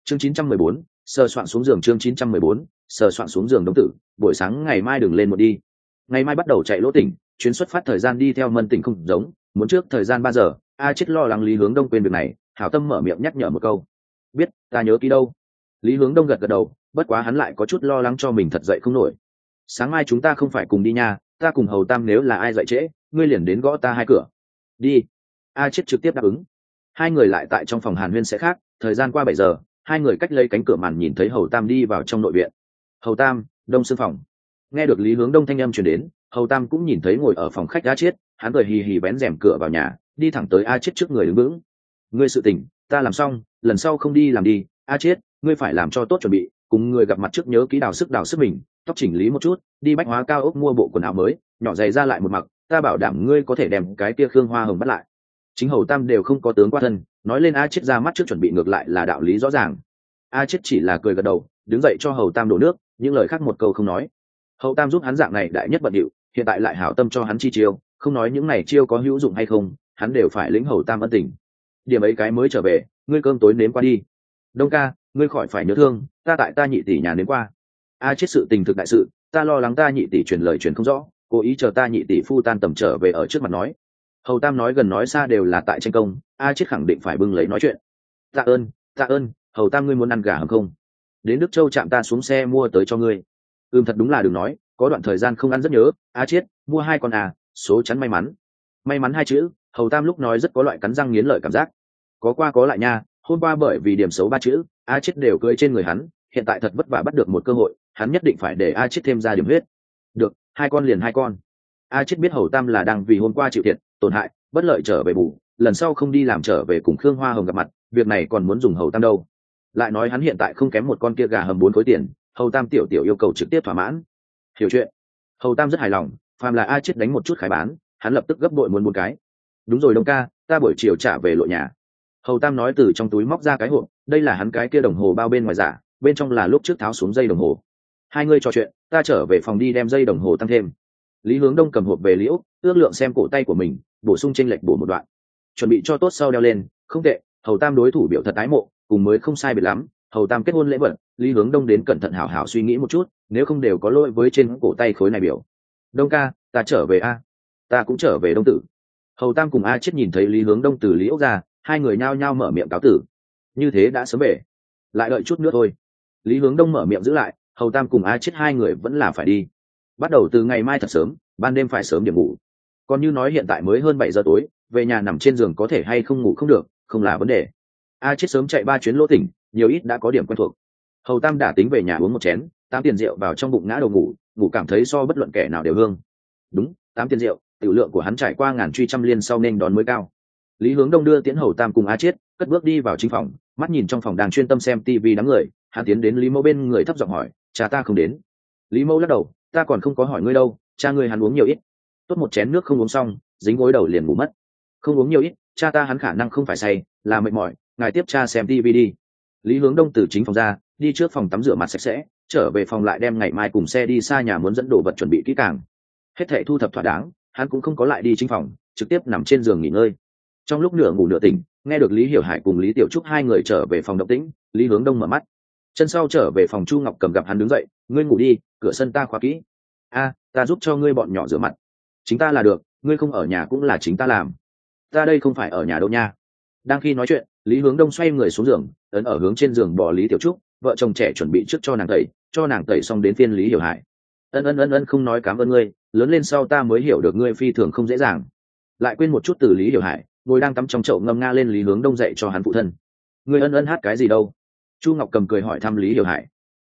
Chương 914, sờ soạn xuống giường. Chương 914, sờ soạn xuống giường. Đông tử, buổi sáng ngày mai đừng lên một đi. Ngày mai bắt đầu chạy lỗ tỉnh, chuyến xuất phát thời gian đi theo Mân tỉnh không giống, muốn trước thời gian 3 giờ. A chết lo lắng Lý Hướng Đông quên việc này, hảo tâm mở miệng nhắc nhở một câu. Biết, ta nhớ kỹ đâu. Lý Hướng Đông gật gật đầu, bất quá hắn lại có chút lo lắng cho mình thật dậy không nổi. Sáng mai chúng ta không phải cùng đi nha, ta cùng Hầu Tam, nếu là ai dậy trễ, ngươi liền đến gõ ta 2 cửa. Đi. A chết trực tiếp đáp ứng. Hai người lại tại trong phòng hàn huyên sẽ khác, thời gian qua 7 giờ, hai người cách lấy cánh cửa màn nhìn thấy Hầu Tam đi vào trong nội viện. Hầu Tam, Đông Sương phòng. Nghe được Lý Hướng Đông thanh âm truyền đến, Hầu Tam cũng nhìn thấy ngồi ở phòng khách A Chiết, hắn cười hì hì vén rèm cửa vào nhà, đi thẳng tới A Chiết trước người đứng vững. Ngươi sự tình, ta làm xong, lần sau không đi làm đi. A Chiết, ngươi phải làm cho tốt chuẩn bị, cùng người gặp mặt trước nhớ kỹ đào sức mình, tóc chỉnh lý một chút, đi bách hóa cao ốc mua bộ quần áo mới, nhỏ giày ra lại một mặc, ta bảo đảm ngươi có thể đem cái kia Khương Hoa Hồng bắt lại. Chính Hầu Tam đều không có tướng qua thân, nói lên A Chiết ra mắt trước chuẩn bị ngược lại là đạo lý rõ ràng. A Chiết chỉ là cười gật đầu, đứng dậy cho Hầu Tam đổ nước, những lời khác một câu không nói. Hầu Tam giúp hắn dạng này đại nhất bận điệu, hiện tại lại hảo tâm cho hắn chi chiêu, không nói những này chiêu có hữu dụng hay không, hắn đều phải lĩnh Hầu Tam ân tình. Điểm ấy cái mới trở về, ngươi cơm tối nếm qua đi. Đông ca, ngươi khỏi phải nhớ thương, ta tại ta nhị tỷ nhà nếm qua. A Chiết sự tình thực đại sự, ta lo lắng ta nhị tỷ truyền lời truyền không rõ, cố ý chờ ta nhị tỷ phu tan tầm trở về ở trước mặt nói. Hầu Tam nói gần nói xa đều là tại tranh công, A Chiết khẳng định phải bưng lấy nói chuyện. Tạ ơn, Hầu Tam, ngươi muốn ăn gà hầm không? Đến Đức Châu chạm ta xuống xe mua tới cho ngươi. Thật đúng là đừng nói, có đoạn thời gian không ăn rất nhớ. A Chiết, mua 2 con số chắn may mắn. May mắn 2 chữ, Hầu Tam lúc nói rất có loại cắn răng nghiến lợi cảm giác. Có qua có lại nha, hôm qua bởi vì điểm xấu 3 chữ, A Chiết đều cưỡi trên người hắn, hiện tại thật vất vả bắt được một cơ hội, hắn nhất định phải để A Chiết thêm ra điểm huyết. Được, 2 con liền 2 con. A Chiết biết Hầu Tam là đang vì hôm qua chịu thiệt, tổn hại, bất lợi trở về bù, lần sau không đi làm trở về cùng Khương Hoa Hồng gặp mặt, việc này còn muốn dùng Hầu Tam đâu. Lại nói hắn hiện tại không kém một con kia gà hầm 4 khối tiền, Hầu Tam tiểu yêu cầu trực tiếp thỏa mãn. Hiểu chuyện. Hầu Tam rất hài lòng, phàm là A Chiết đánh một chút khái bán, hắn lập tức gấp bội muốn 4 cái. Đúng rồi Đông ca, ta buổi chiều trả về lộ nhà. Hầu Tam nói từ trong túi móc ra cái hộp, đây là hắn cái kia đồng hồ bao bên ngoài giả, bên trong là lúc trước tháo xuống dây đồng hồ. Hai người trò chuyện, ta trở về phòng đi đem dây đồng hồ tăng thêm. Lý Hướng Đông cầm hộp về liễu, ước lượng xem cổ tay của mình, bổ sung chênh lệch bổ một đoạn, chuẩn bị cho tốt sau đeo lên. Không tệ, Hầu Tam đối thủ biểu thật ái mộ, cùng mới không sai biệt lắm. Hầu Tam kết hôn lễ vật, Lý Hướng Đông đến cẩn thận hảo hảo suy nghĩ một chút, nếu không đều có lỗi với trên cổ tay khối này biểu. Đông ca, ta trở về a. Ta cũng trở về Đông tử. Hầu Tam cùng A Chiết nhìn thấy Lý Hướng Đông từ Lý Ốc ra, hai người nhao nhao mở miệng cáo tử. Như thế đã sớm về, lại đợi chút nữa thôi. Lý Hướng Đông mở miệng giữ lại, Hầu Tam cùng A Chiết hai người vẫn là phải đi. Bắt đầu từ ngày mai thật sớm, ban đêm phải sớm điểm ngủ. Còn như nói hiện tại mới hơn 7 giờ tối, về nhà nằm trên giường có thể hay không ngủ không được, không là vấn đề. A Chiết sớm chạy 3 chuyến lỗ tỉnh, nhiều ít đã có điểm quen thuộc. Hầu Tam đã tính về nhà uống một chén, 8 tiền rượu vào trong bụng ngã đầu ngủ, ngủ cảm thấy so bất luận kẻ nào đều hương. Đúng, 8 tiền rượu, tiểu lượng của hắn trải qua ngàn truy trăm liên sau nên đón mới cao. Lý Hướng Đông đưa tiễn Hầu Tam cùng A Chiết, cất bước đi vào chính phòng, mắt nhìn trong phòng đang chuyên tâm xem TV đám người, hắn tiến đến Lý Mẫu bên người thấp giọng hỏi, cha ta không đến. Lý Mẫu lắc đầu, ta còn không có hỏi ngươi đâu, cha ngươi hắn uống nhiều ít. Tốt một chén nước không uống xong, dính gối đầu liền ngủ mất. Không uống nhiều ít, cha ta hắn khả năng không phải say, là mệt mỏi, ngài tiếp cha xem TV đi. Lý Hướng Đông từ chính phòng ra, đi trước phòng tắm rửa mặt sạch sẽ, trở về phòng lại đem ngày mai cùng xe đi xa nhà muốn dẫn đồ vật chuẩn bị kỹ càng. Hết thảy thu thập thỏa đáng, hắn cũng không có lại đi chính phòng, trực tiếp nằm trên giường nghỉ ngơi. Trong lúc nửa ngủ nửa tỉnh, nghe được Lý Hiểu Hải cùng Lý Tiểu Trúc hai người trở về phòng động tĩnh, Lý Hướng Đông mở mắt. Chân sau trở về phòng Chu Ngọc Cầm gặp hắn đứng dậy, ngươi ngủ đi, cửa sân ta khóa kỹ. A, ta giúp cho ngươi bọn nhỏ rửa mặt. Chính ta là được, ngươi không ở nhà cũng là chính ta làm. Ta đây không phải ở nhà đâu nha. Đang khi nói chuyện, Lý Hướng Đông xoay người xuống giường, ấn ở hướng trên giường bỏ Lý Tiểu Trúc, vợ chồng trẻ chuẩn bị trước cho nàng tẩy xong đến phiên Lý Hiểu Hải. Ân không nói cảm ơn ngươi, lớn lên sau ta mới hiểu được ngươi phi thường không dễ dàng. Lại quên một chút từ Lý Hiểu Hải, ngồi đang tắm trong chậu ngâm nga lên Lý Hướng Đông dạy cho hắn phụ thân. Ngươi ân hát cái gì đâu? Chu Ngọc Cầm cười hỏi thăm Lý Hiểu Hải.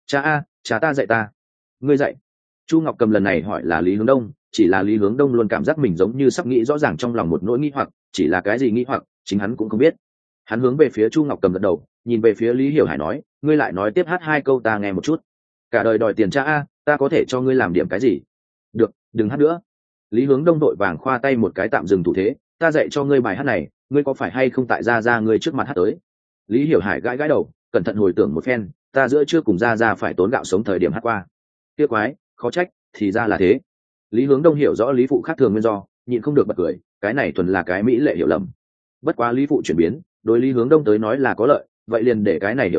Cha ta dạy ta. Ngươi dạy? Chu Ngọc Cầm lần này hỏi là Lý Hướng Đông, chỉ là Lý Hướng Đông luôn cảm giác mình giống như sắp nghĩ rõ ràng trong lòng một nỗi nghi hoặc, chỉ là cái gì nghi hoặc, chính hắn cũng không biết. Hắn hướng về phía Chu Ngọc Cầm gật đầu, nhìn về phía Lý Hiểu Hải nói, ngươi lại nói tiếp hát 2 câu ta nghe một chút. Cả đời đòi tiền cha ta có thể cho ngươi làm điểm cái gì? Được, đừng hát nữa. Lý Hướng Đông đội vàng khoa tay một cái tạm dừng thủ thế, ta dạy cho ngươi bài hát này, ngươi có phải hay không tại ra ngươi trước mặt hát tới? Lý Hiểu Hải gãi gãi đầu, cẩn thận hồi tưởng một phen, ta giữa chưa cùng ra phải tốn gạo sống thời điểm hát qua. Tiếc quái, khó trách, thì ra là thế. Lý Hướng Đông hiểu rõ Lý phụ khác thường nguyên do, nhịn không được bật cười, cái này thuần là cái mỹ lệ hiểu lầm. Bất quá Lý phụ chuyển biến, đối Lý Hướng Đông tới nói là có lợi, vậy liền để cái này hiểu lầm,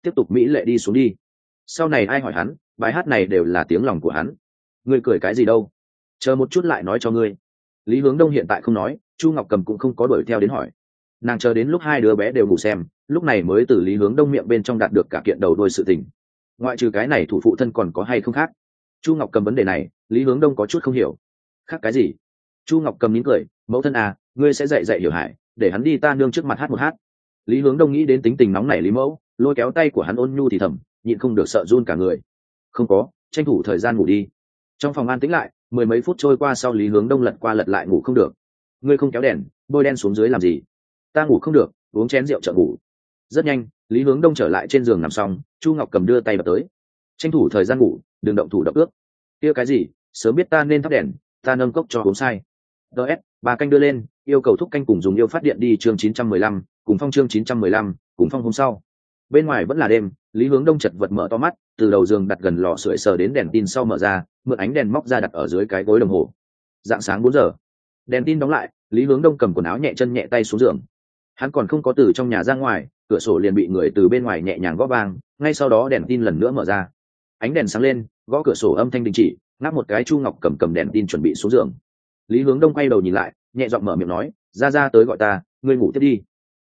tiếp tục mỹ lệ đi xuống đi. Sau này ai hỏi hắn, bài hát này đều là tiếng lòng của hắn. Ngươi cười cái gì đâu, chờ một chút lại nói cho ngươi. Lý Hướng Đông hiện tại không nói, Chu Ngọc Cầm cũng không có đuổi theo đến hỏi. Nàng chờ đến lúc hai đứa bé đều ngủ xem, lúc này mới từ Lý Hướng Đông miệng bên trong đạt được cả kiện đầu đuôi sự tình. Ngoại trừ cái này thủ phụ thân còn có hay không khác? Chu Ngọc Cầm vấn đề này, Lý Hướng Đông có chút không hiểu. Khác cái gì? Chu Ngọc Cầm nín cười, mẫu thân à, ngươi sẽ dạy Hiểu Hải, để hắn đi ta nương trước mặt hát một hát. Lý Hướng Đông nghĩ đến tính tình nóng nảy Lý mẫu, lôi kéo tay của hắn ôn nhu thì thầm, nhịn không được sợ run cả người. Không có, tranh thủ thời gian ngủ đi. Trong phòng an tĩnh lại, mười mấy phút trôi qua sau Lý Hướng Đông lật qua lật lại ngủ không được. Ngươi không kéo đèn, bôi đen xuống dưới làm gì? Ta ngủ không được, uống chén rượu chợ ngủ. Rất nhanh, Lý Hướng Đông trở lại trên giường nằm xong, Chu Ngọc Cầm đưa tay vào tới. Tranh thủ thời gian ngủ, đừng động thủ động ước. Kia cái gì, sớm biết ta nên thắp đèn, ta nâng cốc cho uống sai. DS, bà canh đưa lên, yêu cầu thúc canh cùng dùng yêu phát điện đi chương 915, cùng phong chương 915, cùng phong hôm sau. Bên ngoài vẫn là đêm, Lý Hướng Đông chật vật mở to mắt, từ đầu giường đặt gần lò sưởi sờ đến đèn tin sau mở ra, mượn ánh đèn móc ra đặt ở dưới cái gối đồng hồ. Dạng sáng 4 giờ, đèn tin đóng lại, Lý Hướng Đông cầm quần áo nhẹ chân nhẹ tay xuống giường. Hắn còn không có từ trong nhà ra ngoài, cửa sổ liền bị người từ bên ngoài nhẹ nhàng gõ vang, ngay sau đó đèn tin lần nữa mở ra. Ánh đèn sáng lên, gõ cửa sổ âm thanh đình chỉ, ngáp một cái Chu Ngọc cầm đèn tin chuẩn bị xuống giường. Lý Hướng Đông quay đầu nhìn lại, nhẹ giọng mở miệng nói, ra tới gọi ta, ngươi ngủ tiếp đi.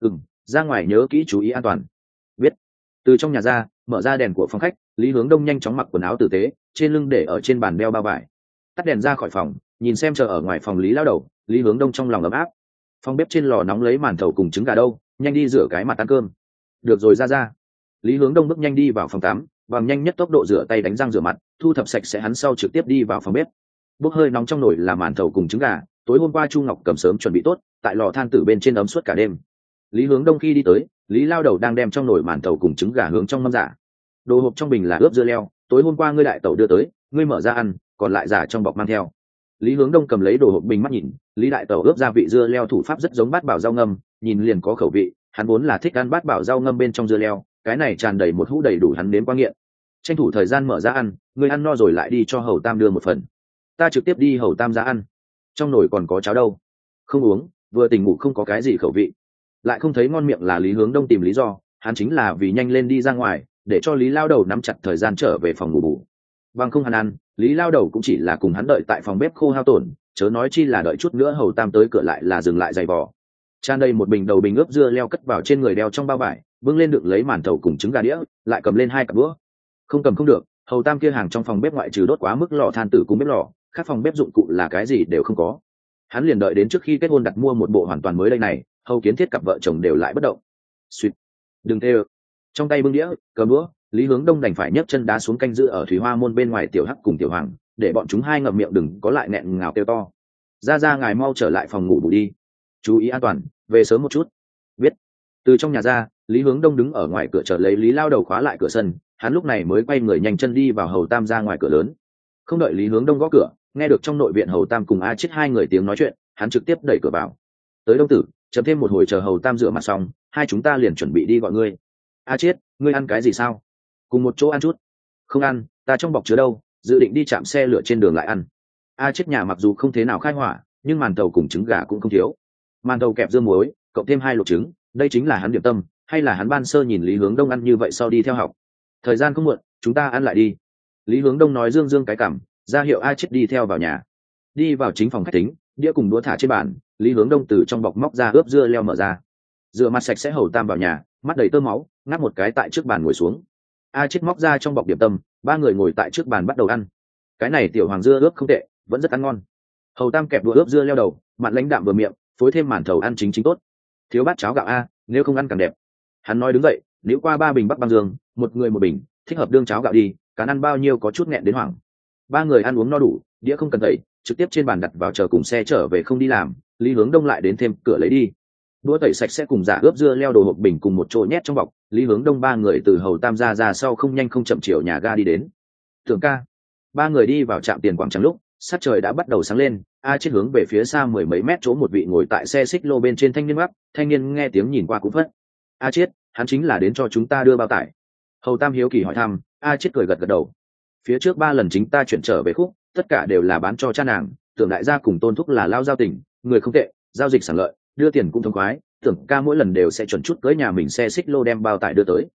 Ra ngoài nhớ kỹ chú ý an toàn. Biết. Từ trong nhà ra, mở ra đèn của phòng khách, Lý Hướng Đông nhanh chóng mặc quần áo tử tế, trên lưng để ở trên bàn đeo bao vải. Tắt đèn ra khỏi phòng, nhìn xem chờ ở ngoài phòng Lý lao đầu, Lý Hướng Đông trong lòng ấm áp. Phòng bếp trên lò nóng lấy màn thầu cùng trứng gà đâu, nhanh đi rửa cái mặt ăn cơm. Được rồi ra. Lý Hướng Đông bước nhanh đi vào phòng tắm, bằng nhanh nhất tốc độ rửa tay đánh răng rửa mặt, thu thập sạch sẽ hắn sau trực tiếp đi vào phòng bếp. Bốc hơi nóng trong nồi là màn thầu cùng trứng gà, tối hôm qua Chu Ngọc cầm sớm chuẩn bị tốt, tại lò than tử bên trên ấm suốt cả đêm. Lý Hướng Đông khi đi tới, Lý lao đầu đang đem trong nồi màn thầu cùng trứng gà hướng trong mâm giả. Đồ hộp trong bình là ướp dưa leo, tối hôm qua ngươi đại tẩu đưa tới, ngươi mở ra ăn, còn lại giả trong bọc mang theo. Lý Hướng Đông cầm lấy đồ hộp bình mắt nhìn, Lý đại tẩu ướp gia vị dưa leo thủ pháp rất giống bát bảo rau ngâm, nhìn liền có khẩu vị, hắn vốn là thích ăn bát bảo rau ngâm bên trong dưa leo, cái này tràn đầy một hũ đầy đủ hắn nếm qua nghiện. Tranh thủ thời gian mở ra ăn, ngươi ăn no rồi lại đi cho hầu tam đưa một phần. Ta trực tiếp đi hầu tam ra ăn. Trong nồi còn có cháo đâu. Không uống, vừa tỉnh ngủ không có cái gì khẩu vị. Lại không thấy ngon miệng là Lý Hướng Đông tìm lý do, hắn chính là vì nhanh lên đi ra ngoài, để cho Lý lao đầu nắm chặt thời gian trở về phòng ngủ bù. Bằng không hắn ăn, Lý lao đầu cũng chỉ là cùng hắn đợi tại phòng bếp khô hao tổn, chớ nói chi là đợi chút nữa hầu tam tới cửa lại là dừng lại giày vò. Tràn đầy một bình đầu bình ướp dưa leo cất vào trên người đeo trong bao vải, bưng lên đựng lấy màn thầu cùng trứng gà đĩa, lại cầm lên hai cặp đũa. Không cầm không được, hầu tam kia hàng trong phòng bếp ngoại trừ đốt quá mức lò than tử cùng bếp lò, khác phòng bếp dụng cụ là cái gì đều không có. Hắn liền đợi đến trước khi kết hôn đặt mua một bộ hoàn toàn mới đây này, hầu kiến thiết cặp vợ chồng đều lại bất động. Suýt, đừng tê. Trong tay bưng đĩa, cầm đũa, Lý Hướng Đông đành phải nhấc chân đá xuống canh giữ ở Thúy Hoa môn bên ngoài tiểu hắc cùng tiểu hoàng, để bọn chúng hai ngậm miệng đừng có lại nghẹn ngào kêu to. Ra ngài mau trở lại phòng ngủ bù đi, chú ý an toàn, về sớm một chút. Biết. Từ trong nhà ra, Lý Hướng Đông đứng ở ngoài cửa chờ lấy Lý lao đầu khóa lại cửa sân, hắn lúc này mới quay người nhanh chân đi vào hầu tam ra ngoài cửa lớn. Không đợi Lý Hướng Đông gõ cửa, nghe được trong nội viện hầu tam cùng A Chết hai người tiếng nói chuyện, hắn trực tiếp đẩy cửa vào. Tới Đông tử, chấm thêm một hồi chờ hầu tam rửa mặt xong, hai chúng ta liền chuẩn bị đi gọi ngươi. A Chết, ngươi ăn cái gì sao? Cùng một chỗ ăn chút. Không ăn, ta trong bọc chứa đâu, dự định đi chạm xe lửa trên đường lại ăn. A Chết nhà mặc dù không thế nào khai hỏa, nhưng màn tàu cùng trứng gà cũng không thiếu. Màn tàu kẹp dưa muối, cộng thêm 2 luộc trứng, đây chính là hắn điểm tâm, hay là hắn ban sơ nhìn Lý Hướng Đông ăn như vậy sau đi theo học. Thời gian không muộn, chúng ta ăn lại đi. Lý Hướng Đông nói dương cái cảm, ra hiệu A Chết đi theo vào nhà. Đi vào chính phòng khách tính, đĩa cùng đũa thả trên bàn, Lý Hướng Đông từ trong bọc móc ra ướp dưa leo mở ra. Rửa mặt sạch sẽ hầu tam vào nhà, mắt đầy tơ máu, ngáp một cái tại trước bàn ngồi xuống. A Chết móc ra trong bọc điểm tâm, ba người ngồi tại trước bàn bắt đầu ăn. Cái này tiểu hoàng dưa ướp không tệ, vẫn rất ăn ngon. Hầu tam kẹp đũa ướp dưa leo đầu, mặn lãnh đạm vừa miệng, phối thêm màn thầu ăn chính tốt. Thiếu bát cháo gạo a, nếu không ăn càng đẹp. Hắn nói đứng dậy, nếu qua 3 bình bắc băng dương, một người một bình, thích hợp đương cháo gạo đi, cán ăn bao nhiêu có chút nghẹn đến hoảng. Ba người ăn uống no đủ, đĩa không cần tẩy, trực tiếp trên bàn đặt vào chờ cùng xe trở về không đi làm. Lý Hướng Đông lại đến thêm cửa lấy đi. Đũa tẩy sạch sẽ cùng giả ướp dưa leo đồ hộp bình cùng một chỗ nhét trong bọc. Lý Hướng Đông ba người từ hầu tam ra sau không nhanh không chậm chiều nhà ga đi đến. Tưởng ca. Ba người đi vào trạm tiền quảng trắng lúc sát trời đã bắt đầu sáng lên. A Chết hướng về phía xa 10 mấy mét chỗ một vị ngồi tại xe xích lô bên trên thanh niên gấp, thanh niên nghe tiếng nhìn qua cũng phất. A Chết, hắn chính là đến cho chúng ta đưa bao tải. Hầu tam hiếu kỳ hỏi thăm. A Chết cười gật đầu. Phía trước 3 lần chính ta chuyển trở về khúc, tất cả đều là bán cho cha nàng. Tưởng đại gia cùng Tôn thúc là lao giao tình, người không tệ, giao dịch sản lợi, đưa tiền cũng thông khoái. Tưởng ca mỗi lần đều sẽ chuẩn chút cưới nhà mình xe xích lô đem bao tải đưa tới.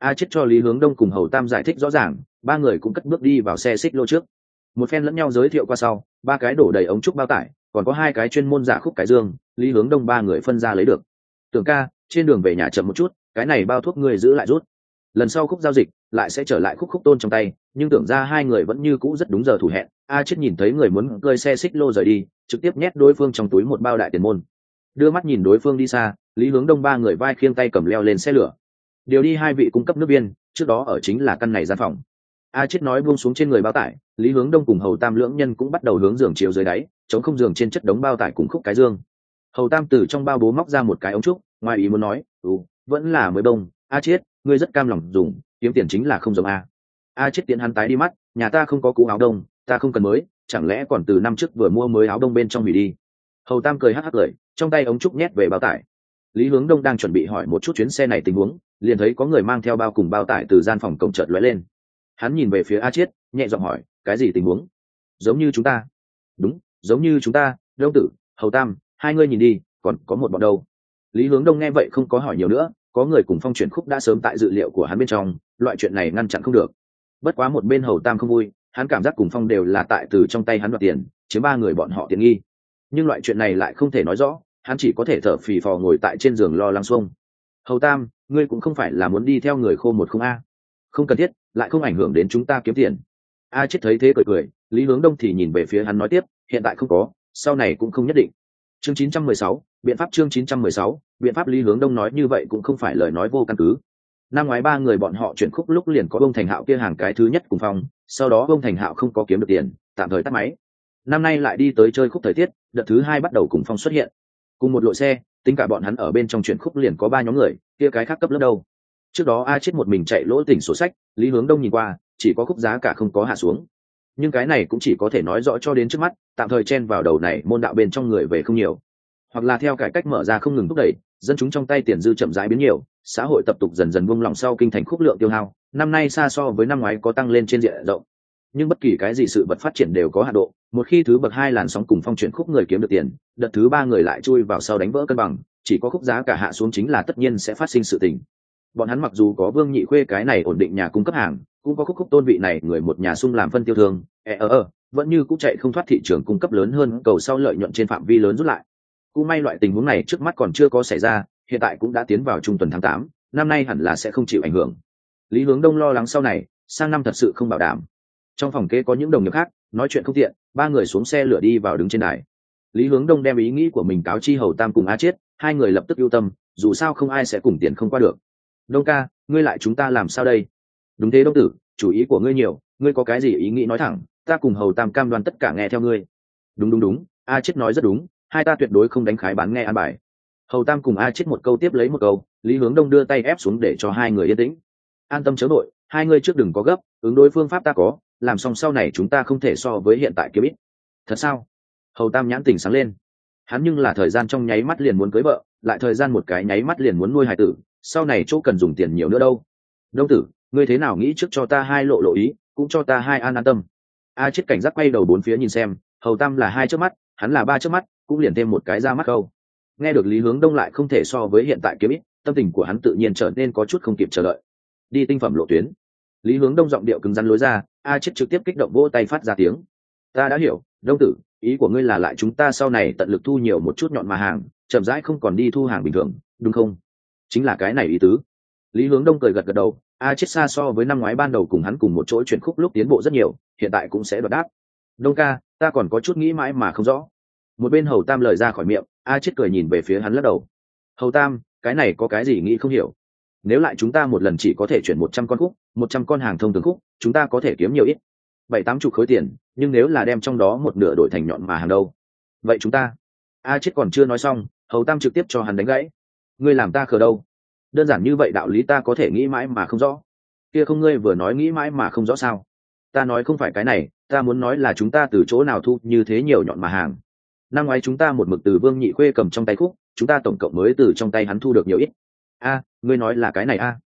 A chết cho Lý Hướng Đông cùng Hầu Tam giải thích rõ ràng, ba người cũng cất bước đi vào xe xích lô trước. Một phen lẫn nhau giới thiệu qua sau, ba cái đổ đầy ống trúc bao tải, còn có hai cái chuyên môn giả khúc cái dương, Lý Hướng Đông ba người phân ra lấy được. Tưởng ca, trên đường về nhà chậm một chút, cái này bao thuốc người giữ lại rút. Lần sau khúc giao dịch lại sẽ trở lại khúc tôn trong tay, nhưng tưởng ra hai người vẫn như cũ rất đúng giờ thủ hẹn. A chết nhìn thấy người muốn cơi xe xích lô rời đi, trực tiếp nhét đối phương trong túi một bao đại tiền môn. Đưa mắt nhìn đối phương đi xa, Lý Hướng Đông ba người vai khiêng tay cầm leo lên xe lửa. Điều đi hai vị cung cấp nước viên, trước đó ở chính là căn này gian phòng. A chết nói buông xuống trên người bao tải, Lý Hướng Đông cùng Hầu Tam lưỡng nhân cũng bắt đầu hướng giường chiếu dưới đáy, chống không giường trên chất đống bao tải cùng khúc cái dương. Hầu Tam từ trong bao bố móc ra một cái ống trúc, ngoài ý muốn nói, vẫn là mới bông. A chết, ngươi rất cam lòng dùng, kiếm tiền chính là không giống a. A chết tiện hắn tái đi mắt, nhà ta không có cũ áo đông, ta không cần mới, chẳng lẽ còn từ năm trước vừa mua mới áo đông bên trong hủy đi. Hầu Tam cười hắc hắc cười, trong tay ống trúc nhét về bao tải. Lý Hướng Đông đang chuẩn bị hỏi một chút chuyến xe này tình huống, liền thấy có người mang theo bao cùng bao tải từ gian phòng cổng chợt lóe lên. Hắn nhìn về phía A Chiết, nhẹ giọng hỏi, cái gì tình huống? Giống như chúng ta. Đúng, giống như chúng ta. Đông Tử, Hầu Tam, hai ngươi nhìn đi, còn có một bọn đâu. Lý Hướng Đông nghe vậy không có hỏi nhiều nữa, có người cùng Phong chuyển khúc đã sớm tại dự liệu của hắn bên trong, loại chuyện này ngăn chặn không được. Bất quá một bên Hầu Tam không vui, hắn cảm giác cùng Phong đều là tại từ trong tay hắn đoạt tiền, chiếm ba người bọn họ tiện nghi. Nhưng loại chuyện này lại không thể nói rõ, hắn chỉ có thể thở phì phò ngồi tại trên giường lo lắng xuông. Hầu Tam, ngươi cũng không phải là muốn đi theo người khô một không a? Không cần thiết, lại không ảnh hưởng đến chúng ta kiếm tiền. A chết thấy thế cười cười, Lý Hướng Đông thì nhìn về phía hắn nói tiếp, hiện tại không có, sau này cũng không nhất định. Chương 916, biện pháp chương 916, biện pháp. Lý Hướng Đông nói như vậy cũng không phải lời nói vô căn cứ. Năm ngoái ba người bọn họ chuyển khúc lúc liền có Bông Thành Hạo kia hàng cái thứ nhất cùng Phong, sau đó Bông Thành Hạo không có kiếm được tiền, tạm thời tắt máy. Năm nay lại đi tới chơi khúc thời tiết, đợt thứ hai bắt đầu cùng Phong xuất hiện. Cùng một lội xe, tính cả bọn hắn ở bên trong chuyển khúc liền có ba nhóm người, kia cái khác cấp lớp đâu. Trước đó A chết một mình chạy lỗ tỉnh sổ sách, Lý Hướng Đông nhìn qua, chỉ có khúc giá cả không có hạ xuống. Nhưng cái này cũng chỉ có thể nói rõ cho đến trước mắt, tạm thời chen vào đầu này môn đạo bên trong người về không nhiều. Hoặc là theo cải cách mở ra không ngừng thúc đẩy, dân chúng trong tay tiền dư chậm rãi biến nhiều, xã hội tập tục dần dần buông lỏng sau kinh thành khúc lượng tiêu hao, năm nay xa so với năm ngoái có tăng lên trên diện rộng. Nhưng bất kỳ cái gì sự vật phát triển đều có hạn độ, một khi thứ bậc hai làn sóng cùng Phong chuyển khúc người kiếm được tiền, đợt thứ ba người lại chui vào sau đánh vỡ cân bằng, chỉ có khúc giá cả hạ xuống chính là tất nhiên sẽ phát sinh sự tình. Bọn hắn mặc dù có Vương Nhị Khuê cái này ổn định nhà cung cấp hàng, cũng có khúc tôn vị này người một nhà sung làm phân tiêu thương, vẫn như cũng chạy không thoát thị trường cung cấp lớn hơn cầu sau lợi nhuận trên phạm vi lớn rút lại. Cũng may loại tình huống này trước mắt còn chưa có xảy ra, hiện tại cũng đã tiến vào trung tuần tháng 8, năm nay hẳn là sẽ không chịu ảnh hưởng. Lý Hướng Đông lo lắng sau này, sang năm thật sự không bảo đảm. Trong phòng kế có những đồng nghiệp khác, nói chuyện không tiện, ba người xuống xe lửa đi vào đứng trên đài. Lý Hướng Đông đem ý nghĩ của mình cáo chi Hầu Tam cùng A Chiết, hai người lập tức ưu tâm, dù sao không ai sẽ cùng tiền không qua được. Đông ca, ngươi lại chúng ta làm sao đây? Đúng thế Đông Tử, chủ ý của ngươi nhiều, ngươi có cái gì ý nghĩ nói thẳng, ta cùng Hầu Tam cam đoan tất cả nghe theo ngươi. Đúng, A Chiết nói rất đúng, hai ta tuyệt đối không đánh khái bán nghe an bài. Hầu Tam cùng A Chiết một câu tiếp lấy một câu, Lý Hướng Đông đưa tay ép xuống để cho hai người yên tĩnh. An tâm chớ nội, hai ngươi trước đừng có gấp, ứng đối phương pháp ta có, làm xong sau này chúng ta không thể so với hiện tại kiếm ít. Thật sao? Hầu Tam nhãn tỉnh sáng lên. Hắn nhưng là thời gian trong nháy mắt liền muốn cưới vợ, lại thời gian một cái nháy mắt liền muốn nuôi hài tử, sau này chỗ cần dùng tiền nhiều nữa đâu. Đông Tử, ngươi thế nào nghĩ trước cho ta hai lộ ý, cũng cho ta hai an tâm. A Chiết cảnh giác quay đầu bốn phía nhìn xem, Hầu Tam là hai trước mắt, hắn là ba trước mắt, cũng liền thêm một cái ra mắt câu. Nghe được Lý Hướng Đông lại không thể so với hiện tại kiếm ít, tâm tình của hắn tự nhiên trở nên có chút không kịp chờ đợi. Đi tinh phẩm lộ tuyến. Lý Hướng Đông giọng điệu cứng rắn lối ra, A Chiết trực tiếp kích động vỗ tay phát ra tiếng. Ta đã hiểu, Đông Tử, ý của ngươi là lại chúng ta sau này tận lực thu nhiều một chút nhọn mà hàng, chậm rãi không còn đi thu hàng bình thường, đúng không? Chính là cái này ý tứ. Lý Hướng Đông cười gật gật đầu, A Chiết xa so với năm ngoái ban đầu cùng hắn cùng một chỗ chuyển khúc lúc tiến bộ rất nhiều, hiện tại cũng sẽ đoạt đáp. Đông ca, ta còn có chút nghĩ mãi mà không rõ. Một bên Hầu Tam lời ra khỏi miệng, A Chiết cười nhìn về phía hắn lắc đầu. Hầu Tam, cái này có cái gì nghĩ không hiểu? Nếu lại chúng ta một lần chỉ có thể chuyển 100 con khúc, 100 con hàng thông thường khúc, chúng ta có thể kiếm nhiều ít, 7-8 chục khối tiền, nhưng nếu là đem trong đó một nửa đổi thành nhọn mà hàng đâu? Vậy chúng ta... A Chiết còn chưa nói xong, Hầu Tam trực tiếp cho hắn đánh gãy. Ngươi làm ta khờ đâu? Đơn giản như vậy đạo lý ta có thể nghĩ mãi mà không rõ. Kia không ngươi vừa nói nghĩ mãi mà không rõ sao? Ta nói không phải cái này, ta muốn nói là chúng ta từ chỗ nào thu như thế nhiều nhọn mà hàng. Năm ngoái chúng ta một mực từ Vương Nhị Khuê cầm trong tay khúc, chúng ta tổng cộng mới từ trong tay hắn thu được nhiều ít. Ngươi nói là cái này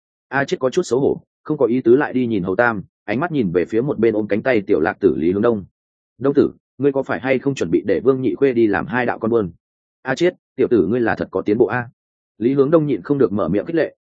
A Chiết có chút xấu hổ, không có ý tứ lại đi nhìn Hầu Tam, ánh mắt nhìn về phía một bên ôm cánh tay tiểu Lạc Tử Lý Hướng Đông. Đông Tử, ngươi có phải hay không chuẩn bị để Vương Nhị Khuê đi làm hai đạo con buôn? A Chiết, tiểu tử ngươi là thật có tiến bộ a. Lý Hướng Đông nhịn không được mở miệng khích lệ,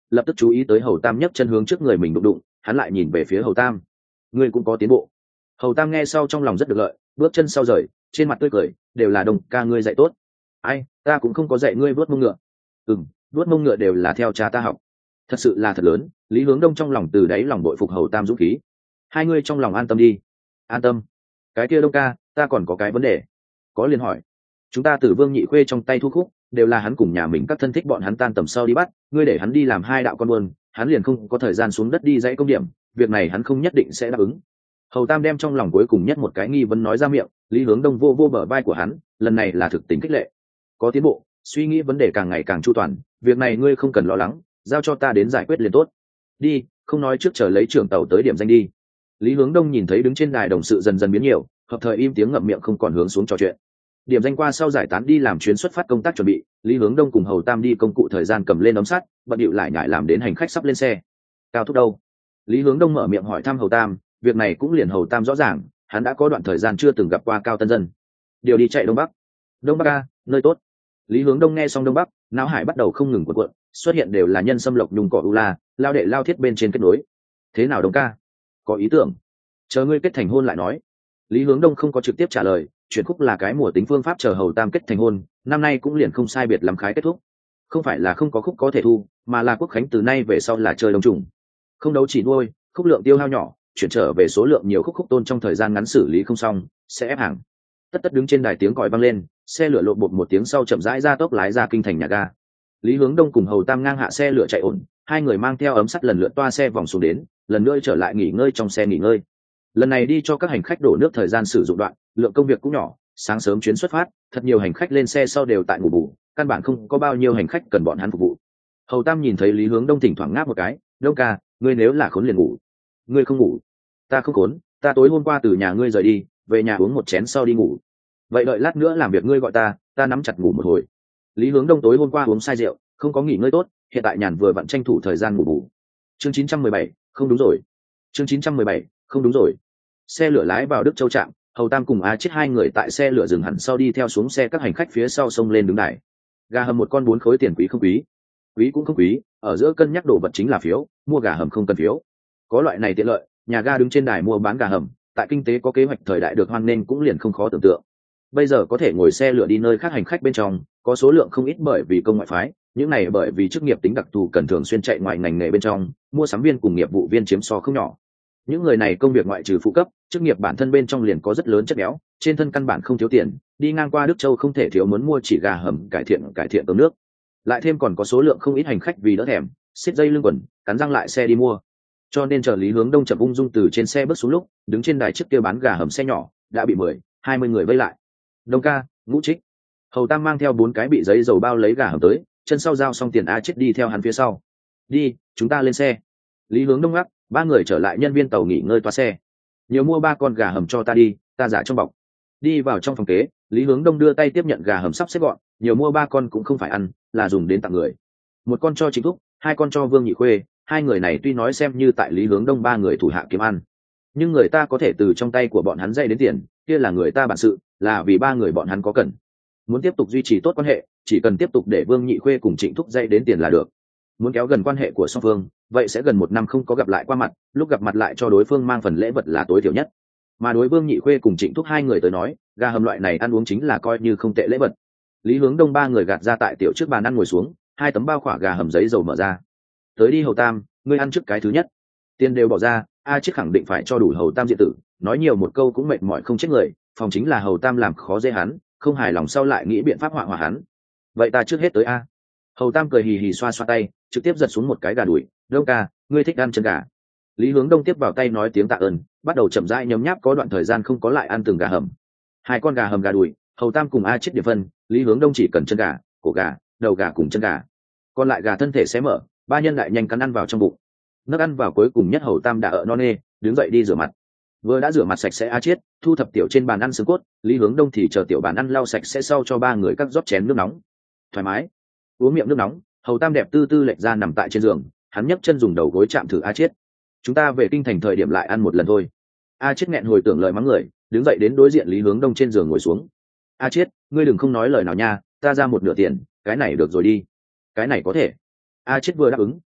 lập tức chú ý tới hầu tam nhấc chân hướng trước người mình đụng đụng, hắn lại nhìn về phía hầu tam. Ngươi cũng có tiến bộ. Hầu tam nghe sau trong lòng rất được lợi, bước chân sau rời, trên mặt tươi cười, đều là Đông ca ngươi dạy tốt. Ai, ta cũng không có dạy ngươi vuốt mông ngựa. Vuốt mông ngựa đều là theo cha ta học. Thật sự là thật lớn. Lý Hướng Đông trong lòng từ đáy lòng bội phục hầu tam dũng khí. Hai ngươi trong lòng an tâm đi. An tâm. Cái kia Đông ca, ta còn có cái vấn đề. Có liền hỏi. Chúng ta từ Vương Nhị Khuê trong tay thu khúc, đều là hắn cùng nhà mình các thân thích bọn hắn tan tầm sau đi bắt, ngươi để hắn đi làm hai đạo con buôn, hắn liền không có thời gian xuống đất đi dãy công điểm, việc này hắn không nhất định sẽ đáp ứng. Hầu tam đem trong lòng cuối cùng nhất một cái nghi vấn nói ra miệng. Lý Hướng Đông vô bờ vai của hắn, lần này là thực tình khích lệ. Có tiến bộ, suy nghĩ vấn đề càng ngày càng chu toàn, việc này ngươi không cần lo lắng, giao cho ta đến giải quyết liền tốt. Đi, không nói trước chờ lấy trưởng tàu tới điểm danh đi. Lý Hướng Đông nhìn thấy đứng trên đài đồng sự dần dần biến nhiều, hợp thời im tiếng ngậm miệng không còn hướng xuống trò chuyện. Điểm danh qua sau giải tán đi làm chuyến xuất phát công tác chuẩn bị. Lý Hướng Đông cùng hầu tam đi công cụ thời gian cầm lên ống sắt, bận điệu lại nhải làm đến hành khách sắp lên xe. Cao thúc đâu? Lý Hướng Đông mở miệng hỏi thăm hầu tam, việc này cũng liền hầu tam rõ ràng, hắn đã có đoạn thời gian chưa từng gặp qua Cao Tân Dân. Điều đi chạy đông bắc. Đông bắc a, nơi tốt. Lý Hướng Đông nghe xong đông bắc, não hải bắt đầu không ngừng cuộn cuộn, xuất hiện đều là nhân xâm lộc nhung cỏ u la, lao đệ lao thiết bên trên kết nối. Thế nào Đông ca? Có ý tưởng? Chờ ngươi kết thành hôn lại nói. Lý Hướng Đông không có trực tiếp trả lời, chuyển khúc là cái mùa tính phương pháp chờ hầu tam kết thành hôn, năm nay cũng liền không sai biệt lắm khái kết thúc. Không phải là không có khúc có thể thu, mà là quốc khánh từ nay về sau là chơi đông trùng. Không đấu chỉ nuôi, khúc lượng tiêu hao nhỏ, chuyển trở về số lượng nhiều khúc tôn trong thời gian ngắn xử lý không xong, sẽ ép hàng. Tất đứng trên đài tiếng còi vang lên, xe lửa lộn bột một tiếng sau chậm rãi ra tốc lái ra kinh thành nhà ga. Lý Hướng Đông cùng hầu tam ngang hạ xe lửa chạy ổn, hai người mang theo ấm sắt lần lượt toa xe vòng xuống đến, lần nữa trở lại nghỉ ngơi trong xe nghỉ ngơi. Lần này đi cho các hành khách đổ nước thời gian sử dụng đoạn, lượng công việc cũng nhỏ, sáng sớm chuyến xuất phát, thật nhiều hành khách lên xe sau đều tại ngủ bù, căn bản không có bao nhiêu hành khách cần bọn hắn phục vụ. Hầu tam nhìn thấy Lý Hướng Đông thỉnh thoảng ngáp một cái, Đông ca, ngươi nếu là khốn liền ngủ. Ngươi không ngủ? Ta không khốn, ta tối hôm qua từ nhà ngươi rời đi, về nhà uống một chén sau đi ngủ. Vậy đợi lát nữa làm việc ngươi gọi ta nắm chặt ngủ một hồi. Lý Hướng Đông tối hôm qua uống sai rượu, không có nghỉ ngơi tốt, hiện tại nhàn vừa vặn tranh thủ thời gian ngủ bù. Chương 917, không đúng rồi. Chương 917, không đúng rồi. Xe lửa lái vào Đức Châu trạm, hầu tam cùng A Chết hai người tại xe lửa dừng hẳn sau đi theo xuống xe các hành khách phía sau xông lên đứng đài. Gà hầm một con 4 khối tiền quý không quý? Quý cũng không quý, ở giữa cân nhắc đồ vật chính là phiếu, mua gà hầm không cần phiếu. Có loại này tiện lợi, nhà ga đứng trên đài mua bán gà hầm, tại kinh tế có kế hoạch thời đại được hoan nghênh cũng liền không khó tưởng tượng. Bây giờ có thể ngồi xe lửa đi nơi khác hành khách bên trong, có số lượng không ít bởi vì công ngoại phái, những này bởi vì chức nghiệp tính đặc thù cần thường xuyên chạy ngoài ngành nghề bên trong, mua sắm viên cùng nghiệp vụ viên chiếm so không nhỏ. Những người này công việc ngoại trừ phụ cấp, chức nghiệp bản thân bên trong liền có rất lớn chất béo, trên thân căn bản không thiếu tiền, đi ngang qua Đức Châu không thể thiếu muốn mua chỉ gà hầm cải thiện cơm nước. Lại thêm còn có số lượng không ít hành khách vì đỡ thèm, xếp dây lưng quần, cắn răng lại xe đi mua. Cho nên chờ Lý Hướng Đông chậm ung dung từ trên xe bước xuống lúc, đứng trên đài trước kia bán gà hầm xe nhỏ, đã bị 10-20 người vây lại. Đông ca, Ngũ Trích. Hầu tam mang theo 4 cái bị giấy dầu bao lấy gà hầm tới, chân sau giao xong tiền A Chết đi theo hắn phía sau. Đi, chúng ta lên xe. Lý Hướng Đông ngắc, 3 người trở lại nhân viên tàu nghỉ ngơi toa xe. Nhiều mua 3 con gà hầm cho ta đi, ta giả trong bọc. Đi vào trong phòng kế, Lý Hướng Đông đưa tay tiếp nhận gà hầm sắp xếp gọn, nhiều mua 3 con cũng không phải ăn, là dùng đến tặng người. 1 con cho Trịnh Thúc, 2 con cho Vương Nhị Khuê, hai người này tuy nói xem như tại Lý Hướng Đông 3 người thủ hạ kiếm ăn, nhưng người ta có thể từ trong tay của bọn hắn dạy đến tiền, kia là người ta bản sự, là vì 3 người bọn hắn có cần. Muốn tiếp tục duy trì tốt quan hệ, chỉ cần tiếp tục để Vương Nhị Khuê cùng Trịnh Thúc dạy đến tiền là được. Muốn kéo gần quan hệ của song phương, vậy sẽ gần 1 năm không có gặp lại qua mặt, lúc gặp mặt lại cho đối phương mang phần lễ vật là tối thiểu nhất. Mà đối Vương Nhị Khuê cùng Trịnh Thúc hai người tới nói, gà hầm loại này ăn uống chính là coi như không tệ lễ vật. Lý Hướng Đông 3 người gạt ra tại tiểu trước bàn ăn ngồi xuống, 2 tấm bao khỏa gà hầm giấy dầu mở ra. Tới đi hầu tam, ngươi ăn trước cái thứ nhất. Tiền đều bỏ ra, A Chết khẳng định phải cho đủ hầu tam diện tử, nói nhiều một câu cũng mệt mỏi không chết người, phòng chính là hầu tam làm khó dễ hắn, không hài lòng sau lại nghĩ biện pháp họa hắn. Vậy ta trước hết tới A. Hầu tam cười hì hì xoa xoa tay, trực tiếp giật xuống một cái gà đùi. Đông ca, ngươi thích ăn chân gà. Lý Hướng Đông tiếp vào tay nói tiếng tạ ơn, bắt đầu chậm rãi nhấm nháp có đoạn thời gian không có lại ăn từng gà hầm. 2 con gà hầm gà đùi, hầu tam cùng A Chết điểm phân, Lý Hướng Đông chỉ cần chân gà, cổ gà, đầu gà cùng chân gà, còn lại gà thân thể xé mở, 3 nhân lại nhanh cắn ăn vào trong bụng. Nước ăn vào cuối cùng nhất hầu tam đã ở no nê, đứng dậy đi rửa mặt. Vừa đã rửa mặt sạch sẽ A Chết thu thập tiểu trên bàn ăn xương cốt, Lý Hướng Đông thì chờ tiểu bàn ăn lau sạch sẽ sau cho 3 người cắt rót chén nước nóng. Thoải mái uống miệng nước nóng, hầu tam đẹp tư tư lệch ra nằm tại trên giường, hắn nhấc chân dùng đầu gối chạm thử A Chết. Chúng ta về kinh thành thời điểm lại ăn một lần thôi. A Chết nghẹn hồi tưởng lời mắng người, đứng dậy đến đối diện Lý Hướng Đông trên giường ngồi xuống. A Chết, ngươi đừng không nói lời nào nha, ta ra một nửa tiền, cái này được rồi đi. Cái này có thể. A Chết vừa đáp ứng,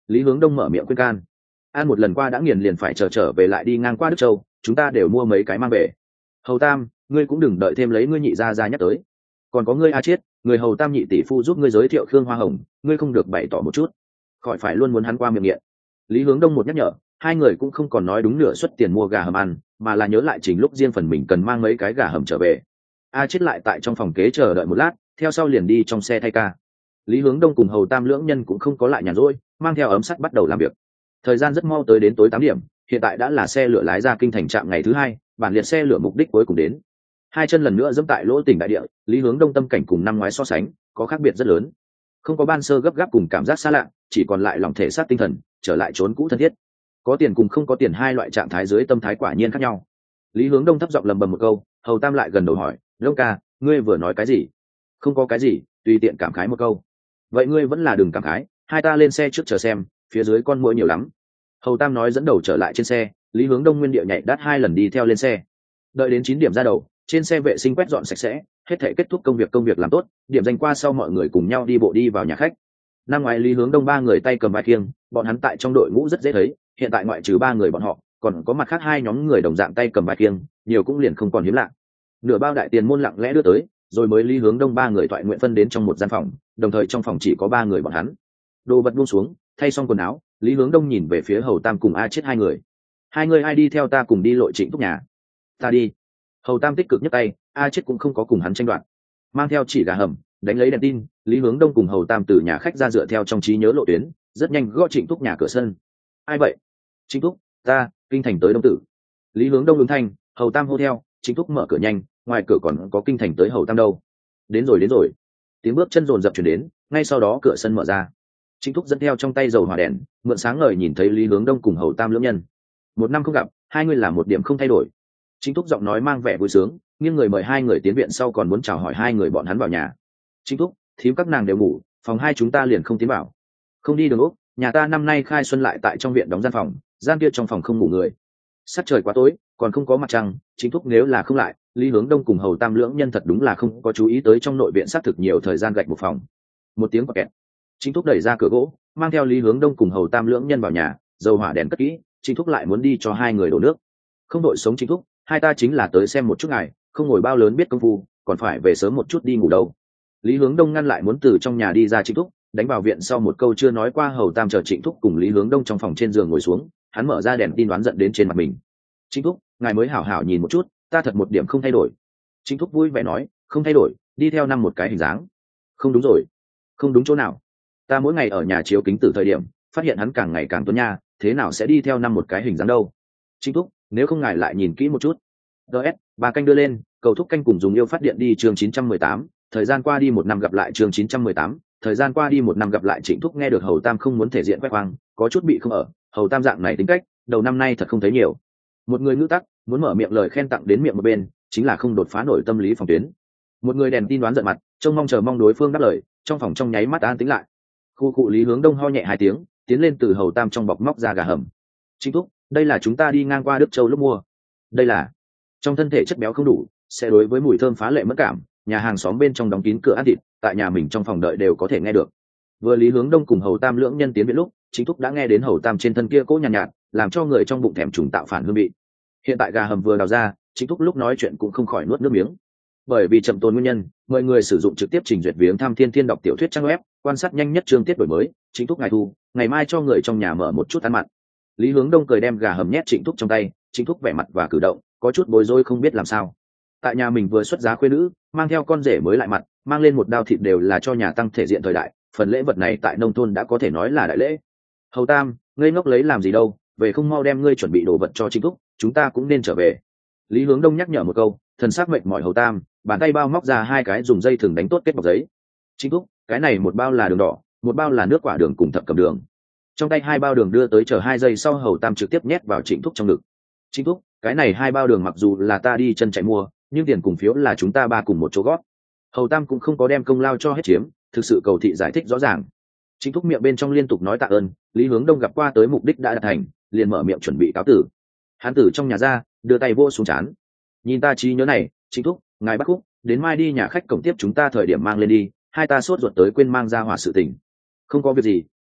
Lý Hướng Đông mở miệng khuyên can. An một lần qua đã nghiền liền phải trở về lại đi ngang qua Đức Châu, chúng ta đều mua mấy cái mang về. Hầu Tam, ngươi cũng đừng đợi thêm lấy ngươi nhị gia nhắc tới. Còn có ngươi A Chiết, người Hầu Tam nhị tỷ phu giúp ngươi giới thiệu Khương Hoa Hồng, ngươi không được bày tỏ một chút, khỏi phải luôn muốn hắn qua miệng nghiện. Lý Hướng Đông một nhắc nhở, hai người cũng không còn nói đúng nửa suất tiền mua gà hầm ăn, mà là nhớ lại trình lúc riêng phần mình cần mang mấy cái gà hầm trở về. A Chiết lại tại trong phòng kế chờ đợi một lát, theo sau liền đi trong xe thay ca. Lý Hướng Đông cùng Hầu Tam lưỡng nhân cũng không có lại nhàn rỗi, mang theo ấm sắt bắt đầu làm việc. Thời gian rất mau tới đến tối 8 điểm, hiện tại đã là xe lửa lái ra kinh thành trạm ngày thứ hai, bản liệt xe lửa mục đích cuối cùng đến. Hai chân lần nữa dẫm tại lỗ tỉnh đại địa, Lý Hướng Đông tâm cảnh cùng năm ngoái so sánh có khác biệt rất lớn. Không có ban sơ gấp gáp cùng cảm giác xa lạ, chỉ còn lại lòng thể xác tinh thần, trở lại trốn cũ thân thiết. Có tiền cùng không có tiền hai loại trạng thái dưới tâm thái quả nhiên khác nhau. Lý Hướng Đông thấp giọng lầm bầm một câu, Hầu Tam lại gần đầu hỏi, Đông ca, ngươi vừa nói cái gì? Không có cái gì, tùy tiện cảm khái một câu. Vậy ngươi vẫn là đừng cảm khái, hai ta lên xe trước chờ xem, phía dưới con muỗi nhiều lắm. Hầu Tam nói dẫn đầu trở lại trên xe, Lý Hướng Đông nguyên địa nhảy đắt 2 lần đi theo lên xe. Đợi đến 9 điểm ra đầu, trên xe vệ sinh quét dọn sạch sẽ, hết thảy kết thúc công việc làm tốt, điểm danh qua sau mọi người cùng nhau đi bộ đi vào nhà khách. Năm ngoái Lý Hướng Đông ba người tay cầm vai kiêng, bọn hắn tại trong đội ngũ rất dễ thấy, hiện tại ngoại trừ ba người bọn họ, còn có mặt khác hai nhóm người đồng dạng tay cầm vai kiêng, nhiều cũng liền không còn hiếm lạ. Nửa bao đại tiền môn lặng lẽ đưa tới, rồi mới Lý Hướng Đông ba người thoại nguyện phân đến trong một gian phòng, đồng thời trong phòng chỉ có ba người bọn hắn. Đồ vật buông xuống, thay xong quần áo, Lý Hướng Đông nhìn về phía Hầu Tam cùng A Chiết hai người. Hai người ai đi theo ta cùng đi lộ Trịnh Thúc nhà? Ta đi. Hầu Tam tích cực nhấc tay, A Chiết cũng không có cùng hắn tranh đoạt. Mang theo chỉ gà hầm, đánh lấy đèn tin, Lý Hướng Đông cùng Hầu Tam từ nhà khách ra dựa theo trong trí nhớ lộ tuyến, rất nhanh gõ Trịnh Thúc nhà cửa sân. Ai vậy? Trịnh Thúc, ta, kinh thành tới Đông Tử. Lý Hướng Đông ứng thanh, Hầu Tam hô theo, Trịnh Thúc mở cửa nhanh, ngoài cửa còn có kinh thành tới Hầu Tam đâu. Đến rồi. Tiếng bước chân rồn rập chuyển đến, ngay sau đó cửa sân mở ra. Trịnh Thúc dẫn theo trong tay dầu hỏa đèn, mượn sáng ngời nhìn thấy Lý Hướng Đông cùng Hầu Tam lưỡng nhân. Một năm không gặp, hai người là một điểm không thay đổi. Trịnh Thúc giọng nói mang vẻ vui sướng, nghiêng người mời hai người tiến viện sau còn muốn chào hỏi hai người bọn hắn vào nhà. Trịnh Thúc, thím các nàng đều ngủ, phòng hai chúng ta liền không tiến vào. Không đi đường úc, nhà ta năm nay khai xuân lại tại trong viện đóng gian phòng, gian kia trong phòng không ngủ người. Sắc trời quá tối, còn không có mặt trăng, Trịnh Thúc nếu là không lại, Lý Hướng Đông cùng Hầu Tam lưỡng nhân thật đúng là không có chú ý tới trong nội viện xác thực nhiều thời gian gạch một phòng. Một tiếng kẹt. Trịnh Thúc đẩy ra cửa gỗ, mang theo Lý Hướng Đông cùng Hầu Tam lưỡng nhân vào nhà, dầu hỏa đèn cất kỹ, Trịnh Thúc lại muốn đi cho hai người đổ nước. Không đội sống Trịnh Thúc, hai ta chính là tới xem một chút ngài, không ngồi bao lớn biết công phu, còn phải về sớm một chút đi ngủ đâu. Lý Hướng Đông ngăn lại muốn từ trong nhà đi ra Trịnh Thúc, đánh vào viện sau một câu chưa nói qua, Hầu Tam chờ Trịnh Thúc cùng Lý Hướng Đông trong phòng trên giường ngồi xuống, hắn mở ra đèn tin đoán giận đến trên mặt mình. Trịnh Thúc, ngài mới hảo hảo nhìn một chút, ta thật một điểm không thay đổi. Trịnh Thúc vui vẻ nói, không thay đổi, đi theo năm một cái hình dáng. Không đúng rồi. Không đúng chỗ nào? Ta mỗi ngày ở nhà chiếu kính từ thời điểm, phát hiện hắn càng ngày càng tuấn nha, thế nào sẽ đi theo năm một cái hình dáng đâu? Trịnh Thúc, nếu không ngài lại nhìn kỹ một chút. DS, bà canh đưa lên, cầu thúc canh cùng dùng yêu phát điện đi chương 918, thời gian qua đi 1 năm gặp lại chương 918, thời gian qua đi 1 năm gặp lại. Trịnh Thúc nghe được Hầu Tam không muốn thể diện khoe khoang, có chút bị không ở, Hầu Tam dạng này tính cách, đầu năm nay thật không thấy nhiều. Một người ngữ tắc, muốn mở miệng lời khen tặng đến miệng một bên, chính là không đột phá nổi tâm lý phòng tuyến. Một người đèn tin đoán giận mặt, trông mong chờ mong đối phương đáp lời, trong phòng trong nháy mắt an tĩnh lại. Khu cụ Lý Hướng Đông ho nhẹ 2 tiếng, tiến lên từ Hầu Tam trong bọc móc ra gà hầm. Trịnh Thúc, đây là chúng ta đi ngang qua Đức Châu lúc mua. Đây là trong thân thể chất béo không đủ, sẽ đối với mùi thơm phá lệ mất cảm, nhà hàng xóm bên trong đóng kín cửa ăn thịt, tại nhà mình trong phòng đợi đều có thể nghe được. Vừa Lý Hướng Đông cùng Hầu Tam lưỡng nhân tiến viện lúc, Trịnh Thúc đã nghe đến Hầu Tam trên thân kia cỗ nhàn nhạt, làm cho người trong bụng thèm trùng tạo phản hương vị. Hiện tại gà hầm vừa đào ra, Trịnh Thúc lúc nói chuyện cũng không khỏi nuốt nước miếng. Bởi vì chậm tồn nguyên nhân, mọi người sử dụng trực tiếp trình duyệt viếng thăm Thiên Thiên đọc tiểu thuyết trang web, quan sát nhanh nhất chương tiết đổi mới. Trịnh Thúc ngài thu, ngày mai cho người trong nhà mở một chút ăn mặn. Lý Hướng Đông cười đem gà hầm nhét Trịnh Thúc trong tay, Trịnh Thúc vẻ mặt và cử động có chút bối rối không biết làm sao. Tại nhà mình vừa xuất giá khuê nữ, mang theo con rể mới lại mặt, mang lên một đao thịt đều là cho nhà tăng thể diện thời đại, phần lễ vật này tại nông thôn đã có thể nói là đại lễ. Hầu Tam, ngây ngốc lấy làm gì đâu, về không mau đem ngươi chuẩn bị đồ vật cho Trịnh Thúc, chúng ta cũng nên trở về. Lý Hướng Đông nhắc nhở một câu, thần sắc mệt mỏi Hầu Tam, bàn tay bao móc ra 2 cái dùng dây thừng đánh tốt kết bọc giấy. Trịnh Thúc, cái này một bao là đường đỏ, một bao là nước quả đường cùng thập cẩm đường. Trong tay 2 bao đường đưa tới, chờ 2 giây sau Hầu Tam trực tiếp nhét vào Trịnh Thúc trong ngực. Trịnh Thúc, cái này 2 bao đường mặc dù là ta đi chân chạy mua, nhưng tiền cùng phiếu là chúng ta ba cùng một chỗ góp. Hầu Tam cũng không có đem công lao cho hết chiếm, thực sự cầu thị giải thích rõ ràng. Trịnh Thúc miệng bên trong liên tục nói tạ ơn, Lý Hướng Đông gặp qua tới mục đích đã đạt thành, liền mở miệng chuẩn bị cáo tử. Hắn tử trong nhà ra, đưa tay vô xuống trán. Nhìn ta trí nhớ này, Trịnh Thúc, ngài bắt khúc, đến mai đi nhà khách cổng tiếp chúng ta thời điểm mang lên đi, hai ta sốt ruột tới quên mang ra hỏa sự tình. Không có việc gì,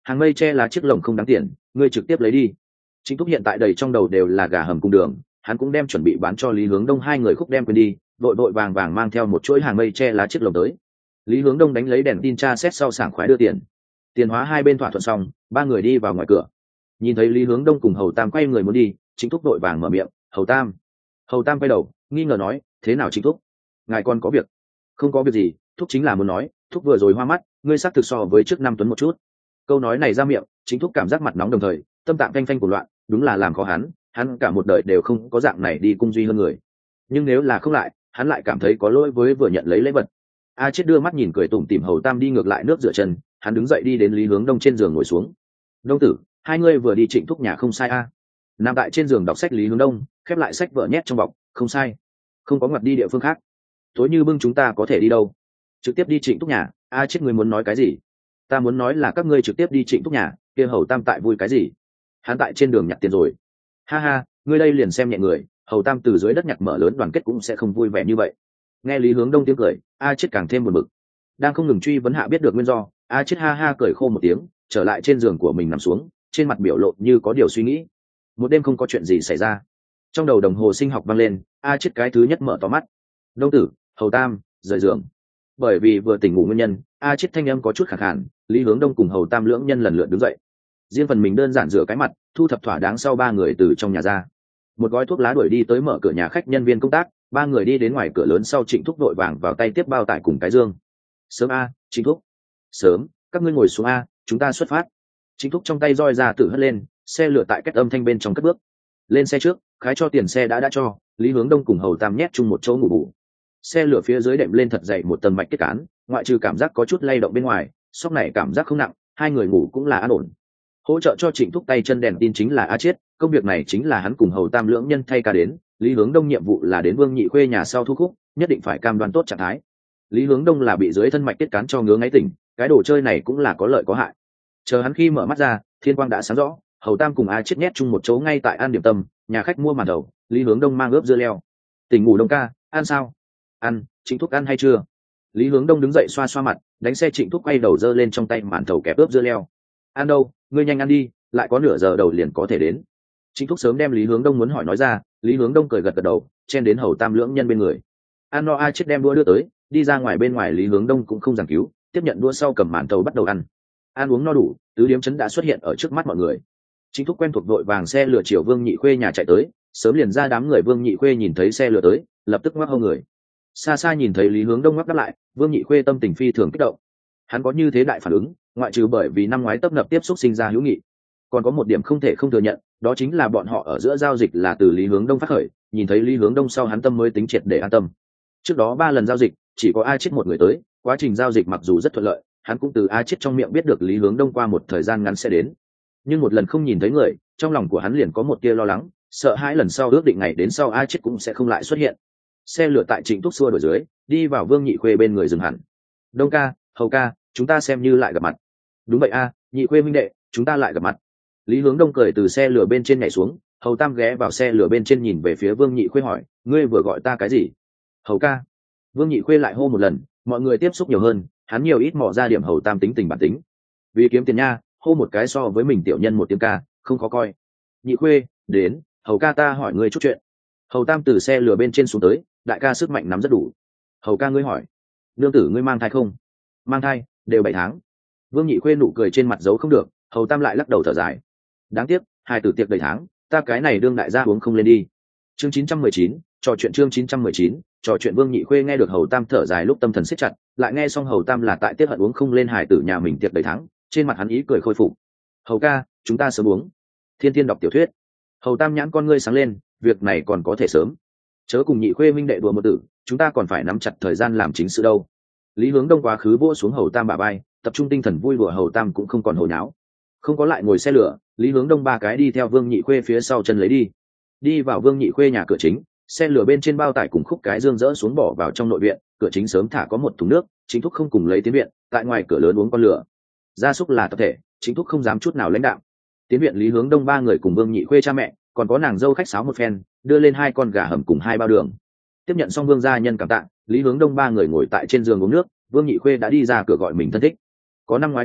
hàng mây che là chiếc lồng không đáng tiền, ngươi trực tiếp lấy đi. Trịnh Thúc hiện tại đầy trong đầu đều là gà hầm cùng đường, hắn cũng đem chuẩn bị bán cho Lý Hướng Đông hai người khúc đem quên đi, vội vội vàng vàng mang theo một chuỗi hàng mây che lá chiếc lồng tới. Lý Hướng Đông đánh lấy đèn tin tra xét sau sảng khoái đưa tiền. Tiền hóa hai bên thỏa thuận xong, ba người đi vào ngoài cửa. Nhìn thấy Lý Hướng Đông cùng Hầu Tam quay người muốn đi, Trịnh Thúc vội vàng mở miệng, "Hầu Tam." Hầu Tam quay đầu, nghi ngờ nói, "Thế nào Trịnh Thúc? Ngài còn có việc?" "Không có việc gì, Thúc chính là muốn nói, Thúc vừa rồi hoa mắt, ngươi xác thực so với trước năm tuấn một chút." Câu nói này ra miệng, Trịnh Thúc cảm giác mặt nóng đồng thời, tâm tạng phanh phanh của loạn, đúng là làm khó hắn cả một đời đều không có dạng này đi cung duy hơn người. Nhưng nếu là không lại, hắn lại cảm thấy có lỗi với vừa nhận lấy lễ vật. A Chết đưa mắt nhìn cười tủm tỉm Hầu Tam đi ngược lại nước rửa chân, hắn đứng dậy đi đến Lý Hướng Đông trên giường ngồi xuống. "Đông tử, hai ngươi vừa đi Trịnh Thúc nhà không sai a?" Nằm tại trên giường đọc sách Lý Hướng Đông khép lại sách vở nhét trong bọc, "Không sai, không có ngoặt đi địa phương khác. Tối như bưng chúng ta có thể đi đâu? Trực tiếp đi Trịnh Thúc nhà." "A Chết, ngươi muốn nói cái gì?" "Ta muốn nói là các ngươi trực tiếp đi Trịnh Thúc nhà, kia Hầu Tam tại vui cái gì? Hắn tại trên đường nhặt tiền rồi." "Ha ha, ngươi đây liền xem nhẹ người, Hầu Tam từ dưới đất nhặt mở lớn đoàn kết cũng sẽ không vui vẻ như vậy." Nghe Lý Hướng Đông tiếng cười, A Chết càng thêm buồn bực. Đang không ngừng truy vấn hạ biết được nguyên do, A Chết ha ha cười khô một tiếng, trở lại trên giường của mình nằm xuống, trên mặt biểu lộ như có điều suy nghĩ. Một đêm không có chuyện gì xảy ra. Trong đầu đồng hồ sinh học vang lên, A Chết cái thứ nhất mở to mắt. "Đông tử, Hầu Tam, rời giường." Bởi vì vừa tỉnh ngủ nguyên nhân, A Chết thanh âm có chút khàn khàn, Lý Hướng Đông cùng Hầu Tam lưỡng nhân lần lượt đứng dậy. Riêng phần mình đơn giản rửa cái mặt, thu thập thỏa đáng sau ba người từ trong nhà ra. Một gói thuốc lá đuổi đi tới mở cửa nhà khách nhân viên công tác, ba người đi đến ngoài cửa lớn sau Trịnh Thúc vội vàng vào tay tiếp bao tải cùng cái dương. "Sớm a, Trịnh Thúc." "Sớm, các ngươi ngồi xuống a, chúng ta xuất phát." Trịnh Thúc trong tay roi ra tự hất lên, xe lửa tại cách âm thanh bên trong cất bước. Lên xe trước, khái cho tiền xe đã cho, Lý Hướng Đông cùng Hầu Tam nhét chung một chỗ ngủ bù. Xe lửa phía dưới đệm lên thật dày một tầng mạch kết cán, ngoại trừ cảm giác có chút lay động bên ngoài, sóc này cảm giác không nặng, hai người ngủ cũng là an ổn. Hỗ trợ cho Trịnh Thúc tay chân đèn tin chính là A Chiết, công việc này chính là hắn cùng Hầu Tam lưỡng nhân thay ca đến. Lý Hướng Đông nhiệm vụ là đến Vương Nhị Khuê nhà sau thu khúc, nhất định phải cam đoan tốt trạng thái. Lý Hướng Đông là bị dưới thân mạch kết cán cho ngứa ngáy tỉnh, cái đồ chơi này cũng là có lợi có hại. Chờ hắn khi mở mắt ra, thiên quang đã sáng rõ, Hầu Tam cùng A Chiết nhét chung một chỗ ngay tại An Điểm Tâm, nhà khách mua màn đầu, Lý Hướng Đông mang ướp dưa leo. "Tỉnh ngủ Đông ca, ăn sao?" "Ăn, Trịnh Thúc ăn hay chưa?" Lý Hướng Đông đứng dậy xoa xoa mặt, đánh xe Trịnh Thúc quay đầu giơ lên trong tay màn thầu kẹp ướp dưa leo. "Ăn đâu, ngươi nhanh ăn đi, lại có nửa giờ đầu liền có thể đến." Trịnh Thúc sớm đem Lý Hướng Đông muốn hỏi nói ra, Lý Hướng Đông cười gật gật đầu, chen đến Hầu Tam lưỡng nhân bên người. Ăn no A Chết đem đũa đưa tới, đi ra ngoài bên ngoài Lý Hướng Đông cũng không giảng cứu, tiếp nhận đũa sau cầm màn thầu bắt đầu ăn. Ăn uống no đủ, tứ điếm trấn đã xuất hiện ở trước mắt mọi người. Trịnh Thúc quen thuộc vội vàng xe lửa chiều Vương Nhị Khuê nhà chạy tới, sớm liền ra đám người Vương Nhị Khuê nhìn thấy xe lửa tới, lập tức ngoắc hâu người. Xa xa nhìn thấy Lý Hướng Đông ngoắc đáp lại, Vương Nhị Khuê tâm tình phi thường kích động. Hắn có như thế đại phản ứng, ngoại trừ bởi vì năm ngoái tấp nập tiếp xúc sinh ra hữu nghị, còn có một điểm không thể không thừa nhận, đó chính là bọn họ ở giữa giao dịch là từ Lý Hướng Đông phát khởi, nhìn thấy Lý Hướng Đông sau hắn tâm mới tính triệt để an tâm. Trước đó 3 lần giao dịch, chỉ có A Chết một người tới, quá trình giao dịch mặc dù rất thuận lợi, hắn cũng từ A Chết trong miệng biết được Lý Hướng Đông qua một thời gian ngắn sẽ đến. Nhưng một lần không nhìn thấy người, trong lòng của hắn liền có một tia lo lắng, sợ hãi lần sau ước định ngày đến sau A Chết cũng sẽ không lại xuất hiện. Xe lửa tại Trịnh Thúc xua đổi dưới, đi vào Vương Nhị Khuê bên người dừng hẳn. "Đông ca, Hầu ca, chúng ta xem như lại gặp mặt." "Đúng vậy a, Nhị Khuê minh đệ, chúng ta lại gặp mặt." Lý Hướng Đông cười từ xe lửa bên trên nhảy xuống, Hầu Tam ghé vào xe lửa bên trên nhìn về phía Vương Nhị Khuê hỏi, "Ngươi vừa gọi ta cái gì?" "Hầu ca." Vương Nhị Khuê lại hô một lần, mọi người tiếp xúc nhiều hơn, hắn nhiều ít mò ra điểm Hầu Tam tính tình bản tính. Vì kiếm tiền nha, hô một cái so với mình tiểu nhân một tiếng ca, không khó coi. "Nhị Khuê, đến, Hầu ca ta hỏi ngươi chút chuyện." Hầu Tam từ xe lửa bên trên xuống tới, đại ca sức mạnh nắm rất đủ. "Hầu ca ngươi hỏi, nương tử ngươi mang thai không?" "Mang thai, đều 7 tháng." Vương Nhị Khuê nụ cười trên mặt giấu không được, Hầu Tam lại lắc đầu thở dài. "Đáng tiếc, hai tử tiệc đầy tháng, ta cái này đương đại gia uống không lên đi." Chương 919, trò chuyện chương 919, trò chuyện Vương Nhị Khuê nghe được Hầu Tam thở dài lúc tâm thần siết chặt, lại nghe xong Hầu Tam là tại tiết hận uống không lên hài tử nhà mình tiệc đầy tháng, trên mặt hắn ý cười khôi phục. "Hầu ca, chúng ta sớm uống." Thiên Thiên đọc tiểu thuyết. Hầu Tam nhãn con ngươi sáng lên, việc này còn có thể sớm. Chớ cùng Nhị Khuê minh đệ đùa một tử, chúng ta còn phải nắm chặt thời gian làm chính sự đâu. Lý Hướng Đông quá khứ vỗ xuống Hầu Tam bả vai, tập trung tinh thần vui đùa Hầu Tam cũng không còn hồ nháo. Không có lại ngồi xe lửa, Lý Hướng Đông ba cái đi theo Vương Nhị Khuê phía sau chân lấy đi. Đi vào Vương Nhị Khuê nhà cửa chính, xe lửa bên trên bao tải cùng khúc cái dương dỡ xuống bỏ vào trong nội viện, cửa chính sớm thả có một thùng nước, Chính Thúc không cùng lấy tiến viện, tại ngoài cửa lớn uống con lửa. Gia súc là tập thể, Chính Thúc không dám chút nào lãnh đạo. Tiến viện Lý Hướng Đông ba người cùng Vương Nhị Khuê cha mẹ, còn có nàng dâu khách sáo một phen, đưa lên 2 con gà hầm cùng 2 bao đường. Tiếp nhận xong Vương gia nhân cảm tạ, Lý Hướng Đông ba người ngồi tại trên giường uống nước, Vương Nhị Khuê đã đi ra cửa gọi mình thân thích. Có năm ngoái kinh lịch,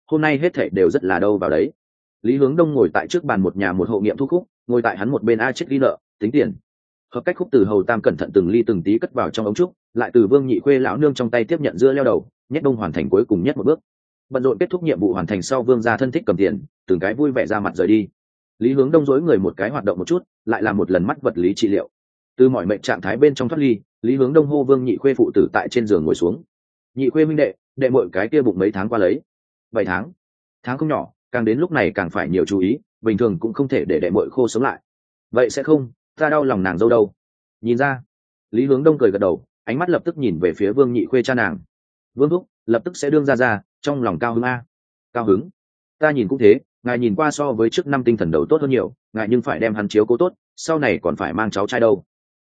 hôm nay hết thảy đều rất là đâu vào đấy. Lý Hướng Đông ngồi tại trước bàn một nhà một hộ nghiệm thu khúc, ngồi tại hắn một bên a chết ghi nợ tính tiền. Hợp cách khúc từ hầu tam cẩn thận từng ly từng tí cất vào trong ống trúc, lại từ Vương Nhị Khuê lão nương trong tay tiếp nhận dưa leo đầu, nhét đông hoàn thành cuối cùng nhất một bước. Bận rộn kết thúc nhiệm vụ hoàn thành sau, Vương gia thân thích cầm tiền, từng cái vui vẻ ra mặt rời đi. Lý Hướng Đông dối người một cái hoạt động một chút, lại làm một lần mắt vật lý trị liệu. Từ mọi mệnh trạng thái bên trong thoát ly, Lý Hướng Đông hô Vương Nhị Khuê phụ tử tại trên giường ngồi xuống. Nhị Khuê minh đệ muội cái kia bụng mấy tháng qua lấy? 7 tháng. Tháng không nhỏ, càng đến lúc này càng phải nhiều chú ý, bình thường cũng không thể để đệ muội khô sống lại. Vậy sẽ không, ta đau lòng nàng dâu đâu. Nhìn ra. Lý Hướng Đông cười gật đầu, ánh mắt lập tức nhìn về phía Vương Nhị Khuê cha nàng. Vương thúc lập tức sẽ đương ra, trong lòng cao hứng a. Cao hứng? Ta nhìn cũng thế, ngài nhìn qua so với trước năm tinh thần đầu tốt hơn nhiều, ngài nhưng phải đem hắn chiếu cố tốt, sau này còn phải mang cháu trai đâu.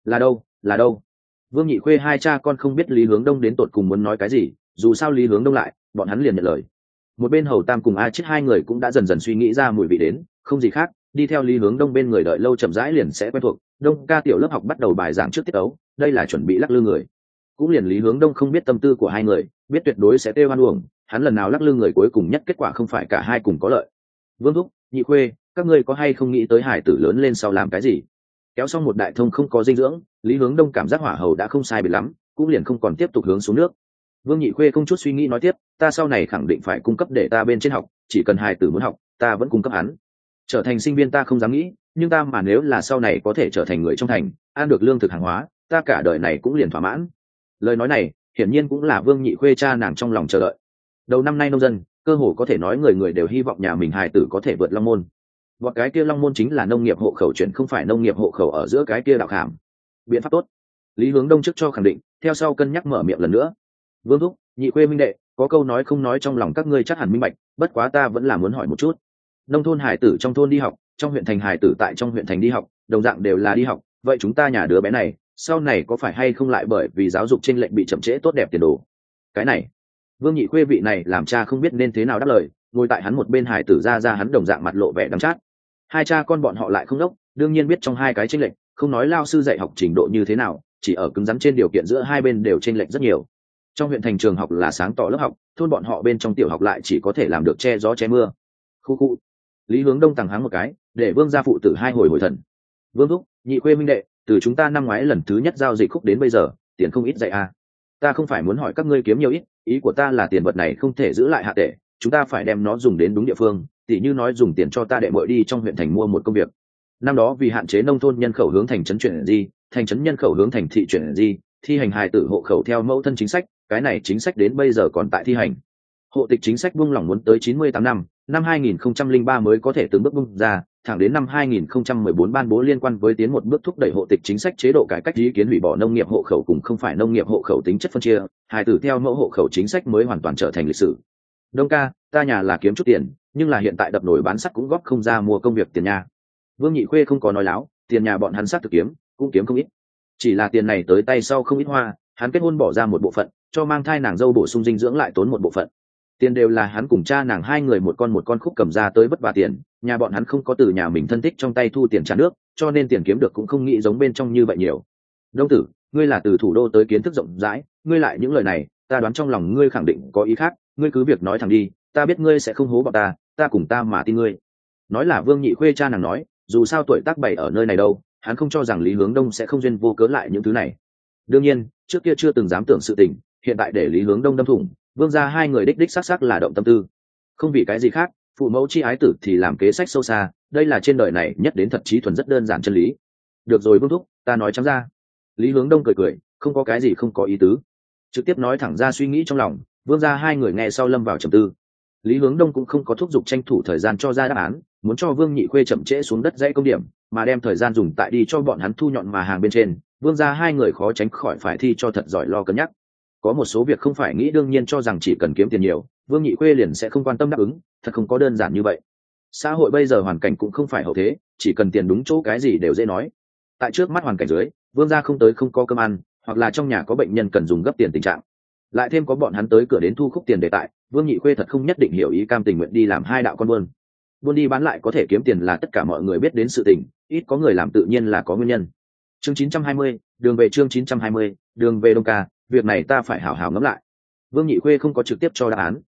Là đâu? Vương Nhị Khuê hai cha con không biết Lý Hướng Đông đến tột cùng muốn nói cái gì, dù sao Lý Hướng Đông lại, bọn hắn liền nhận lời. Một bên hầu tam cùng a chết hai người cũng đã dần dần suy nghĩ ra mùi vị đến, không gì khác, đi theo Lý Hướng Đông bên người đợi lâu chậm rãi liền sẽ quen thuộc. Đông ca tiểu lớp học bắt đầu bài giảng trước tiết ấu, đây là chuẩn bị lắc lư người. Cũng liền Lý Hướng Đông không biết tâm tư của hai người, biết tuyệt đối sẽ tê hoan uổng, hắn lần nào lắc lư người cuối cùng nhất kết quả không phải cả hai cùng có lợi. Vương thúc, Nhị Khuê, các ngươi có hay không nghĩ tới hải tử lớn lên sau làm cái gì? Kéo xong một đại thông không có dinh dưỡng, Lý Hướng Đông cảm giác hỏa hầu đã không sai biệt lắm, cũng liền không còn tiếp tục hướng xuống nước. Vương Nhị Khuê không chút suy nghĩ nói tiếp, ta sau này khẳng định phải cung cấp để ta bên trên học, chỉ cần hải tử muốn học, ta vẫn cung cấp hắn. Trở thành sinh viên ta không dám nghĩ, nhưng ta mà nếu là sau này có thể trở thành người trong thành, ăn được lương thực hàng hóa, ta cả đời này cũng liền thỏa mãn. Lời nói này hiển nhiên cũng là Vương Nhị Khuê cha nàng trong lòng chờ đợi. Đầu năm nay nông dân cơ hồ có thể nói người người đều hy vọng nhà mình hài tử có thể vượt long môn. Vọt cái kia long môn chính là nông nghiệp hộ khẩu chuyển, không phải nông nghiệp hộ khẩu ở giữa cái kia đạo khảm. Biện pháp tốt. Lý Hướng Đông trước cho khẳng định, theo sau cân nhắc mở miệng lần nữa. Vương thúc, Nhị Khuê minh đệ, có câu nói không nói trong lòng các ngươi chắc hẳn minh bạch, bất quá ta vẫn là muốn hỏi một chút. Nông thôn hài tử trong thôn đi học, trong huyện thành hài tử tại trong huyện thành đi học, đồng dạng đều là đi học, vậy chúng ta nhà đứa bé này sau này có phải hay không lại bởi vì giáo dục chênh lệch bị chậm trễ tốt đẹp tiền đồ? Cái này, Vương Nhị Khuê vị này làm cha không biết nên thế nào đáp lời, ngồi tại hắn một bên hải tử ra hắn đồng dạng mặt lộ vẻ đắng chát. Hai cha con bọn họ lại không đốc, đương nhiên biết trong hai cái chênh lệch, không nói lao sư dạy học trình độ như thế nào, chỉ ở cứng rắn trên điều kiện giữa hai bên đều chênh lệch rất nhiều. Trong huyện thành trường học là sáng tỏ lớp học, thôn bọn họ bên trong tiểu học lại chỉ có thể làm được che gió che mưa. Khu. Lý Hướng Đông tằng hắng một cái, để Vương gia phụ tử hai hồi thần. Vương thúc, Nhị Khuê minh đệ, từ chúng ta năm ngoái lần thứ nhất giao dịch khúc đến bây giờ, tiền không ít dạy à. Ta không phải muốn hỏi các ngươi kiếm nhiều ít, ý của ta là tiền vật này không thể giữ lại hạ tệ, chúng ta phải đem nó dùng đến đúng địa phương, tỉ như nói dùng tiền cho ta đệ muội đi trong huyện thành mua một công việc. Năm đó vì hạn chế nông thôn nhân khẩu hướng thành trấn chuyển gì, thành trấn nhân khẩu hướng thành thị chuyển gì, thi hành hài tử hộ khẩu theo mẫu thân chính sách, cái này chính sách đến bây giờ còn tại thi hành. Hộ tịch chính sách buông lỏng muốn tới 98 năm, năm 2003 mới có thể từng bước bung ra, thẳng đến năm 2014 ban bố liên quan với tiến một bước thúc đẩy hộ tịch chính sách chế độ cải cách, ý kiến hủy bỏ nông nghiệp hộ khẩu cùng không phải nông nghiệp hộ khẩu tính chất phân chia, hài tử theo mẫu hộ khẩu chính sách mới hoàn toàn trở thành lịch sử. Đông ca, ta nhà là kiếm chút tiền, nhưng là hiện tại đập nồi bán sắt cũng góp không ra mua công việc tiền nhà. Vương Nhị Khuê không có nói láo, tiền nhà bọn hắn sát thực kiếm, cũng kiếm không ít. Chỉ là tiền này tới tay sau không ít hoa, hắn kết hôn bỏ ra một bộ phận, cho mang thai nàng dâu bổ sung dinh dưỡng lại tốn một bộ phận. Tiền đều là hắn cùng cha nàng hai người một con khúc cầm ra tới vất vả tiền, nhà bọn hắn không có từ nhà mình thân thích trong tay thu tiền trả nước, cho nên tiền kiếm được cũng không nghĩ giống bên trong như vậy nhiều. Đông tử, ngươi là từ thủ đô tới kiến thức rộng rãi, ngươi lại những lời này, ta đoán trong lòng ngươi khẳng định có ý khác, ngươi cứ việc nói thẳng đi, ta biết ngươi sẽ không hố bọn ta cùng ta mà tin ngươi. Nói là Vương Nhị Khuê cha nàng nói, dù sao tuổi tác bày ở nơi này đâu, hắn không cho rằng Lý Hướng Đông sẽ không duyên vô cớ lại những thứ này. Đương nhiên, trước kia chưa từng dám tưởng sự tình, hiện tại để Lý Hướng Đông đâm thủng, Vương gia hai người đích xác là động tâm tư. Không vì cái gì khác, phụ mẫu chi ái tử thì làm kế sách sâu xa, đây là trên đời này nhất đến thật chí thuần rất đơn giản chân lý. Được rồi Vương thúc, ta nói trắng ra. Lý Hướng Đông cười, không có cái gì không có ý tứ, trực tiếp nói thẳng ra suy nghĩ trong lòng. Vương gia hai người nghe sau lâm vào trầm tư. Lý Hướng Đông cũng không có thúc giục tranh thủ thời gian cho ra đáp án, muốn cho Vương Nhị Khuê chậm trễ xuống đất dãy công điểm, mà đem thời gian dùng tại đi cho bọn hắn thu nhọn mà hàng bên trên. Vương gia hai người khó tránh khỏi phải thi cho thật giỏi lo cân nhắc. Có một số việc không phải nghĩ đương nhiên cho rằng chỉ cần kiếm tiền nhiều, Vương Nhị Khuê liền sẽ không quan tâm đáp ứng, thật không có đơn giản như vậy. Xã hội bây giờ hoàn cảnh cũng không phải hậu thế, chỉ cần tiền đúng chỗ cái gì đều dễ nói. Tại trước mắt hoàn cảnh dưới, Vương gia không tới không có cơm ăn, hoặc là trong nhà có bệnh nhân cần dùng gấp tiền tình trạng, lại thêm có bọn hắn tới cửa đến thu khúc tiền để tại, Vương Nhị Khuê thật không nhất định hiểu ý cam tình nguyện đi làm hai đạo con buôn. Buôn đi bán lại có thể kiếm tiền là tất cả mọi người biết đến sự tình, ít có người làm tự nhiên là có nguyên nhân. Chương 920, đường về chương 920, đường về Đông ca, việc này ta phải hảo hảo ngẫm lại. Vương Nhị Khuê không có trực tiếp cho đáp án.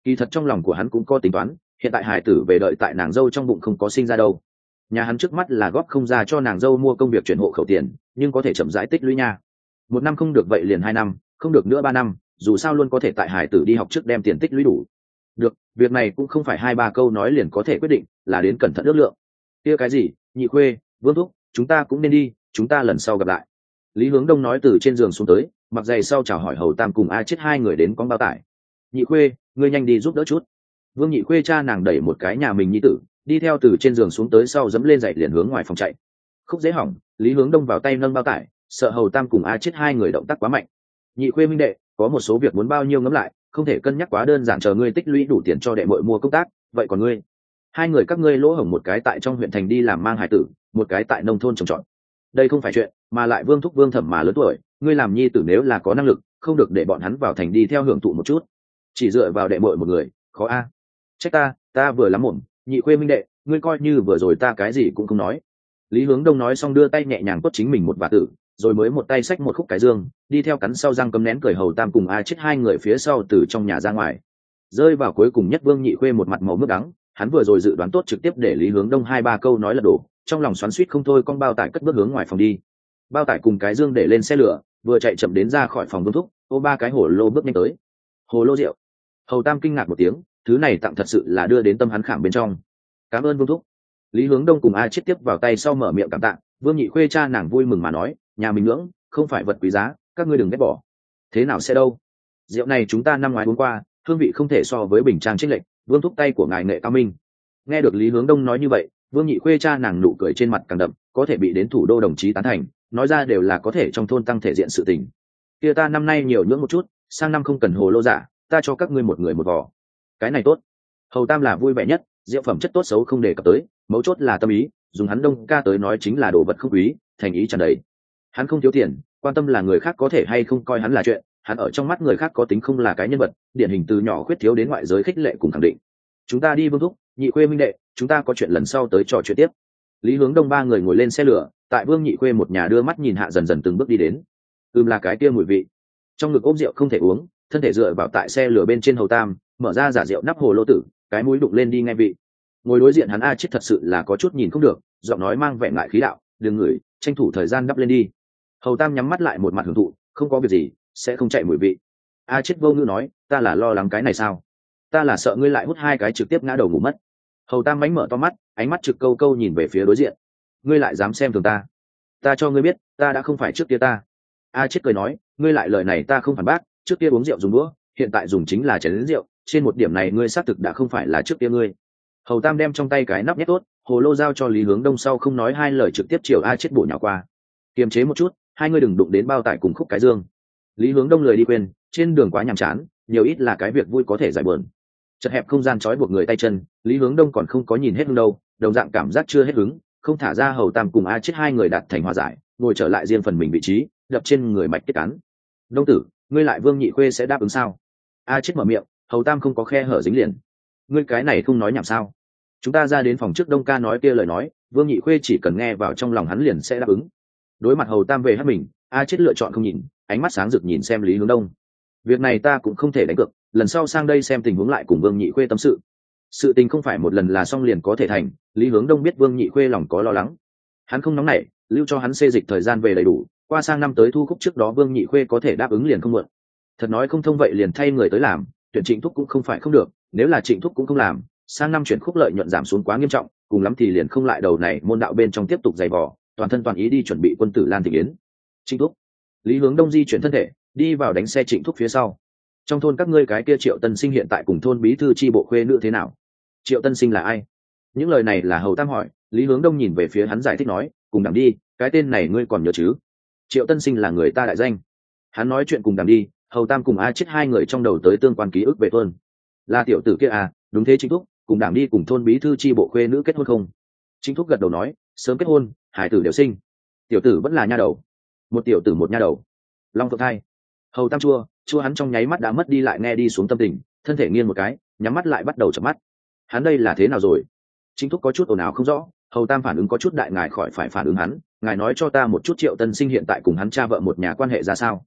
Kỳ thật trong lòng của hắn cũng có tính toán, hiện tại hải tử về đợi tại nàng dâu trong bụng không có sinh ra đâu. Nhà hắn trước mắt là góp không ra cho nàng dâu mua công việc chuyển hộ khẩu tiền, nhưng có thể chậm rãi tích lũy nha. 1 năm không được vậy liền 2 năm, không được nữa 3 năm, dù sao luôn có thể tại hải tử đi học trước đem tiền tích lũy đủ. Được, việc này cũng không phải 2-3 câu nói liền có thể quyết định, là đến cẩn thận ước lượng. Kia cái gì, Nhị Khuê, Vương thúc, chúng ta cũng nên đi, chúng ta lần sau gặp lại. Lý Hướng Đông nói từ trên giường xuống tới, mặc giày sau chào hỏi Hầu Tam cùng A Chết hai người đến con bao tải. Nhị Khuê, ngươi nhanh đi giúp đỡ chút. Vương Nhị Khuê cha nàng đẩy một cái nhà mình nhi tử, đi theo từ trên giường xuống tới sau dẫm lên giày liền hướng ngoài phòng chạy. Khúc dễ hỏng, Lý Hướng Đông vào tay nâng bao tải, sợ Hầu Tam cùng A Chết hai người động tác quá mạnh. Nhị Khuê minh đệ, có một số việc muốn bao nhiêu ngẫm lại, không thể cân nhắc quá đơn giản, chờ ngươi tích lũy đủ tiền cho đệ muội mua công tác, vậy còn ngươi? Hai người các ngươi lỗ hổng, một cái tại trong huyện thành đi làm mang hải tử, một cái tại nông thôn trồng trọt. Đây không phải chuyện, mà lại Vương thúc Vương thẩm mà lớn tuổi, ngươi làm nhi tử nếu là có năng lực, không được để bọn hắn vào thành đi theo hưởng thụ một chút. Chỉ dựa vào đệ muội một người, khó a. Trách ta vừa lắm mồm, Nhị Khuê minh đệ, ngươi coi như vừa rồi ta cái gì cũng không nói. Lý Hướng Đông nói xong đưa tay nhẹ nhàng quất chính mình một vả tử, rồi mới một tay xách một khúc cái dương, đi theo cắn sau răng cấm nén cười Hầu Tam cùng A Chết hai người phía sau từ trong nhà ra ngoài. Rơi vào cuối cùng nhất Vương Nhị Khuê một mặt màu nước đắng, hắn vừa rồi dự đoán tốt trực tiếp để Lý Hướng Đông 2-3 câu nói là đổ, trong lòng xoắn xuýt không thôi, con bao tải cất bước hướng ngoài phòng đi. Bao tải cùng cái dương để lên xe lửa, vừa chạy chậm đến ra khỏi phòng Vương thúc, ô 3 cái hồ lô bước nhanh tới. Hồ lô rượu. Hầu Tam kinh ngạc một tiếng, thứ này tặng thật sự là đưa đến tâm hắn khảm bên trong. Cảm ơn Vương thúc. Lý Hướng Đông cùng A Chết tiếp vào tay sau mở miệng cảm tạ. Vương Nhị Khuê cha nàng vui mừng mà nói, nhà mình ngưỡng, không phải vật quý giá, các ngươi đừng ghét bỏ. Thế nào sẽ đâu? Rượu này chúng ta năm ngoái uống qua, hương vị không thể so với bình trang trích lệnh. Vương thúc tay của ngài nghệ cao minh. Nghe được Lý Hướng Đông nói như vậy, Vương Nhị Khuê cha nàng nụ cười trên mặt càng đậm, có thể bị đến thủ đô đồng chí tán thành, nói ra đều là có thể trong thôn tăng thể diện sự tình. Kia ta năm nay nhiều nhưỡng một chút, sang năm không cần hồ lô giả, ta cho các ngươi một người một vò. Cái này tốt. Hầu Tam là vui vẻ nhất, rượu phẩm chất tốt xấu không đề cập tới, mấu chốt là tâm ý, dùng hắn Đông ca tới nói chính là đồ vật không quý, thành ý tràn đầy. Hắn không thiếu tiền, quan tâm là người khác có thể hay không coi hắn là chuyện, hắn ở trong mắt người khác có tính không là cái nhân vật, điển hình từ nhỏ khuyết thiếu đến ngoại giới khích lệ cùng khẳng định. Chúng ta đi Vương thúc, Nhị Khuê minh đệ, chúng ta có chuyện lần sau tới trò chuyện tiếp. Lý Hướng Đông ba người ngồi lên xe lửa, tại Vương Nhị Khuê một nhà đưa mắt nhìn hạ dần dần từng bước đi đến. Là cái kia mùi vị. Trong ngực ôm rượu không thể uống, thân thể dựa vào tại xe lửa bên trên Hầu Tam, mở ra giả rượu nắp hồ lô tử, cái mũi đụng lên đi nghe vị. Ngồi đối diện hắn A Chết thật sự là có chút nhìn không được, giọng nói mang vẻ ngại khí đạo, đừng ngửi, tranh thủ thời gian đắp lên đi. Hầu Tam nhắm mắt lại một mặt hưởng thụ, không có việc gì, sẽ không chạy mùi vị. A Chết vô ngữ nói, ta là lo lắng cái này sao? Ta là sợ ngươi lại hút 2 cái trực tiếp ngã đầu ngủ mất. Hầu Tam bánh mở to mắt, ánh mắt trực câu câu nhìn về phía đối diện. Ngươi lại dám xem thường ta? Ta cho ngươi biết, ta đã không phải trước kia ta. A Chết cười nói, ngươi lại lời này ta không phản bác, trước kia uống rượu dùng đũa, hiện tại dùng chính là chén lớn rượu, trên một điểm này ngươi xác thực đã không phải là trước kia ngươi. Hầu Tam đem trong tay cái nắp nhét tốt, hồ lô giao cho Lý Hướng Đông sau không nói hai lời trực tiếp chiều A Chết bổ nhào qua. Kiềm chế một chút, hai ngươi đừng đụng đến bao tải cùng khúc cái dương. Lý Hướng Đông lười đi quên, trên đường quá nhàm chán, nhiều ít là cái việc vui có thể giải buồn. Chật hẹp không gian trói buộc người tay chân, Lý Hướng Đông còn không có nhìn hết hứng đâu, đồng dạng cảm giác chưa hết hứng, không thả ra Hầu Tam cùng A Chết hai người đạt thành hòa giải, ngồi trở lại riêng phần mình vị trí, đập trên người mạch tiết cán. Đông tử, ngươi lại Vương Nhị Khuê sẽ đáp ứng sao? A Chết mở miệng, Hầu Tam không có khe hở dính liền. Ngươi cái này không nói nhảm sao? Chúng ta ra đến phòng trước, Đông ca nói kia lời nói, Vương Nhị Khuê chỉ cần nghe vào trong lòng hắn liền sẽ đáp ứng. Đối mặt Hầu Tam về hát mình, A Chết lựa chọn không nhìn, ánh mắt sáng rực nhìn xem Lý Hướng Đông. Việc này ta cũng không thể đánh cược, lần sau sang đây xem tình huống lại cùng Vương Nhị Khuê tâm sự. Sự tình không phải một lần là xong liền có thể thành. Lý Hướng Đông biết Vương Nhị Khuê lòng có lo lắng, hắn không nóng nảy, lưu cho hắn xê dịch thời gian về đầy đủ, qua sang năm tới thu khúc trước đó Vương Nhị Khuê có thể đáp ứng liền không muộn. Thật nói không thông vậy liền thay người tới làm, tuyển Trịnh Thúc cũng không phải không được, nếu là Trịnh Thúc cũng không làm, sang năm chuyển khúc lợi nhuận giảm xuống quá nghiêm trọng, cùng lắm thì liền không lại đầu này môn đạo bên trong tiếp tục dày vò, toàn thân toàn ý đi chuẩn bị quân tử Lan Thị Yến. Trịnh Thúc. Lý Hướng Đông di chuyển thân thể, đi vào đánh xe Trịnh Thúc phía sau. Trong thôn các ngươi cái kia Triệu Tân Sinh hiện tại cùng thôn bí thư chi bộ khuê nữ thế nào? Triệu Tân Sinh là ai? Những lời này là Hầu Tam hỏi, Lý Hướng Đông nhìn về phía hắn giải thích nói, cùng đằng đi, cái tên này ngươi còn nhớ chứ? Triệu Tân Sinh là người ta đại danh. Hắn nói chuyện cùng đằng đi, Hầu Tam cùng A Chết hai người trong đầu tới tương quan ký ức về thôn. Là tiểu tử kia à? Đúng thế Trịnh Thúc, cùng đảng đi cùng thôn bí thư chi bộ khuê nữ kết hôn không? Trịnh Thúc gật đầu nói, sớm kết hôn, hải tử đều sinh. Tiểu tử vẫn là nha đầu. Một tiểu tử một nha đầu. Long phượng thai. Hầu Tam chua hắn trong nháy mắt đã mất đi lại nghe đi xuống tâm tình, thân thể nghiêng một cái, nhắm mắt lại bắt đầu chợp mắt. Hắn đây là thế nào rồi? Trịnh Thúc có chút ồn ào không rõ, Hầu Tam phản ứng có chút đại, ngài khỏi phải phản ứng hắn, ngài nói cho ta một chút Triệu Tân Sinh hiện tại cùng hắn cha vợ một nhà quan hệ ra sao?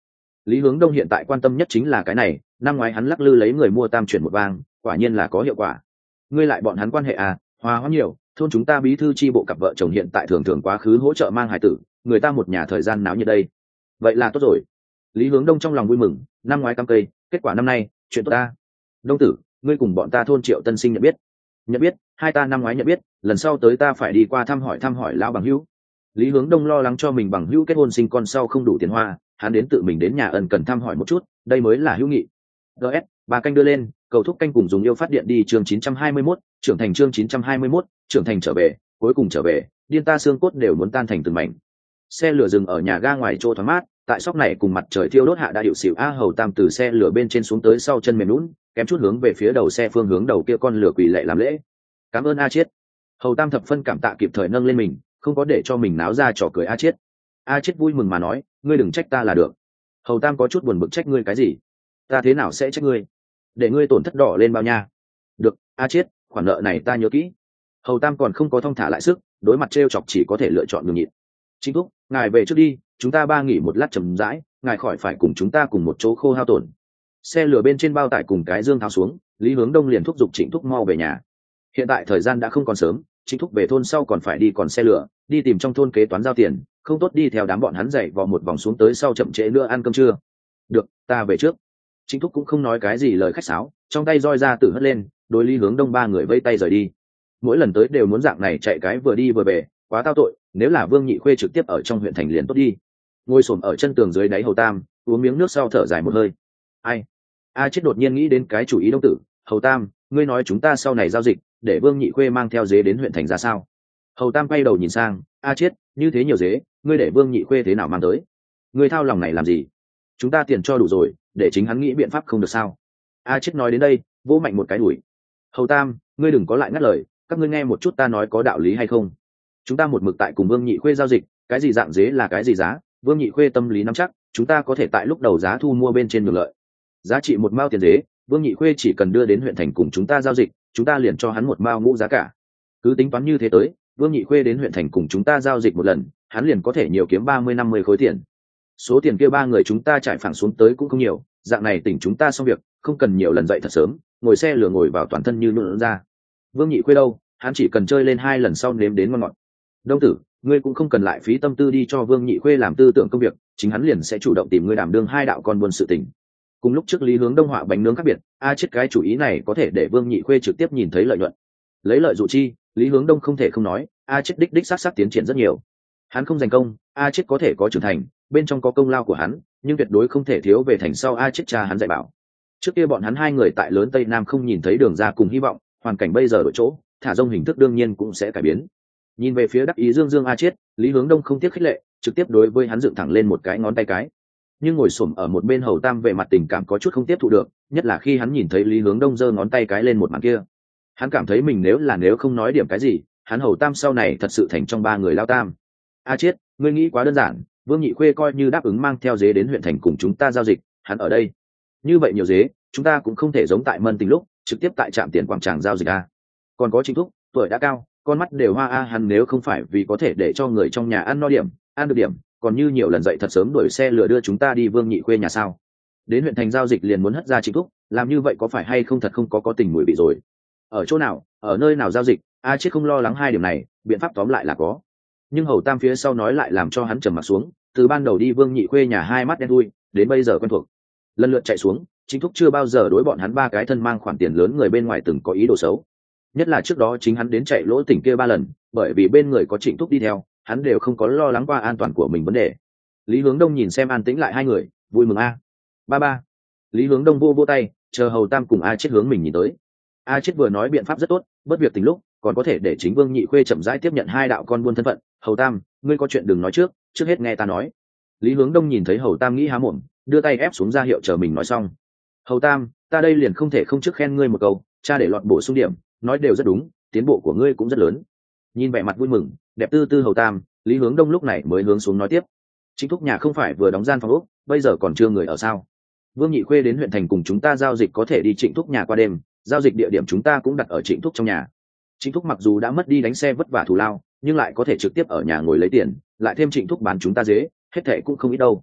Lý Hướng Đông hiện tại quan tâm nhất chính là cái này, năm ngoái hắn lắc lư lấy người mua tam chuyển một vang, quả nhiên là có hiệu quả. Ngươi lại bọn hắn quan hệ à, hòa hoãn nhiều, thôn chúng ta bí thư chi bộ cặp vợ chồng hiện tại thường thường quá khứ hỗ trợ mang hải tử, người ta một nhà thời gian náo như đây. Vậy là tốt rồi. Lý Hướng Đông trong lòng vui mừng, năm ngoái cắm cây, kết quả năm nay, chuyện tốt ta. Đông tử, ngươi cùng bọn ta thôn Triệu Tân Sinh nhận biết. Nhận biết, hai ta năm ngoái nhận biết, lần sau tới ta phải đi qua thăm hỏi lão bằng hữu. Lý Hướng Đông lo lắng cho mình bằng hữu kết hôn sinh con sau không đủ tiền hoa, hắn đến tự mình đến nhà ân cần thăm hỏi một chút, đây mới là hữu nghị. DS, bà canh đưa lên, cầu thúc canh cùng dùng yêu phát điện đi chương 921, trưởng thành chương 921, trưởng thành trở về, cuối cùng trở về, điên ta xương cốt đều muốn tan thành từng mảnh. Xe lửa dừng ở nhà ga ngoài chỗ thoáng mát, tại sóc này cùng mặt trời thiêu đốt hạ đã điệu xỉu a Hầu Tam từ xe lửa bên trên xuống tới sau chân mềm lún, kém chút hướng về phía đầu xe phương hướng đầu kia con lửa quỳ lệ làm lễ. Cảm ơn A Chiết. Hầu Tam thập phân cảm tạ kịp thời nâng lên mình, không có để cho mình náo ra trò cười A Chiết. A Chiết vui mừng mà nói, ngươi đừng trách ta là được. Hầu Tam có chút buồn bực trách ngươi cái gì? Ta thế nào sẽ trách ngươi? Để ngươi tổn thất đỏ lên bao nha? Được, A Chiết, khoản nợ này ta nhớ kỹ. Hầu Tam còn không có thong thả lại sức, đối mặt trêu chọc chỉ có thể lựa chọn nhường nhịn. Chính thúc, ngài về trước đi, chúng ta ba nghỉ một lát chậm rãi, ngài khỏi phải cùng chúng ta cùng một chỗ khô hao tổn. Xe lửa bên trên bao tải cùng cái dương tháo xuống, Lý Hướng Đông liền thúc giục Trịnh Thúc mau về nhà. Hiện tại thời gian đã không còn sớm, Trịnh Thúc về thôn sau còn phải đi còn xe lửa, đi tìm trong thôn kế toán giao tiền, không tốt đi theo đám bọn hắn dậy vò một vòng xuống tới sau chậm trễ nữa ăn cơm trưa. Được, ta về trước. Trịnh Thúc cũng không nói cái gì lời khách sáo, trong tay roi ra tử hất lên, đối Lý Hướng Đông ba người vây tay rời đi. Mỗi lần tới đều muốn dạng này chạy cái vừa đi vừa về, quá tao tội, nếu là Vương Nhị Khuê trực tiếp ở trong huyện thành liền tốt đi. Ngồi xổm ở chân tường dưới đáy Hầu Tam, uống miếng nước sau thở dài một hơi. Ai? A Chết đột nhiên nghĩ đến cái chủ ý. Đông tử, Hầu Tam, ngươi nói chúng ta sau này giao dịch, để Vương Nhị Khuê mang theo dế đến huyện thành ra sao? Hầu Tam quay đầu nhìn sang, A Chết, như thế nhiều dế, ngươi để Vương Nhị Khuê thế nào mang tới? Ngươi thao lòng này làm gì? Chúng ta tiền cho đủ rồi, để chính hắn nghĩ biện pháp không được sao? A Chết nói đến đây, vỗ mạnh một cái đuổi. Hầu Tam, ngươi đừng có lại ngắt lời, các ngươi nghe một chút ta nói có đạo lý hay không? Chúng ta một mực tại cùng Vương Nhị Khuê giao dịch, cái gì dạng dế là cái gì giá, Vương Nhị Khuê tâm lý nắm chắc, chúng ta có thể tại lúc đầu giá thu mua bên trên được lợi. Giá trị một mao tiền dế, Vương Nhị Khuê chỉ cần đưa đến huyện thành cùng chúng ta giao dịch, chúng ta liền cho hắn một mao ngũ giá cả. Cứ tính toán như thế tới, Vương Nhị Khuê đến huyện thành cùng chúng ta giao dịch một lần, hắn liền có thể nhiều kiếm 30-50 khối tiền. Số tiền kia ba người chúng ta trải phẳng xuống tới cũng không nhiều, dạng này tỉnh chúng ta xong việc, không cần nhiều lần dậy thật sớm, ngồi xe lừa ngồi vào toàn thân như nụn ra. Vương Nhị Khuê đâu, hắn chỉ cần chơi lên 2 lần sau nếm đến ngon ngọt. Đông tử, ngươi cũng không cần lại phí tâm tư đi cho Vương Nhị Khuê làm tư tưởng công việc, chính hắn liền sẽ chủ động tìm ngươi đảm đương hai đạo con buôn sự tình. Cùng lúc trước Lý Hướng Đông họa bánh nướng khác biệt, A Chết cái chủ ý này có thể để Vương Nhị Khuê trực tiếp nhìn thấy lợi nhuận. Lấy lợi dụ chi, Lý Hướng Đông không thể không nói, A Chết đích xác tiến triển rất nhiều. Hắn không giành công, A Chết có thể có trưởng thành, bên trong có công lao của hắn, nhưng tuyệt đối không thể thiếu về thành sau A Chết cha hắn dạy bảo. Trước kia bọn hắn hai người tại lớn Tây Nam không nhìn thấy đường ra cùng hy vọng, hoàn cảnh bây giờ đổi chỗ, thả rông hình thức đương nhiên cũng sẽ cải biến. Nhìn về phía đắc ý dương A Chết, Lý Hướng Đông không tiếc khích lệ, trực tiếp đối với hắn dựng thẳng lên một cái ngón tay cái. Nhưng ngồi xổm ở một bên Hầu Tam về mặt tình cảm có chút không tiếp thụ được, nhất là khi hắn nhìn thấy Lý Hướng Đông giơ ngón tay cái lên một màn kia, hắn cảm thấy mình nếu không nói điểm cái gì, hắn Hầu Tam sau này thật sự thành trong ba người lao tam. A Chết, ngươi nghĩ quá đơn giản, Vương Nhị Khuê coi như đáp ứng mang theo dế đến huyện thành cùng chúng ta giao dịch, hắn ở đây. Như vậy nhiều dế, chúng ta cũng không thể giống tại Mân Tình lúc, trực tiếp tại trạm tiền quảng tràng giao dịch a. Còn có Trịnh Thúc, tuổi đã cao, con mắt đều hoa a, hắn nếu không phải vì có thể để cho người trong nhà ăn no điểm, ăn được điểm, còn như nhiều lần dậy thật sớm đuổi xe lừa đưa chúng ta đi Vương Nhị Khuê nhà sao? Đến huyện thành giao dịch liền muốn hất ra Trịnh Thúc, làm như vậy có phải hay không thật không có tình mùi vị rồi. Ở chỗ nào, ở nơi nào giao dịch, A Chết không lo lắng hai điểm này, biện pháp tóm lại là có. Nhưng Hầu Tam phía sau nói lại làm cho hắn trầm mặt xuống, từ ban đầu đi Vương Nhị Khuê nhà hai mắt đen thui, đến bây giờ quen thuộc. Lần lượt chạy xuống, Trịnh Thúc chưa bao giờ đối bọn hắn ba cái thân mang khoản tiền lớn người bên ngoài từng có ý đồ xấu. Nhất là trước đó chính hắn đến chạy lỗ tỉnh kia 3 lần, bởi vì bên người có Trịnh Thúc đi theo, hắn đều không có lo lắng qua an toàn của mình vấn đề. Lý Hướng Đông nhìn xem an tĩnh lại hai người, vui mừng a. Ba. Lý Hướng Đông vô tay, chờ Hầu Tam cùng A Chết hướng mình nhìn tới. A Chết vừa nói biện pháp rất tốt, bất việc tình lúc, còn có thể để chính Vương Nhị Khuê chậm rãi tiếp nhận hai đạo con buôn thân phận. Hầu Tam, ngươi có chuyện đừng nói trước hết nghe ta nói. Lý Hướng Đông nhìn thấy Hầu Tam nghĩ há mồm, đưa tay ép xuống ra hiệu chờ mình nói xong. Hầu Tam, ta đây liền không thể không trước khen ngươi một câu, cha để lọt bổ sung điểm, nói đều rất đúng, tiến bộ của ngươi cũng rất lớn. Nhìn vẻ mặt vui mừng, đẹp tư Hầu Tam, Lý Hướng Đông lúc này mới hướng xuống nói tiếp. Trịnh Thúc nhà không phải vừa đóng gian phòng ốc, bây giờ còn chưa người ở sao? Vương Nhị Khuê đến huyện thành cùng chúng ta giao dịch có thể đi Trịnh Thúc nhà qua đêm, giao dịch địa điểm chúng ta cũng đặt ở Trịnh Thúc trong nhà. Trịnh Thúc mặc dù đã mất đi đánh xe vất vả thù lao, nhưng lại có thể trực tiếp ở nhà ngồi lấy tiền, lại thêm Trịnh Thúc bán chúng ta dế, hết thệ cũng không ít đâu.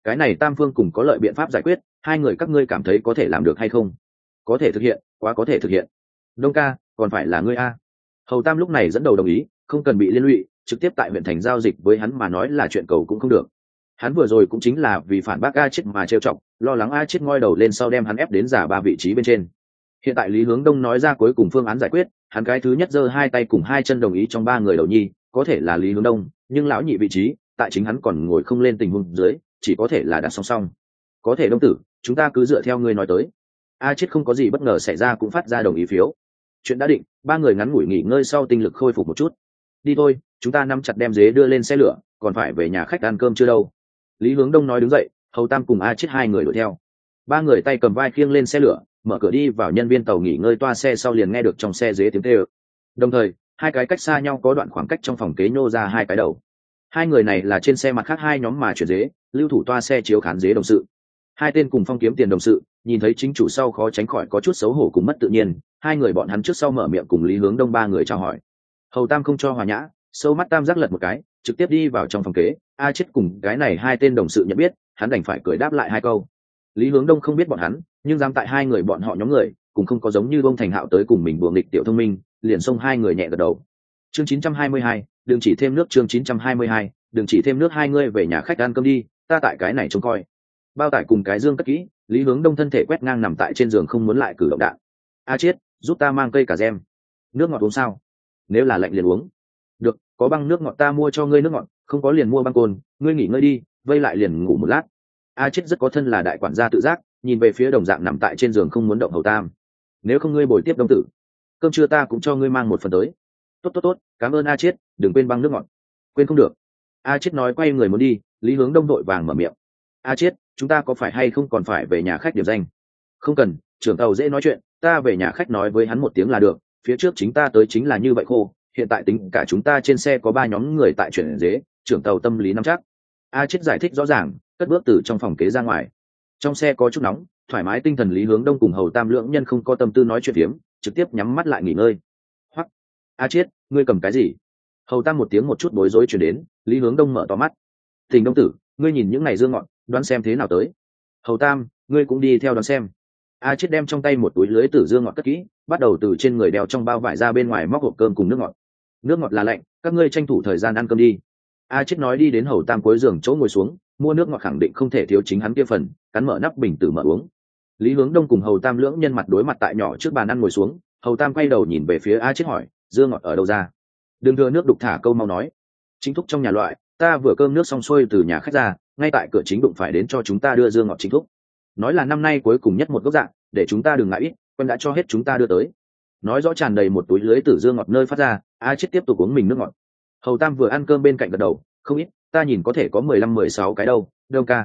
cái này tam phương cùng có lợi biện pháp giải quyết, hai người các ngươi cảm thấy có thể làm được hay không? Có thể thực hiện, quá có thể thực hiện. Đông ca, còn phải là ngươi a. Hầu Tam lúc này dẫn đầu đồng ý, không cần bị liên lụy, trực tiếp tại huyện thành giao dịch với hắn mà nói là chuyện cầu cũng không được. Hắn vừa rồi cũng chính là vì phản bác A Chết mà trêu chọc, lo lắng A Chết ngoi đầu lên sau đem hắn ép đến giả ba vị trí bên trên. Hiện tại Lý Hướng Đông nói ra cuối cùng phương án giải quyết, hắn cái thứ nhất giơ hai tay cùng hai chân đồng ý trong ba người đầu nhi, có thể là Lý Hướng Đông, nhưng lão nhị vị trí, tại chính hắn còn ngồi không lên tình huống dưới, chỉ có thể là đặt song song. Có thể Đông tử, chúng ta cứ dựa theo ngươi nói tới. A Chết không có gì bất ngờ xảy ra cũng phát ra đồng ý phiếu. Chuyện đã định, ba người ngắn ngủi nghỉ ngơi sau tinh lực khôi phục một chút. Đi thôi, chúng ta nắm chặt đem dế đưa lên xe lửa, còn phải về nhà khách ăn cơm chưa đâu. Lý Hướng Đông nói đứng dậy, Hầu Tam cùng A Chết hai người đuổi theo. Ba người tay cầm vai khiêng lên xe lửa, mở cửa đi vào nhân viên tàu nghỉ ngơi toa xe sau liền nghe được trong xe dế tiếng kêu. Đồng thời, hai cái cách xa nhau có đoạn khoảng cách trong phòng kế nhô ra hai cái đầu. Hai người này là trên xe mặt khác hai nhóm mà chuyển dế, lưu thủ toa xe chiếu khán dế đồng sự. Hai tên cùng phong kiếm tiền đồng sự, nhìn thấy chính chủ sau khó tránh khỏi có chút xấu hổ cùng mất tự nhiên, hai người bọn hắn trước sau mở miệng cùng Lý Hướng Đông ba người chào hỏi. Hầu Tam không cho hòa nhã, sâu mắt tam giác lật một cái, trực tiếp đi vào trong phòng kế. A Chết cùng cái này hai tên đồng sự nhận biết, hắn đành phải cười đáp lại hai câu. Lý Hướng Đông không biết bọn hắn, nhưng dám tại hai người bọn họ nhóm người, cũng không có giống như Đông Thành Hạo tới cùng mình đùa nghịch tiểu thông minh, liền xông hai người nhẹ gật đầu. Chương 922, đừng chỉ thêm nước. Chương 922, đừng chỉ thêm nước. Hai người về nhà khách ăn cơm đi, ta tại cái này trông coi. Bao tải cùng cái dương cất kỹ, Lý Hướng Đông thân thể quét ngang nằm tại trên giường không muốn lại cử động đạn. A Chết, giúp ta mang cây cà rem. Nước ngọt uống sao? Nếu là lạnh liền uống. Được, có băng nước ngọt ta mua cho ngươi nước ngọt, không có liền mua băng cồn, ngươi nghỉ ngơi đi, vây lại liền ngủ một lát. A Chết rất có thân là đại quản gia tự giác, nhìn về phía đồng dạng nằm tại trên giường không muốn động Hầu Tam. Nếu không ngươi bồi tiếp Đông tử, cơm trưa ta cũng cho ngươi mang một phần tới. Tốt, cảm ơn A Chết, đừng quên băng nước ngọt. Quên không được. A Chết nói quay người muốn đi, Lý Hướng Đông đội vàng mở miệng. A Chết, chúng ta có phải hay không còn phải về nhà khách điểm danh? Không cần, trưởng tàu dễ nói chuyện, ta về nhà khách nói với hắn một tiếng là được, phía trước chính ta tới chính là như vậy khô, hiện tại tính cả chúng ta trên xe có ba nhóm người tại chuyển dế, trưởng tàu tâm lý nắm chắc. A Chết giải thích rõ ràng, cất bước từ trong phòng kế ra ngoài. Trong xe có chút nóng, thoải mái tinh thần Lý Hướng Đông cùng Hầu Tam lưỡng nhân không có tâm tư nói chuyện phiếm, trực tiếp nhắm mắt lại nghỉ ngơi. Hoắc, A Chết, ngươi cầm cái gì? Hầu Tam một tiếng một chút bối rối truyền đến, Lý Hướng Đông mở to mắt. Tình Đông tử, ngươi nhìn những này dương ngọn, đoán xem thế nào tới. Hầu Tam, ngươi cũng đi theo đoán xem. A Chết đem trong tay một túi lưới tử dương ngọt cất kỹ, bắt đầu từ trên người đeo trong bao vải ra bên ngoài móc hộp cơm cùng nước ngọt. Nước ngọt là lạnh, các ngươi tranh thủ thời gian ăn cơm đi. A Chết nói đi đến Hầu Tam cuối giường chỗ ngồi xuống, mua nước ngọt khẳng định không thể thiếu chính hắn kia phần, cắn mở nắp bình tử mở uống. Lý Hướng Đông cùng Hầu Tam lưỡng nhân mặt đối mặt tại nhỏ trước bàn ăn ngồi xuống, Hầu Tam quay đầu nhìn về phía A Chết hỏi, dương ngọt ở đâu ra? Đừng thừa nước đục thả câu mau nói. Chính thúc trong nhà loại, ta vừa cơm nước xong xuôi từ nhà khách ra, ngay tại cửa chính đụng phải đến cho chúng ta đưa dương ngọt chính thúc. Nói là năm nay cuối cùng nhất một gốc dạng, để chúng ta đừng ngại ít, quen đã cho hết chúng ta đưa tới. Nói rõ tràn đầy một túi lưới tử dương ngọt nơi phát ra, A Chết tiếp tục uống mình nước ngọt. Hầu Tam vừa ăn cơm bên cạnh gật đầu, không ít, ta nhìn có thể có 15-16 cái đâu. Đông ca.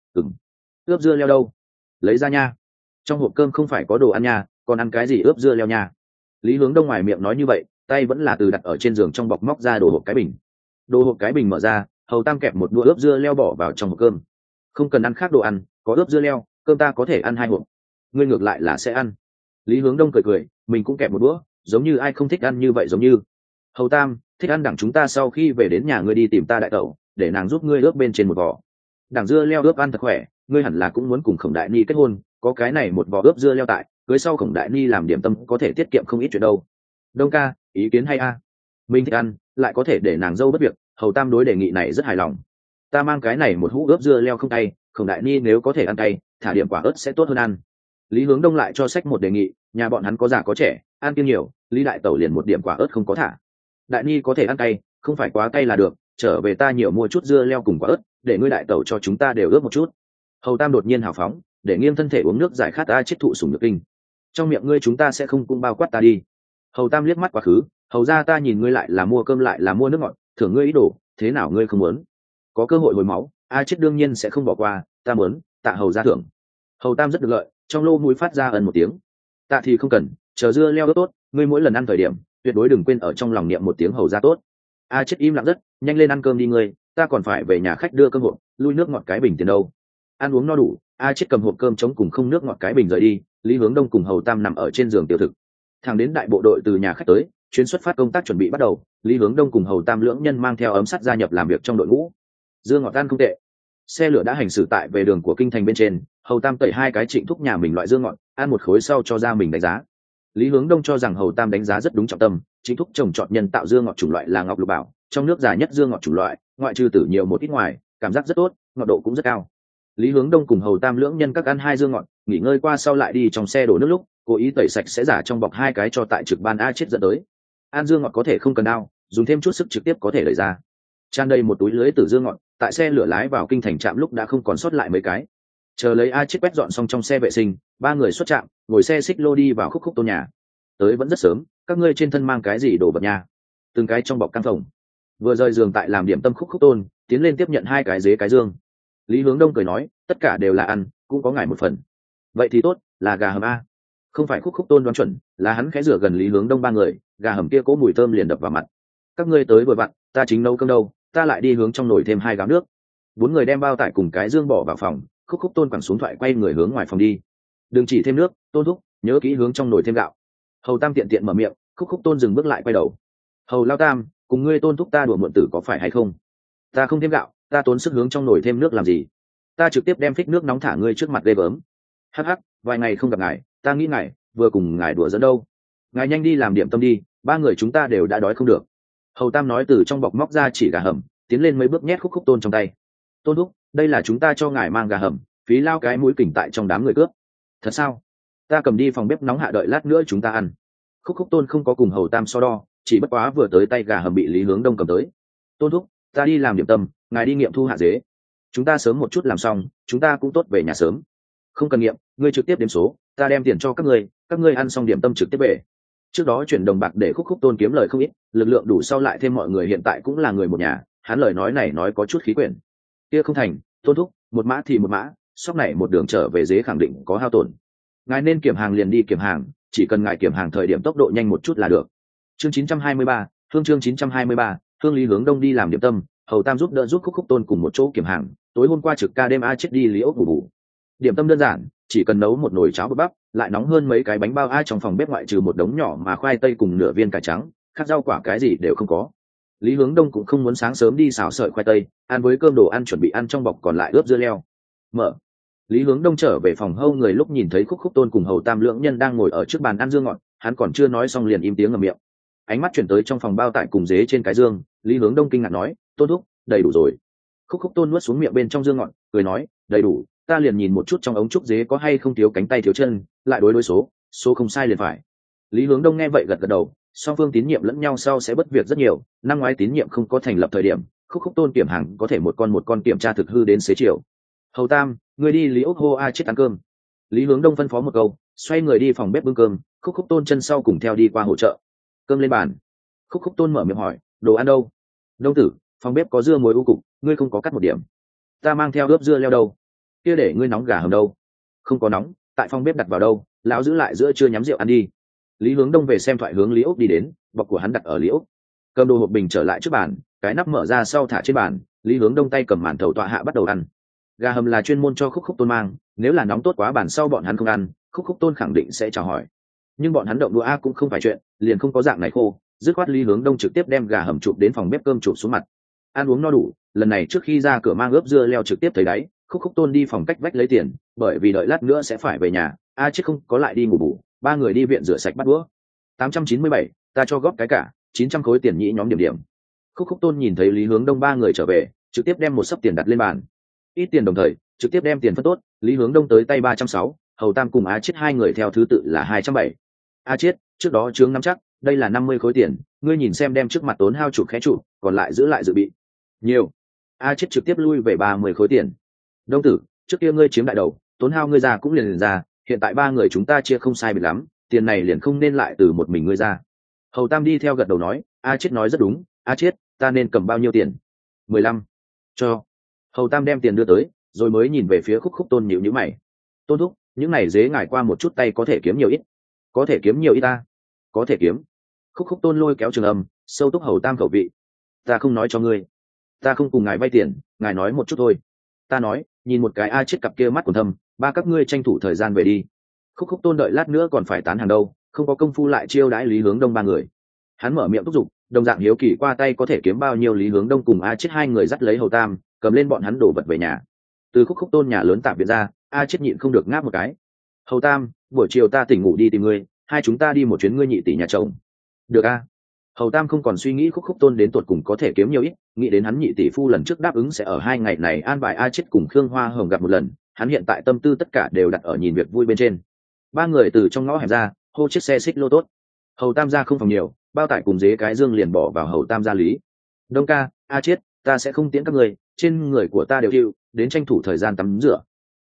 Ướp dưa leo đâu? Lấy ra nha. Trong hộp cơm không phải có đồ ăn nha, còn ăn cái gì ướp dưa leo nha? Lý Hướng Đông ngoài miệng nói như vậy, tay vẫn là từ đặt ở trên giường trong bọc móc ra đồ hộp cái bình. Đồ hộp cái bình mở ra, Hầu Tam kẹp một đũa ướp dưa leo bỏ vào trong hộp cơm. Không cần ăn khác đồ ăn, có ướp dưa leo, cơm ta có thể ăn 2 hộp. Ngươi ngược lại là sẽ ăn. Lý Hướng Đông cười cười, mình cũng kẹp một đũa, giống như ai không thích ăn như vậy giống như. Hầu Tam, thích ăn đẳng chúng ta sau khi về đến nhà ngươi đi tìm ta đại tẩu, để nàng giúp ngươi ướp bên trên một vỏ. Đẳng dưa leo ướp ăn thật khỏe, ngươi hẳn là cũng muốn cùng Khổng Đại Ni kết hôn, có cái này một vỏ ướp dưa leo tại, cưới sau Khổng Đại Ni làm điểm tâm có thể tiết kiệm không ít chuyện đâu. Đông ca, ý kiến hay a? Mình thích ăn, lại có thể để nàng dâu bất việc, Hầu Tam đối đề nghị này rất hài lòng. Ta mang cái này một hũ ướp dưa leo không cay, Khổng Đại Ni nếu có thể ăn cay, thả điểm quả ớt sẽ tốt hơn ăn. Lý Hướng Đông lại cho sách một đề nghị, nhà bọn hắn có già có trẻ, ăn kiêng nhiều, Lý đại tẩu liền một điểm quả ớt không có thả. Đại Ni có thể ăn cay, không phải quá cay là được, trở về ta nhiều mua chút dưa leo cùng quả ớt, để ngươi đại tẩu cho chúng ta đều ướp một chút. Hầu Tam đột nhiên hào phóng, để nghiêng thân thể uống nước giải khát ta chết thụ sủng nhược kinh. Trong miệng ngươi chúng ta sẽ không cũng bao quát ta đi. Hầu Tam liếc mắt quá khứ, hầu ra ta nhìn ngươi lại là mua cơm lại là mua nước ngọt, thưởng ngươi ý đồ, thế nào ngươi không muốn? Có cơ hội hồi máu, A Chết đương nhiên sẽ không bỏ qua, ta muốn, tạ hầu ra thưởng. Hầu Tam rất được lợi, trong lô mũi phát ra ẩn một tiếng. Tạ thì không cần, chờ dưa leo tốt, ngươi mỗi lần ăn thời điểm, tuyệt đối đừng quên ở trong lòng niệm một tiếng hầu ra tốt. A Chết im lặng rất, nhanh lên ăn cơm đi ngươi, ta còn phải về nhà khách đưa cơm hộp, lui nước ngọt cái bình tiền đâu. Ăn uống no đủ, A Chết cầm hộp cơm chống cùng không nước ngọt cái bình rời đi, Lý Hướng Đông cùng Hầu Tam nằm ở trên giường tiểu thực. Thẳng đến đại bộ đội từ nhà khách tới, chuyến xuất phát công tác chuẩn bị bắt đầu, Lý Hướng Đông cùng Hầu Tam lưỡng nhân mang theo ấm sắt gia nhập làm việc trong đội ngũ. Dương ngọt ăn không tệ. Xe lửa đã hành xử tại về đường của kinh thành bên trên, Hầu Tam tẩy hai cái Trịnh Thúc nhà mình loại dương ngọt, ăn một khối sau cho ra mình đánh giá. Lý Hướng Đông cho rằng Hầu Tam đánh giá rất đúng trọng tâm, Trịnh Thúc trồng trọt nhân tạo dương ngọt chủng loại là ngọc lục bảo, trong nước già nhất dương ngọt chủng loại, ngoại trừ tử nhiều một ít ngoài, cảm giác rất tốt, ngọt độ cũng rất cao. Lý Hướng Đông cùng Hầu Tam lưỡng nhân các ăn hai dương ngọt, nghỉ ngơi qua sau lại đi trong xe đổ nước lúc, cố ý tẩy sạch sẽ giả trong bọc hai cái cho tại trực ban a chết dẫn tới. Ăn dương ngọt có thể không cần đao, dùng thêm chút sức trực tiếp có thể đẩy ra. Tràn đầy một túi lưới tử dương ngọt, tại xe lửa lái vào kinh thành trạm lúc đã không còn sót lại mấy cái. Chờ lấy a chết quét dọn xong trong xe vệ sinh, ba người xuất trạm, ngồi xe xích lô đi vào Khúc Khúc Tôn nhà. Tới vẫn rất sớm, các ngươi trên thân mang cái gì đồ vật nha? Từng cái trong bọc căn phòng. Vừa rời giường tại làm điểm tâm Khúc Khúc Tôn, tiến lên tiếp nhận hai cái dế cái dương. Lý Hướng Đông cười nói, tất cả đều là ăn, cũng có ngài một phần. Vậy thì tốt, là gà hầm a. Không phải Khúc Khúc Tôn đoán chuẩn, là hắn khẽ rửa gần Lý Hướng Đông ba người, gà hầm kia cỗ mùi thơm liền đập vào mặt. Các ngươi tới vừa vặn, ta chính nấu cơm đâu, ta lại đi hướng trong nồi thêm hai gáo nước. Bốn người đem bao tải cùng cái dương bỏ vào phòng, Khúc Khúc Tôn quẳng xuống thoại quay người hướng ngoài phòng đi. Đừng chỉ thêm nước, Tôn thúc, nhớ kỹ hướng trong nồi thêm gạo. Hầu Tam tiện tiện mở miệng, Khúc Khúc Tôn dừng bước lại quay đầu. Hầu lao Tam, cùng ngươi Tôn thúc ta đùa muộn tử có phải hay không? Ta không thêm gạo, ta tốn sức hướng trong nồi thêm nước làm gì? Ta trực tiếp đem phích nước nóng thả ngươi trước mặt ghê gớm. Hắc hắc, vài ngày không gặp ngài, ta nghĩ ngài vừa cùng ngài đùa dẫn đâu. Ngài nhanh đi làm điểm tâm đi, ba người chúng ta đều đã đói không được. Hầu Tam nói từ trong bọc móc ra chỉ gà hầm, tiến lên mấy bước nhét Khúc Khúc Tôn trong tay. Tôn thúc, đây là chúng ta cho ngài mang gà hầm, phí lao cái mũi kỉnh tại trong đám người cướp. Thật sao? Ta cầm đi phòng bếp nóng hạ đợi lát nữa chúng ta ăn. Khúc Khúc Tôn không có cùng Hầu Tam so đo, chỉ bất quá vừa tới tay gà hầm bị Lý Hướng Đông cầm tới. Tôn thúc, ta đi làm điểm tâm, ngài đi nghiệm thu hạ dế. Chúng ta sớm một chút làm xong, chúng ta cũng tốt về nhà sớm. Không cần nghiệm, ngươi trực tiếp đếm số, ta đem tiền cho các ngươi ăn xong điểm tâm trực tiếp về. Trước đó chuyển đồng bạc để Khúc Khúc Tôn kiếm lời không ít, lực lượng đủ sau lại thêm mọi người hiện tại cũng là người một nhà, hắn lời nói này nói có chút khí quyển. Kia không thành, Tôn thúc, một mã thì một mã, sóc này một đường trở về dế khẳng định có hao tổn. Ngài nên kiểm hàng liền đi kiểm hàng, chỉ cần ngài kiểm hàng thời điểm tốc độ nhanh một chút là được. Chương 923, chương 923, Lý Hướng Đông đi làm điểm tâm, Hầu Tam giúp đỡ giúp Khúc Khúc Tôn cùng một chỗ kiểm hàng. Tối hôm qua trực ca đêm a chết đi Lý Ốc bù. Điểm tâm đơn giản, chỉ cần nấu một nồi cháo bắp, lại nóng hơn mấy cái bánh bao a trong phòng bếp ngoại trừ một đống nhỏ mà khoai tây cùng nửa viên cải trắng, khác rau quả cái gì đều không có. Lý Hướng Đông cũng không muốn sáng sớm đi xào sợi khoai tây, ăn với cơm đồ ăn chuẩn bị ăn trong bọc còn lại ướp dưa leo. Mở. Lý Hướng Đông trở về phòng hâu người lúc nhìn thấy Khúc Khúc Tôn cùng Hầu Tam lưỡng nhân đang ngồi ở trước bàn ăn dương ngọt, hắn còn chưa nói xong liền im tiếng ngậm miệng. Ánh mắt chuyển tới trong phòng bao tải cùng dế trên cái dương, Lý Hướng Đông kinh ngạc nói, Tôn thúc, đầy đủ rồi. Khúc Khúc Tôn nuốt xuống miệng bên trong dương ngọt, cười nói, đầy đủ, ta liền nhìn một chút trong ống trúc dế có hay không thiếu cánh tay thiếu chân, lại đối số không sai liền phải. Lý Hướng Đông nghe vậy gật gật đầu, song phương tín nhiệm lẫn nhau sau sẽ bất việc rất nhiều. Năm ngoái tín nhiệm không có thành lập thời điểm, Khúc Khúc Tôn kiểm hàng có thể một con kiểm tra thực hư đến xế chiều. Hầu Tam, người đi Lý Ốc hô a chết ăn cơm. Lý Hướng Đông phân phó một câu, xoay người đi phòng bếp bưng cơm, Khúc Khúc Tôn chân sau cùng theo đi qua hỗ trợ. Cơm lên bàn. Khúc Khúc Tôn mở miệng hỏi, đồ ăn đâu? Đông tử, phòng bếp có dưa muối u cục, ngươi không có cắt một điểm. Ta mang theo ướp dưa leo đâu? Kia để ngươi nóng gà hầm đâu? Không có nóng, tại phòng bếp đặt vào đâu, lão giữ lại giữa trưa nhắm rượu ăn đi. Lý Hướng Đông về xem thoại hướng Lý Ốc đi đến, bọc của hắn đặt ở Lý Ốc. Cơm đồ hộp bình trở lại trước bàn, cái nắp mở ra sau thả trên bàn, Lý Hướng Đông tay cầm màn thầu tọa hạ bắt đầu ăn. Gà hầm là chuyên môn cho Khúc Khúc Tôn mang, nếu là nóng tốt quá bàn sau bọn hắn không ăn, Khúc Khúc Tôn khẳng định sẽ chào hỏi. Nhưng bọn hắn động đũa a cũng không phải chuyện, liền không có dạng này khô, dứt khoát Lý Hướng Đông trực tiếp đem gà hầm chụp đến phòng bếp cơm chụp xuống mặt. Ăn uống no đủ, lần này trước khi ra cửa mang ướp dưa leo trực tiếp thấy đáy, Khúc Khúc Tôn đi phòng cách vách lấy tiền, bởi vì đợi lát nữa sẽ phải về nhà, a chết không có lại đi ngủ bù, ba người đi viện rửa sạch bắt đũa. 897, ta cho góp cái cả, 900 khối tiền nhĩ nhóm điểm. Khúc Khúc Tôn nhìn thấy Lý Hướng Đông ba người trở về, trực tiếp đem một xấp tiền đặt lên bàn. Ít tiền đồng thời, trực tiếp đem tiền phân tốt, Lý Hướng Đông tới tay 360, Hầu Tam cùng a chết hai người theo thứ tự là 270. A chết, trước đó chướng nắm chắc, đây là 50 khối tiền, ngươi nhìn xem đem trước mặt tốn hao chụp khẽ chụp, còn lại giữ lại dự bị. Nhiều. A chết trực tiếp lui về 30 khối tiền. Đông tử, trước kia ngươi chiếm đại đầu, tốn hao ngươi ra cũng liền ra, hiện tại ba người chúng ta chia không sai biệt lắm, tiền này liền không nên lại từ một mình ngươi ra. Hầu Tam đi theo gật đầu nói, a chết nói rất đúng, a chết, ta nên cầm bao nhiêu tiền? 15. Cho. Hầu Tam đem tiền đưa tới, rồi mới nhìn về phía Khúc Khúc Tôn nhíu mày. Tôn thúc, những này dế ngải qua một chút tay có thể kiếm nhiều ít. Có thể kiếm nhiều ít ta. Có thể kiếm. Khúc Khúc Tôn lôi kéo Trường Âm, sâu túc Hầu Tam khẩu vị. Ta không nói cho ngươi, ta không cùng ngài vay tiền, ngài nói một chút thôi. Ta nói, nhìn một cái a chết cặp kia mắt còn thâm, ba các ngươi tranh thủ thời gian về đi. Khúc Khúc Tôn đợi lát nữa còn phải tán hàng đâu, không có công phu lại chiêu đãi Lý Hướng Đông ba người. Hắn mở miệng thúc giục, đồng dạng hiếu kỳ qua tay có thể kiếm bao nhiêu. Lý Hướng Đông cùng a chết hai người dắt lấy Hầu Tam, cầm lên bọn hắn đổ vật về nhà. Từ khúc khúc tôn nhà lớn tạm biệt ra, a chết nhịn không được ngáp một cái. Hầu Tam, buổi chiều ta tỉnh ngủ đi tìm ngươi, hai chúng ta đi một chuyến ngươi nhị tỷ nhà chồng. Được a. Hầu Tam không còn suy nghĩ khúc khúc tôn đến tột cùng có thể kiếm nhiều ít, nghĩ đến hắn nhị tỷ phu lần trước đáp ứng sẽ ở 2 ngày này an bài a chết cùng Khương Hoa Hồng gặp một lần, hắn hiện tại tâm tư tất cả đều đặt ở nhìn việc vui bên trên. Ba người từ trong ngõ hẻm ra, hô chiếc xe xích lô tốt. Hầu Tam ra không phòng nhiều, bao tải cùng dế cái dương liền bỏ vào Hầu Tam gia lý. Đông ca, a chết, ta sẽ không tiễn các người, trên người của ta đều chịu, đến tranh thủ thời gian tắm rửa.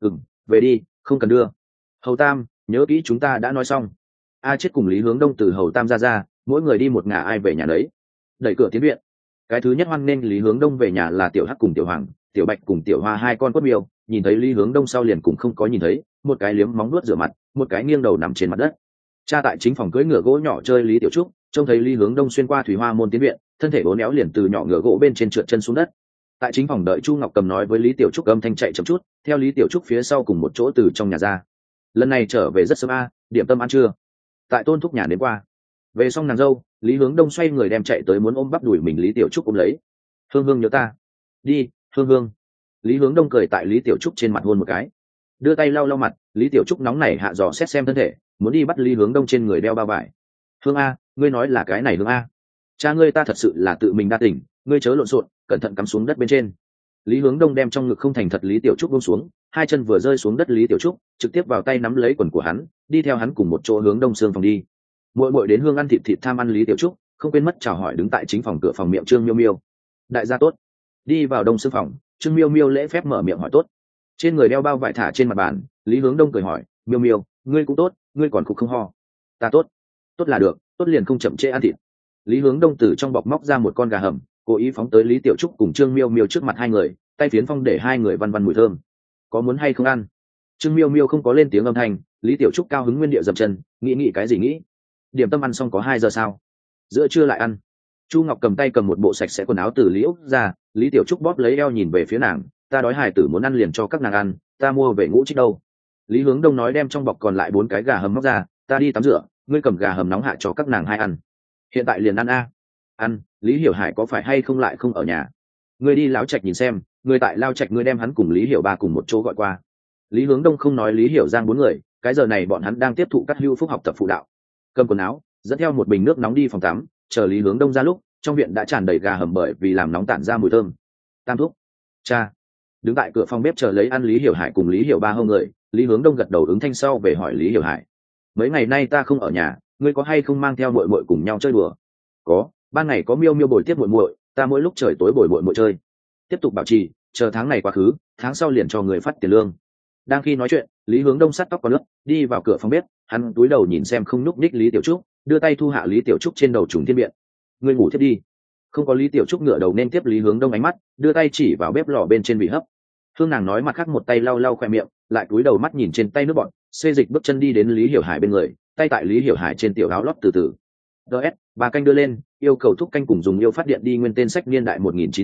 Về đi, không cần đưa. Hầu Tam, nhớ kỹ chúng ta đã nói xong. A chết cùng Lý Hướng Đông từ Hầu Tam ra, mỗi người đi một ngả ai về nhà đấy. Đẩy cửa tiến viện. Cái thứ nhất hoan nghênh Lý Hướng Đông về nhà là Tiểu Hắc cùng Tiểu Hoàng, Tiểu Bạch cùng Tiểu Hoa hai con quất miêu, nhìn thấy Lý Hướng Đông sau liền cũng không có nhìn thấy, một cái liếm móng nuốt rửa mặt, một cái nghiêng đầu nằm trên mặt đất. Cha tại chính phòng cưỡi ngựa gỗ nhỏ chơi Lý Tiểu Trúc, trông thấy Lý Hướng Đông xuyên qua thủy hoa môn tiến viện, thân thể uốn éo liền từ nhỏ ngựa gỗ bên trên trượt chân xuống đất. Tại chính phòng đợi Chu Ngọc Cầm nói với Lý Tiểu Trúc âm thanh chạy chậm chút, theo Lý Tiểu Trúc phía sau cùng một chỗ từ trong nhà ra. Lần này trở về rất sớm điểm tâm ăn trưa. Tại Tôn thúc nhà đến qua. Về xong nàng dâu, Lý Hướng Đông xoay người đem chạy tới muốn ôm bắp đuổi mình Lý Tiểu Trúc ôm lấy. Hương Hương nhớ ta. Đi, Hương Hương. Lý Hướng Đông cười tại Lý Tiểu Trúc trên mặt hôn một cái, đưa tay lau lau mặt. Lý Tiểu Trúc nóng nảy hạ dò xét xem thân thể, muốn đi bắt Lý Hướng Đông trên người đeo bao vải. Hương a, ngươi nói là cái này Hương a? Cha ngươi ta thật sự là tự mình đa tỉnh, ngươi chớ lộn xộn, cẩn thận cắm xuống đất bên trên. Lý Hướng Đông đem trong ngực không thành thật Lý Tiểu Trúc buông xuống, hai chân vừa rơi xuống đất Lý Tiểu Trúc trực tiếp vào tay nắm lấy quần của hắn, đi theo hắn cùng một chỗ hướng đông xương phòng đi. Muội muội đến Hương ăn thịt tham ăn Lý Tiểu Trúc, không quên mất chào hỏi đứng tại chính phòng cửa phòng miệng Trương Miêu Miêu. Đại gia tốt. Đi vào đông xương phòng, Trương Miêu Miêu lễ phép mở miệng hỏi tốt. Trên người đeo bao vải thả trên mặt bàn, Lý Hướng Đông cười hỏi, Miêu Miêu, ngươi cũng tốt, ngươi còn khục không ho? Ta tốt. Tốt là được, tốt liền không chậm trễ ăn thịt. Lý Hướng Đông từ trong bọc móc ra một con gà hầm, cố ý phóng tới Lý Tiểu Trúc cùng Trương Miêu Miêu trước mặt hai người, tay phiến phong để hai người văn văn mùi thơm. Có muốn hay không ăn? Trương Miêu Miêu không có lên tiếng âm thanh, Lý Tiểu Trúc cao hứng nguyên địa dậm chân, nghĩ cái gì nghĩ? Điểm tâm ăn xong có 2 giờ sao? Giữa trưa lại ăn. Chu Ngọc cầm tay cầm một bộ sạch sẽ quần áo từ Lý Úc ra, Lý Tiểu Trúc bóp lấy eo nhìn về phía nàng, ta đói hài tử muốn ăn liền cho các nàng ăn, ta mua về ngũ trích đâu. Lý Hướng Đông nói đem trong bọc còn lại 4 cái gà hầm móc ra, ta đi tắm rửa, ngươi cầm gà hầm nóng hạ cho các nàng hai ăn. Hiện tại liền ăn a. Ăn, Lý Hiểu Hải có phải hay không lại không ở nhà? Ngươi đi Lão Trạch nhìn xem, ngươi tại Lao Trạch ngươi đem hắn cùng Lý Hiểu Ba cùng một chỗ gọi qua. Lý Hướng Đông không nói Lý Hiểu Giang 4 người, cái giờ này bọn hắn đang tiếp thụ Cát Hưu Phúc học tập phụ đạo. Cầm quần áo, dẫn theo một bình nước nóng đi phòng tắm, chờ Lý Hướng Đông ra lúc, trong viện đã tràn đầy gà hầm bởi vì làm nóng tản ra mùi thơm. Tam thúc, cha. Đứng tại cửa phòng bếp chờ lấy ăn Lý Hiểu Hải cùng Lý Hiểu Ba hơn người, Lý Hướng Đông gật đầu ứng thanh sau về hỏi Lý Hiểu Hải. Mấy ngày nay ta không ở nhà, ngươi có hay không mang theo muội muội cùng nhau chơi đùa? Có, ban ngày có Miêu Miêu bồi tiếp muội muội, ta mỗi lúc trời tối bồi muội muội chơi. Tiếp tục bảo trì, chờ tháng này quá khứ, tháng sau liền cho người phát tiền lương. Đang khi nói chuyện, Lý Hướng Đông sắt tóc qua nước, đi vào cửa phòng bếp, hắn cúi đầu nhìn xem không nhúc nhích Lý Tiểu Trúc, đưa tay thu hạ Lý Tiểu Trúc trên đầu trùng thiên biện. Ngươi ngủ thiết đi. Không có Lý Tiểu Trúc ngửa đầu nên tiếp Lý Hướng Đông ánh mắt, đưa tay chỉ vào bếp lò bên trên bị hấp. Hương nàng nói mặt khác một tay lau lau khoe miệng, lại cúi đầu mắt nhìn trên tay nước bọn, xê dịch bước chân đi đến Lý Hiểu Hải bên người, tay tại Lý Hiểu Hải trên tiểu áo lót từ từ. DS, bà canh đưa lên, yêu cầu thúc canh cùng dùng yêu phát điện đi nguyên tên sách niên đại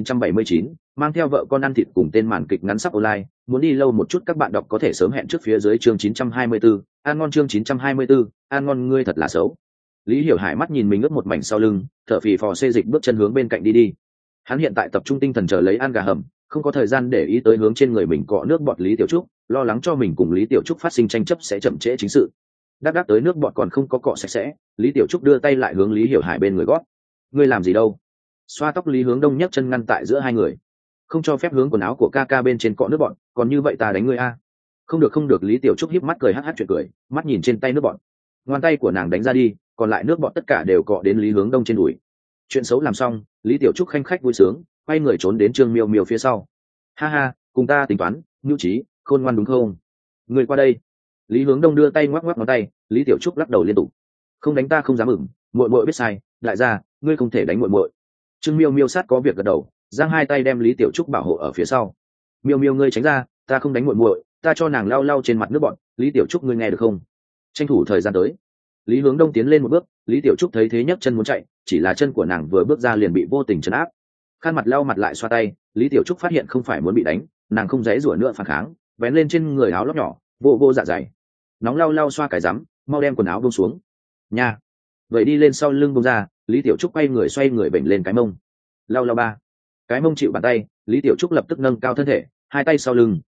1979, mang theo vợ con ăn thịt cùng tên màn kịch ngắn sắp online, muốn đi lâu một chút các bạn đọc có thể sớm hẹn trước phía dưới chương 924, ăn ngon chương 924, ăn ngon ngươi thật là xấu. Lý Hiểu Hải mắt nhìn mình ướt một mảnh sau lưng, thở phì phò xê dịch bước chân hướng bên cạnh đi. Hắn hiện tại tập trung tinh thần chờ lấy ăn gà hầm, không có thời gian để ý tới hướng trên người mình cọ nước bọt Lý Tiểu Trúc, lo lắng cho mình cùng Lý Tiểu Trúc phát sinh tranh chấp sẽ chậm trễ chính sự. Đắc tới nước bọt còn không có cọ sạch sẽ, Lý Tiểu Trúc đưa tay lại hướng Lý Hiểu Hải bên người gót. Ngươi làm gì đâu? Xoa tóc Lý Hướng Đông nhấc chân ngăn tại giữa hai người. Không cho phép hướng quần áo của ca ca bên trên cọ nước bọt, còn như vậy ta đánh ngươi a. Không được Lý Tiểu Trúc híp mắt cười hắc chuyện cười, mắt nhìn trên tay nước bọt. Ngoan tay của nàng đánh ra đi, còn lại nước bọt tất cả đều cọ đến Lý Hướng Đông trên đùi. Chuyện xấu làm xong, Lý Tiểu Trúc khanh khách vui sướng, quay người trốn đến Trương Miêu Miêu phía sau. Ha ha, cùng ta tính toán, nhu trí, khôn ngoan đúng không? Người qua đây. Lý Hướng Đông đưa tay ngoắc ngoắc ngón tay, Lý Tiểu Trúc lắc đầu liên tục. Không đánh ta không dám ửng, muội muội biết sai, đại gia, ngươi không thể đánh muội muội. Trương Miêu Miêu sát có việc gật đầu, giang hai tay đem Lý Tiểu Trúc bảo hộ ở phía sau. Miêu Miêu ngươi tránh ra, ta không đánh muội muội, ta cho nàng lau lau trên mặt nước bọn, Lý Tiểu Trúc ngươi nghe được không? Tranh thủ thời gian tới. Lý Hướng Đông tiến lên một bước, Lý Tiểu Trúc thấy thế nhấc chân muốn chạy, chỉ là chân của nàng vừa bước ra liền bị vô tình trấn áp. Khăn mặt lau mặt lại xoa tay, Lý Tiểu Trúc phát hiện không phải muốn bị đánh, nàng không dãy rủa nữa phản kháng, vén lên trên người áo lót nhỏ, vô dạ dày. Nóng lau lau xoa cái rắm, mau đem quần áo buông xuống. Nha. Vậy đi lên sau lưng buông ra, Lý Tiểu Trúc quay người xoay người bệnh lên cái mông. Lau lau ba. Cái mông chịu bàn tay, Lý Tiểu Trúc lập tức nâng cao thân thể, hai tay sau lưng,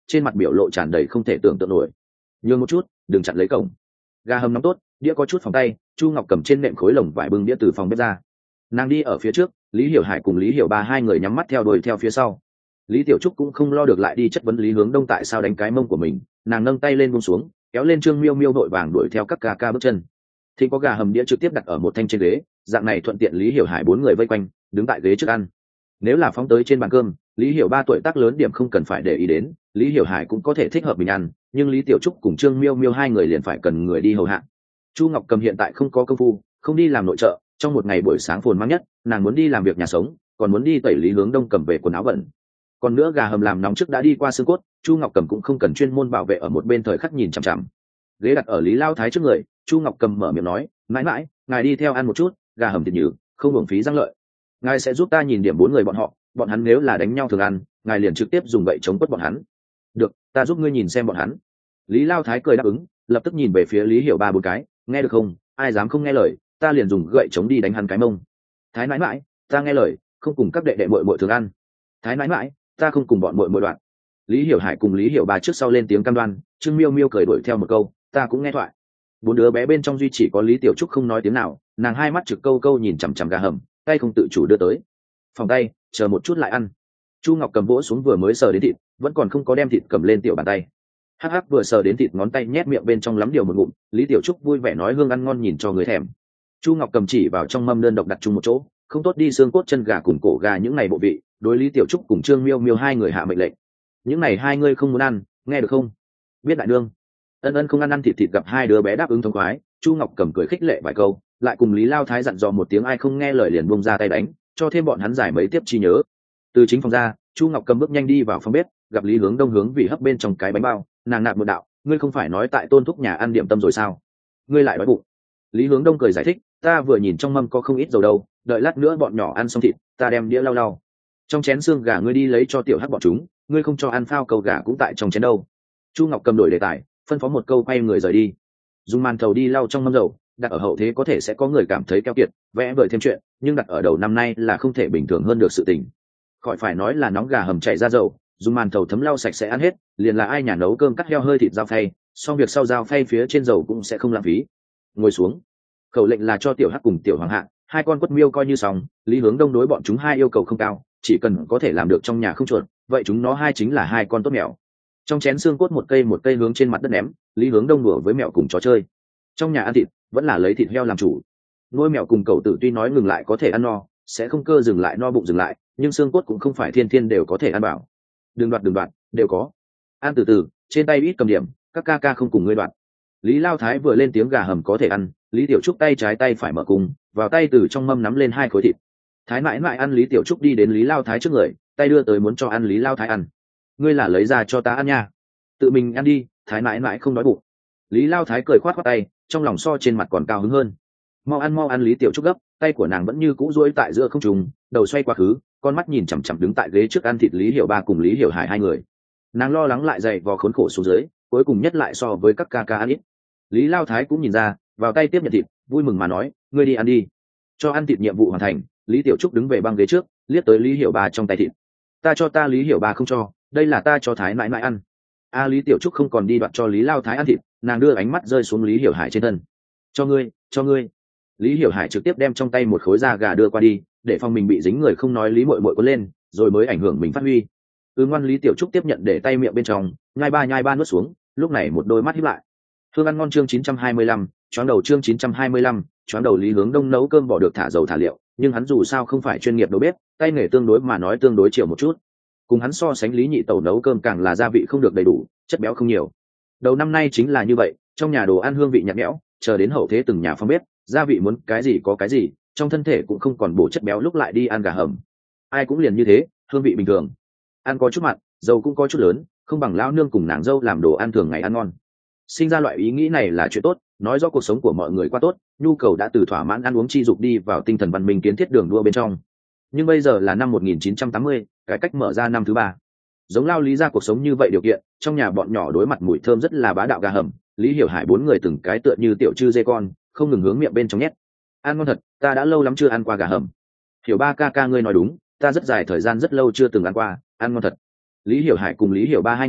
trên mặt biểu lộ tràn đầy không thể tưởng tượng nổi. Nhường một chút, đừng chặn lấy cổng. Gà hầm nóng tốt, đĩa có chút phòng tay, Chu Ngọc cầm trên nệm khối lồng vải bưng đĩa từ phòng bếp ra. Nàng đi ở phía trước, Lý Hiểu Hải cùng Lý Hiểu Ba hai người nhắm mắt theo đuổi theo phía sau. Lý Tiểu Trúc cũng không lo được lại đi chất vấn Lý Hướng Đông tại sao đánh cái mông của mình, nàng nâng tay lên buông xuống, kéo lên Trương Miêu Miêu đội vàng đuổi theo các ca ca bước chân. Thì có gà hầm đĩa trực tiếp đặt ở một thanh trên ghế, dạng này thuận tiện Lý Hiểu Hải bốn người vây quanh, đứng tại ghế trước ăn. Nếu là phóng tới trên bàn cơm, Lý Hiểu Ba tuổi tác lớn điểm không cần phải để ý đến, Lý Hiểu Hải cũng có thể thích hợp mình ăn, nhưng Lý Tiểu Trúc cùng Trương Miêu Miêu hai người liền phải cần người đi hầu hạ. Chu Ngọc Cầm hiện tại không có công phu, không đi làm nội trợ, trong một ngày buổi sáng phồn mang nhất, nàng muốn đi làm việc nhà sống, còn muốn đi tẩy Lý Hướng Đông cầm về quần áo bẩn. Còn nữa gà hầm làm nóng trước đã đi qua xương cốt, Chu Ngọc Cầm cũng không cần chuyên môn bảo vệ ở một bên thời khắc nhìn chằm chằm. Ghế đặt ở Lý Lao Thái trước người, Chu Ngọc Cầm mở miệng nói, mãi mãi, ngài đi theo ăn một chút, gà hầm thịt nhừ, không hưởng phí răng lợi. Ngài sẽ giúp ta nhìn điểm bốn người bọn họ, bọn hắn nếu là đánh nhau thường ăn, ngài liền trực tiếp dùng gậy chống quất bọn hắn. Được, ta giúp ngươi nhìn xem bọn hắn. Lý Lao Thái cười đáp ứng, lập tức nhìn về phía Lý Hiểu Ba bốn cái, nghe được không, ai dám không nghe lời, ta liền dùng gậy chống đi đánh hắn cái mông. Thái nãi mãi, ta nghe lời, không cùng các đệ đệ muội muội thường ăn. Thái nãi mãi, ta không cùng bọn muội muội đoạn. Lý Hiểu Hải cùng Lý Hiểu Ba trước sau lên tiếng cam đoan, Trương Miêu Miêu cười đuổi theo một câu, ta cũng nghe thoại. Bốn đứa bé bên trong duy chỉ có Lý Tiểu Trúc không nói tiếng nào, nàng hai mắt trực câu câu nhìn chằm chằm gà hầm, tay không tự chủ đưa tới. Phòng tay, chờ một chút lại ăn. Chu Ngọc Cầm vỗ xuống vừa mới sờ đến thịt, vẫn còn không có đem thịt cầm lên tiểu bàn tay. Hắc hắc vừa sờ đến thịt ngón tay nhét miệng bên trong lắm điều một ngụm, Lý Tiểu Trúc vui vẻ nói hương ăn ngon nhìn cho người thèm. Chu Ngọc Cầm chỉ vào trong mâm đơn độc đặt chung một chỗ, không tốt đi xương cốt chân gà cùng cổ gà những ngày bộ vị, đối Lý Tiểu Trúc cùng Trương Miêu Miêu hai người hạ mệnh lệnh. Những này hai ngươi không muốn ăn, nghe được không? Biết đại nương. Ân Ân không ăn thịt gặp hai đứa bé đáp ứng thông khoái, Chu Ngọc Cầm cười khích lệ vài câu, lại cùng Lý Lao Thái dặn dò một tiếng ai không nghe lời liền buông ra tay đánh, cho thêm bọn hắn giải mấy tiếp chi nhớ. Từ chính phòng ra, Chu Ngọc Cầm bước nhanh đi vào phòng bếp, gặp Lý Hướng Đông hướng vị hấp bên trong cái bánh bao, nàng nạt một đạo, ngươi không phải nói tại Tôn Thúc nhà ăn điểm tâm rồi sao? Ngươi lại đói bụng. Lý Hướng Đông cười giải thích, ta vừa nhìn trong mâm có không ít dầu đâu, đợi lát nữa bọn nhỏ ăn xong thịt, ta đem đĩa lau lau. Trong chén xương gà ngươi đi lấy cho tiểu hắc bọn chúng, ngươi không cho ăn phao câu gà cũng tại trong chén đâu. Chu Ngọc Cầm đổi đề tài, phân phó một câu quay người rời đi. Dùng màn thầu đi lau trong mâm dầu, đặt ở hậu thế có thể sẽ có người cảm thấy keo kiệt, vẽ vời thêm chuyện, nhưng đặt ở đầu năm nay là không thể bình thường hơn được sự tình. Khỏi phải nói là nóng gà hầm chạy ra dầu, dùng màn thầu thấm lau sạch sẽ ăn hết, liền là ai nhà nấu cơm cắt heo hơi thịt dao phay, xong việc sau dao phay phía trên dầu cũng sẽ không lãng phí. Ngồi xuống. Khẩu lệnh là cho tiểu hắc cùng tiểu hoàng hạ, hai con quất miêu coi như xong. Lý Hướng Đông đối bọn chúng hai yêu cầu không cao, chỉ cần có thể làm được trong nhà không chuột, vậy chúng nó hai chính là hai con tốt mèo. Trong chén xương cốt một cây hướng trên mặt đất ném, Lý Hướng Đông đùa với mèo cùng chó chơi. Trong nhà ăn thịt vẫn là lấy thịt heo làm chủ. Nuôi mèo cùng cậu tử tuy nói ngừng lại có thể ăn no, sẽ không cơ dừng lại no bụng dừng lại, nhưng xương cốt cũng không phải thiên thiên đều có thể ăn bảo. Đừng đoạt đều có. Ăn từ từ, trên tay ít cầm điểm, các ca ca không cùng ngươi đoạt. Lý Lao Thái vừa lên tiếng gà hầm có thể ăn, Lý Tiểu Trúc tay trái tay phải mở cùng, vào tay từ trong mâm nắm lên hai khối thịt. Thái mãi mãi ăn. Lý Tiểu Trúc đi đến Lý Lao Thái trước người, tay đưa tới muốn cho ăn Lý Lao Thái ăn. Ngươi là lấy ra cho ta ăn nha. Tự mình ăn đi, Thái mãi mãi không đói bụng. Lý Lao Thái cười khoát khoát tay, trong lòng so trên mặt còn cao hứng hơn. Mau ăn Lý Tiểu Trúc gấp, tay của nàng vẫn như cũ duỗi tại giữa không trung, đầu xoay quá khứ, con mắt nhìn chằm chằm đứng tại ghế trước ăn thịt Lý Hiểu Ba cùng Lý Hiểu Hải hai người. Nàng lo lắng lại dày vò khốn khổ xuống dưới, cuối cùng nhất lại so với các ca ca ăn ít. Lý Lao Thái cũng nhìn ra, vào tay tiếp nhận thịt, vui mừng mà nói, ngươi đi ăn đi. Cho ăn thịt nhiệm vụ hoàn thành, Lý Tiểu Trúc đứng về băng ghế trước, liếc tới Lý Hiểu Ba trong tay thịt. Ta cho ta Lý Hiểu Ba không cho, đây là ta cho Thái mãi mãi ăn. Lý Tiểu Trúc không còn đi đoạt cho Lý Lao Thái ăn thịt, nàng đưa ánh mắt rơi xuống Lý Hiểu Hải trên thân. Cho ngươi. Lý Hiểu Hải trực tiếp đem trong tay một khối da gà đưa qua đi, để phòng mình bị dính người không nói Lý Mội Mội cuốn lên, rồi mới ảnh hưởng mình phát huy. Ngoan Lý Tiểu Trúc tiếp nhận để tay miệng bên trong, nhai ba nuốt xuống, lúc này một đôi mắt híp lại. Hương ăn ngon chương 925, choáng đầu chương 925, choáng đầu Lý Hướng Đông nấu cơm bỏ được thả dầu thả liệu, nhưng hắn dù sao không phải chuyên nghiệp đầu bếp, tay nghề tương đối mà nói tương đối chiều một chút. Cùng hắn so sánh Lý Nhị Tẩu nấu cơm càng là gia vị không được đầy đủ, chất béo không nhiều. Đầu năm nay chính là như vậy, trong nhà đồ ăn hương vị nhạt nhẽo, chờ đến hậu thế từng nhà phong bếp, gia vị muốn cái gì có cái gì, trong thân thể cũng không còn bổ chất béo lúc lại đi ăn gà hầm. Ai cũng liền như thế, hương vị bình thường. Ăn có chút mặn, dầu cũng có chút lớn, không bằng lão nương cùng nàng dâu làm đồ ăn thường ngày ăn ngon. Sinh ra loại ý nghĩ này là chuyện tốt, nói rõ cuộc sống của mọi người quá tốt, nhu cầu đã từ thỏa mãn ăn uống chi dục đi vào tinh thần văn minh kiến thiết đường đua bên trong. Nhưng bây giờ là năm 1980, cái cách mở ra năm thứ ba. Giống Lao Lý ra cuộc sống như vậy điều kiện, trong nhà bọn nhỏ đối mặt mùi thơm rất là bá đạo gà hầm, Lý Hiểu Hải bốn người từng cái tựa như tiểu chư dê con, không ngừng hướng miệng bên trong nhét. Ăn ngon thật, ta đã lâu lắm chưa ăn qua gà hầm. Hiểu Ba ca ca ngươi nói đúng, ta rất dài thời gian rất lâu chưa từng ăn qua, ăn ngon thật. Lý Hiểu Hải cùng Lý Hiểu Ba hai người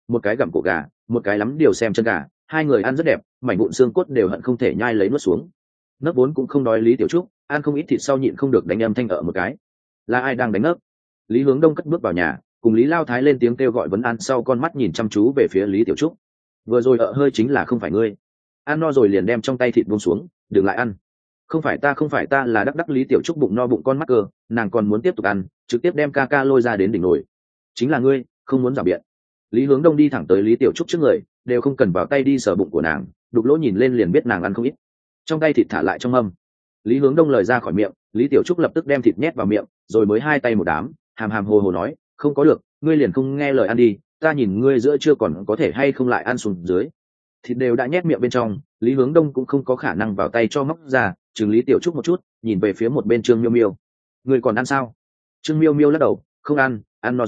một cái gặm cổ gà, một cái lắm điều xem chân gà, hai người ăn rất đẹp, mảnh vụn xương cốt đều hận không thể nhai lấy nuốt xuống. Nấc vốn cũng không đói Lý Tiểu Trúc, ăn không ít thịt sau nhịn không được đánh âm thanh ở một cái. Là ai đang đánh nấc? Lý Hướng Đông cất bước vào nhà, cùng Lý Lao Thái lên tiếng kêu gọi vấn an, sau con mắt nhìn chăm chú về phía Lý Tiểu Trúc. Vừa rồi ở hơi chính là không phải ngươi. Ăn no rồi liền đem trong tay thịt buông xuống, đừng lại ăn. Không phải ta là đắc Lý Tiểu Trúc bụng no bụng con mắc cơ, nàng còn muốn tiếp tục ăn, trực tiếp đem ca ca lôi ra đến đỉnh nồi. Chính là ngươi, không muốn rào biện. Lý Hướng Đông đi thẳng tới Lý Tiểu Trúc trước người, đều không cần vào tay đi sờ bụng của nàng, đục lỗ nhìn lên liền biết nàng ăn không ít. Trong tay thịt thả lại trong mâm. Lý Hướng Đông lời ra khỏi miệng, Lý Tiểu Trúc lập tức đem thịt nhét vào miệng, rồi mới hai tay một đám, hàm hàm hồ hồ nói, không có được, ngươi liền không nghe lời ăn đi, ta nhìn ngươi giữa chưa còn có thể hay không lại ăn xuống dưới. Thịt đều đã nhét miệng bên trong, Lý Hướng Đông cũng không có khả năng vào tay cho móc ra, chừng Lý Tiểu Trúc một chút, nhìn về phía một bên Trương Miêu Miêu. Ngươi còn ăn sao? Trương Miêu Miêu lắc đầu, không ăn, ăn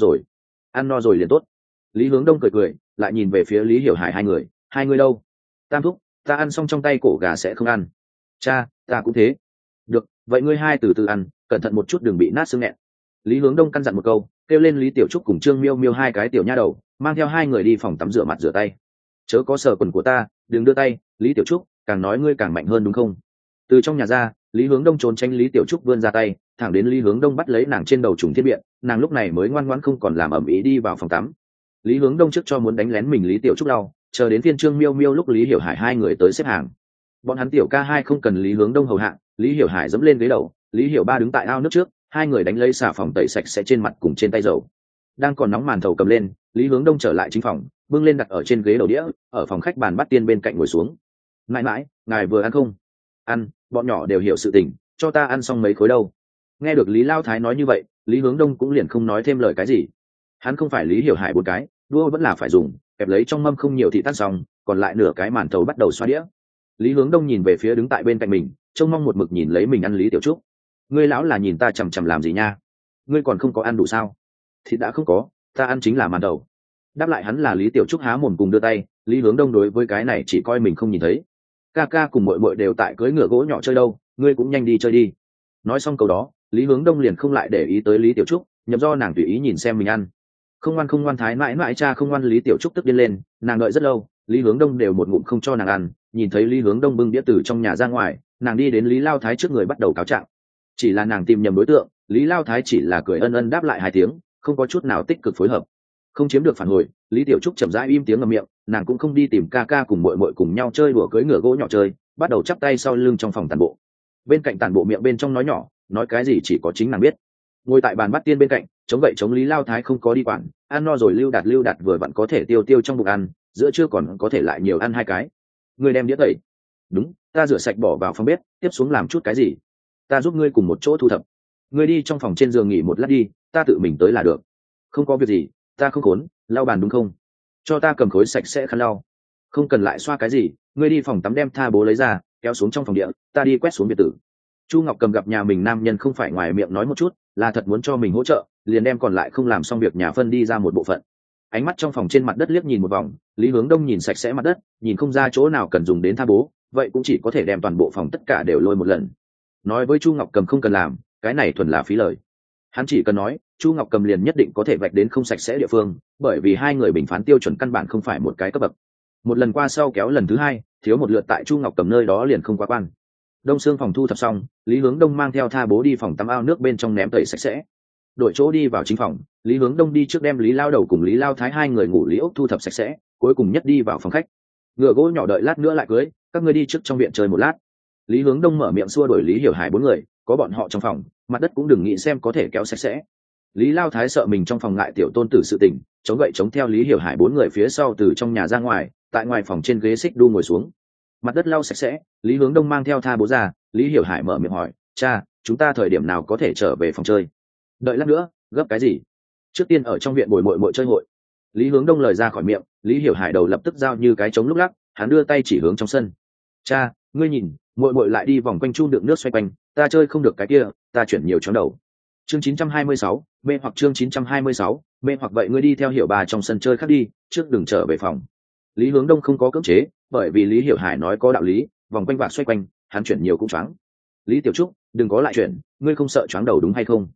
no rồi liền tốt. Lý Hướng Đông cười cười, lại nhìn về phía Lý Hiểu Hải hai người đâu? Tam thúc, ta ăn xong trong tay cổ gà sẽ không ăn. Cha, ta cũng thế. Được, vậy ngươi hai từ từ ăn, cẩn thận một chút đừng bị nát xương nghẹn. Lý Hướng Đông căn dặn một câu, kêu lên Lý Tiểu Trúc cùng Trương Miêu Miêu hai cái tiểu nha đầu, mang theo hai người đi phòng tắm rửa mặt rửa tay. Chớ có sờ quần của ta, đừng đưa tay. Lý Tiểu Trúc, càng nói ngươi càng mạnh hơn đúng không? Từ trong nhà ra, Lý Hướng Đông trốn tránh Lý Tiểu Trúc vươn ra tay, thẳng đến Lý Hướng Đông bắt lấy nàng trên đầu trùng thiên biện, nàng lúc này mới ngoan ngoãn không còn làm ầm ĩ đi vào phòng tắm. Lý Hướng Đông trước cho muốn đánh lén mình Lý Tiểu Trúc lau, chờ đến phiên Trương Miêu Miêu lúc Lý Hiểu Hải hai người tới xếp hàng. Bọn hắn tiểu ca hai không cần Lý Hướng Đông hầu hạ, Lý Hiểu Hải dẫm lên ghế đầu, Lý Hiểu ba đứng tại ao nước trước, hai người đánh lấy xà phòng tẩy sạch sẽ trên mặt cùng trên tay dầu. Đang còn nóng màn thầu cầm lên, Lý Hướng Đông trở lại chính phòng, bưng lên đặt ở trên ghế đầu đĩa, ở phòng khách bàn bát tiên bên cạnh ngồi xuống. Mãi mãi, ngài vừa ăn không? Ăn, bọn nhỏ đều hiểu sự tình, cho ta ăn xong mấy khối đâu. Nghe được Lý Lao Thái nói như vậy, Lý Hướng Đông cũng liền không nói thêm lời cái gì. Hắn không phải Lý Hiểu Hải bốn cái, đũa vẫn là phải dùng, kẹp lấy trong mâm không nhiều thì tắt xong, còn lại nửa cái màn thầu bắt đầu xoa đĩa. Lý Hướng Đông nhìn về phía đứng tại bên cạnh mình, trông mong một mực nhìn lấy mình ăn Lý Tiểu Trúc. Ngươi lão là nhìn ta chằm chằm làm gì nha? Ngươi còn không có ăn đủ sao? Thịt đã không có, ta ăn chính là màn thầu. Đáp lại hắn là Lý Tiểu Trúc há mồm cùng đưa tay. Lý Hướng Đông đối với cái này chỉ coi mình không nhìn thấy. Ca ca cùng muội muội đều tại cưỡi ngựa gỗ nhỏ chơi đâu, ngươi cũng nhanh đi chơi đi. Nói xong câu đó, Lý Hướng Đông liền không lại để ý tới Lý Tiểu Trúc, nhậm do nàng tùy ý nhìn xem mình ăn. Không ngoan thái mãi mãi cha không ngoan. Lý Tiểu Trúc tức điên lên, nàng đợi rất lâu, Lý Hướng Đông đều một ngụm không cho nàng ăn. Nhìn thấy Lý Hướng Đông bưng đĩa từ trong nhà ra ngoài, nàng đi đến Lý Lao Thái trước người bắt đầu cáo trạng. Chỉ là nàng tìm nhầm đối tượng, Lý Lao Thái chỉ là cười ân ân đáp lại hai tiếng, không có chút nào tích cực phối hợp. Không chiếm được phản hồi, Lý Tiểu Trúc chậm rãi im tiếng ngậm miệng, nàng cũng không đi tìm ca ca cùng muội muội cùng nhau chơi đùa cưỡi ngựa gỗ nhỏ chơi, bắt đầu chắp tay sau lưng trong phòng tản bộ. Bên cạnh tản bộ miệng bên trong nói nhỏ, nói cái gì chỉ có chính nàng biết. Ngồi tại bàn bát tiên bên cạnh, chống gậy chống Lý Lao Thái không có đi quản, ăn no rồi lưu đạt vừa vặn có thể tiêu trong bụng ăn, giữa trưa còn có thể lại nhiều ăn hai cái. Ngươi đem đĩa tẩy. Đúng, ta rửa sạch bỏ vào phòng bếp, tiếp xuống làm chút cái gì? Ta giúp ngươi cùng một chỗ thu thập. Ngươi đi trong phòng trên giường nghỉ một lát đi, ta tự mình tới là được. Không có việc gì, ta không khốn, lau bàn đúng không? Cho ta cầm khối sạch sẽ khăn lau. Không cần lại xoa cái gì, ngươi đi phòng tắm đem tha bố lấy ra, kéo xuống trong phòng điện, ta đi quét xuống biệt tử. Chu Ngọc Cầm gặp nhà mình nam nhân không phải ngoài miệng nói một chút, là thật muốn cho mình hỗ trợ, liền đem còn lại không làm xong việc nhà phân đi ra một bộ phận. Ánh mắt trong phòng trên mặt đất liếc nhìn một vòng, Lý Hướng Đông nhìn sạch sẽ mặt đất, nhìn không ra chỗ nào cần dùng đến tha bố, vậy cũng chỉ có thể đem toàn bộ phòng tất cả đều lôi một lần. Nói với Chu Ngọc Cầm không cần làm, cái này thuần là phí lời. Hắn chỉ cần nói, Chu Ngọc Cầm liền nhất định có thể vạch đến không sạch sẽ địa phương, bởi vì hai người bình phán tiêu chuẩn căn bản không phải một cái cấp bậc. Một lần qua sau kéo lần thứ hai, thiếu một lượt tại Chu Ngọc Cầm nơi đó liền không quá quan. Đông xương phòng thu thập xong, Lý Hướng Đông mang theo tha bố đi phòng tắm ao nước bên trong ném tẩy sạch sẽ. Đổi chỗ đi vào chính phòng, Lý Hướng Đông đi trước đem Lý Lao Đầu cùng Lý Lao Thái hai người ngủ Lý ốc thu thập sạch sẽ, cuối cùng nhất đi vào phòng khách. Ngựa gỗ nhỏ đợi lát nữa lại cưới, các ngươi đi trước trong viện chơi một lát. Lý Hướng Đông mở miệng xua đuổi Lý Hiểu Hải bốn người, có bọn họ trong phòng, mặt đất cũng đừng nghĩ xem có thể kéo sạch sẽ. Lý Lao Thái sợ mình trong phòng ngại tiểu tôn tử sự tình, chống gậy chống theo Lý Hiểu Hải bốn người phía sau từ trong nhà ra ngoài, tại ngoài phòng trên ghế xích đu ngồi xuống. Mặt đất lau sạch sẽ, Lý Hướng Đông mang theo tha bố ra, Lý Hiểu Hải mở miệng hỏi, cha, chúng ta thời điểm nào có thể trở về phòng chơi? Đợi lát nữa, gấp cái gì? Trước tiên ở trong viện bồi muội chơi hội. Lý Hướng Đông lời ra khỏi miệng, Lý Hiểu Hải đầu lập tức giao như cái trống lúc lắc, hắn đưa tay chỉ hướng trong sân. Cha, ngươi nhìn, muội lại đi vòng quanh chu đựng nước xoay quanh, ta chơi không được cái kia, ta chuyển nhiều chóng đầu. Chương 926, mê hoặc chương 926, mê hoặc vậy ngươi đi theo Hiểu bà trong sân chơi khác đi, trước đừng trở về phòng. Lý Hướng Đông không có cưỡng chế, bởi vì Lý Hiểu Hải nói có đạo lý, vòng quanh vạc xoay quanh, hắn chuyển nhiều cũng choáng. Lý Tiểu Trúc, đừng có lại chuyển, ngươi không sợ choáng đầu đúng hay không?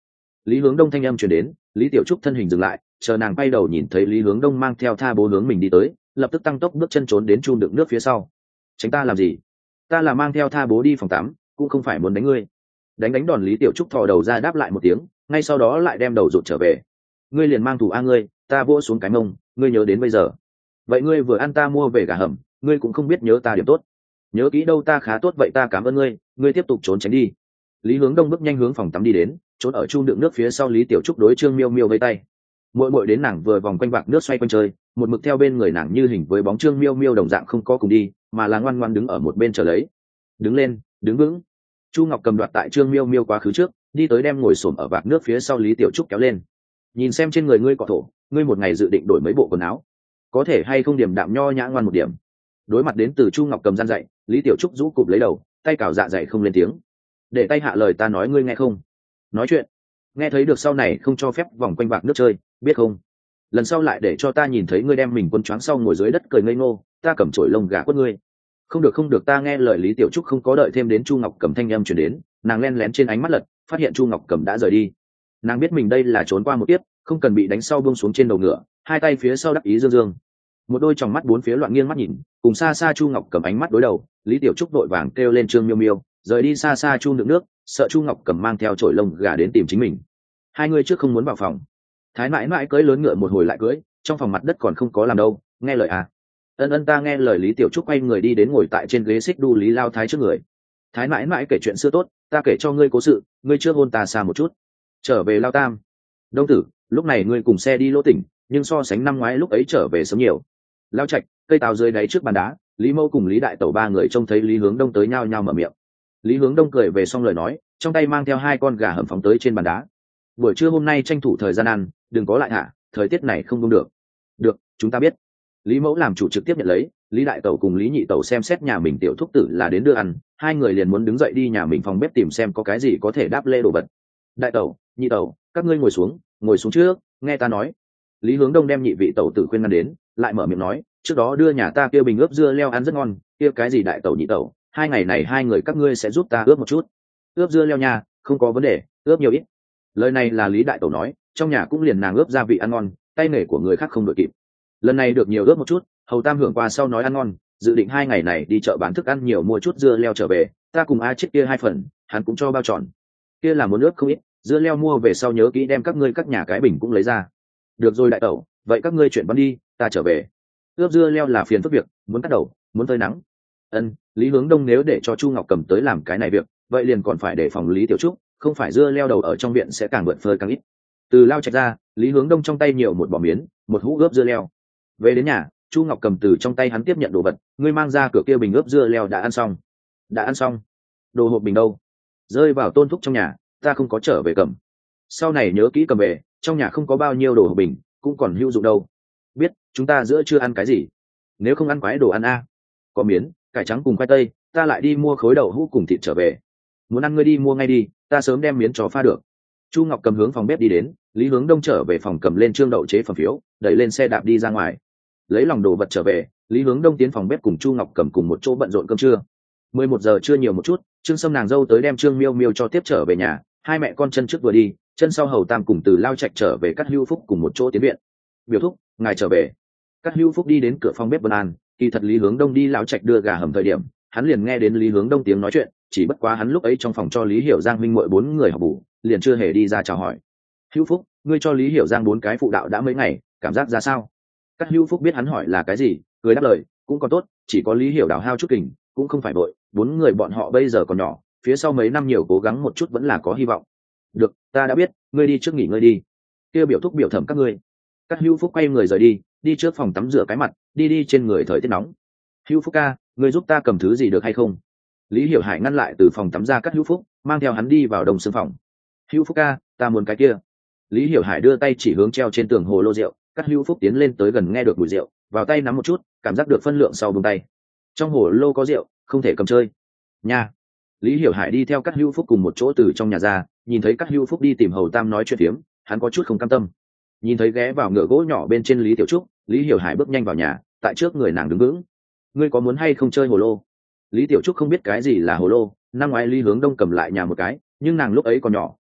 Lý Hướng Đông thanh âm truyền đến, Lý Tiểu Trúc thân hình dừng lại, chờ nàng quay đầu nhìn thấy Lý Hướng Đông mang theo tha bố hướng mình đi tới, lập tức tăng tốc bước chân trốn đến chum đựng nước phía sau. Tránh ta làm gì? Ta là mang theo tha bố đi phòng tắm, cũng không phải muốn đánh ngươi. Đánh đòn. Lý Tiểu Trúc thò đầu ra đáp lại một tiếng, ngay sau đó lại đem đầu rụt trở về. Ngươi liền mang thủ a ngươi, ta vỗ xuống cái mông, ngươi nhớ đến bây giờ. Vậy ngươi vừa ăn ta mua về gà hầm, ngươi cũng không biết nhớ ta điểm tốt. Nhớ kỹ đâu, ta khá tốt vậy, ta cảm ơn ngươi, ngươi tiếp tục trốn tránh đi. Lý Hướng Đông bước nhanh hướng phòng tắm đi đến, trốn ở chum đựng nước phía sau. Lý Tiểu Trúc đối Trương Miêu Miêu vây tay, muội đến nàng vừa vòng quanh vạc nước xoay quanh chơi, một mực theo bên người nàng như hình với bóng. Trương Miêu Miêu đồng dạng không có cùng đi, mà là ngoan ngoan đứng ở một bên chờ lấy. Đứng lên, đứng vững. Chu Ngọc Cầm đoạt tại Trương Miêu Miêu quá khứ trước, đi tới đem ngồi xổm ở vạc nước phía sau Lý Tiểu Trúc kéo lên. Nhìn xem trên người ngươi cọ thổ, ngươi một ngày dự định đổi mấy bộ quần áo, có thể hay không điểm đạm nho nhã ngoan một điểm. Đối mặt đến từ Chu Ngọc Cầm gian dạy, Lý Tiểu Trúc rũ cụp lấy đầu, tay cào dạ dày không lên tiếng. Để tay hạ lời ta nói, ngươi nghe không? Nói chuyện nghe thấy được, sau này không cho phép vòng quanh vạc nước chơi, biết không? Lần sau lại để cho ta nhìn thấy ngươi đem mình quân choáng sau ngồi dưới đất cười ngây ngô, ta cầm chổi lông gà quất ngươi. Không được, ta nghe lời. Lý Tiểu Trúc không có đợi thêm đến Chu Ngọc Cầm thanh âm truyền đến, nàng len lén trên ánh mắt lật, phát hiện Chu Ngọc Cầm đã rời đi. Nàng biết mình đây là trốn qua một tiếp, không cần bị đánh sau buông xuống trên đầu ngựa, hai tay phía sau đắc ý dương dương, một đôi tròng mắt bốn phía loạn nghiêng mắt nhìn, cùng xa xa Chu Ngọc Cầm ánh mắt đối đầu. Lý Tiểu Trúc đội vàng kêu lên Trương Miêu Miêu, rời đi xa xa chu đựng nước, sợ Chu Ngọc Cầm mang theo chổi lông gà đến tìm chính mình. Hai người trước không muốn vào phòng. Thái mãi mãi cưỡi lớn ngựa một hồi lại cưỡi, trong phòng mặt đất còn không có làm đâu, nghe lời à? Ân ta nghe lời. Lý Tiểu Trúc quay người đi đến ngồi tại trên ghế xích đu Lý Lao Thái trước người. Thái mãi mãi kể chuyện xưa tốt, ta kể cho ngươi cố sự, ngươi chưa hôn ta xa một chút. Trở về Lao Tam. Đông tử, lúc này ngươi cùng xe đi Lỗ Tỉnh, nhưng so sánh năm ngoái lúc ấy trở về sớm nhiều. Lao Trạch, cây táo dưới đáy trước bàn đá, Lý Mâu cùng Lý Đại Tẩu ba người trông thấy Lý Hướng Đông tới nhao nhao mở miệng. Lý Hướng Đông cười về xong lời nói, trong tay mang theo hai con gà hầm phóng tới trên bàn đá. Buổi trưa hôm nay tranh thủ thời gian ăn, đừng có lại hạ, thời tiết này không đông được. Được, chúng ta biết. Lý Mẫu làm chủ trực tiếp nhận lấy. Lý Đại Tẩu cùng Lý Nhị Tẩu xem xét nhà mình tiểu thúc tử là đến đưa ăn, hai người liền muốn đứng dậy đi nhà mình phòng bếp tìm xem có cái gì có thể đáp lê đồ vật. Đại Tẩu, Nhị Tẩu, các ngươi ngồi xuống trước, nghe ta nói. Lý Hướng Đông đem nhị vị tẩu tử khuyên ngăn đến, lại mở miệng nói, trước đó đưa nhà ta kia bình ướp dưa leo ăn rất ngon, kia cái gì Đại Tẩu Nhị Tẩu, hai ngày này hai người các ngươi sẽ giúp ta ướp một chút. Ướp dưa leo nha, không có vấn đề, ướp nhiều ít. Lời này là Lý Đại Tẩu nói, trong nhà cũng liền nàng ướp gia vị ăn ngon, tay nghề của người khác không đội kịp. Lần này được nhiều ướp một chút, hầu tam hưởng qua sau nói ăn ngon, dự định hai ngày này đi chợ bán thức ăn nhiều mua chút dưa leo trở về, ta cùng A chết kia hai phần, hắn cũng cho bao tròn. Kia là muốn ướp không ít, dưa leo mua về sau nhớ kỹ đem các ngươi các nhà cái bình cũng lấy ra. Được rồi Đại Tẩu, vậy các ngươi chuyển bán đi, ta trở về. Ướp dưa leo là phiền phức việc, muốn cắt đầu, muốn phơi nắng. Lý Hướng Đông nếu để cho Chu Ngọc Cầm tới làm cái này việc, vậy liền còn phải để phòng Lý Tiểu Trúc, không phải dưa leo đầu ở trong viện sẽ càng vượt phơi càng ít. Từ Lao Trạch ra, Lý Hướng Đông trong tay nhiều một bò miến, một hũ ướp dưa leo. Về đến nhà, Chu Ngọc Cầm từ trong tay hắn tiếp nhận đồ vật, ngươi mang ra cửa kia bình ướp dưa leo đã ăn xong. Đã ăn xong. Đồ hộp bình đâu? Rơi vào Tôn thúc trong nhà, ta không có trở về cầm. Sau này nhớ kỹ cầm về, trong nhà không có bao nhiêu đồ hộp bình, cũng còn hữu dụng đâu. Biết, chúng ta giữa chưa ăn cái gì? Nếu không ăn quái đồ ăn a. Có miến, cải trắng cùng khoai tây, ta lại đi mua khối đậu hũ cùng thịt trở về. Muốn ăn ngươi đi mua ngay đi, ta sớm đem miến cho pha được. Chu Ngọc Cầm hướng phòng bếp đi đến, Lý Hướng Đông trở về phòng cầm lên trương đậu chế phẩm phiếu, đẩy lên xe đạp đi ra ngoài. Lấy lòng đồ vật trở về, Lý Hướng Đông tiến phòng bếp cùng Chu Ngọc Cầm cùng một chỗ bận rộn cơm trưa. 11 giờ trưa nhiều một chút, Trương Sâm nàng dâu tới đem Trương Miêu Miêu cho tiếp trở về nhà, hai mẹ con chân trước vừa đi, chân sau hầu tam cùng từ Lao Trạch trở về Cát Hữu Phúc cùng một chỗ tiến viện. Biểu thúc, ngài trở về. Cát Hữu Phúc đi đến cửa phòng bếp vân an, kỳ thật Lý Hướng Đông đi Lao Trạch đưa gà hầm thời điểm, hắn liền nghe đến Lý Hướng Đông tiếng nói chuyện, chỉ bất quá hắn lúc ấy trong phòng cho Lý Hiểu Giang minh muội bốn người học bù, liền chưa hề đi ra chào hỏi. Hữu Phúc, ngươi cho Lý Hiểu Giang bốn cái phụ đạo đã mấy ngày, cảm giác ra sao? Cát Hữu Phúc biết hắn hỏi là cái gì, cười đáp lời, cũng còn tốt, chỉ có Lý Hiểu đào hao chút kình, cũng không phải vội, bốn người bọn họ bây giờ còn nhỏ, phía sau mấy năm nhiều cố gắng một chút vẫn là có hy vọng. Được, ta đã biết, ngươi đi trước nghỉ ngơi đi. Kia biểu thúc biểu thẩm các ngươi. Cát Hữu Phúc quay người rời đi, đi trước phòng tắm rửa cái mặt, đi trên người thời tiết nóng. Hữu Phúc ca, ngươi giúp ta cầm thứ gì được hay không? Lý Hiểu Hải ngăn lại từ phòng tắm ra Cát Hữu Phúc, mang theo hắn đi vào đồng xương phòng. Hữu Phúc ca, ta muốn cái kia. Lý Hiểu Hải đưa tay chỉ hướng treo trên tường hồ lô rượu, Cát Hữu Phúc tiến lên tới gần nghe được mùi rượu, vào tay nắm một chút, cảm giác được phân lượng sau buông tay. Trong hồ lô có rượu, không thể cầm chơi. Nha. Lý Hiểu Hải đi theo Cát Hữu Phúc cùng một chỗ từ trong nhà ra, nhìn thấy Cát Hữu Phúc đi tìm hầu tam nói chuyện phiếm, hắn có chút không cam tâm. Nhìn thấy ghé vào ngựa gỗ nhỏ bên trên Lý Tiểu Trúc, Lý Hiểu Hải bước nhanh vào nhà, tại trước người nàng đứng vững. Ngươi có muốn hay không chơi hồ lô? Lý Tiểu Trúc không biết cái gì là hồ lô, năm ngoái Lý Hướng Đông cầm lại nhà một cái, nhưng nàng lúc ấy còn nhỏ,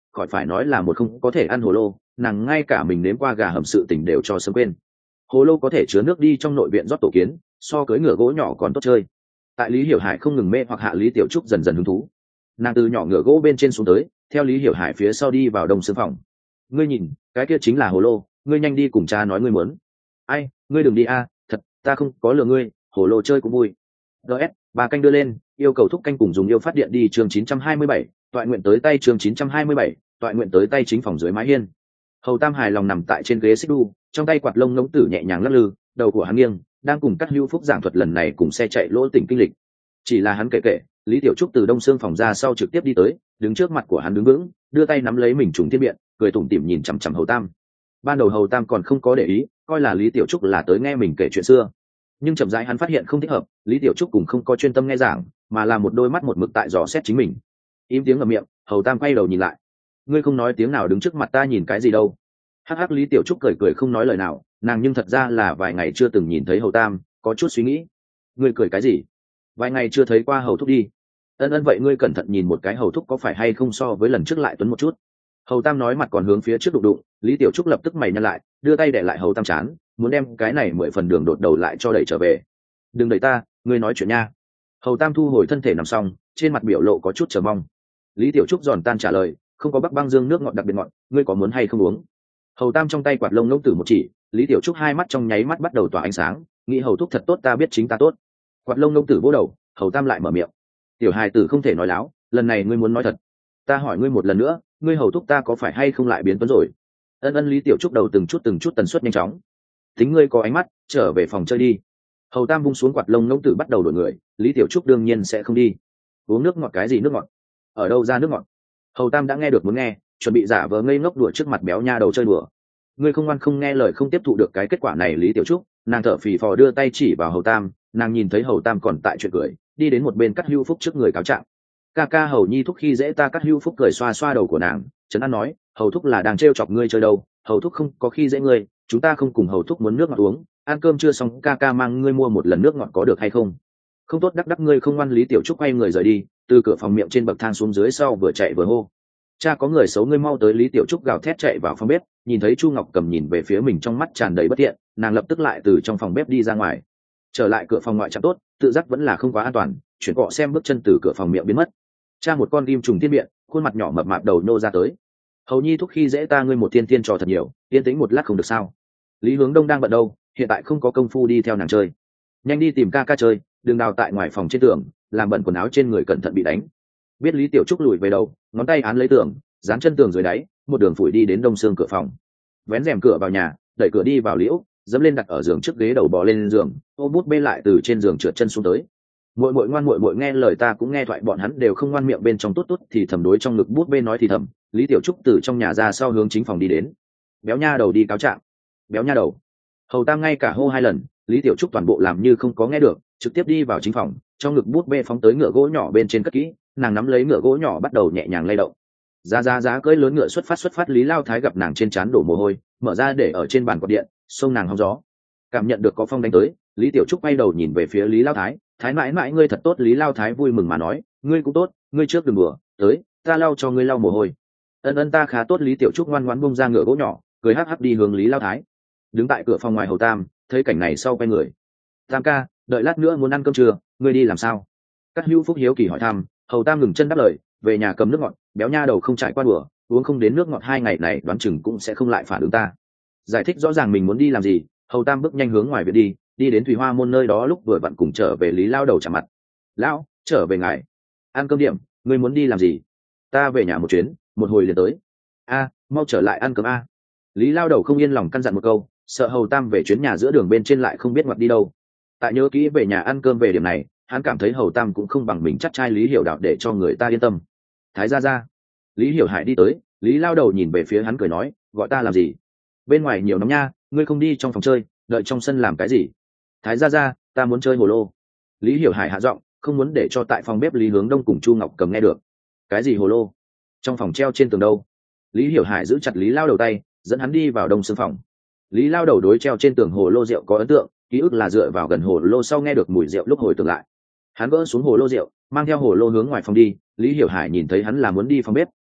khỏi phải nói là một không có thể ăn hồ lô, nàng ngay cả mình nếm qua gà hầm sự tình đều cho sớm quên. Hồ lô có thể chứa nước đi trong nội viện rót tổ kiến, so cưỡi ngựa gỗ nhỏ còn tốt chơi. Tại Lý Hiểu Hải không ngừng mê hoặc hạ Lý Tiểu Trúc dần dần hứng thú. Nàng từ nhỏ ngựa gỗ bên trên xuống tới, theo Lý Hiểu Hải phía sau đi vào đông xương phòng. Ngươi nhìn, cái kia chính là hồ lô, ngươi nhanh đi cùng cha nói ngươi muốn. Ai, ngươi đừng đi a, thật, ta không có lừa ngươi, hồ lô chơi cũng vui. DS, bà canh đưa lên, yêu cầu thúc canh cùng dùng yêu phát điện đi chương 927, toại nguyện tới tay chương 927, toại nguyện tới tay chính phòng dưới mái hiên. Hầu Tam hài lòng nằm tại trên ghế xích đu, trong tay quạt lông ngỗng tử nhẹ nhàng lắc lư, đầu của hắn nghiêng, đang cùng Cát Hữu Phúc giảng thuật lần này cùng xe chạy lỗ tỉnh kinh lịch. Chỉ là hắn kể, Lý Tiểu Trúc từ đông xương phòng ra sau trực tiếp đi tới, đứng trước mặt của hắn đứng vững, đưa tay nắm lấy mình trùng thiên biện, cười tủm tỉm nhìn chằm chằm Hầu Tam. Ban đầu Hầu Tam còn không có để ý, coi là Lý Tiểu Trúc là tới nghe mình kể chuyện xưa. Nhưng chậm rãi hắn phát hiện không thích hợp, Lý Tiểu Trúc cũng không có chuyên tâm nghe giảng, mà là một đôi mắt một mực tại dò xét chính mình. Im tiếng ngậm miệng, Hầu Tam quay đầu nhìn lại. Ngươi không nói tiếng nào đứng trước mặt ta nhìn cái gì đâu? Hắc hắc, Lý Tiểu Trúc cười không nói lời nào, nàng nhưng thật ra là vài ngày chưa từng nhìn thấy Hầu Tam, có chút suy nghĩ. Ngươi cười cái gì? Vài ngày chưa thấy qua Hầu thúc đi. Ân vậy ngươi cẩn thận nhìn một cái Hầu thúc có phải hay không so với lần trước lại tuấn một chút. Hầu Tam nói mặt còn hướng phía trước đụng, Lý Tiểu Trúc lập tức mày nhăn lại, đưa tay để lại Hầu Tam chán, muốn đem cái này 10 phần đường đột đầu lại cho đẩy trở về. Đừng đẩy ta, ngươi nói chuyện nha. Hầu Tam thu hồi thân thể nằm xong, trên mặt biểu lộ có chút chờ mong. Lý Tiểu Trúc giòn tan trả lời, không có Bắc Băng Dương nước ngọt đặc biệt ngọt, ngươi có muốn hay không uống? Hầu Tam trong tay quạt lông ngỗng tử một chỉ, Lý Tiểu Trúc hai mắt trong nháy mắt bắt đầu tỏa ánh sáng, nghĩ Hầu thúc thật tốt, ta biết chính ta tốt. Quạt lông ngỗng tử vỗ đầu, Hầu Tam lại mở miệng. Tiểu hài tử không thể nói láo, lần này ngươi muốn nói thật. Ta hỏi ngươi một lần nữa, ngươi Hầu thúc ta có phải hay không lại biến tuấn rồi? Lý Tiểu Trúc đầu từng chút tần suất nhanh chóng. Tính ngươi có ánh mắt, trở về phòng chơi đi. Hầu Tam vung xuống quạt lông ngỗng tử bắt đầu đổi người, Lý Tiểu Trúc đương nhiên sẽ không đi. Uống nước ngọt cái gì nước ngọt? Ở đâu ra nước ngọt? Hầu Tam đã nghe được muốn nghe, chuẩn bị giả vờ ngây ngốc đùa trước mặt béo nha đầu chơi đùa. Ngươi không ngoan không nghe lời không tiếp thụ được cái kết quả này Lý Tiểu Trúc, nàng thở phì phò đưa tay chỉ vào Hầu Tam, nàng nhìn thấy Hầu Tam còn tại chuyện cười, đi đến một bên Cát Hữu Phúc trước người cáo trạng. Ca Hầu nhi thúc khi dễ ta. Cát Hữu Phúc cười xoa xoa đầu của nàng, trấn an nói, Hầu thúc là đang trêu chọc ngươi chơi đâu, Hầu thúc không có khi dễ ngươi, chúng ta không cùng Hầu thúc muốn nước ngọt uống, ăn cơm chưa xong ca mang ngươi mua một lần nước ngọt có được hay không? Không tốt, đắc ngươi không ngoan. Lý Tiểu Trúc quay người rời đi, từ cửa phòng miệng trên bậc thang xuống dưới sau vừa chạy vừa hô, cha có người xấu, ngươi mau tới. Lý Tiểu Trúc gào thét chạy vào phòng bếp, nhìn thấy Chu Ngọc Cầm nhìn về phía mình trong mắt tràn đầy bất thiện, nàng lập tức lại từ trong phòng bếp đi ra ngoài, trở lại cửa phòng ngoại chạm tốt, tự giác vẫn là không quá an toàn, chuyển cọ xem bước chân từ cửa phòng miệng biến mất. Cha một con ghim trùng thiên biện, khuôn mặt nhỏ mập mạp đầu nô ra tới. Hầu nhi thúc khi dễ ta, ngươi một tiên trò thật nhiều, yên tĩnh một lát không được sao? Lý Hướng Đông đang bận đâu, hiện tại không có công phu đi theo nàng chơi, nhanh đi tìm ca chơi, đừng đào tại ngoài phòng trên tường, làm bẩn quần áo trên người cẩn thận bị đánh. Biết. Lý Tiểu Trúc lùi về đầu, ngón tay án lấy tường, dán chân tường dưới đáy, một đường phủi đi đến đông xương cửa phòng, vén rèm cửa vào nhà, đẩy cửa đi vào liễu, dẫm lên đặt ở giường trước ghế đầu bò lên giường, ôm bút bê lại từ trên giường trượt chân xuống tới. Muội ngoan, muội nghe lời ta cũng nghe thoại, bọn hắn đều không ngoan miệng bên trong tốt thì thầm đối trong ngực bút bê nói thì thầm. Lý Tiểu Trúc từ trong nhà ra sau hướng chính phòng đi đến. Béo nha đầu đi cáo trạng. Béo nha đầu. Hầu Tam ngay cả hô 2 lần, Lý Tiểu Trúc toàn bộ làm như không có nghe được, trực tiếp đi vào chính phòng, trong ngực bút bê phóng tới ngựa gỗ nhỏ bên trên cất kỹ, nàng nắm lấy ngựa gỗ nhỏ bắt đầu nhẹ nhàng lay động. Giá cưỡi lớn ngựa xuất phát. Lý Lao Thái gặp nàng trên trán đổ mồ hôi, mở ra để ở trên bàn quạt điện, xông nàng hóng gió. Cảm nhận được có phong đánh tới, Lý Tiểu Trúc quay đầu nhìn về phía Lý Lao Thái, thái mãi mãi ngươi thật tốt. Lý Lao Thái vui mừng mà nói, ngươi cũng tốt, ngươi trước đừng đùa, tới, ta lau cho ngươi lau mồ hôi. Ta khá tốt. Lý Tiểu Trúc ngoan ngoãn bung ra ngựa gỗ nhỏ, cười hắc hắc đi hướng Lý Lao Thái. Đứng tại cửa phòng ngoài Hầu Tam thấy cảnh này sau quay người, Tam ca, đợi lát nữa muốn ăn cơm trưa, ngươi đi làm sao? Cát Hữu Phúc hiếu kỳ hỏi thăm. Hầu Tam ngừng chân đáp lời, về nhà cầm nước ngọt, béo nha đầu không trải qua đùa, uống không đến nước ngọt 2 ngày này đoán chừng cũng sẽ không lại phản ứng ta. Giải thích rõ ràng mình muốn đi làm gì, Hầu Tam bước nhanh hướng ngoài viện đi đến Thủy Hoa môn nơi đó, lúc vừa vặn cùng trở về Lý Lao đầu chạm mặt. Lão, trở về ngài, ăn cơm điểm, ngươi muốn đi làm gì? Ta về nhà một chuyến, một hồi liền tới. Mau trở lại ăn cơm a. Lý Lao đầu không yên lòng căn dặn một câu, sợ Hầu Tam về chuyến nhà giữa đường bên trên lại không biết ngoặt đi đâu. Tại nhớ kỹ về nhà ăn cơm về điểm này, hắn cảm thấy Hầu Tam cũng không bằng mình chắc trai Lý Hiểu Đạo để cho người ta yên tâm. Thái gia. Lý Hiểu Hải đi tới, Lý Lao đầu nhìn về phía hắn cười nói, gọi ta làm gì? Bên ngoài nhiều nóng nha, ngươi không đi trong phòng chơi, đợi trong sân làm cái gì? Thái gia, ta muốn chơi hồ lô. Lý Hiểu Hải hạ giọng, không muốn để cho tại phòng bếp Lý Hướng Đông cùng Chu Ngọc Cầm nghe được. Cái gì hồ lô? Trong phòng treo trên tường đâu? Lý Hiểu Hải giữ chặt Lý Lao đầu tay, dẫn hắn đi vào đông xương phòng. Lý Lao đầu đối treo trên tường hồ lô rượu có ấn tượng, ký ức là dựa vào gần hồ lô sau nghe được mùi rượu lúc hồi tưởng lại. Hắn gỡ xuống hồ lô rượu, mang theo hồ lô hướng ngoài phòng đi. Lý Hiểu Hải nhìn thấy hắn là muốn đi phòng bếp,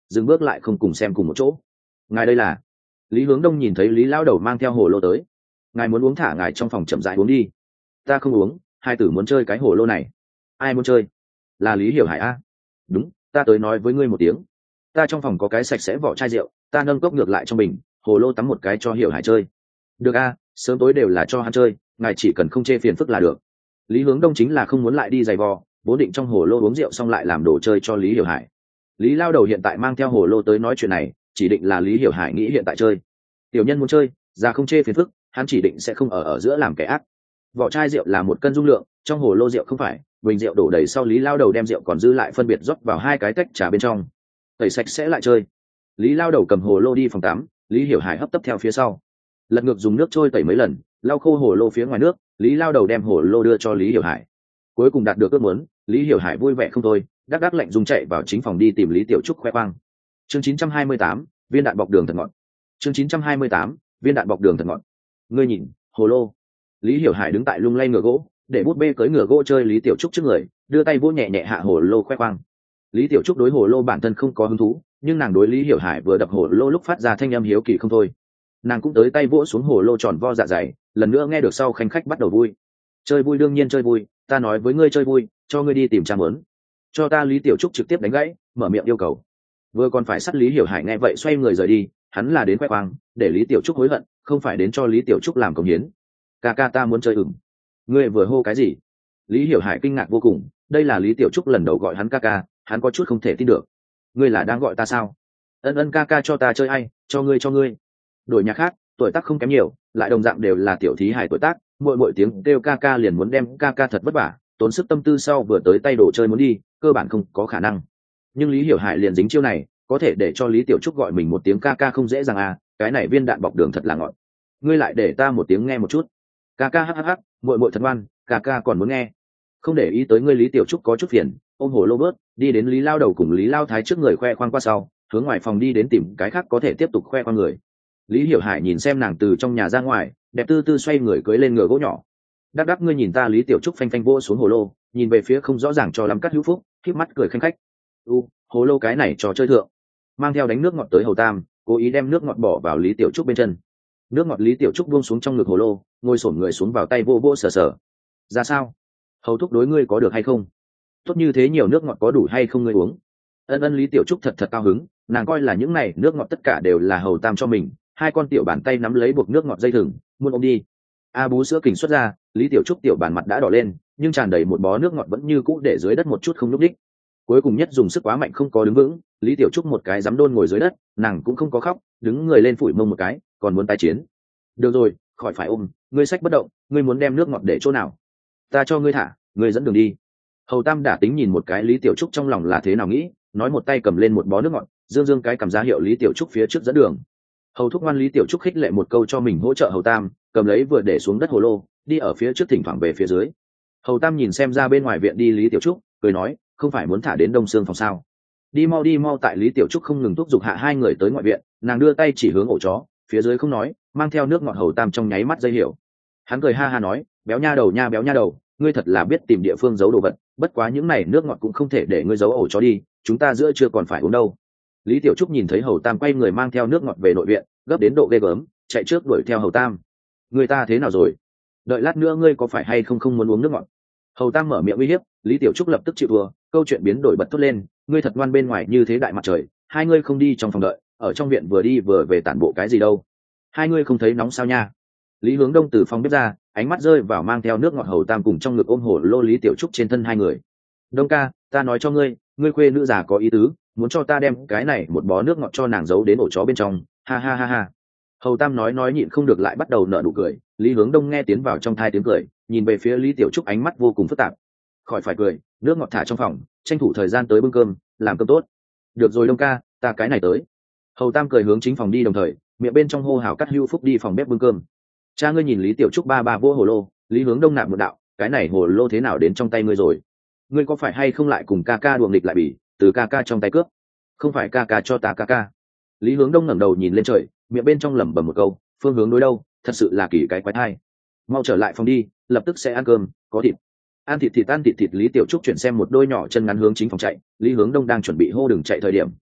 dừng bước lại không cùng xem cùng một chỗ. Ngài đây là? Lý Hướng Đông nhìn thấy Lý lao đầu mang theo hồ lô tới. Ngài muốn uống thả ngài trong phòng chậm rãi uống đi. Ta không uống, hai tử muốn chơi cái hồ lô này. Ai muốn chơi? Là Lý Hiểu Hải a. Đúng, ta tới nói với ngươi một tiếng. Ta trong phòng có cái sạch sẽ vỏ chai rượu, ta nâng cốc ngược lại trong bình, hồ lô tắm một cái cho Hiểu Hải chơi. Được a, sớm tối đều là cho hắn chơi, ngài chỉ cần không chê phiền phức là được. Lý Hướng Đông chính là không muốn lại đi giày vò, vốn định trong hồ lô uống rượu xong lại làm đồ chơi cho Lý Hiểu Hải. Lý lao đầu hiện tại mang theo hồ lô tới nói chuyện này, chỉ định là Lý Hiểu Hải nghĩ hiện tại chơi. Tiểu nhân muốn chơi, già không chê phiền phức, hắn chỉ định sẽ không ở giữa làm kẻ ác. Vỏ chai rượu là 1 cân dung lượng, trong hồ lô rượu không phải, bình rượu đổ đầy sau Lý lao đầu đem rượu còn dư lại phân biệt rót vào 2 cái tách trà bên trong, tẩy sạch sẽ lại chơi. Lý lao đầu cầm hồ lô đi phòng tắm, Lý Hiểu Hải hấp tấp theo phía sau, lật ngược dùng nước trôi tẩy mấy lần, lau khô hồ lô phía ngoài nước. Lý lao đầu đem hồ lô đưa cho Lý Hiểu Hải, cuối cùng đạt được ước muốn. Lý Hiểu Hải vui vẻ không thôi, đắc đắc lạnh dùng chạy vào chính phòng đi tìm Lý Tiểu Trúc khoe khoang. Chương 928, viên đạn bọc đường thật ngọt. Chương 928, viên đạn bọc đường thật ngọt. Ngươi nhìn, hồ lô. Lý Hiểu Hải đứng tại lung lay ngựa gỗ, để bút bê cưỡi ngựa gỗ chơi Lý Tiểu Trúc trước người, đưa tay vỗ nhẹ nhẹ hạ hồ lô khoe khoang. Lý Tiểu Trúc đối hồ lô bản thân không có hứng thú, nhưng nàng đối Lý Hiểu Hải vừa đập hồ lô lúc phát ra thanh âm hiếu kỳ không thôi. Nàng cũng tới tay vỗ xuống hồ lô tròn vo dạ dày, lần nữa nghe được sau khanh khách bắt đầu vui. Chơi vui đương nhiên chơi vui, ta nói với ngươi chơi vui, cho ngươi đi tìm cha mớn. Cho ta. Lý Tiểu Trúc trực tiếp đánh gãy, mở miệng yêu cầu. Vừa còn phải sắt Lý Hiểu Hải nghe vậy xoay người rời đi, hắn là đến khoe khoang, để Lý Tiểu Trúc hối hận, không phải đến cho Lý Tiểu Trúc làm công hiến. Ca ca ta muốn chơi. Ngươi vừa hô cái gì? Lý Hiểu Hải kinh ngạc vô cùng, đây là Lý Tiểu Trúc lần đầu gọi hắn ca ca, hắn có chút không thể tin được. Ngươi là đang gọi ta sao? Ân ca ca cho ta chơi ai, cho ngươi. Đổi nhà khác, tuổi tác không kém nhiều, lại đồng dạng đều là tiểu thí hài tuổi tác, mỗi tiếng kêu ca ca liền muốn đem ca ca thật vất vả, tốn sức tâm tư sau vừa tới tay đồ chơi muốn đi, cơ bản không có khả năng. Nhưng Lý Hiểu Hải liền dính chiêu này, có thể để cho Lý Tiểu Trúc gọi mình một tiếng ca ca không dễ dàng à, cái này viên đạn bọc đường thật là ngọt. Ngươi lại để ta một tiếng nghe một chút. Ca ca hắc, muội thật ngoan, ca ca còn muốn nghe. Không để ý tới ngươi. Lý Tiểu Trúc có chút phiền, ôm hồ lô bớt, đi đến Lý lao đầu cùng Lý lao thái trước người khoe khoang qua sau, hướng ngoài phòng đi đến tìm cái khác có thể tiếp tục khoe khoang người. Lý Hiểu Hải nhìn xem nàng từ trong nhà ra ngoài, đẹp tư tư xoay người cưỡi lên ngựa gỗ nhỏ. Đắc ngươi nhìn ta. Lý Tiểu Trúc phanh phanh vô xuống hồ lô, nhìn về phía không rõ ràng cho lắm Cát Hữu Phúc, khép mắt cười khanh khách. Hồ lô cái này trò chơi thượng, mang theo đánh nước ngọt tới hầu tam, cố ý đem nước ngọt bỏ vào Lý Tiểu Trúc bên chân. Nước ngọt Lý Tiểu Trúc buông xuống trong ngực hồ lô, ngồi xổm người xuống vào tay vô vô sờ. Ra sao? Hầu thúc đối ngươi có được hay không? Tốt như thế nhiều nước ngọt có đủ hay không ngươi uống? Ân Lý Tiểu Trúc thật cao hứng, nàng coi là những này nước ngọt tất cả đều là hầu tam cho mình. 2 con tiểu bàn tay nắm lấy buộc nước ngọt dây thừng, muốn ôm đi. Bú sữa kình xuất ra, Lý Tiểu Trúc tiểu bàn mặt đã đỏ lên, nhưng tràn đầy một bó nước ngọt vẫn như cũ để dưới đất một chút không nhúc đích. Cuối cùng nhất dùng sức quá mạnh không có đứng vững, Lý Tiểu Trúc một cái giấm đôn ngồi dưới đất, nàng cũng không có khóc, đứng người lên phủi mông một cái, còn muốn tái chiến. Được rồi, khỏi phải ôm, ngươi sách bất động, ngươi muốn đem nước ngọt để chỗ nào? Ta cho ngươi thả, ngươi dẫn đường đi. Hầu tam đả tính nhìn một cái Lý Tiểu Trúc trong lòng là thế nào nghĩ, nói một tay cầm lên một bó nước ngọt, dương cái cầm giá hiệu Lý Tiểu Trúc phía trước dẫn đường. Hầu thúc ngoan. Lý Tiểu Trúc khích lệ một câu cho mình hỗ trợ hầu tam, cầm lấy vừa để xuống đất hồ lô, đi ở phía trước thỉnh thoảng về phía dưới. Hầu tam nhìn xem ra bên ngoài viện đi Lý Tiểu Trúc, cười nói, không phải muốn thả đến Đông Sương phòng sao? Đi mau. Tại Lý Tiểu Trúc không ngừng thúc giục hạ 2 người tới ngoại viện, nàng đưa tay chỉ hướng ổ chó, phía dưới không nói, mang theo nước ngọt hầu tam trong nháy mắt dây hiểu. Hắn cười ha ha nói, béo nha đầu, ngươi thật là biết tìm địa phương giấu đồ vật, bất quá những này nước ngọt cũng không thể để ngươi giấu ổ chó đi, chúng ta giữa chưa còn phải uống đâu. Lý Tiểu Trúc nhìn thấy hầu tam quay người mang theo nước ngọt về nội viện, gấp đến độ ghê gớm, chạy trước đuổi theo hầu tam. Người ta thế nào rồi? Đợi lát nữa ngươi có phải hay không muốn uống nước ngọt? Hầu tam mở miệng uy hiếp. Lý Tiểu Trúc lập tức chịu thua, câu chuyện biến đổi bật thốt lên, ngươi thật ngoan, bên ngoài như thế đại mặt trời, 2 ngươi không đi trong phòng đợi, ở trong viện vừa đi vừa về tản bộ cái gì đâu? 2 ngươi không thấy nóng sao nha? Lý Hướng Đông từ phòng bếp ra, ánh mắt rơi vào mang theo nước ngọt hầu tam cùng trong ngực ôm hồ lô Lý Tiểu Trúc trên thân 2 người. Đông ca, ta nói cho ngươi, ngươi khuê nữ già có ý tứ, muốn cho ta đem cái này một bó nước ngọt cho nàng giấu đến ổ chó bên trong, ha. Hầu tam nói nhịn không được lại bắt đầu nở nụ cười. Lý Hướng Đông nghe tiến vào trong thai tiếng cười, nhìn về phía Lý Tiểu Trúc ánh mắt vô cùng phức tạp. Khỏi phải cười, nước ngọt thả trong phòng, tranh thủ thời gian tới bưng cơm, làm cơm tốt. Được rồi Đông ca, ta cái này tới. Hầu tam cười hướng chính phòng đi, đồng thời miệng bên trong hô hào Cát Hữu Phúc đi phòng bếp bưng cơm. Cha ngươi nhìn Lý Tiểu Trúc ba vô hồ lô. Lý Hướng Đông nạp một đạo, cái này hồ lô thế nào đến trong tay ngươi rồi? Ngươi có phải hay không lại cùng ca ca đùa nghịch lại bỉ, từ ca ca trong tay cướp? Không phải ca ca cho ta ca ca. Lý Hướng Đông ngẩng đầu nhìn lên trời, miệng bên trong lẩm bẩm một câu, phương hướng đối đâu, thật sự là kỳ cái quái thai. Mau trở lại phòng đi, lập tức sẽ ăn cơm, có thịt. Ăn thịt. Lý Tiểu Trúc chuyển xem một đôi nhỏ chân ngắn hướng chính phòng chạy. Lý Hướng Đông đang chuẩn bị hô đừng chạy thời điểm,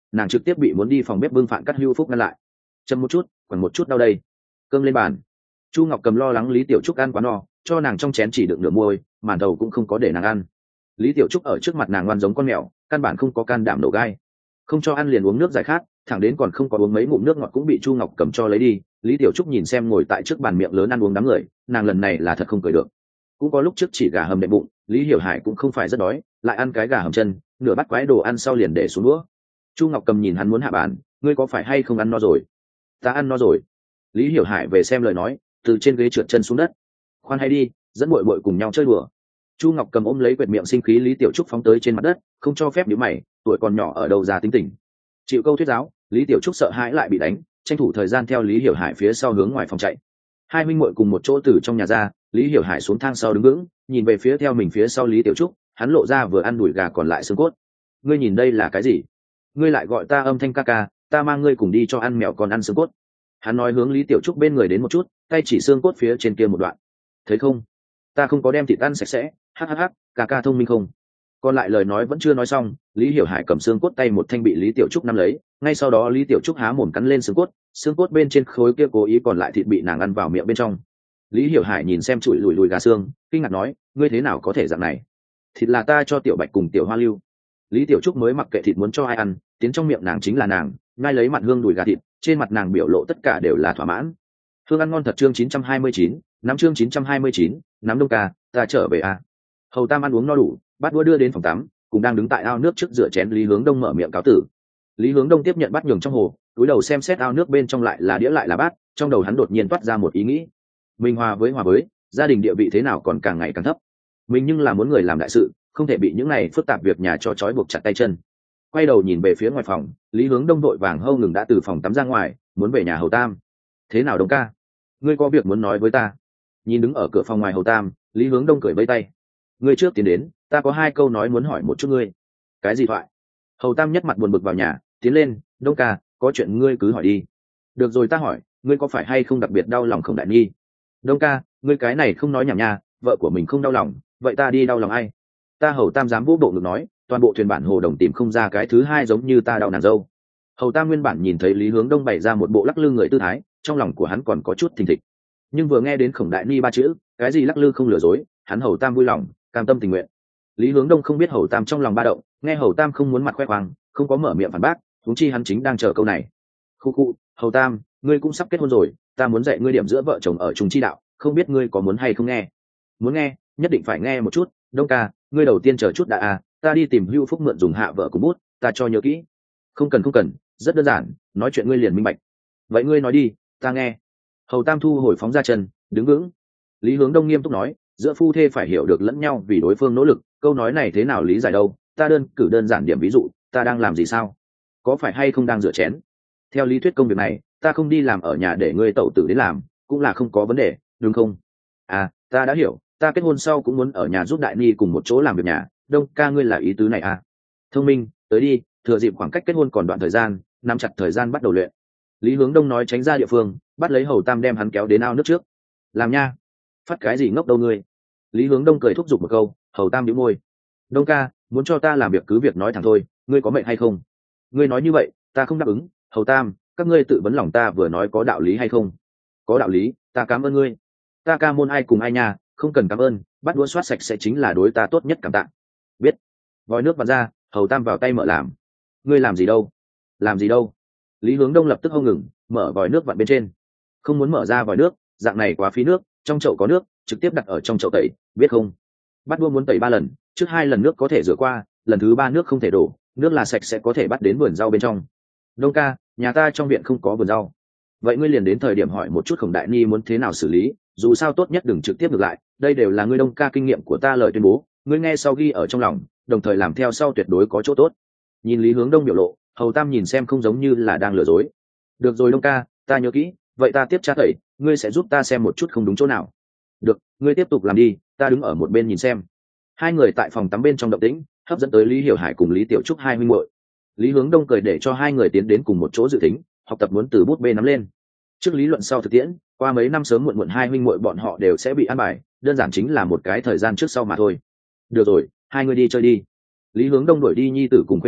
nàng trực tiếp bị muốn đi phòng bếp bưng Phạm Cắt Hưu Phúc ngăn lại. Chậm một chút, còn một chút đau đây. Cơm lên bàn. Chu Ngọc Cầm lo lắng Lý Tiểu Trúc ăn quá no, cho nàng trong chén chỉ đựng nửa muôi, màn đầu cũng không có để nàng ăn. Lý Tiểu Trúc ở trước mặt nàng ngoan giống con mèo, căn bản không có can đảm nổ gai. Không cho ăn liền uống nước giải khát, thẳng đến còn không có uống mấy ngụm nước ngọt cũng bị Chu Ngọc Cầm cho lấy đi. Lý Tiểu Trúc nhìn xem ngồi tại trước bàn miệng lớn ăn uống đám người, nàng lần này là thật không cười được. Cũng có lúc trước chỉ gà hầm đệm bụng, Lý Hiểu Hải cũng không phải rất đói, lại ăn cái gà hầm chân, nửa bát quái đồ ăn sau liền để xuống đũa. Chu Ngọc Cầm nhìn hắn muốn hạ bàn, ngươi có phải hay không ăn no rồi? Ta ăn no rồi. Lý Hiểu Hải về xem lời nói, từ trên ghế trượt chân xuống đất. Khoan hay đi, dẫn bội bội cùng nhau chơi đùa. Chu Ngọc Cầm ôm lấy quệt miệng sinh khí Lý Tiểu Trúc phóng tới trên mặt đất, không cho phép nhíu mày, tuổi còn nhỏ ở đâu ra tính tình. Chịu câu thuyết giáo, Lý Tiểu Trúc sợ hãi lại bị đánh, tranh thủ thời gian theo Lý Hiểu Hải phía sau hướng ngoài phòng chạy. Hai huynh muội cùng một chỗ từ trong nhà ra, Lý Hiểu Hải xuống thang sau đứng vững, nhìn về phía theo mình phía sau Lý Tiểu Trúc, hắn lộ ra vừa ăn đùi gà còn lại xương cốt. Ngươi nhìn đây là cái gì? Ngươi lại gọi ta âm thanh ca ca, ta mang ngươi cùng đi cho ăn mèo còn ăn xương cốt. Hắn nói hướng Lý Tiểu Trúc bên người đến một chút, tay chỉ xương cốt phía trên kia một đoạn. Thấy không? Ta không có đem thịt ăn sạch sẽ, hắc, ca ca thông minh không? Còn lại lời nói vẫn chưa nói xong, Lý Hiểu Hải cầm xương cốt tay một thanh bị Lý Tiểu Trúc nắm lấy, ngay sau đó Lý Tiểu Trúc há mồm cắn lên xương cốt bên trên khối kia cố ý còn lại thịt bị nàng ăn vào miệng bên trong. Lý Hiểu Hải nhìn xem chùi lùi gà xương, kinh ngạc nói, ngươi thế nào có thể dạng này? Thịt là ta cho Tiểu Bạch cùng Tiểu Hoa lưu. Lý Tiểu Trúc mới mặc kệ thịt muốn cho ai ăn, tiến trong miệng nàng chính là nàng, ngay lấy mặn hương đùi gà thịt, trên mặt nàng biểu lộ tất cả đều là thỏa mãn. Hương ăn ngon thật chương 929, nắm chương 929, nắm Đông ca, ta trở về à? Hầu Tam ăn uống no đủ, bát đũa đưa đến phòng tắm, cùng đang đứng tại ao nước trước rửa chén Lý Hướng Đông mở miệng cáo tử. Lý Hướng Đông tiếp nhận bát nhường trong hồ, cúi đầu xem xét ao nước bên trong lại là đĩa lại là bát, trong đầu hắn đột nhiên toát ra một ý nghĩ. Mình hòa với, gia đình địa vị thế nào còn càng ngày càng thấp. Mình nhưng là muốn người làm đại sự, không thể bị những này phức tạp việc nhà cho trói buộc chặt tay chân. Quay đầu nhìn về phía ngoài phòng, Lý Hướng Đông vội vàng hâu ngừng đã từ phòng tắm ra ngoài, muốn về nhà Hầu Tam. Thế nào Đông ca? Ngươi có việc muốn nói với ta? Nhìn đứng ở cửa phòng ngoài Hầu Tam, Lý Hướng Đông cười vẫy tay. Ngươi trước tiến đến, ta có 2 câu nói muốn hỏi một chút ngươi. Cái gì thoại? Hầu Tam nhất mặt buồn bực vào nhà, tiến lên, Đông ca, có chuyện ngươi cứ hỏi đi. Được rồi ta hỏi, ngươi có phải hay không đặc biệt đau lòng Khổng Đại Nhi? Đông ca, ngươi cái này không nói nhảm nha, vợ của mình không đau lòng, vậy ta đi đau lòng ai? Ta Hầu Tam dám vỗ bộ ngực nói, toàn bộ thuyền bản hồ đồng tìm không ra cái thứ hai giống như ta đau nàng dâu. Hầu Tam nguyên bản nhìn thấy Lý Hướng Đông bày ra một bộ lắc lư người tư thái, trong lòng của hắn còn có chút thình thịch. Nhưng vừa nghe đến Khổng Đại Nhi 3 chữ, cái gì lắc lư không lừa dối, hắn Hầu Tam vui lòng, cam tâm tình nguyện. Lý Hướng Đông không biết Hầu Tam trong lòng ba động, nghe Hầu Tam không muốn mặt khoe khoang, không có mở miệng phản bác, huống chi hắn chính đang chờ câu này. Khu, Hầu Tam, ngươi cũng sắp kết hôn rồi, ta muốn dạy ngươi điểm giữa vợ chồng ở chung chi đạo, không biết ngươi có muốn hay không nghe? Muốn nghe, nhất định phải nghe một chút. Đông ca, ngươi đầu tiên chờ chút đã à, ta đi tìm Hưu Phúc mượn dùng hạ vợ của bút, ta cho nhớ kỹ. Không cần, rất đơn giản, nói chuyện ngươi liền minh bạch. Vậy ngươi nói đi, ta nghe. Hầu Tam thu hồi phóng ra chân, đứng vững. Lý Hướng Đông nghiêm túc nói, giữa phu thê phải hiểu được lẫn nhau vì đối phương nỗ lực, câu nói này thế nào lý giải đâu, ta đơn cử đơn giản điểm ví dụ, ta đang làm gì sao? Có phải hay không đang rửa chén? Theo lý thuyết công việc này, ta không đi làm ở nhà để ngươi tẩu tử đến làm, cũng là không có vấn đề, đúng không? À, ta đã hiểu, ta kết hôn sau cũng muốn ở nhà giúp Đại Ni cùng một chỗ làm việc nhà, Đông ca ngươi là ý tứ này à? Thông minh, tới đi, thừa dịp khoảng cách kết hôn còn đoạn thời gian, nắm chặt thời gian bắt đầu luyện. Lý Hướng Đông nói tránh ra địa phương, bắt lấy Hầu Tam đem hắn kéo đến ao nước trước. Làm nha. Phát cái gì ngốc đâu ngươi? Lý Hướng Đông cười thúc giục một câu, Hầu Tam nhíu môi. Đông ca, muốn cho ta làm việc cứ việc nói thẳng thôi, ngươi có mệnh hay không? Ngươi nói như vậy, ta không đáp ứng. Hầu Tam, các ngươi tự vấn lòng ta vừa nói có đạo lý hay không? Có đạo lý, ta cảm ơn ngươi. Ta ca môn ai cùng ai nha, không cần cảm ơn, bắt đũa soát sạch sẽ chính là đối ta tốt nhất cảm tạ. Biết. Vòi nước vặn ra, Hầu Tam vào tay mở làm. Ngươi làm gì đâu? Làm gì đâu? Lý Hướng Đông lập tức hông ngừng, mở vòi nước vặn bên trên. Không muốn mở ra vòi nước, dạng này quá phí nước, trong chậu có nước, trực tiếp đặt ở trong chậu tẩy, biết không? Bắt đũa muốn tẩy 3 lần, trước 2 lần nước có thể rửa qua, lần thứ 3 nước không thể đổ, nước là sạch sẽ có thể bắt đến vườn rau bên trong. Đông ca, nhà ta trong viện không có vườn rau. Vậy ngươi liền đến thời điểm hỏi một chút Khổng Đại Ni muốn thế nào xử lý, dù sao tốt nhất đừng trực tiếp ngược lại, đây đều là ngươi Đông ca kinh nghiệm của ta lời tuyên bố, ngươi nghe sau ghi ở trong lòng, đồng thời làm theo sau tuyệt đối có chỗ tốt. Nhìn Lý Hướng Đông biểu lộ, Hầu Tam nhìn xem không giống như là đang lừa dối. Được rồi Đông ca, ta nhớ kỹ, vậy ta tiếp tra tẩy, ngươi sẽ giúp ta xem một chút không đúng chỗ nào. Được, ngươi tiếp tục làm đi, ta đứng ở một bên nhìn xem. Hai người tại phòng tắm bên trong động tĩnh, hấp dẫn tới Lý Hiểu Hải cùng Lý Tiểu Trúc hai huynh muội. Lý Hướng Đông cười để cho hai người tiến đến cùng một chỗ dự tính, học tập muốn từ bút bê nắm lên. Trước lý luận sau thực tiễn, qua mấy năm sớm muộn muộn hai huynh muội bọn họ đều sẽ bị an bài, đơn giản chính là một cái thời gian trước sau mà thôi. Được rồi, hai người đi chơi đi. Lý Hướng Đông đuổi đi nhi tử cùng quê nữ,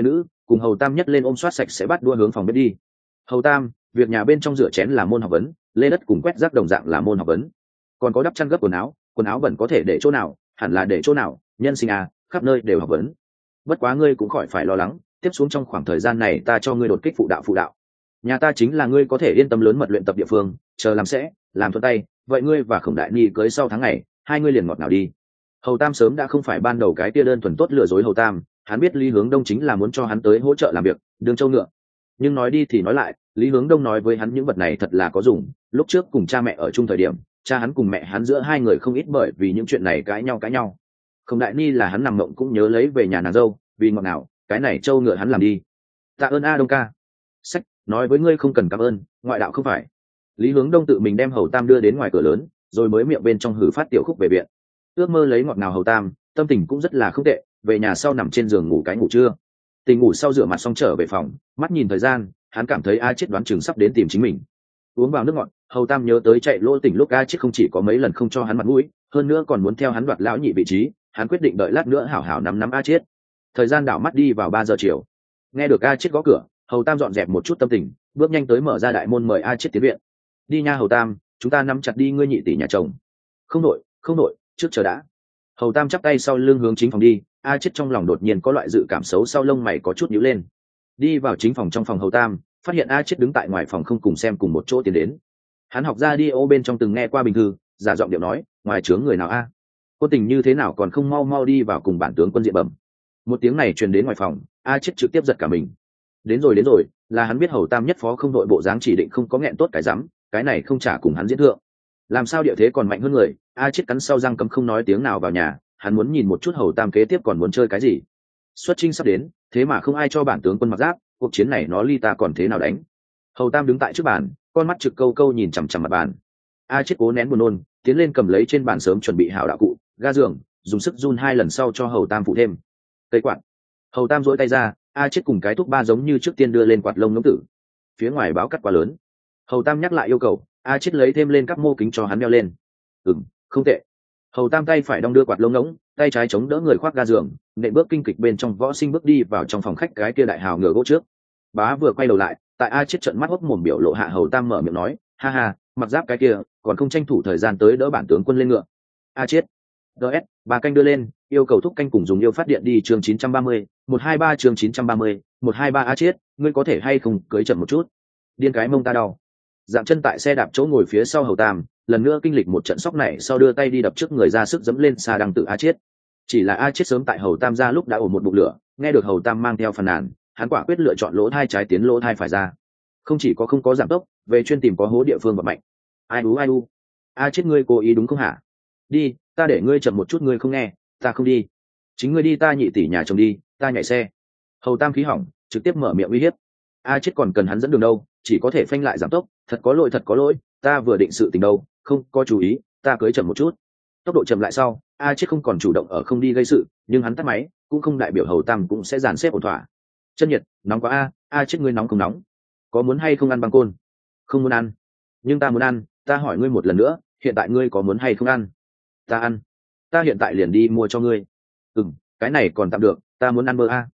cùng hầu tam nhất lên ôm soát sạch sẽ bắt đua hướng phòng bếp đi. Hầu tam, việc nhà bên trong rửa chén là môn học vấn, lê đất cùng quét rác đồng dạng là môn học vấn, còn có đắp chăn gấp quần áo bẩn có thể để chỗ nào, hẳn là để chỗ nào, nhân sinh à, khắp nơi đều học vấn. Bất quá ngươi cũng khỏi phải lo lắng, tiếp xuống trong khoảng thời gian này ta cho ngươi đột kích phụ đạo, nhà ta chính là ngươi có thể yên tâm lớn mật luyện tập địa phương, chờ làm sẽ làm thuận tay. Vậy ngươi và Khổng Đại Ni cưới sau tháng ngày, hai ngươi liền ngọt nào đi. Hầu tam sớm đã không phải ban đầu cái tia đơn thuần tốt lừa dối hầu tam, hắn biết Lý Hướng Đông chính là muốn cho hắn tới hỗ trợ làm việc, đương châu ngựa. Nhưng nói đi thì nói lại, Lý Hướng Đông nói với hắn những vật này thật là có dùng. Lúc trước cùng cha mẹ ở chung thời điểm, cha hắn cùng mẹ hắn giữa hai người không ít bởi vì những chuyện này cãi nhau. Khổng Đại Ni là hắn nằm mộng cũng nhớ lấy về nhà nàng dâu, vì ngọt nào, cái này châu ngựa hắn làm đi. Tạ ơn A Đông ca. Sách, nói với ngươi không cần cảm ơn, ngoại đạo không phải. Lý Hướng Đông tự mình đem hầu tam đưa đến ngoài cửa lớn, rồi mới miệng bên trong hử phát tiểu khúc về viện. Ước mơ lấy ngọt nào hầu tam, tâm tình cũng rất là không tệ, về nhà sau nằm trên giường ngủ cái ngủ trưa. Tỉnh ngủ sau rửa mặt xong trở về phòng, mắt nhìn thời gian, hắn cảm thấy A Chiết đoán chừng sắp đến tìm chính mình. Uống vào nước ngọt, hầu tam nhớ tới chạy lỗ tỉnh lúc A Chiết không chỉ có mấy lần không cho hắn mặt mũi, hơn nữa còn muốn theo hắn đoạt lão nhị vị trí. Hắn quyết định đợi lát nữa hảo hảo nắm A Chiết. Thời gian đảo mắt đi vào 3 giờ chiều, nghe được A Chiết gõ cửa, hầu tam dọn dẹp một chút tâm tình, bước nhanh tới mở ra đại môn mời A Chiết tiến viện. Đi nha hầu tam, chúng ta nắm chặt đi ngươi nhị tỷ nhà chồng. Không nội, trước chờ đã. Hầu tam chắp tay sau lưng hướng chính phòng đi. A Chiết trong lòng đột nhiên có loại dự cảm xấu, sau lông mày có chút nhíu lên. Đi vào chính phòng, trong phòng hầu tam phát hiện A Chiết đứng tại ngoài phòng không cùng xem cùng một chỗ tiến đến. Hắn học ra đi ô bên trong từng nghe qua bình thư, giả giọng điệu nói, ngoài trướng người nào a? Quân tình như thế nào còn không mau đi vào cùng bản tướng quân diện bẩm. Một tiếng này truyền đến ngoài phòng, A Chiết trực tiếp giật cả mình. Đến rồi, là hắn biết hầu tam nhất phó không đội bộ dáng chỉ định không có nghẹn tốt cái rắm, cái này không trả cùng hắn diễn thượng. Làm sao địa thế còn mạnh hơn người? A Chiết cắn sau răng cấm không nói tiếng nào vào nhà, hắn muốn nhìn một chút hầu tam kế tiếp còn muốn chơi cái gì. Xuất chinh sắp đến, thế mà không ai cho bản tướng quân mặc giáp, cuộc chiến này nó ly ta còn thế nào đánh? Hầu tam đứng tại trước bàn, con mắt trực câu nhìn chằm chằm mặt bàn. A Chiết cố nén buồn nôn, tiến lên cầm lấy trên bàn sớm chuẩn bị hảo đạo cụ, ga giường, dùng sức run 2 lần sau cho hầu tam phụ thêm cây quạt. Hầu tam duỗi tay ra, A Chiết cùng cái thuốc ba giống như trước tiên đưa lên quạt lông ngỗng tử. Phía ngoài báo cắt quá lớn. Hầu tam nhắc lại yêu cầu, A Chiết lấy thêm lên các mô kính cho hắn đeo lên. Không tệ. Hầu tam tay phải đong đưa quạt lông ngỗng, tay trái chống đỡ người khoác ga giường, nện bước kinh kịch bên trong võ sinh bước đi vào trong phòng khách cái kia đại hào ngựa gỗ trước. Bá vừa quay đầu lại, tại A Chiết trợn mắt hốc mồm biểu lộ hạ, hầu tam mở miệng nói, ha, mặc giáp cái kia, còn không tranh thủ thời gian tới đỡ bản tướng quân lên ngựa. A Chiết. DS, 3 canh đưa lên, yêu cầu thúc canh cùng dùng yêu phát điện đi chương 930, 123 chương 930, 123 A Chiết, ngươi có thể hay không cưới chậm một chút. Điên cái mông ta đau. Dạng chân tại xe đạp chỗ ngồi phía sau hầu tam, lần nữa kinh lịch một trận sóc này sau đưa tay đi đập trước người ra sức dẫm lên xa đăng tự A Chiết. Chỉ là A Chiết sớm tại hầu tam ra lúc đã ổn một bụng lửa, nghe được hầu tam mang theo phàn nàn, hắn quả quyết lựa chọn lỗ thai trái tiến lỗ thai phải ra. Không chỉ có không có giảm tốc, về chuyên tìm có hố địa phương và mạnh. Ai u. A Chiết ngươi cố ý đúng không hả? Đi, ta để ngươi chậm một chút ngươi không nghe, ta không đi. Chính ngươi đi, ta nhị tỷ nhà chồng đi, ta nhảy xe. Hầu tam khí hỏng, trực tiếp mở miệng uy hiếp. A Chiết còn cần hắn dẫn đường đâu, chỉ có thể phanh lại giảm tốc, thật có lỗi, ta vừa định sự tình đâu, không có chú ý, ta cưới chậm một chút. Tốc độ chậm lại sau, A Chiết không còn chủ động ở không đi gây sự, nhưng hắn tắt máy cũng không đại biểu hầu tam cũng sẽ dàn xếp ổn thỏa. Chân nhiệt, nóng quá A Chiết ngươi nóng không nóng? Có muốn hay không ăn băng côn? Không muốn ăn. Nhưng ta muốn ăn, ta hỏi ngươi một lần nữa, hiện tại ngươi có muốn hay không ăn? Ta ăn. Ta hiện tại liền đi mua cho ngươi. Cái này còn tạm được, ta muốn ăn bơ a.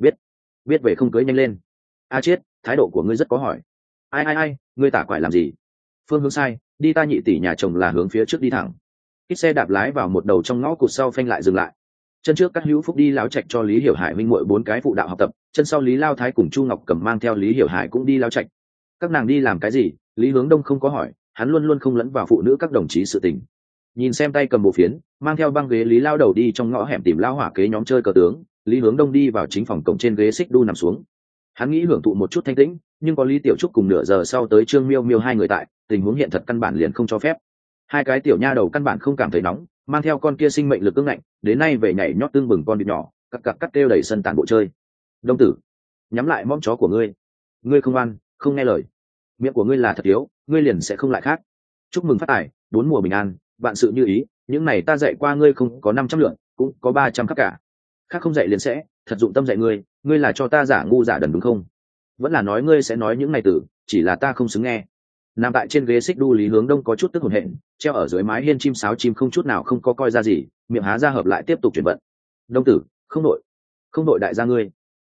Biết về không cưới nhanh lên. A Chiết, thái độ của ngươi rất có hỏi. Ai, ngươi tả quải làm gì? Phương hướng sai, đi, ta nhị tỷ nhà chồng là hướng phía trước đi thẳng. Ít xe đạp lái vào một đầu trong ngõ cụt sau phanh lại dừng lại. Chân trước các hữu phúc đi láo trạch cho Lý Hiểu Hải minh muội 4 cái phụ đạo học tập, chân sau Lý Lao Thái cùng Chu Ngọc Cẩm mang theo Lý Hiểu Hải cũng đi láo trạch. Các nàng đi làm cái gì? Lý Hướng Đông không có hỏi, hắn luôn không lẫn vào phụ nữ các đồng chí sự tình. Nhìn xem tay cầm bộ phiến, mang theo băng ghế Lý lao đầu đi trong ngõ hẻm tìm lao hỏa kế nhóm chơi cờ tướng. Lý Hướng Đông đi vào chính phòng cổng, trên ghế xích đu nằm xuống. Hắn nghĩ hưởng thụ một chút thanh tĩnh, nhưng có Lý Tiểu Trúc cùng nửa giờ sau tới Trương Miêu 2 người tại, tình huống hiện thật căn bản liền không cho phép. 2 cái tiểu nha đầu căn bản không cảm thấy nóng, mang theo con kia sinh mệnh lực ương ngạnh, đến nay về nhảy nhót tương bừng con vịt nhỏ, cắt kêu đầy sân tản bộ chơi. Đông tử, nhắm lại mõm chó của ngươi không ăn, không nghe lời, miệng của ngươi là thật yếu, ngươi liền sẽ không lại khác. Chúc mừng phát tài, 4 mùa bình an, vạn sự như ý, những này ta dạy qua ngươi không có 500 lượng, cũng có 300 khắc cả. Khác không dạy liền sẽ, thật dụng tâm dạy ngươi là cho ta giả ngu giả đần đúng không? Vẫn là nói ngươi sẽ nói những này từ, chỉ là ta không xứng nghe. Nằm tại trên ghế xích đu Lý Hướng Đông có chút tức hồn hển, treo ở dưới mái hiên chim sáo chim không chút nào không có coi ra gì, miệng há ra hợp lại tiếp tục chuyển vận. Đông tử, không đội đại gia ngươi.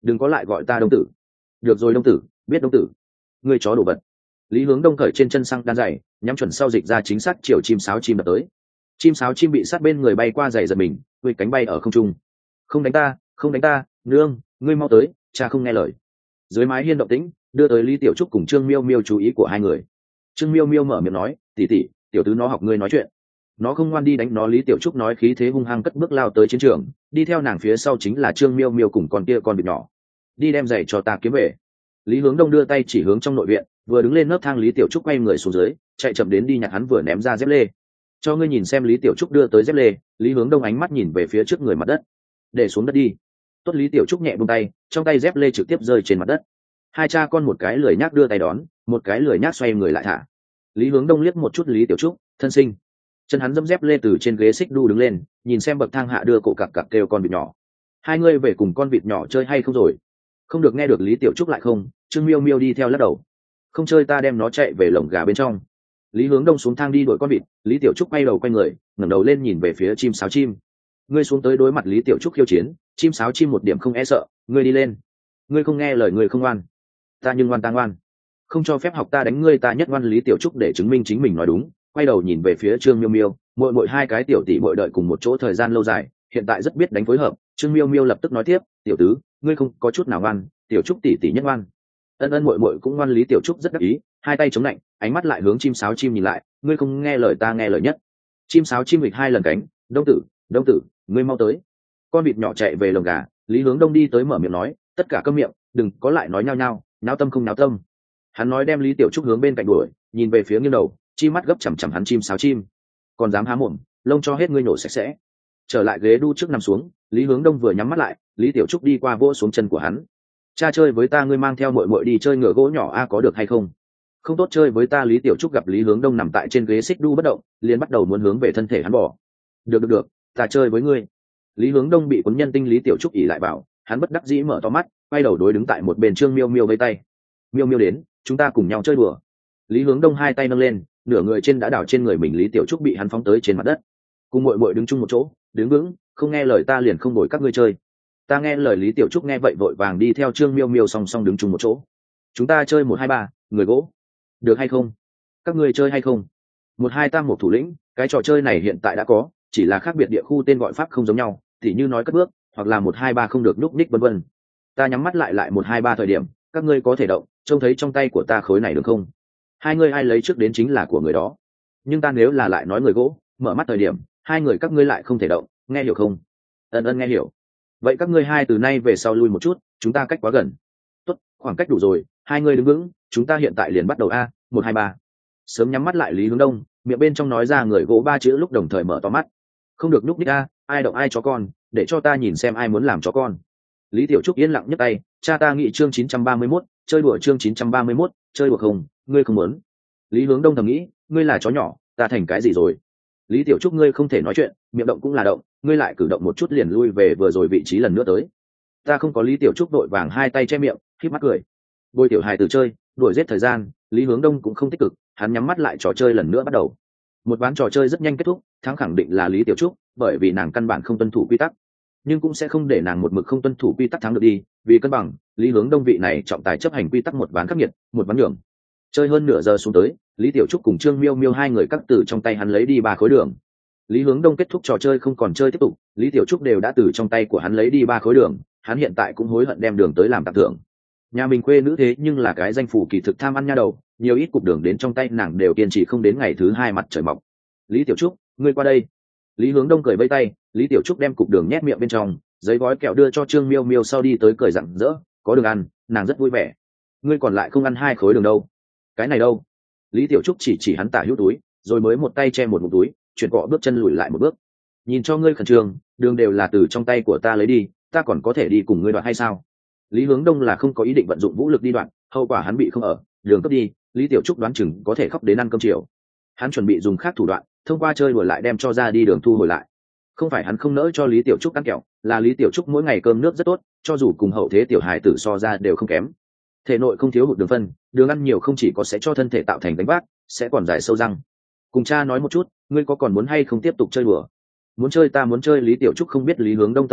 đừng có lại gọi ta đông tử. Được rồi đông tử, biết đông tử. Ngươi chó đồ vật. Lý Hướng Đông cởi trên chân xăng đan dày, nhắm chuẩn sau dịch ra chính xác chiều chim sáo chim đập tới. Chim sáo chim bị sát bên người bay qua giày giật mình, vươn cánh bay ở không trung. Không đánh ta, không đánh ta, nương, ngươi mau tới, cha không nghe lời. Dưới mái hiên động tĩnh, đưa tới Lý Tiểu Trúc cùng Trương Miêu Miêu chú ý của hai người. Trương Miêu Miêu mở miệng nói, tỷ tỷ, tiểu tứ nó học ngươi nói chuyện. Nó không ngoan đi đánh nó. Lý Tiểu Trúc nói khí thế hung hăng cất bước lao tới chiến trường, đi theo nàng phía sau chính là Trương Miêu Miêu cùng con kia con vịt nhỏ. Đi đem giày cho ta kiếm về. Lý Hướng Đông đưa tay chỉ hướng trong nội viện, vừa đứng lên nấc thang Lý Tiểu Trúc quay người xuống dưới, chạy chậm đến đi nhặt hắn vừa ném ra dép lê. Cho ngươi nhìn xem. Lý Tiểu Trúc đưa tới dép lê. Lý Hướng Đông ánh mắt nhìn về phía trước người mặt đất. Để xuống đất đi. Tốt. Lý Tiểu Trúc nhẹ buông tay, trong tay dép lê trực tiếp rơi trên mặt đất. Hai cha con một cái lười nhác đưa tay đón, một cái lười nhác xoay người lại thả. Lý Hướng Đông liếc một chút Lý Tiểu Trúc, thân sinh. Chân hắn dẫm dép lê từ trên ghế xích đu đứng lên, nhìn xem bậc thang hạ đưa cổ cặc cặc kêu con vịt nhỏ. Hai ngươi về cùng con vịt nhỏ chơi hay không rồi? Không được. Nghe được Lý Tiểu Trúc lại không. Trương Miêu Miêu đi theo lắc đầu. Không chơi, ta đem nó chạy về lồng gà bên trong. Lý Hướng Đông xuống thang đi đuổi con vịt. Lý Tiểu Trúc quay đầu quay người, ngẩng đầu lên nhìn về phía chim sáo chim. Ngươi xuống tới đối mặt Lý Tiểu Trúc khiêu chiến. Chim sáo chim một điểm không e sợ. Ngươi đi lên. Ngươi không nghe lời ngươi không ngoan. Ta nhưng ngoan ta ngoan. Không cho phép học ta đánh ngươi, ta nhất ngoan. Lý Tiểu Trúc để chứng minh chính mình nói đúng, quay đầu nhìn về phía Trương Miêu Miêu. Mỗi hai cái tiểu tỷ muội đợi cùng một chỗ thời gian lâu dài, hiện tại rất biết đánh phối hợp. Trương Miêu Miêu lập tức nói tiếp, tiểu tứ, ngươi không có chút nào ngoan, Tiểu Trúc tỷ tỷ nhất ngoan. Ân muội cũng ngoan. Lý Tiểu Trúc rất đắc ý, hai tay chống lạnh, ánh mắt lại hướng chim sáo chim nhìn lại. Ngươi không nghe lời, ta nghe lời nhất. Chim sáo chim vịt hai lần cánh. Đông tử, ngươi mau tới. Con vịt nhỏ chạy về lồng gà. Lý Hướng Đông đi tới mở miệng nói, tất cả câm miệng, đừng có lại nói nhao nhao, náo tâm không náo tâm. Hắn nói đem Lý Tiểu Trúc hướng bên cạnh đuổi, nhìn về phía nghiêng đầu, chi mắt gấp chằm chằm hắn. Chim sáo chim, còn dám há mồm, lông cho hết ngươi nổ sạch sẽ. Trở lại ghế đu trước nằm xuống. Lý Hướng Đông vừa nhắm mắt lại, Lý Tiểu Trúc đi qua vỗ xuống chân của hắn. Cha chơi với ta, ngươi mang theo muội đi chơi ngựa gỗ nhỏ a, có được hay không? Không tốt, chơi với ta. Lý Tiểu Trúc gặp Lý Hướng Đông nằm tại trên ghế xích đu bất động, liền bắt đầu muốn hướng về thân thể hắn bỏ. Được, ta chơi với ngươi. Lý Hướng Đông bị cuốn nhân tinh. Lý Tiểu Trúc ỉ lại bảo, hắn bất đắc dĩ mở to mắt, quay đầu đối đứng tại một bên Trương Miêu Miêu vây tay. Miêu Miêu đến, chúng ta cùng nhau chơi đùa. Lý Hướng Đông hai tay nâng lên, nửa người trên đã đảo trên người mình. Lý Tiểu Trúc bị hắn phóng tới trên mặt đất. Cùng muội đứng chung một chỗ, đứng vững, không nghe lời ta liền không đổi các ngươi chơi. Ta nghe lời. Lý Tiểu Trúc nghe vậy vội vàng đi theo Trương Miêu Miêu song song đứng chung một chỗ. Chúng ta chơi 1 2 3 người gỗ, được hay không? Các ngươi chơi hay không? 1 2 tam một thủ lĩnh. Cái trò chơi này hiện tại đã có, chỉ là khác biệt địa khu tên gọi pháp không giống nhau, tỉ như nói cất bước, hoặc là 1 2 3 không được nhúc nhích vân vân. Ta nhắm mắt lại 1 2 3 thời điểm, các ngươi có thể động, trông thấy trong tay của ta khối này được không? Hai ngươi ai lấy trước đến chính là của người đó. Nhưng ta nếu là lại nói người gỗ, mở mắt thời điểm, hai người các ngươi lại không thể động, nghe hiểu không? Ân nghe hiểu. Vậy các ngươi hai từ nay về sau lui một chút, chúng ta cách quá gần. Tốt, khoảng cách đủ rồi, hai ngươi đứng vững, chúng ta hiện tại liền bắt đầu a. 1 2 3. Sớm nhắm mắt lại Lý Hướng Đông, miệng bên trong nói ra người gỗ 3 chữ lúc đồng thời mở to mắt. Không được nhúc nhích a, ai động ai chó con, để cho ta nhìn xem ai muốn làm chó con. Lý Tiểu Trúc yên lặng nhấc tay, cha ta nghị chương 931, chơi đùa chương 931, chơi đùa không, ngươi không muốn. Lý Hướng Đông thầm nghĩ, ngươi là chó nhỏ, ta thành cái gì rồi? Lý Tiểu Trúc, ngươi không thể nói chuyện, miệng động cũng là động, ngươi lại cử động một chút liền lui về vừa rồi vị trí lần nữa tới. Ta không có. Lý Tiểu Trúc đội vàng hai tay che miệng, khép mắt cười. Bồi tiểu hài từ chơi, đuổi giết thời gian. Lý Hướng Đông cũng không tích cực, hắn nhắm mắt lại, trò chơi lần nữa bắt đầu. Một ván trò chơi rất nhanh kết thúc, thắng khẳng định là Lý Tiểu Trúc, bởi vì nàng căn bản không tuân thủ quy tắc, nhưng cũng sẽ không để nàng một mực không tuân thủ quy tắc thắng được đi, vì cân bằng, Lý Hướng Đông vị này trọng tài chấp hành quy tắc, một ván khắc nghiệt, một ván nhường. Chơi hơn nửa giờ xuống tới, Lý Tiểu Trúc cùng Trương Miêu Miêu hai người cắt từ trong tay hắn lấy đi 3 khối đường. Lý Hướng Đông kết thúc trò chơi không còn chơi tiếp tục, Lý Tiểu Trúc đều đã từ trong tay của hắn lấy đi 3 khối đường, hắn hiện tại cũng hối hận đem đường tới làm tặng thưởng. Nhà mình quê nữ thế nhưng là cái danh phủ kỳ thực tham ăn nha đầu, nhiều ít cục đường đến trong tay nàng đều kiên trì không đến ngày thứ 2 mặt trời mọc. Lý Tiểu Trúc, ngươi qua đây. Lý Hướng Đông cười vẫy tay, Lý Tiểu Trúc đem cục đường nhét miệng bên trong, giấy gói kẹo đưa cho Trương Miêu Miêu, sau đi tới cười rạng rỡ, có đường ăn, nàng rất vui vẻ. Ngươi còn lại không ăn 2 khối đường đâu? Cái này đâu? Lý Tiểu Trúc chỉ hắn tả hữu túi, rồi mới một tay che một ngụm túi, chuyển cọ bước chân lùi lại một bước. Nhìn cho ngươi khẩn trương, đường đều là từ trong tay của ta lấy đi, ta còn có thể đi cùng ngươi đoạn hay sao? Lý Hướng Đông là không có ý định vận dụng vũ lực đi đoạn, hậu quả hắn bị không ở, đường cấp đi, Lý Tiểu Trúc đoán chừng có thể khóc đến ăn cơm chiều. Hắn chuẩn bị dùng khác thủ đoạn, thông qua chơi đùa lại đem cho ra đi đường thu hồi lại. Không phải hắn không nỡ cho Lý Tiểu Trúc ăn kẹo, là Lý Tiểu Trúc mỗi ngày cơm nước rất tốt, cho dù cùng hậu thế tiểu hài tử so ra đều không kém. Thể nội không thiếu hụt đường phân, đường ăn nhiều không chỉ có sẽ cho thân thể tạo thành đánh vác, sẽ còn giải sâu răng. Cùng cha nói một chút, ngươi có còn muốn hay không tiếp tục chơi đùa? Muốn chơi ta muốn chơi. Lý Tiểu Trúc không biết Lý Hướng Đông tâm tư,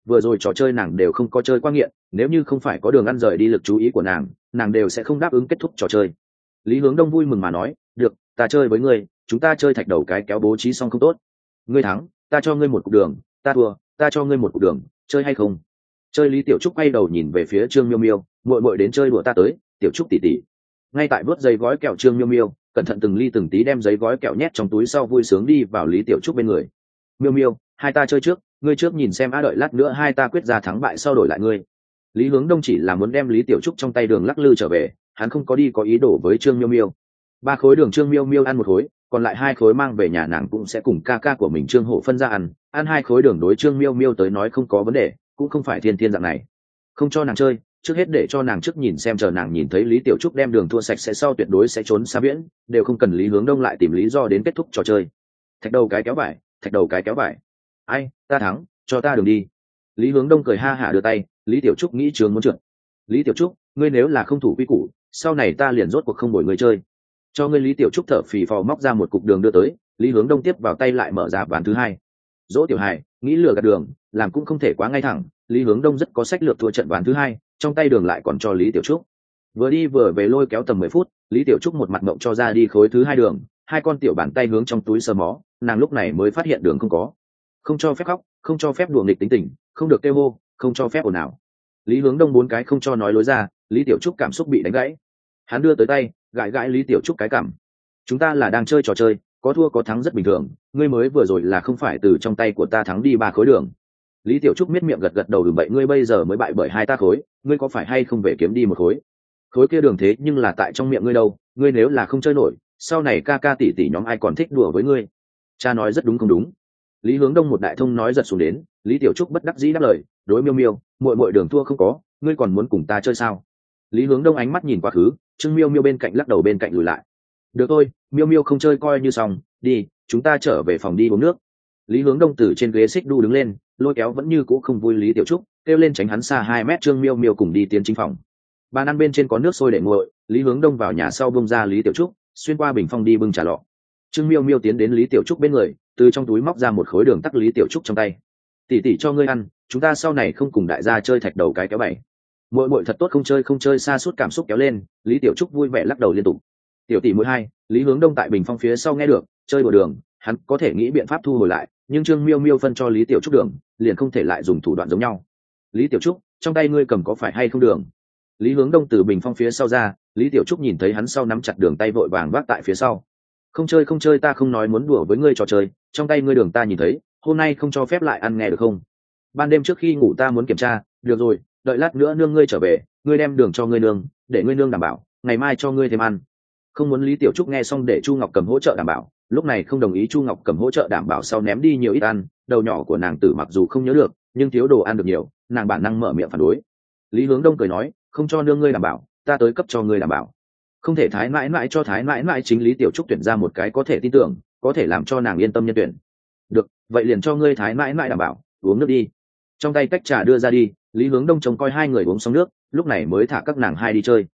vừa rồi trò chơi nàng đều không có chơi qua nghiện, nếu như không phải có đường ăn rời đi lực chú ý của nàng đều sẽ không đáp ứng kết thúc trò chơi. Lý Hướng Đông vui mừng mà nói, được, ta chơi với ngươi, chúng ta chơi thạch đầu cái kéo bố trí xong không tốt. Ngươi thắng, ta cho ngươi một cục đường, ta thua, ta cho ngươi một cục đường, chơi hay không? Chơi. Lý Tiểu Trúc quay đầu nhìn về phía Trương Miêu Miêu, muội muội đến chơi đùa ta tới, Tiểu Trúc tỷ tỷ. Ngay tại vớt giấy gói kẹo Trương Miêu Miêu cẩn thận từng ly từng tí đem giấy gói kẹo nhét trong túi sau vui sướng đi vào Lý Tiểu Trúc bên người. Miêu Miêu, hai ta chơi trước, ngươi trước nhìn xem đợi lát nữa hai ta quyết ra thắng bại sau đổi lại ngươi. Lý Hướng Đông chỉ là muốn đem Lý Tiểu Trúc trong tay đường lắc lư trở về, hắn không có đi có ý đồ với Trương Miêu Miêu. 3 khối đường Trương Miêu Miêu ăn 1 khối, còn lại 2 khối mang về nhà nàng cũng sẽ cùng ca ca của mình Trương Hổ phân ra ăn 2 khối đường đối Trương Miêu Miêu tới nói không có vấn đề, cũng không phải thiên thiên dạng này. Không cho nàng chơi, trước hết để cho nàng trước nhìn xem, chờ nàng nhìn thấy Lý Tiểu Trúc đem đường thua sạch sẽ sau tuyệt đối sẽ trốn xa viễn, đều không cần Lý Hướng Đông lại tìm lý do đến kết thúc trò chơi. Thạch đầu cái kéo vải, thạch đầu cái kéo vải. Ai, ta thắng, cho ta đường đi. Lý Hướng Đông cười ha hả đưa tay, Lý Tiểu Trúc nghĩ trường muốn trượt. Lý Tiểu Trúc, ngươi nếu là không thủ quy củ, sau này ta liền rốt cuộc không bồi ngươi chơi. Cho ngươi. Lý Tiểu Trúc thở phì phò móc ra một cục đường đưa tới, Lý Hướng Đông tiếp vào tay lại mở ra ván thứ 2. Dỗ tiểu hài, nghĩ lừa gạt đường, làm cũng không thể quá ngay thẳng, Lý Hướng Đông rất có sách lược thua trận ván thứ 2, trong tay đường lại còn cho Lý Tiểu Trúc. Vừa đi vừa về lôi kéo tầm 10 phút, Lý Tiểu Trúc một mặt mộng cho ra đi khối thứ 2 đường, 2 con tiểu bàn tay hướng trong túi sờ mó, nàng lúc này mới phát hiện đường không có. Không cho phép khóc, không cho phép đùa nghịch tính tình, không được kêu hô, không cho phép ồn ào. Lý Hướng Đông 4 cái không cho nói lối ra, Lý Tiểu Trúc cảm xúc bị đánh gãy. Hắn đưa tới tay, gãi gãi Lý Tiểu Trúc cái cằm. Chúng ta là đang chơi trò chơi, có thua có thắng rất bình thường, ngươi mới vừa rồi là không phải từ trong tay của ta thắng đi 3 khối đường. Lý Tiểu Trúc miết miệng gật gật đầu, đừng vậy ngươi bây giờ mới bại bởi 2 ta khối, ngươi có phải hay không về kiếm đi 1 khối? Khối kia đường thế nhưng là tại trong miệng ngươi đâu, ngươi nếu là không chơi nổi, sau này ca ca tỷ tỷ nhóm ai còn thích đùa với ngươi? Cha nói rất đúng không đúng? Lý Hướng Đông một đại thông nói giật xuống đến, Lý Tiểu Trúc bất đắc dĩ đáp lời, đối Miêu Miêu, muội muội đường thua không có, ngươi còn muốn cùng ta chơi sao? Lý Hướng Đông ánh mắt nhìn quá khứ, Trương Miêu Miêu bên cạnh lắc đầu bên cạnh lùi lại. Được thôi, Miêu Miêu không chơi coi như xong, đi, chúng ta trở về phòng đi uống nước. Lý Hướng Đông từ trên ghế xích đu đứng lên, lôi kéo vẫn như cũ không vui Lý Tiểu Trúc, kêu lên tránh hắn xa 2 mét. Trương Miêu Miêu cùng đi tiến chính phòng. Bàn ăn bên trên có nước sôi để nguội, Lý Hướng Đông vào nhà sau bưng ra Lý Tiểu Trúc, xuyên qua bình phong đi bưng trà lọ. Trương Miêu Miêu tiến đến Lý Tiểu Trúc bên người, từ trong túi móc ra 1 khối đường tắc Lý Tiểu Trúc trong tay. Tỷ tỷ cho ngươi ăn, chúng ta sau này không cùng đại gia chơi thạch đầu cái kéo bảy. Muội muội thật tốt, không chơi xa suốt cảm xúc kéo lên, Lý Tiểu Trúc vui vẻ lắc đầu liên tục. Tiểu tỷ muội 2, Lý Hướng Đông tại bình phong phía sau nghe được, chơi đùa đường, hắn có thể nghĩ biện pháp thu hồi lại, nhưng Trương Miêu Miêu phân cho Lý Tiểu Trúc đường, liền không thể lại dùng thủ đoạn giống nhau. Lý Tiểu Trúc, trong tay ngươi cầm có phải hay không đường? Lý Hướng Đông từ bình phong phía sau ra, Lý Tiểu Trúc nhìn thấy hắn sau nắm chặt đường tay vội vàng vác tại phía sau. Không chơi, ta không nói muốn đùa với ngươi trò chơi, trong tay ngươi đường ta nhìn thấy, hôm nay không cho phép lại ăn, nghe được không? Ban đêm trước khi ngủ ta muốn kiểm tra, được rồi, đợi lát nữa nương ngươi trở về, ngươi đem đường cho ngươi nương, để ngươi nương đảm bảo, ngày mai cho ngươi thêm ăn. Không muốn. Lý Tiểu Trúc nghe xong để Chu Ngọc Cầm hỗ trợ đảm bảo, lúc này không đồng ý Chu Ngọc Cầm hỗ trợ đảm bảo sau ném đi nhiều ít ăn, đầu nhỏ của nàng tử mặc dù không nhớ được, nhưng thiếu đồ ăn được nhiều, nàng bản năng mở miệng phản đối. Lý Hướng Đông cười nói, không cho nương ngươi đảm bảo, ta tới cấp cho ngươi đảm bảo. Không thể thái mãi mãi cho thái mãi mãi, chính Lý Tiểu Trúc tuyển ra một cái có thể tin tưởng, có thể làm cho nàng yên tâm nhân tuyển. Được, vậy liền cho ngươi thái mãi mãi đảm bảo, uống nước đi. Trong tay tách trà đưa ra đi, Lý Hướng Đông trông coi 2 người uống xong nước, lúc này mới thả các nàng 2 đi chơi.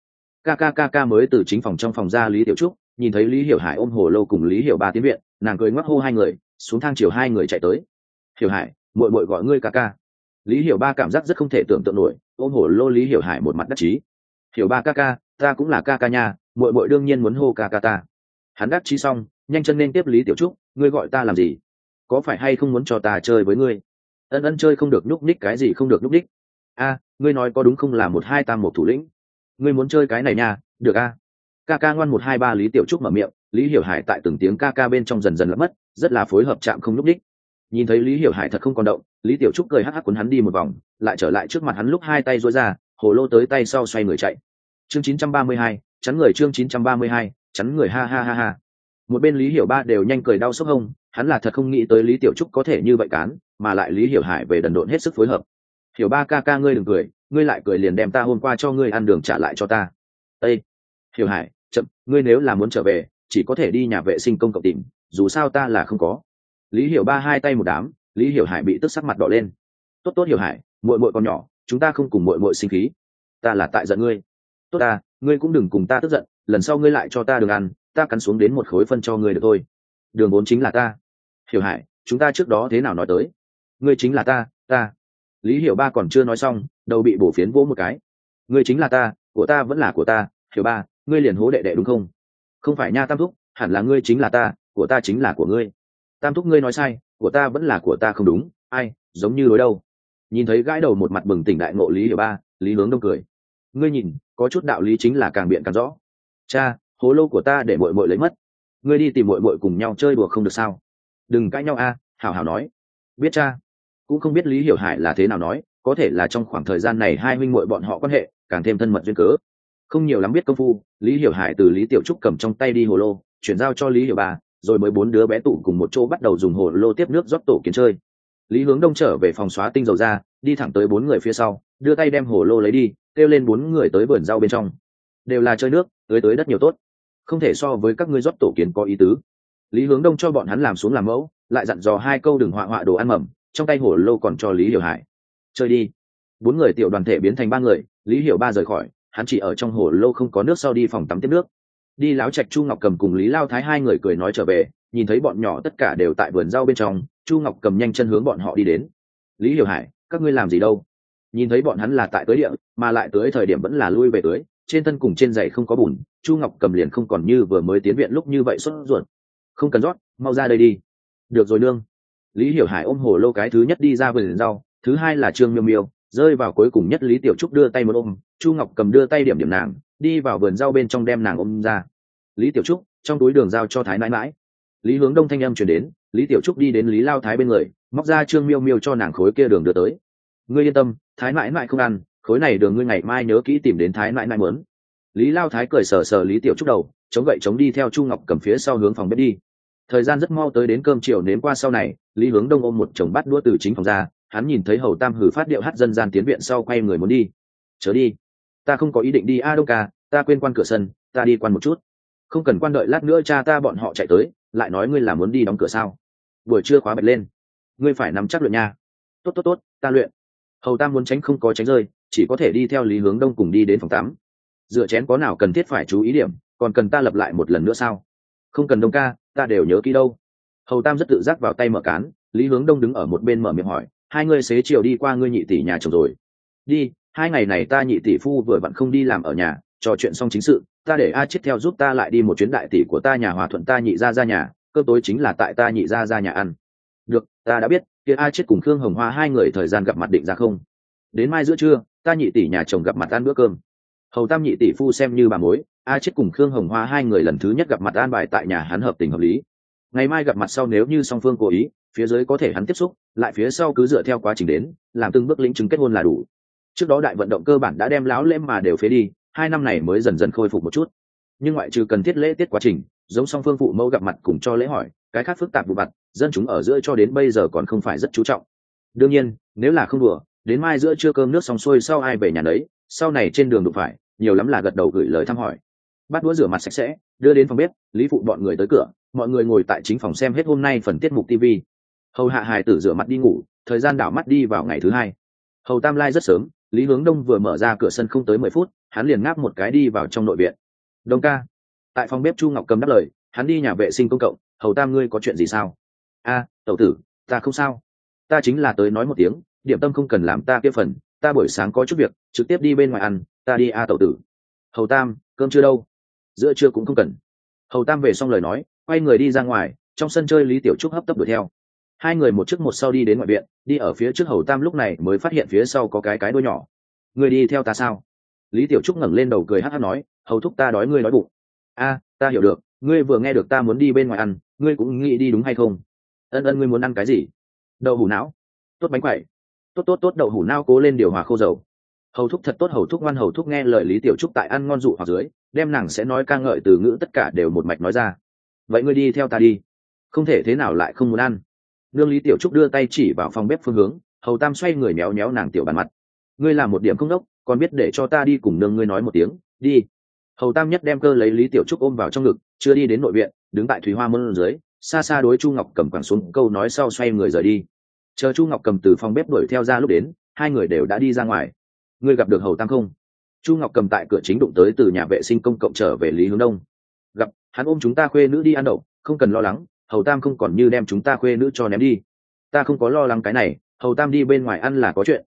Ca mới từ chính phòng trong phòng ra. Lý Tiểu Trúc nhìn thấy Lý Hiểu Hải ôm Hồ Lô cùng Lý Hiểu Ba tiến viện, nàng cười ngoắc hô 2 người, xuống thang chiều 2 người chạy tới. Hiểu Hải, muội muội gọi ngươi ca. Lý Hiểu Ba cảm giác rất không thể tưởng tượng nổi, ôm Hồ Lô. Lý Hiểu Hải một mặt đắc chí. Hiểu Ba ca, ta cũng là ca nha, muội muội đương nhiên muốn hô ca ta. Hắn đắc chí xong, nhanh chân nên tiếp Lý Tiểu Trúc, ngươi gọi ta làm gì? Có phải hay không muốn cho ta chơi với ngươi? Ân chơi không được nhúc nhích, cái gì không được nhúc nhích? Ngươi nói có đúng không, là 1 2 tam 1 thủ lĩnh? Ngươi muốn chơi cái này nha, được ca ngoan 1 2 3. Lý Tiểu Trúc mở miệng, Lý Hiểu Hải tại từng tiếng ca bên trong dần dần lẫn mất, rất là phối hợp chạm không nhúc nhích. Nhìn thấy Lý Hiểu Hải thật không còn động, Lý Tiểu Trúc cười hắc hắc cuốn hắn đi một vòng, lại trở lại trước mặt hắn, lúc 2 tay duỗi ra, Hồ Lô tới tay sau xoay người chạy. Chương 932, chắn người. Chương 932, chắn người. Ha. Một bên Lý Hiểu Ba đều nhanh cười đau sốc hông, hắn là thật không nghĩ tới Lý Tiểu Trúc có thể như vậy cán, mà lại Lý Hiểu Hải về đần độn hết sức phối hợp. Hiểu Ba ca ngươi đừng cười, ngươi lại cười liền đem ta hôm qua cho ngươi ăn đường trả lại cho ta. Ê, Hiểu Hải, chậm, ngươi nếu là muốn trở về, chỉ có thể đi nhà vệ sinh công cộng tìm, dù sao ta là không có. Lý Hiểu Ba 2 tay một đám, Lý Hiểu Hải bị tức sắc mặt đỏ lên. Tốt Hiểu Hải, muội muội còn nhỏ, chúng ta không cùng muội muội sinh khí. Ta là tại giận ngươi. Tốt ngươi cũng đừng cùng ta tức giận, lần sau ngươi lại cho ta đường ăn, ta cắn xuống đến 1 khối phân cho ngươi được thôi. Đường vốn chính là ta. Hiểu Hải, chúng ta trước đó thế nào nói tới? Ngươi chính là ta. Lý Hiểu Ba còn chưa nói xong, đầu bị bổ phiến vỗ một cái. Ngươi chính là ta, của ta vẫn là của ta. Hiểu Ba, ngươi liền hố đệ đệ đúng không? Không phải nha Tam thúc, hẳn là ngươi chính là ta, của ta chính là của ngươi. Tam thúc ngươi nói sai, của ta vẫn là của ta không đúng, ai, giống như đối đâu. Nhìn thấy gãi đầu một mặt bừng tỉnh đại ngộ Lý Hiểu Ba, Lý Hướng Đông cười. Ngươi nhìn, có chút đạo lý chính là càng biện càng rõ. Cha, hố lô của ta để muội muội lấy mất, ngươi đi tìm muội muội cùng nhau chơi đùa không được sao? Đừng cãi nhau a, hảo hảo nói. Biết cha. Cũng không biết Lý Hiểu Hải là thế nào nói, có thể là trong khoảng thời gian này hai huynh muội bọn họ quan hệ càng thêm thân mật duyên cớ. Không nhiều lắm biết công phu, Lý Hiểu Hải từ Lý Tiểu Trúc cầm trong tay đi hồ lô, chuyển giao cho Lý Hiểu Ba, rồi mới bốn đứa bé tụ cùng một chỗ bắt đầu dùng hồ lô tiếp nước rót tổ kiến chơi. Lý Hướng Đông trở về phòng xóa tinh dầu ra, đi thẳng tới bốn người phía sau, đưa tay đem hồ lô lấy đi, kêu lên bốn người tới vườn rau bên trong. Đều là chơi nước, tới đất nhiều tốt, không thể so với các ngươi rót tổ kiến có ý tứ. Lý Hướng Đông cho bọn hắn làm xuống làm mẫu, lại dặn dò hai câu đừng họa họa đồ ăn mầm, trong tay hồ lô còn cho Lý Hiểu Hải. Chơi đi. Bốn người tiểu đoàn thể biến thành ba người, Lý Hiểu Ba rời khỏi, hắn chỉ ở trong hồ lô không có nước sau đi phòng tắm tiếp nước. Đi Láo Trạch Chu Ngọc Cầm cùng Lý Lao Thái hai người cười nói trở về, nhìn thấy bọn nhỏ tất cả đều tại vườn rau bên trong, Chu Ngọc Cầm nhanh chân hướng bọn họ đi đến. Lý Hiểu Hải, các ngươi làm gì đâu? Nhìn thấy bọn hắn là tại tưới địa, mà lại tưới thời điểm vẫn là lui về tưới, trên thân cùng trên giày không có bùn, Chu Ngọc Cầm liền không còn như vừa mới tiến viện lúc như vậy sốt ruột. Không cần rót, mau ra đây đi. Được rồi nương. Lý Hiểu Hải ôm hồ lô cái thứ nhất đi ra vườn rau, thứ hai là Trương Miêu Miêu, rơi vào cuối cùng nhất Lý Tiểu Trúc đưa tay một ôm, Chu Ngọc Cầm đưa tay điểm điểm nàng, đi vào vườn rau bên trong đem nàng ôm ra. Lý Tiểu Trúc, trong túi đường giao cho Thái nãi nãi. Lý Hướng Đông thanh âm truyền đến, Lý Tiểu Trúc đi đến Lý Lao Thái bên người, móc ra Trương Miêu Miêu cho nàng khối kia đường đưa tới. Ngươi yên tâm, Thái nãi nãi không ăn, khối này đường ngươi ngày mai nhớ kỹ tìm đến Thái nãi nãi muốn. Lý Lao Thái cười sờ sờ Lý Tiểu Trúc đầu, chống gậy chống đi theo Chu Ngọc Cầm phía sau hướng phòng bếp đi. Thời gian rất mau tới đến cơm chiều nếm qua sau này, Lý Hướng Đông ôm một chồng bát đũa từ chính phòng ra, hắn nhìn thấy Hầu Tam hử phát điệu hát dân gian tiến viện sau quay người muốn đi. Chớ đi, ta không có ý định đi a Đông ca, ta quên quan cửa sân, ta đi quan một chút. Không cần quan đợi lát nữa cha ta bọn họ chạy tới, lại nói ngươi là muốn đi đóng cửa sao? Buổi trưa khóa bật lên, ngươi phải nắm chắc luyện nha. Tốt, ta luyện. Hầu Tam muốn tránh không có tránh rơi, chỉ có thể đi theo Lý Hướng Đông cùng đi đến phòng tắm. Rửa chén có nào cần thiết phải chú ý điểm, còn cần ta lập lại một lần nữa sao? Không cần Đông ca, ta đều nhớ kỹ đâu. Hầu Tam rất tự giác vào tay mở cán, Lý Hướng Đông đứng ở một bên mở miệng hỏi, hai ngươi xế chiều đi qua ngươi nhị tỷ nhà chồng rồi? Đi, hai ngày này ta nhị tỷ phu vừa vặn không đi làm ở nhà, trò chuyện xong chính sự, ta để A Chiết theo giúp ta lại đi một chuyến đại tỷ của ta nhà hòa thuận ta nhị ra nhà, cơm tối chính là tại ta nhị ra nhà ăn. Được, ta đã biết, kia A Chiết cùng Khương Hồng Hoa hai người thời gian gặp mặt định ra không? Đến mai giữa trưa, ta nhị tỷ nhà chồng gặp mặt ăn bữa cơm. Hầu Tam nhị tỷ phu xem như bà mối, A Chiết cùng Khương Hồng Hoa hai người lần thứ nhất gặp mặt an bài tại nhà hắn hợp tình hợp lý. Ngày mai gặp mặt sau nếu như song phương cố ý, phía dưới có thể hắn tiếp xúc, lại phía sau cứ dựa theo quá trình đến, làm từng bước lĩnh chứng kết hôn là đủ. Trước đó đại vận động cơ bản đã đem láo lễ mà đều phế đi, 2 năm này mới dần dần khôi phục một chút. Nhưng ngoại trừ cần thiết lễ tiết quá trình, giống song phương phụ mẫu gặp mặt cùng cho lễ hỏi, cái khác phức tạp vụ vặt, dân chúng ở giữa cho đến bây giờ còn không phải rất chú trọng. Đương nhiên, nếu là không đùa, đến mai giữa trưa cơm nước xong xuôi sau ai về nhà đấy, sau này trên đường đụng phải, nhiều lắm là gật đầu gửi lời thăm hỏi. Bát đũa rửa mặt sạch sẽ, đưa đến phòng bếp, Lý phụ bọn người tới cửa, mọi người ngồi tại chính phòng xem hết hôm nay phần tiết mục TV. Hầu Hạ hài tử rửa mặt đi ngủ, thời gian đảo mắt đi vào ngày thứ hai. Hầu Tam lai rất sớm, Lý Hướng Đông vừa mở ra cửa sân không tới 10 phút, hắn liền ngáp một cái đi vào trong nội viện. Đông ca. Tại phòng bếp Chu Ngọc Cầm đáp lời, hắn đi nhà vệ sinh công cộng, Hầu Tam ngươi có chuyện gì sao? A, tẩu tử, ta không sao. Ta chính là tới nói một tiếng, điểm tâm không cần làm ta kia phần, ta buổi sáng có chút việc, trực tiếp đi bên ngoài ăn, ta đi a tẩu tử. Hầu Tam, cơm chưa đâu? Giữa trưa cũng không cần. Hầu Tam về xong lời nói, quay người đi ra ngoài, trong sân chơi Lý Tiểu Trúc hấp tấp đuổi theo. Hai người một trước một sau đi đến ngoại viện, đi ở phía trước Hầu Tam lúc này mới phát hiện phía sau có cái đuôi nhỏ. Người đi theo ta sao? Lý Tiểu Trúc ngẩng lên đầu cười hắc hắc nói, Hầu thúc ta đói ngươi đói bụng. A, ta hiểu được, ngươi vừa nghe được ta muốn đi bên ngoài ăn, ngươi cũng nghĩ đi đúng hay không? Ân ngươi muốn ăn cái gì? Đậu hủ não. Tốt bánh quẩy. Tốt đậu hủ não cố lên điều hòa khô dầu. Hầu thúc thật tốt, Hầu thúc ngoan. Hầu thúc nghe lời Lý Tiểu Trúc tại ăn ngon dụ hoặc dưới, đem nàng sẽ nói ca ngợi từ ngữ tất cả đều một mạch nói ra. Vậy ngươi đi theo ta đi. Không thể thế nào lại không muốn ăn. Nương Lý Tiểu Trúc đưa tay chỉ vào phòng bếp phương hướng, Hầu Tam xoay người méo méo nàng tiểu bàn mặt. Ngươi làm một điểm không đốc, còn biết để cho ta đi cùng nương ngươi nói một tiếng, đi. Hầu Tam nhất đem cơ lấy Lý Tiểu Trúc ôm vào trong ngực, chưa đi đến nội viện, đứng tại Thúy Hoa môn dưới, xa xa đối Chu Ngọc Cầm quẳng xuống câu nói sau xoay người rời đi. Chờ Chu Ngọc Cầm từ phòng bếp đuổi theo ra lúc đến, hai người đều đã đi ra ngoài. Ngươi gặp được Hầu Tam không? Chu Ngọc Cầm tại cửa chính đụng tới từ nhà vệ sinh công cộng trở về Lý Hướng Đông. Gặp, hắn ôm chúng ta khuê nữ đi ăn đậu, không cần lo lắng, Hầu Tam không còn như đem chúng ta khuê nữ cho ném đi. Ta không có lo lắng cái này, Hầu Tam đi bên ngoài ăn là có chuyện,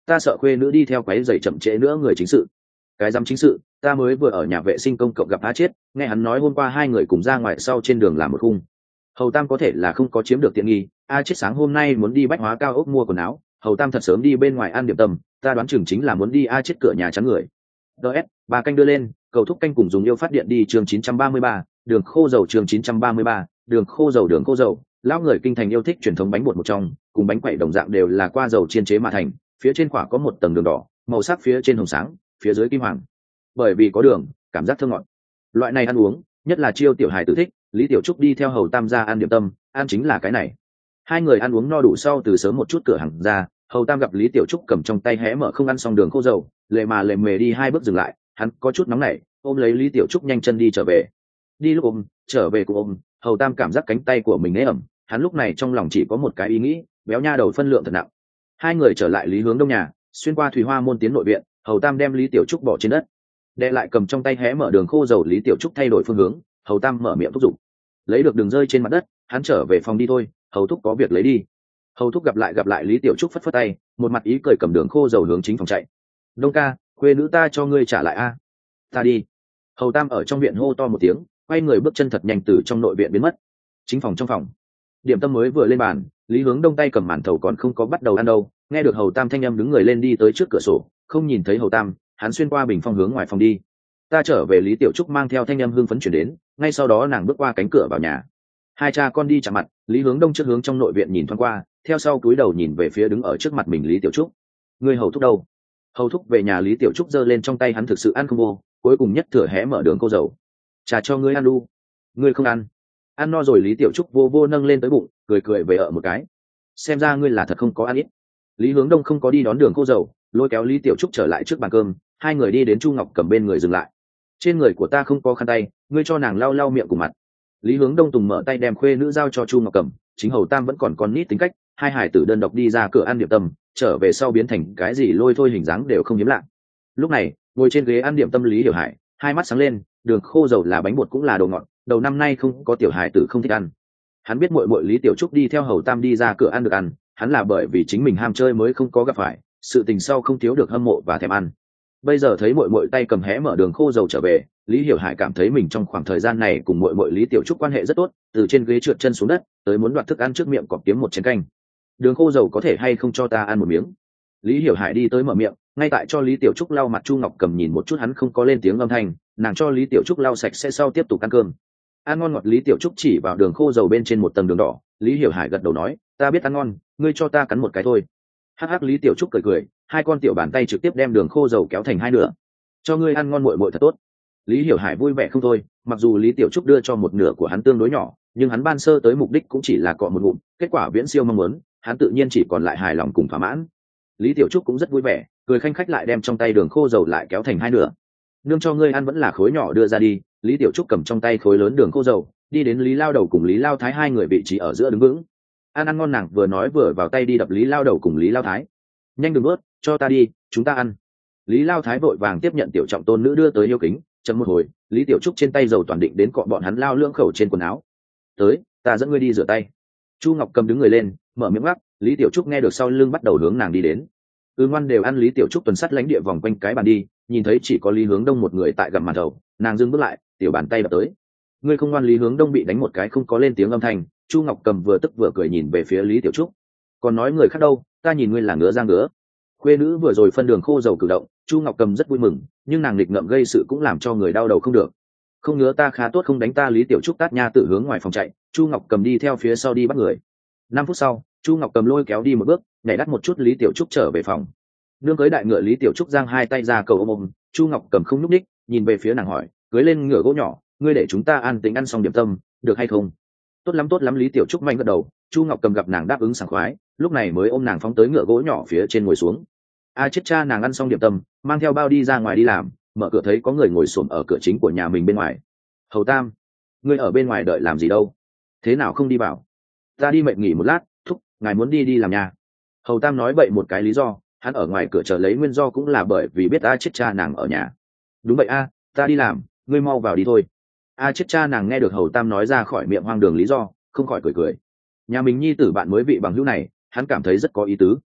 ta sợ khuê nữ đi theo quấy giày chậm trễ nữa người chính sự. Cái dám chính sự, ta mới vừa ở nhà vệ sinh công cộng gặp A Chiết, nghe hắn nói hôm qua hai người cùng ra ngoài sau trên đường làm một khung. Hầu Tam có thể là không có chiếm được tiện nghi, A Chiết sáng hôm nay muốn đi bách hóa cao ốc mua quần áo, Hầu Tam thật sớm đi bên ngoài ăn điểm tâm, ta đoán chừng chính là muốn đi A Chiết cửa nhà chắn người. DS, bà canh đưa lên, cầu thúc canh cùng dùng yêu phát điện đi chương 933, đường khô dầu chương 933, đường khô dầu, lão người kinh thành yêu thích truyền thống bánh bột một trong, cùng bánh quẩy đồng dạng đều là qua dầu chiên chế mà thành, phía trên quả có một tầng đường đỏ, màu sắc phía trên hồng sáng, phía dưới kim hoàng. Bởi vì có đường, cảm giác thơm ngọt. Loại này ăn uống, nhất là chiêu tiểu hài tử thích, Lý Tiểu Trúc đi theo Hầu Tam ra ăn điểm tâm, ăn chính là cái này. Hai người ăn uống no đủ sau từ sớm một chút cửa hàng ra, Hầu Tam gặp Lý Tiểu Trúc cầm trong tay hé mở không ăn xong đường khô dầu, lề mề đi hai bước dừng lại, hắn có chút nóng nảy, ôm lấy Lý Tiểu Trúc nhanh chân đi trở về. Đi lúc ôm, trở về cũng ôm, Hầu Tam cảm giác cánh tay của mình ế ẩm, hắn lúc này trong lòng chỉ có một cái ý nghĩ, béo nha đầu phân lượng thật nặng. Hai người trở lại Lý Hướng Đông nhà, xuyên qua Thùy Hoa môn tiến nội viện, Hầu Tam đem Lý Tiểu Trúc bỏ trên đất, đệ lại cầm trong tay hé mở đường khô dầu. Lý Tiểu Trúc thay đổi phương hướng, Hầu Tam mở miệng thúc giục, lấy được đường rơi trên mặt đất, hắn trở về phòng đi thôi, Hầu thúc có việc lấy đi. Hầu thúc gặp lại Lý Tiểu Trúc phất phất tay, một mặt ý cười cầm đường khô dầu hướng chính phòng chạy. Đông ca, khuê nữ ta cho ngươi trả lại a. Ta đi. Hầu Tam ở trong viện hô to một tiếng, quay người bước chân thật nhanh từ trong nội viện biến mất. Chính phòng trong phòng, điểm tâm mới vừa lên bàn, Lý Hướng Đông tay cầm màn thầu còn không có bắt đầu ăn đâu, nghe được Hầu Tam thanh âm đứng người lên đi tới trước cửa sổ, không nhìn thấy Hầu Tam, hắn xuyên qua bình phong hướng ngoài phòng đi. Ta trở về. Lý Tiểu Trúc mang theo thanh âm hưng phấn chuyển đến, ngay sau đó nàng bước qua cánh cửa vào nhà. Hai cha con đi chạm mặt, Lý Hướng Đông trước hướng trong nội viện nhìn thoáng qua, theo sau cúi đầu nhìn về phía đứng ở trước mặt mình Lý Tiểu Trúc. Ngươi Hầu thúc đâu? Hầu thúc về nhà. Lý Tiểu Trúc giơ lên trong tay hắn thực sự ăn không vô, cuối cùng nhất thừa hé mở đường cô dầu. Trà cho ngươi ăn lu. Ngươi không ăn? Ăn no rồi. Lý Tiểu Trúc vô nâng lên tới bụng, cười về ở một cái. Xem ra ngươi là thật không có ăn ít. Lý Hướng Đông không có đi đón đường cô dầu, lôi kéo Lý Tiểu Trúc trở lại trước bàn cơm, hai người đi đến Chu Ngọc Cầm bên người dừng lại. Trên người của ta không có khăn tay, ngươi cho nàng lau miệng cùng mặt. Lý Hướng Đông tùng mở tay đem khuê nữ giao cho Chu Ngọc Cầm, chính Hầu Tam vẫn còn con nít tính cách, hai hải tử đơn độc đi ra cửa ăn điểm tâm, trở về sau biến thành cái gì lôi thôi hình dáng đều không hiếm lạ. Lúc này ngồi trên ghế ăn điểm tâm Lý Hiểu Hải hai mắt sáng lên, đường khô dầu là bánh bột cũng là đồ ngọt, đầu năm nay không có tiểu hải tử không thích ăn. Hắn biết muội Lý Tiểu Trúc đi theo Hầu Tam đi ra cửa ăn được ăn, hắn là bởi vì chính mình ham chơi mới không có gặp phải, sự tình sau không thiếu được hâm mộ và thèm ăn. Bây giờ thấy muội tay cầm hé mở đường khô dầu trở về, Lý Hiểu Hải cảm thấy mình trong khoảng thời gian này cùng muội Lý Tiểu Trúc quan hệ rất tốt, từ trên ghế trượt chân xuống đất, tới muốn đoạt thức ăn trước miệng cọp kiếm một chén canh. Đường khô dầu có thể hay không cho ta ăn một miếng? Lý Hiểu Hải đi tới mở miệng, ngay tại cho Lý Tiểu Trúc lau mặt. Chu Ngọc Cầm nhìn một chút hắn không có lên tiếng âm thanh, nàng cho Lý Tiểu Trúc lau sạch sẽ sau tiếp tục ăn cơm. Ăn ngon ngọt. Lý Tiểu Trúc chỉ vào đường khô dầu bên trên một tầng đường đỏ. Lý Hiểu Hải gật đầu nói, ta biết ăn ngon, ngươi cho ta cắn một cái thôi. Hắc. Lý Tiểu Trúc cười, hai con tiểu bàn tay trực tiếp đem đường khô dầu kéo thành hai nửa. Cho ngươi ăn ngon muội thật tốt. Lý Hiểu Hải vui vẻ không thôi, mặc dù Lý Tiểu Trúc đưa cho một nửa của hắn tương đối nhỏ, nhưng hắn ban sơ tới mục đích cũng chỉ là cọ một ngụm, kết quả viễn siêu mong muốn, hắn tự nhiên chỉ còn lại hài lòng cùng thỏa mãn. Lý Tiểu Trúc cũng rất vui vẻ, cười khanh khách lại đem trong tay đường khô dầu lại kéo thành hai nửa. Nương cho ngươi ăn vẫn là khối nhỏ đưa ra đi. Lý Tiểu Trúc cầm trong tay khối lớn đường khô dầu, đi đến Lý Lao Đầu cùng Lý Lao Thái hai người vị trí ở giữa đứng vững. Ăn ngon. Nàng vừa nói vừa vào tay đi đập Lý Lao Đầu cùng Lý Lao Thái. Nhanh đừng nuốt, cho ta đi, chúng ta ăn. Lý Lao Thái vội vàng tiếp nhận tiểu trọng tôn nữ đưa tới yêu kính, chậm một hồi, Lý Tiểu Trúc trên tay dầu toàn định đến cọ bọn hắn lao lưỡng khẩu trên quần áo. Tới, ta dẫn ngươi đi rửa tay. Chu Ngọc Cầm đứng người lên, mở miệng ngắc. Lý Tiểu Trúc nghe được sau lưng bắt đầu hướng nàng đi đến. Ngoan đều ăn. Lý Tiểu Trúc tuần sát lãnh địa vòng quanh cái bàn đi, nhìn thấy chỉ có Lý Hướng Đông một người tại gặm màn thầu, nàng dừng bước lại, tiểu bàn tay đập tới. Ngươi không ngoan. Lý Hướng Đông bị đánh một cái không có lên tiếng âm thanh. Chu Ngọc Cầm vừa tức vừa cười nhìn về phía Lý Tiểu Trúc, còn nói người khác đâu, ta nhìn ngươi là ngứa ra ngứa. Khuê nữ vừa rồi phân đường khô dầu cử động, Chu Ngọc Cầm rất vui mừng, nhưng nàng nghịch ngợm gây sự cũng làm cho người đau đầu không được. Không ngứa ta khá tốt, không đánh ta. Lý Tiểu Trúc tát nha tự hướng ngoài phòng chạy, Chu Ngọc Cầm đi theo phía sau đi bắt người. 5 phút sau, Chu Ngọc Cầm lôi kéo đi một bước, nhảy đắt một chút Lý Tiểu Trúc trở về phòng. Nương cưới đại ngựa. Lý Tiểu Trúc giang hai tay ra cầu ôm. Chu Ngọc Cầm không nhúc ních, nhìn về phía nàng hỏi, cưới lên ngựa gỗ nhỏ, ngươi để chúng ta an tính ăn xong điểm tâm, được hay không? Tốt lắm. Lý Tiểu Trúc mạnh gật đầu. Chu Ngọc Cầm gặp nàng đáp ứng sảng khoái, lúc này mới ôm nàng phóng tới ngựa gỗ nhỏ phía trên ngồi xuống. Chết cha nàng ăn xong điểm tâm, mang theo bao đi ra ngoài đi làm, mở cửa thấy có người ngồi xổm ở cửa chính của nhà mình bên ngoài. Hầu Tam, ngươi ở bên ngoài đợi làm gì đâu? Thế nào không đi vào? Ta đi mệt nghỉ một lát, thúc, ngài muốn đi làm nhà. Hầu Tam nói bậy một cái lý do, hắn ở ngoài cửa chờ lấy nguyên do cũng là bởi vì biết chết cha nàng ở nhà. Đúng vậy ta đi làm, ngươi mau vào đi thôi. Chết cha nàng nghe được Hầu Tam nói ra khỏi miệng hoang đường lý do, không khỏi cười. Nhà mình nhi tử bạn mới vị bằng hữu này, hắn cảm thấy rất có ý tứ.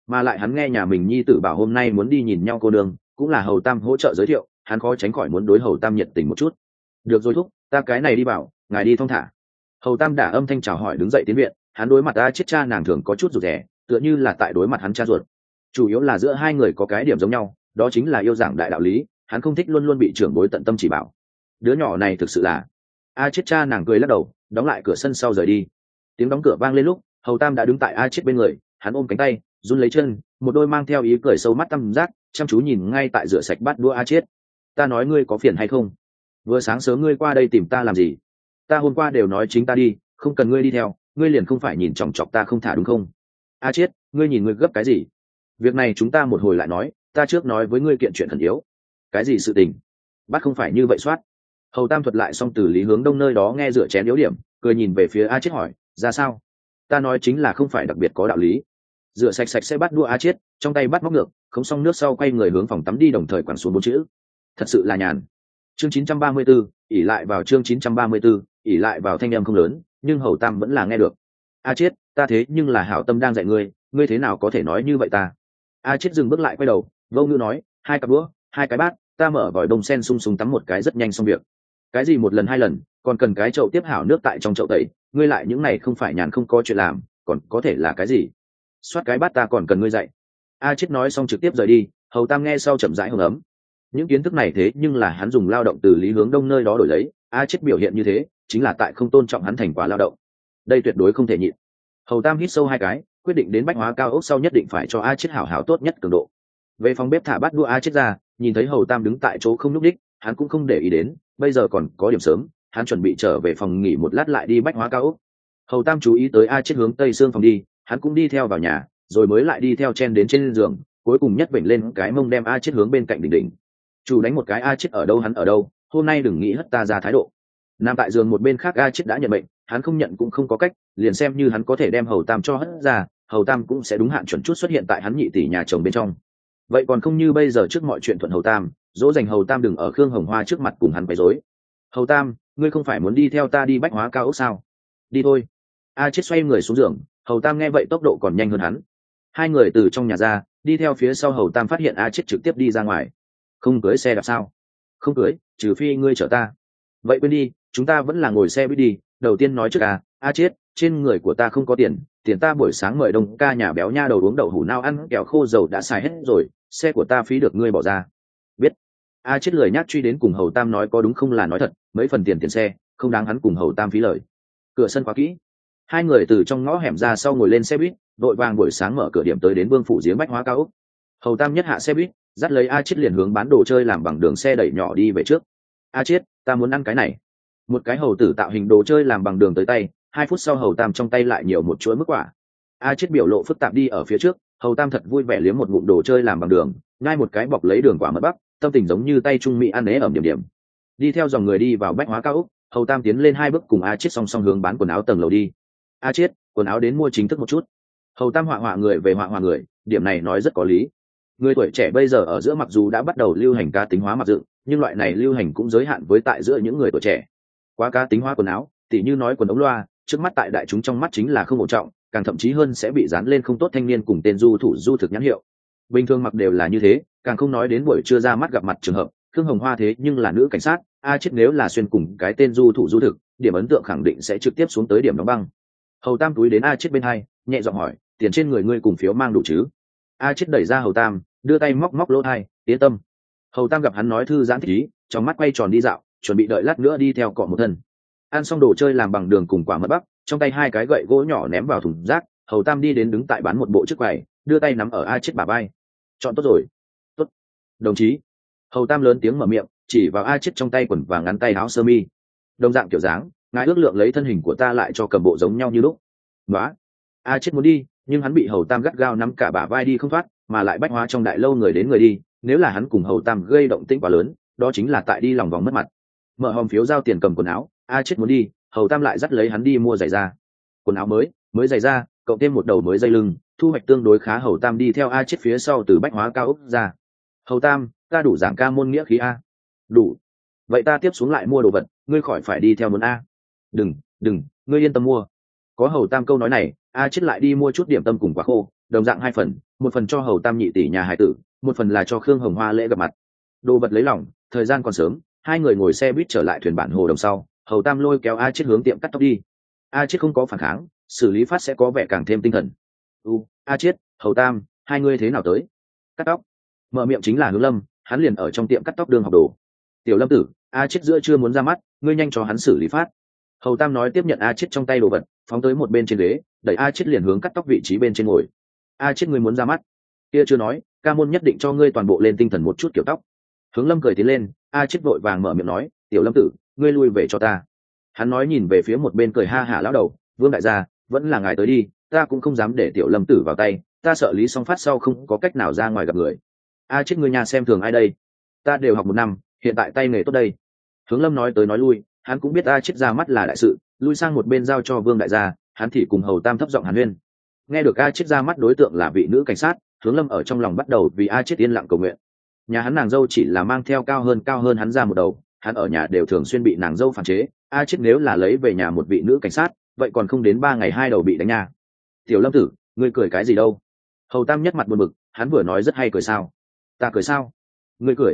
mà lại hắn nghe nhà mình nhi tử bảo hôm nay muốn đi nhìn nhau cô đường, cũng là hầu tam hỗ trợ giới thiệu, hắn khó tránh khỏi muốn đối hầu tam nhiệt tình một chút. Được rồi thúc, ta cái này đi bảo, ngài đi thong thả. Hầu tam đả âm thanh chào hỏi đứng dậy tiến viện, hắn đối mặt A Chiết cha nàng thường có chút rụt rè, tựa như là tại đối mặt hắn cha ruột. Chủ yếu là giữa hai người có cái điểm giống nhau, đó chính là yêu giảng đại đạo lý, hắn không thích luôn luôn bị trưởng bối tận tâm chỉ bảo. Đứa nhỏ này thực sự là. A Chiết cha nàng cười lắc đầu, đóng lại cửa sân sau rời đi. Tiếng đóng cửa vang lên lúc hầu tam đã đứng tại A Chiết bên người, hắn ôm cánh tay run lấy chân, một đôi mang theo ý cười sâu mắt tăm giác chăm chú nhìn ngay tại rửa sạch bát đũa A Chiết. Ta nói ngươi có phiền hay không? Vừa sáng sớm ngươi qua đây tìm ta làm gì? Ta hôm qua đều nói chính ta đi, không cần ngươi đi theo, ngươi liền không phải nhìn chòng chọc ta không thả đúng không? A Chiết, ngươi nhìn ngươi gấp cái gì? Việc này chúng ta một hồi lại nói, ta trước nói với ngươi kiện chuyện khẩn yếu. Cái gì sự tình? Bắt không phải như vậy soát. Hầu tam thuật lại xong từ Lý Hướng Đông nơi đó nghe rửa chén yếu điểm, cười nhìn về phía A Chiết hỏi, ra sao? Ta nói chính là không phải đặc biệt có đạo lý. Rửa sạch sạch sẽ bắt đũa A Chiết, trong tay bắt móc ngược, không xong nước sau quay người hướng phòng tắm đi, đồng thời quẳng xuống 4 chữ. Thật sự là nhàn. Chương 934, ỉ lại vào chương 934, ỉ lại vào thanh âm không lớn, nhưng hầu tam vẫn là nghe được. A Chiết, ta thế nhưng là hảo tâm đang dạy ngươi, ngươi thế nào có thể nói như vậy ta? A Chiết dừng bước lại quay đầu, vô ngữ nói, 2 cặp đũa, 2 cái bát, ta mở vòi đông sen sung sung tắm một cái rất nhanh xong việc. Cái gì một lần 2 lần, còn cần cái chậu tiếp hảo nước tại trong chậu tẩy, ngươi lại những này không phải nhàn không có chuyện làm, còn có thể là cái gì? Soát cái bát ta còn cần ngươi dạy. A Chiết nói xong trực tiếp rời đi, hầu tam nghe sau chậm rãi hưởng ấm. Những kiến thức này thế nhưng là hắn dùng lao động từ Lý Hướng Đông nơi đó đổi lấy, A Chiết biểu hiện như thế chính là tại không tôn trọng hắn thành quả lao động, đây tuyệt đối không thể nhịn. Hầu tam hít sâu 2 cái, quyết định đến bách hóa cao ốc sau nhất định phải cho A Chiết hảo hảo tốt nhất cường độ. Về phòng bếp thả bát đũa A Chiết ra, nhìn thấy hầu tam đứng tại chỗ không nhúc đích, hắn cũng không để ý đến, bây giờ còn có điểm sớm, hắn chuẩn bị trở về phòng nghỉ một lát lại đi bách hóa cao ốc. Hầu tam chú ý tới A Chiết hướng tây xương phòng đi, hắn cũng đi theo vào nhà, rồi mới lại đi theo chen đến trên giường, cuối cùng nhất vểnh lên cái mông đem A Chiết hướng bên cạnh đỉnh đỉnh. Chủ đánh một cái A Chiết ở đâu hắn ở đâu, hôm nay đừng nghĩ hất ta ra thái độ. Nằm tại giường một bên khác A Chiết đã nhận bệnh, hắn không nhận cũng không có cách, liền xem như hắn có thể đem hầu tam cho hất ra, hầu tam cũng sẽ đúng hạn chuẩn chút xuất hiện tại hắn nhị tỷ nhà chồng bên trong. Vậy còn không như bây giờ trước mọi chuyện thuận hầu tam, dỗ dành hầu tam đừng ở Khương Hồng Hoa trước mặt cùng hắn quấy rối. Hầu tam, ngươi không phải muốn đi theo ta đi bách hóa cao ốc sao? Đi thôi. A Chiết xoay người xuống giường, hầu tam nghe vậy tốc độ còn nhanh hơn hắn. 2 người từ trong nhà ra, đi theo phía sau hầu tam phát hiện A Chiết trực tiếp đi ra ngoài. Không cưới xe đạp sao? Không cưới, trừ phi ngươi chở ta. Vậy quên đi, chúng ta vẫn là ngồi xe buýt đi. Đầu tiên nói trước A Chiết, trên người của ta không có tiền, tiền ta buổi sáng mời Đông ca nhà béo nha đầu uống đậu hủ nao ăn kẹo khô dầu đã xài hết rồi, xe của ta phí được ngươi bỏ ra. Biết. A Chiết lười nhác truy đến cùng hầu tam nói có đúng không là nói thật, mấy phần tiền xe không đáng hắn cùng hầu tam phí lời. Cửa sân khóa kỹ, 2 người từ trong ngõ hẻm ra sau ngồi lên xe buýt, đội vàng buổi sáng mở cửa điểm tới đến Vương phủ giếng bách hóa cao ốc. Hầu tam nhất hạ xe buýt, dắt lấy A Chiết liền hướng bán đồ chơi làm bằng đường xe đẩy nhỏ đi về trước. A Chiết, ta muốn ăn cái này. Một cái hầu tử tạo hình đồ chơi làm bằng đường tới tay, 2 phút sau hầu tam trong tay lại nhiều một chuỗi mức quả. A Chiết biểu lộ phức tạp đi ở phía trước, hầu tam thật vui vẻ liếm một ngụm đồ chơi làm bằng đường, ngay một cái bọc lấy đường quả mật bắc, tâm tình giống như tay trung mỹ ăn ế ẩm điểm điểm. Đi theo dòng người đi vào bách hóa cao ốc, hầu tam tiến lên 2 bước cùng A Chiết song song hướng bán quần áo tầng lầu đi. A Chiết, quần áo đến mua chính thức một chút. Hầu tam họa người về họa người, điểm này nói rất có lý. Người tuổi trẻ bây giờ ở giữa mặc dù đã bắt đầu lưu hành cá tính hóa mặc dựng, nhưng loại này lưu hành cũng giới hạn với tại giữa những người tuổi trẻ. Quá cá tính hóa quần áo, tỉ như nói quần ống loa, trước mắt tại đại chúng trong mắt chính là không ổn trọng, càng thậm chí hơn sẽ bị dán lên không tốt thanh niên cùng tên du thủ du thực nhãn hiệu. Bình thường mặc đều là như thế, càng không nói đến buổi trưa ra mắt gặp mặt trường hợp. Khương Hồng Hoa thế nhưng là nữ cảnh sát, A Chiết nếu là xuyên cùng cái tên du thủ du thực, điểm ấn tượng khẳng định sẽ trực tiếp xuống tới điểm đóng băng. Hầu tam túi đến A Chiết bên hai, nhẹ giọng hỏi, tiền trên người ngươi cùng phiếu mang đủ chứ? A Chiết đẩy ra hầu tam, đưa tay móc lỗ tai, yên tâm. Hầu tam gặp hắn nói thư giãn thích ý, trong mắt quay tròn đi dạo, chuẩn bị đợi lát nữa đi theo cọ một thân. Ăn xong đồ chơi làm bằng đường cùng quả mật bắc, trong tay 2 cái gậy gỗ nhỏ ném vào thùng rác, hầu tam đi đến đứng tại bán một bộ chiếc quầy, đưa tay nắm ở A Chiết bả vai. Chọn tốt rồi. Tốt. Đồng chí. Hầu tam lớn tiếng mở miệng, chỉ vào A Chiết trong tay quần và ngắn tay áo sơ mi. Đồng dạng kiểu dáng, ngài ước lượng lấy thân hình của ta lại cho cầm bộ giống nhau như lúc. Đó. A Chiết muốn đi, nhưng hắn bị hầu tam gắt gao nắm cả bả vai đi không thoát, mà lại bách hóa trong đại lâu người đến người đi, nếu là hắn cùng hầu tam gây động tĩnh quá lớn, đó chính là tại đi lòng vòng mất mặt. Mở hòm phiếu giao tiền cầm quần áo, A Chiết muốn đi, hầu tam lại dắt lấy hắn đi mua giày da. Quần áo mới giày da, cộng thêm một đầu mới dây lưng, thu hoạch tương đối khá. Hầu tam đi theo A Chiết phía sau từ bách hóa cao ốc ra. Hầu tam, ta đủ giảng ca môn nghĩa khí a? Đủ. Vậy ta tiếp xuống lại mua đồ vật, ngươi khỏi phải đi theo muốn a. Đừng, ngươi yên tâm mua. Có hầu tam câu nói này, a chết lại đi mua chút điểm tâm cùng quả khô, đồng dạng 2 phần, một phần cho hầu tam nhị tỷ nhà hải tử, một phần là cho Khương Hồng Hoa lễ gặp mặt. Đồ vật lấy lòng, thời gian còn sớm, hai người ngồi xe buýt trở lại thuyền bản hồ đồng sau, hầu tam lôi kéo a chết hướng tiệm cắt tóc đi. A chết không có phản kháng, xử lý phát sẽ có vẻ càng thêm tinh thần. A chết, hầu tam, hai người thế nào tới? Cắt tóc. Mở miệng chính là Hướng Lâm, hắn liền ở trong tiệm cắt tóc đường học đồ. Tiểu Lâm tử, a chết giữa chưa muốn ra mắt, ngươi nhanh cho hắn xử lý phát. Hầu tam nói, tiếp nhận a chết trong tay đồ vật, phóng tới một bên trên ghế, đẩy a chết liền hướng cắt tóc vị trí bên trên ngồi. A chết, ngươi muốn ra mắt? Kia chưa nói, ca môn nhất định cho ngươi toàn bộ lên tinh thần một chút kiểu tóc. Hướng Lâm cười tiến lên, a chết vội vàng mở miệng nói, Tiểu Lâm tử, ngươi lui về cho ta. Hắn nói nhìn về phía một bên cười ha hả lão đầu, Vương đại gia, vẫn là ngài tới đi, ta cũng không dám để Tiểu Lâm tử vào tay, ta sợ Lý Song Phát sau không có cách nào ra ngoài gặp người. A chết, ngươi nhà xem thường ai đây? Ta đều học 1 năm, hiện tại tay nghề tốt đây. Hướng Lâm nói tới nói lui, hắn cũng biết a chết ra mắt là đại sự, lui sang một bên giao cho Vương đại gia, hắn thì cùng hầu tam thấp giọng hàn huyên. Nghe được a chết ra mắt đối tượng là vị nữ cảnh sát, Hướng Lâm ở trong lòng bắt đầu vì a chết yên lặng cầu nguyện. Nhà hắn nàng dâu chỉ là mang theo cao hơn hắn ra một đầu, hắn ở nhà đều thường xuyên bị nàng dâu phản chế, a chết nếu là lấy về nhà một vị nữ cảnh sát, vậy còn không đến 3 ngày 2 đầu bị đánh nha. Tiểu Lâm tử, ngươi cười cái gì đâu? Hầu tam nhất mặt buồn bực, hắn vừa nói rất hay cười sao? Ta cười sao? Ngươi cười?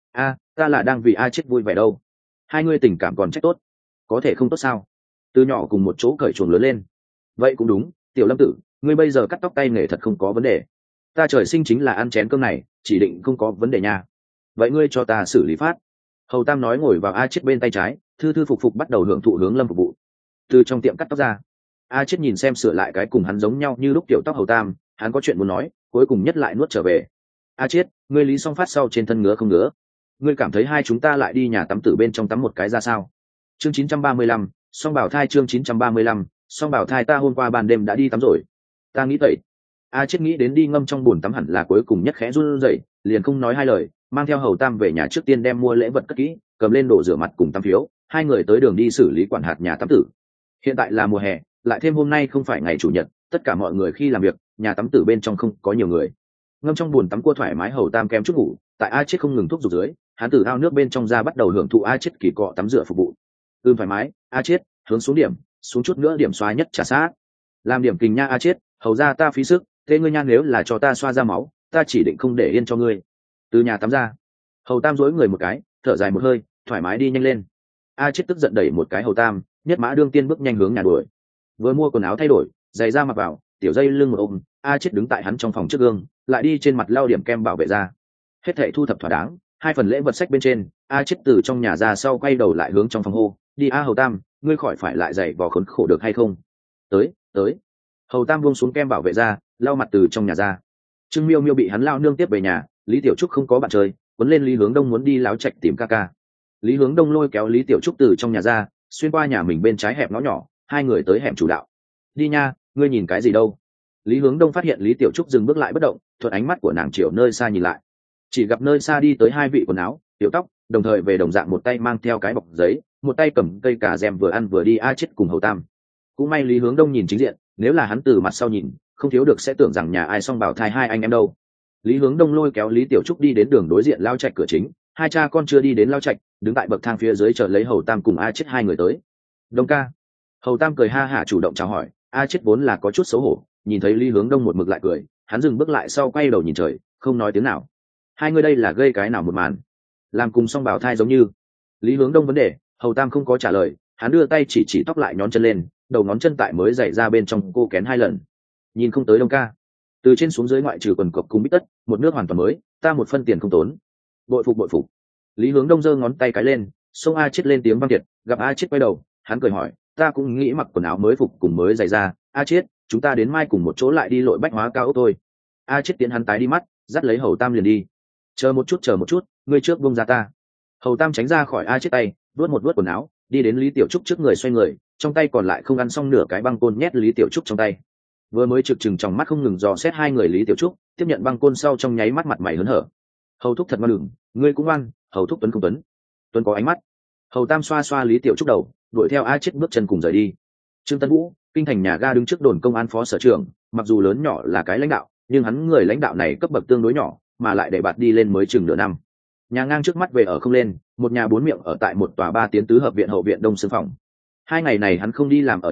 Ta là đang vì a chết vui vẻ đâu. Hai ngươi tình cảm còn trách tốt, có thể không tốt sao? Từ nhỏ cùng một chỗ cởi chuồng lớn lên. Vậy cũng đúng, Tiểu Lâm tử, ngươi bây giờ cắt tóc tay nghề thật không có vấn đề. Ta trời sinh chính là ăn chén cơm này, chỉ định không có vấn đề nha. Vậy ngươi cho ta xử lý phát. Hầu tam nói, ngồi vào a chết bên tay trái, thư thư phục phục bắt đầu hưởng thụ Hướng Lâm phục vụ. Từ trong tiệm cắt tóc ra, a chết nhìn xem sửa lại cái cùng hắn giống nhau như lúc tiểu tóc hầu tam, hắn có chuyện muốn nói, cuối cùng nhất lại nuốt trở về. A chết, ngươi Lý Song Phát sau trên thân ngứa không ngứa? Ngươi cảm thấy hai chúng ta lại đi nhà tắm tử bên trong tắm một cái ra sao? Chương 935, Song Bảo Thai. Chương 935, Song Bảo Thai. Ta hôm qua ban đêm đã đi tắm rồi. Ta nghĩ tẩy. A chết nghĩ đến đi ngâm trong bồn tắm hẳn là cuối cùng nhất, khẽ run rẩy, liền không nói hai lời, mang theo hầu tam về nhà, trước tiên đem mua lễ vật cất kỹ, cầm lên đồ rửa mặt cùng tắm phiếu, hai người tới đường đi xử lý quản hạt nhà tắm tử. Hiện tại là mùa hè, lại thêm hôm nay không phải ngày chủ nhật, tất cả mọi người khi làm việc, nhà tắm tử bên trong không có nhiều người. Ngâm trong bồn tắm cua thoải mái, hầu tam kem chút ngủ, tại a chết không ngừng thúc giục dưới, hắn từ ao nước bên trong ra bắt đầu hưởng thụ a chết kỳ cọ tắm rửa phục vụ. Thoải mái, a chết, hướng xuống điểm, xuống chút nữa điểm xoa nhất trả sát. Làm điểm kình nha a chết, hầu ra ta phí sức, thế ngươi nha, nếu là cho ta xoa ra máu, ta chỉ định không để yên cho ngươi. Từ nhà tắm ra, hầu tam dối người một cái, thở dài một hơi, thoải mái đi nhanh lên. A chết tức giận đẩy một cái hầu tam, nhất mã đương tiên bước nhanh hướng nhà đuổi. Vừa mua quần áo thay đổi, giày da mặc vào, tiểu dây lưng một ôm, a chết đứng tại hắn trong phòng trước gương, lại đi trên mặt lau điểm kem bảo vệ da. Hết thảy thu thập thỏa đáng, 2 phần lễ vật sách bên trên, a chết từ trong nhà ra sau quay đầu lại hướng trong phòng hô, đi a hầu tam, ngươi khỏi phải lại giày vò khốn khổ được hay không? Tới. Hầu tam buông xuống kem bảo vệ da, lau mặt từ trong nhà ra. Trương Miêu Miêu bị hắn lao nương tiếp về nhà, Lý Tiểu Trúc không có bạn chơi, cuốn lên Lý Hướng Đông muốn đi láo trạch tìm ca ca. Lý Hướng Đông lôi kéo Lý Tiểu Trúc từ trong nhà ra, xuyên qua nhà mình bên trái hẹp ngõ nhỏ, hai người tới hẻm chủ đạo. Đi nha, ngươi nhìn cái gì đâu? Lý Hướng Đông phát hiện Lý Tiểu Trúc dừng bước lại bất động, thuận ánh mắt của nàng chiều nơi xa nhìn lại, chỉ gặp nơi xa đi tới 2 vị quần áo, tiểu tóc, đồng thời về đồng dạng, một tay mang theo cái bọc giấy, một tay cầm cây cà rem vừa ăn vừa đi a chết cùng hầu tam. Cũng may Lý Hướng Đông nhìn chính diện, nếu là hắn từ mặt sau nhìn, không thiếu được sẽ tưởng rằng nhà ai Song Bảo Thai hai anh em đâu. Lý Hướng Đông lôi kéo Lý Tiểu Trúc đi đến đường đối diện lao trạch cửa chính, hai cha con chưa đi đến lao trạch, đứng tại bậc thang phía dưới chờ lấy hầu tam cùng a chết hai người tới. Đông ca. Hầu tam cười ha hả chủ động chào hỏi, a chết vốn là có chút xấu hổ, nhìn thấy Lý Hướng Đông một mực lại cười, hắn dừng bước lại sau quay đầu nhìn trời, không nói tiếng nào. Hai người đây là gây cái nào một màn, làm cùng Song Bảo Thai giống như. Lý Hướng Đông vấn đề, hầu tam không có trả lời, hắn đưa tay chỉ tóc lại nhón chân lên, đầu ngón chân tại mới dày ra bên trong cô kén 2 lần. Nhìn không tới Đông ca, từ trên xuống dưới ngoại trừ quần cộc cùng bít tất, một nước hoàn toàn mới, ta một phân tiền không tốn. Bội phục. Lý Hướng Đông giơ ngón tay cái lên, xông a chết lên tiếng vang tiệt, gặp a chết quay đầu, hắn cười hỏi, ta cũng nghĩ mặc quần áo mới phục cùng mới dày ra, a chết, chúng ta đến mai cùng một chỗ lại đi lội bách hóa cao ốc thôi. A chết tiến hắn tái đi mắt, dắt lấy hầu tam liền đi. Chờ một chút, ngươi trước buông ra ta. Hầu tam tránh ra khỏi a chết tay, vuốt quần áo, đi đến Lý Tiểu Trúc trước người, xoay người, trong tay còn lại không ăn xong nửa cái băng côn nhét Lý Tiểu Trúc trong tay. Vừa mới trực chừng trong mắt không ngừng dò xét hai người, Lý Tiểu Trúc tiếp nhận băng côn sau trong nháy mắt mặt mày hớn hở. Hầu thúc thật ngoan đường, ngươi cũng ngoan. Hầu thúc tuấn không tuấn có ánh mắt. Hầu tam xoa xoa Lý Tiểu Trúc đầu, đuổi theo a chết bước chân cùng rời đi. Trương Tân Vũ, kinh thành nhà ga đứng trước đồn công an phó sở trưởng, mặc dù lớn nhỏ là cái lãnh đạo, nhưng hắn người lãnh đạo này cấp bậc tương đối nhỏ, mà lại để bạt đi lên mới chừng nửa năm. Nhà ngang trước mắt về ở không lên, một nhà 4 miệng ở tại một tòa 3 tiến tứ hợp viện hậu viện đông xương phòng. 2 ngày này hắn không đi làm ở nhà,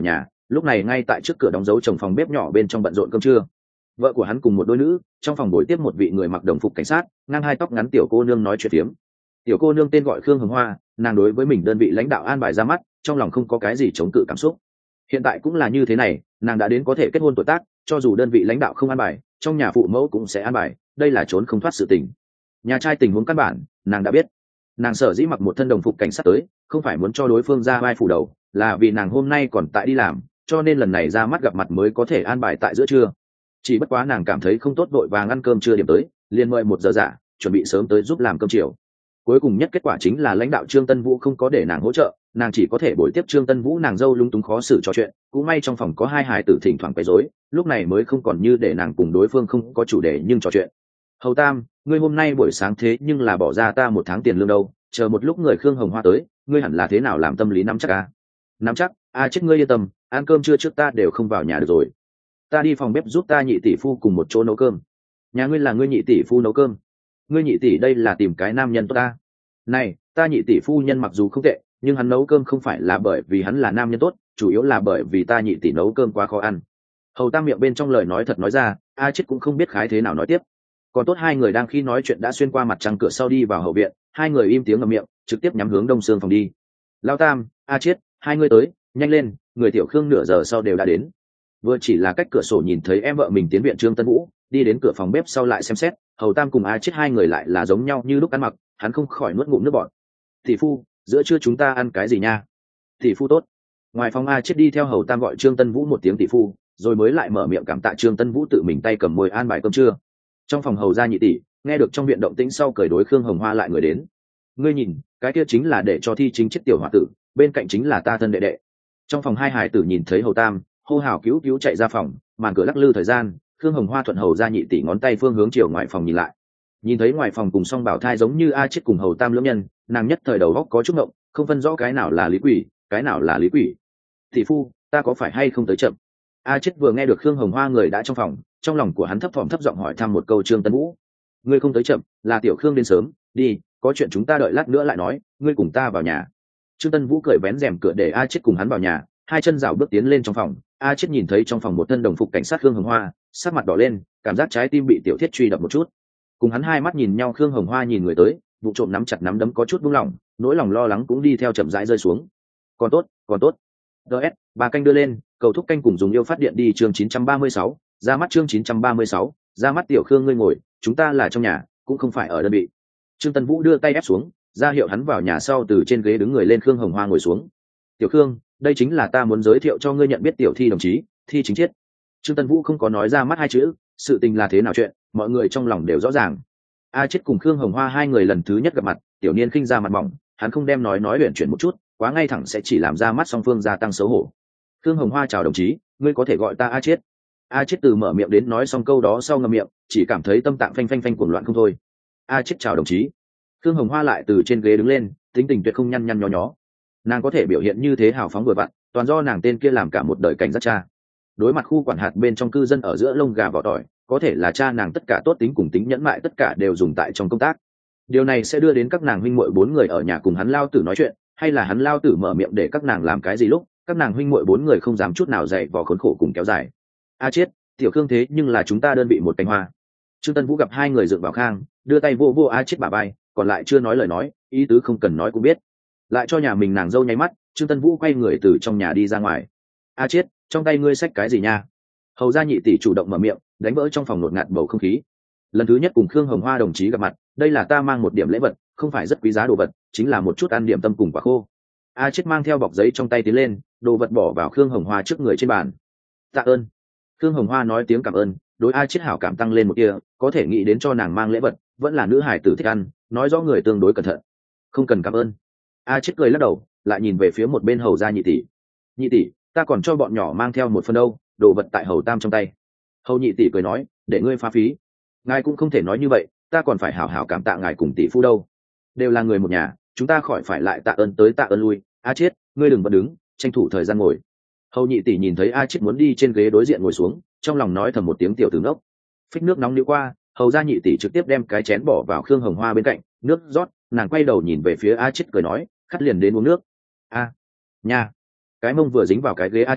lúc này ngay tại trước cửa đóng dấu chồng phòng bếp nhỏ bên trong bận rộn cơm trưa. Vợ của hắn cùng một đôi nữ trong phòng buổi tiếp một vị người mặc đồng phục cảnh sát, ngang hai tóc ngắn tiểu cô nương nói chuyện phiếm. Tiểu cô nương tên gọi Khương Hồng Hoa, nàng đối với mình đơn vị lãnh đạo an bài ra mắt, trong lòng không có cái gì chống cự cảm xúc. Hiện tại cũng là như thế này, nàng đã đến có thể kết hôn tuổi tác, cho dù đơn vị lãnh đạo không an bài, trong nhà phụ mẫu cũng sẽ an bài, đây là trốn không thoát sự tình. Nhà trai tình huống căn bản nàng đã biết. Nàng sở dĩ mặc một thân đồng phục cảnh sát tới, không phải muốn cho đối phương ra vai phủ đầu, là vì nàng hôm nay còn tại đi làm, cho nên lần này ra mắt gặp mặt mới có thể an bài tại giữa trưa. Chỉ bất quá nàng cảm thấy không tốt, vội vàng ăn cơm trưa điểm tới, liền mời 1 giờ giả, chuẩn bị sớm tới giúp làm cơm chiều. Cuối cùng nhất kết quả chính là lãnh đạo Trương Tân Vũ không có để nàng hỗ trợ, nàng chỉ có thể bồi tiếp Trương Tân Vũ nàng dâu lung túng khó xử trò chuyện. Cũng may trong phòng có 2 hài tử thỉnh thoảng quấy rối, lúc này mới không còn như để nàng cùng đối phương không có chủ đề nhưng trò chuyện. Hầu Tam, ngươi hôm nay buổi sáng thế nhưng là bỏ ra ta 1 tháng tiền lương đâu, chờ một lúc người Khương Hồng Hoa tới, ngươi hẳn là thế nào làm tâm lý nắm chắc à? Nắm chắc? Chết ngươi yên tâm, ăn cơm trưa trước ta đều không vào nhà được rồi. Ta đi phòng bếp giúp ta nhị tỷ phu cùng một chỗ nấu cơm. Nhà ngươi là ngươi nhị tỷ phu nấu cơm? Ngươi nhị tỷ đây là tìm cái nam nhân tốt ta. Này, ta nhị tỷ phu nhân mặc dù không tệ, nhưng hắn nấu cơm không phải là bởi vì hắn là nam nhân tốt, chủ yếu là bởi vì ta nhị tỷ nấu cơm quá khó ăn. Hầu Tam miệng bên trong lời nói thật nói ra, chết cũng không biết khái thế nào nói tiếp. Còn tốt 2 người đang khi nói chuyện đã xuyên qua mặt trăng cửa sau đi vào hậu viện, 2 người im tiếng ngậm miệng, trực tiếp nhắm hướng đông sương phòng đi. Lao Tam, Chiết, 2 người tới, nhanh lên, người tiểu Khương nửa giờ sau đều đã đến. Vừa chỉ là cách cửa sổ nhìn thấy em vợ mình tiến viện Trương Tân Vũ, đi đến cửa phòng bếp sau lại xem xét, Hầu Tam cùng Chiết 2 người lại là giống nhau như lúc ăn mặc, hắn không khỏi nuốt ngụm nước bọt. Tỷ phu, giữa trưa chúng ta ăn cái gì nha? Tỷ phu tốt. Ngoài phòng Chiết đi theo Hầu Tam gọi Trương Tân Vũ một tiếng tỷ phu, rồi mới lại mở miệng cảm tạ Trương Tân Vũ tự mình tay cầm mồi an bài cơm trưa. Trong phòng hầu gia nhị tỷ nghe được trong viện động tĩnh sau cởi đối Khương Hồng Hoa lại người đến. Ngươi nhìn, cái kia chính là để cho thi chính chết tiểu hòa tử, bên cạnh chính là ta thân đệ đệ. Trong phòng 2 hài tử nhìn thấy Hầu Tam, hô hào cứu cứu chạy ra phòng, màn cửa lắc lư thời gian, Khương Hồng Hoa thuận hầu gia nhị tỷ ngón tay phương hướng chiều ngoài phòng nhìn lại. Nhìn thấy ngoài phòng cùng song bảo thai giống như Chết cùng Hầu Tam lưỡng nhân, nàng nhất thời đầu óc có chút ngộng, không phân rõ cái nào là lý quỷ, cái nào là lý quỷ. Tỷ phu, ta có phải hay không tới chậm? Chết vừa nghe được Khương Hồng Hoa người đã trong phòng, trong lòng của hắn thấp thỏm thấp giọng hỏi thăm một câu Trương Tân Vũ. Ngươi không tới chậm, là tiểu Khương đến sớm, đi, có chuyện chúng ta đợi lát nữa lại nói, ngươi cùng ta vào nhà. Trương Tân Vũ cởi vén rèm cửa để Chết cùng hắn vào nhà, 2 chân rảo bước tiến lên trong phòng. Chết nhìn thấy trong phòng một thân đồng phục cảnh sát Khương Hồng Hoa, sắc mặt đỏ lên, cảm giác trái tim bị tiểu thiết truy đập một chút. Cùng hắn 2 mắt nhìn nhau, Khương Hồng Hoa nhìn người tới, vụ trộm nắm chặt nắm đấm có chút buông lỏng, nỗi lòng lo lắng cũng đi theo chậm rãi rơi xuống. Còn tốt, còn tốt. DS, 3 canh đưa lên, cầu thúc canh cùng dùng yêu phát điện đi chương 936, ra mắt chương 936, ra mắt tiểu Khương ngươi ngồi, chúng ta là trong nhà, cũng không phải ở đơn vị. Trương Tân Vũ đưa tay ép xuống, ra hiệu hắn vào nhà sau từ trên ghế đứng người lên. Khương Hồng Hoa ngồi xuống. Tiểu Khương, đây chính là ta muốn giới thiệu cho ngươi nhận biết tiểu Thi đồng chí, Thi chính chiết. Trương Tân Vũ không có nói ra mắt 2 chữ, sự tình là thế nào chuyện, mọi người trong lòng đều rõ ràng. Chết cùng Khương Hồng Hoa 2 người lần thứ nhất gặp mặt, tiểu niên khinh ra mặt mỏng, hắn không đem nói luyện chuyển một chút, quá ngay thẳng sẽ chỉ làm ra mắt song phương gia tăng xấu hổ. Khương Hồng Hoa chào đồng chí, ngươi có thể gọi ta Chết. Chết từ mở miệng đến nói xong câu đó sau ngậm miệng, chỉ cảm thấy tâm tạng phanh phanh phanh cuồng loạn không thôi. Chết chào đồng chí. Khương Hồng Hoa lại từ trên ghế đứng lên, tính tình tuyệt không nhăn nhăn nhó nhó. Nàng có thể biểu hiện như thế hào phóng vừa vặn, toàn do nàng tên kia làm cả một đời cảnh giác cha. Đối mặt khu quản hạt bên trong cư dân ở giữa lông gà vỏ tỏi, có thể là cha nàng tất cả tốt tính cùng tính nhẫn mại tất cả đều dùng tại trong công tác. Điều này sẽ đưa đến các nàng huynh muội 4 người ở nhà cùng hắn lao tử nói chuyện, hay là hắn lao tử mở miệng để các nàng làm cái gì lúc các nàng huynh muội 4 người không dám chút nào dạy vò khốn khổ cùng kéo dài. Chết, tiểu Khương thế nhưng là chúng ta đơn vị một cánh hoa. Trương Tân Vũ gặp 2 người dựng vào khang, đưa tay vô vô Chết bả vai, còn lại chưa nói lời nói, ý tứ không cần nói cũng biết. Lại cho nhà mình nàng dâu nháy mắt, Trương Tân Vũ quay người từ trong nhà đi ra ngoài. Chết, trong tay ngươi xách cái gì nha? Hầu gia nhị tỷ chủ động mở miệng, đánh vỡ trong phòng ngột ngạt bầu không khí. Lần thứ nhất cùng Khương Hồng Hoa đồng chí gặp mặt, đây là ta mang một điểm lễ vật, không phải rất quý giá đồ vật, chính là một chút ăn điểm tâm cùng quả khô. Chết mang theo bọc giấy trong tay tiến lên, đồ vật bỏ vào Khương Hồng Hoa trước người trên bàn. Tạ ơn. Khương Hồng Hoa nói tiếng cảm ơn, đối Chết hảo cảm tăng lên một tia, có thể nghĩ đến cho nàng mang lễ vật, vẫn là nữ hải tử thích ăn, nói rõ người tương đối cẩn thận. Không cần cảm ơn. Chết cười lắc đầu, lại nhìn về phía một bên hầu gia nhị tỷ. Nhị tỷ, ta còn cho bọn nhỏ mang theo một phần đâu, đồ vật tại hầu tam trong tay. Hầu nhị tỷ cười nói, để ngươi phá phí. Ngài cũng không thể nói như vậy, ta còn phải hảo hảo cảm tạ ngài cùng tỷ phu đâu. Đều là người một nhà, chúng ta khỏi phải lại tạ ơn tới tạ ơn lui. Chết, ngươi đừng vẫn đứng, tranh thủ thời gian ngồi. Hầu nhị tỷ nhìn thấy Chết muốn đi trên ghế đối diện ngồi xuống, trong lòng nói thầm một tiếng tiểu tử ngốc. Phích nước nóng đi qua, hầu gia nhị tỷ trực tiếp đem cái chén bỏ vào Khương Hồng Hoa bên cạnh, nước rót, nàng quay đầu nhìn về phía Chết cười nói, khát liền đến uống nước. Nha. Cái mông vừa dính vào cái ghế Chết,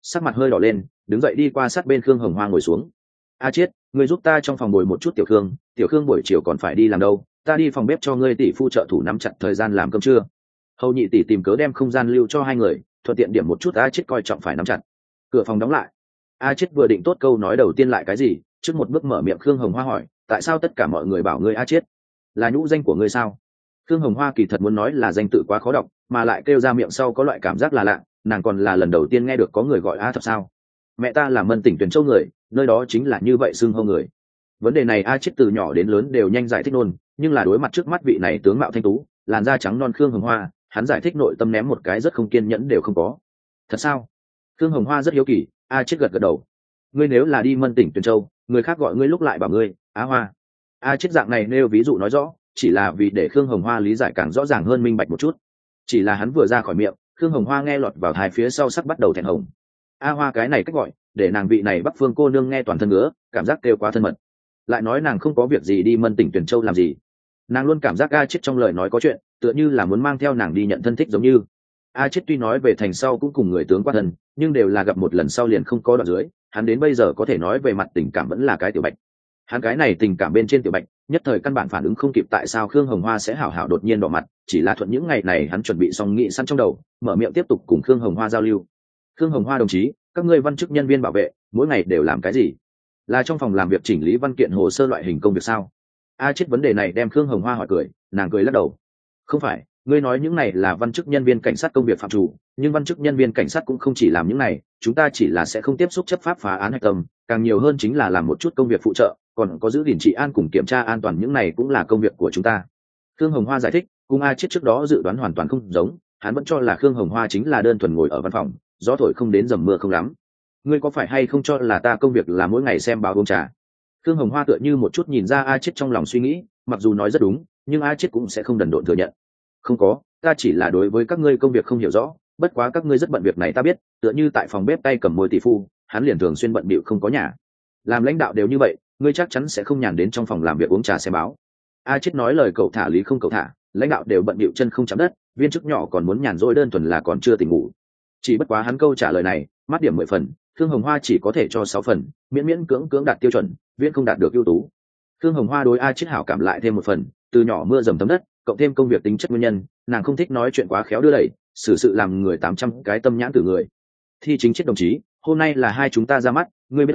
sắc mặt hơi đỏ lên, đứng dậy đi qua sát bên Khương Hồng Hoa ngồi xuống. A Chiết, ngươi giúp ta trong phòng bồi một chút Tiểu Khương buổi chiều còn phải đi làm đâu, ta đi phòng bếp cho ngươi tỷ phu trợ thủ nắm chặt thời gian làm cơm trưa. Hầu nhị tỷ tìm cớ đem không gian lưu cho hai người, thuận tiện điểm một chút A Chiết coi trọng phải nắm chặt. Cửa phòng đóng lại. A Chiết vừa định tốt câu nói đầu tiên lại cái gì, trước một bước mở miệng Khương Hồng Hoa hỏi, tại sao tất cả mọi người bảo ngươi A Chiết? Là nhũ danh của ngươi sao? Khương Hồng Hoa kỳ thật muốn nói là danh tự quá khó đọc, mà lại kêu ra miệng sau có loại cảm giác là lạ, nàng còn là lần đầu tiên nghe được có người gọi A Thập sao? Mẹ ta là Mân tỉnh Tuyền Châu người, nơi đó chính là như vậy xưng hô người. Vấn đề này A Chiết từ nhỏ đến lớn đều nhanh giải thích luôn, nhưng là đối mặt trước mắt vị này tướng mạo thanh tú, làn da trắng non Khương Hồng Hoa, hắn giải thích nội tâm ném một cái rất không kiên nhẫn đều không có. Thật sao? Khương Hồng Hoa rất hiếu kỳ. A Chiết gật gật đầu. Ngươi nếu là đi Mân tỉnh Tuyền Châu, người khác gọi ngươi lúc lại bảo ngươi Á Hoa. A Chiết dạng này nêu ví dụ nói rõ, chỉ là vì để Khương Hồng Hoa lý giải càng rõ ràng hơn minh bạch một chút. Chỉ là hắn vừa ra khỏi miệng, Khương Hồng Hoa nghe lọt vào tai phía sau sắc bắt đầu thẹn hồng. A Hoa cái này cách gọi, để nàng vị này Bắc Phương cô nương nghe toàn thân ngứa, cảm giác kêu quá thân mật. Lại nói nàng không có việc gì đi Mân tỉnh Tuyền Châu làm gì. Nàng luôn cảm giác A Chiết trong lời nói có chuyện, tựa như là muốn mang theo nàng đi nhận thân thích giống như. A Chiết tuy nói về thành sau cũng cùng người tướng qua thân, nhưng đều là gặp một lần sau liền không có đoạn dưới, hắn đến bây giờ có thể nói về mặt tình cảm vẫn là cái tiểu bạch. Hắn cái này tình cảm bên trên tiểu bạch, nhất thời căn bản phản ứng không kịp tại sao Khương Hồng Hoa sẽ hảo hảo đột nhiên đỏ mặt, chỉ là thuận những ngày này hắn chuẩn bị xong nghị săn trong đầu, mở miệng tiếp tục cùng Khương Hồng Hoa giao lưu. Khương Hồng Hoa đồng chí, các ngươi văn chức nhân viên bảo vệ, mỗi ngày đều làm cái gì? Là trong phòng làm việc chỉnh lý văn kiện hồ sơ loại hình công việc sao? A Chiết vấn đề này đem Khương Hồng Hoa hỏi cười, nàng cười lắc đầu. Không phải, ngươi nói những này là văn chức nhân viên cảnh sát công việc phạm chủ, nhưng văn chức nhân viên cảnh sát cũng không chỉ làm những này, chúng ta chỉ là sẽ không tiếp xúc chấp pháp phá án hạch tâm, càng nhiều hơn chính là làm một chút công việc phụ trợ, còn có giữ gìn trị an cùng kiểm tra an toàn, những này cũng là công việc của chúng ta. Khương Hồng Hoa giải thích, cùng A Chiết trước đó dự đoán hoàn toàn không giống, hắn vẫn cho là Khương Hồng Hoa chính là đơn thuần ngồi ở văn phòng, gió thổi không đến dầm mưa không lắm. Ngươi có phải hay không cho là ta công việc là mỗi ngày xem báo uống trà? Khương Hồng Hoa tựa như một chút nhìn ra A Chiết trong lòng suy nghĩ, mặc dù nói rất đúng, nhưng A Chiết cũng sẽ không đần độn thừa nhận. Không có, ta chỉ là đối với các ngươi công việc không hiểu rõ, bất quá các ngươi rất bận việc này ta biết, tựa như tại phòng bếp tay cầm môi tỷ phu, hắn liền thường xuyên bận bịu không có nhà. Làm lãnh đạo đều như vậy, ngươi chắc chắn sẽ không nhàn đến trong phòng làm việc uống trà xem báo. A Chiết nói lời cậu thả lý không cậu thả, lãnh đạo đều bận bịu chân không chạm đất, viên chức nhỏ còn muốn nhàn rỗi đơn thuần là còn chưa tỉnh ngủ. Chỉ bất quá hắn câu trả lời này, mát điểm 10 phần, Khương Hồng Hoa chỉ có thể cho 6 phần, miễn miễn cưỡng cưỡng đạt tiêu chuẩn, viên không đạt được ưu tú. Khương Hồng Hoa đối A Chiết hảo cảm lại thêm 1 phần, từ nhỏ mưa dầm thấm đất, cộng thêm công việc tính chất nguyên nhân, nàng không thích nói chuyện quá khéo đưa đẩy, xử sự làm người 800 cái tâm nhãn từ người. Thi chính chết đồng chí, hôm nay là hai chúng ta ra mắt, ngươi biết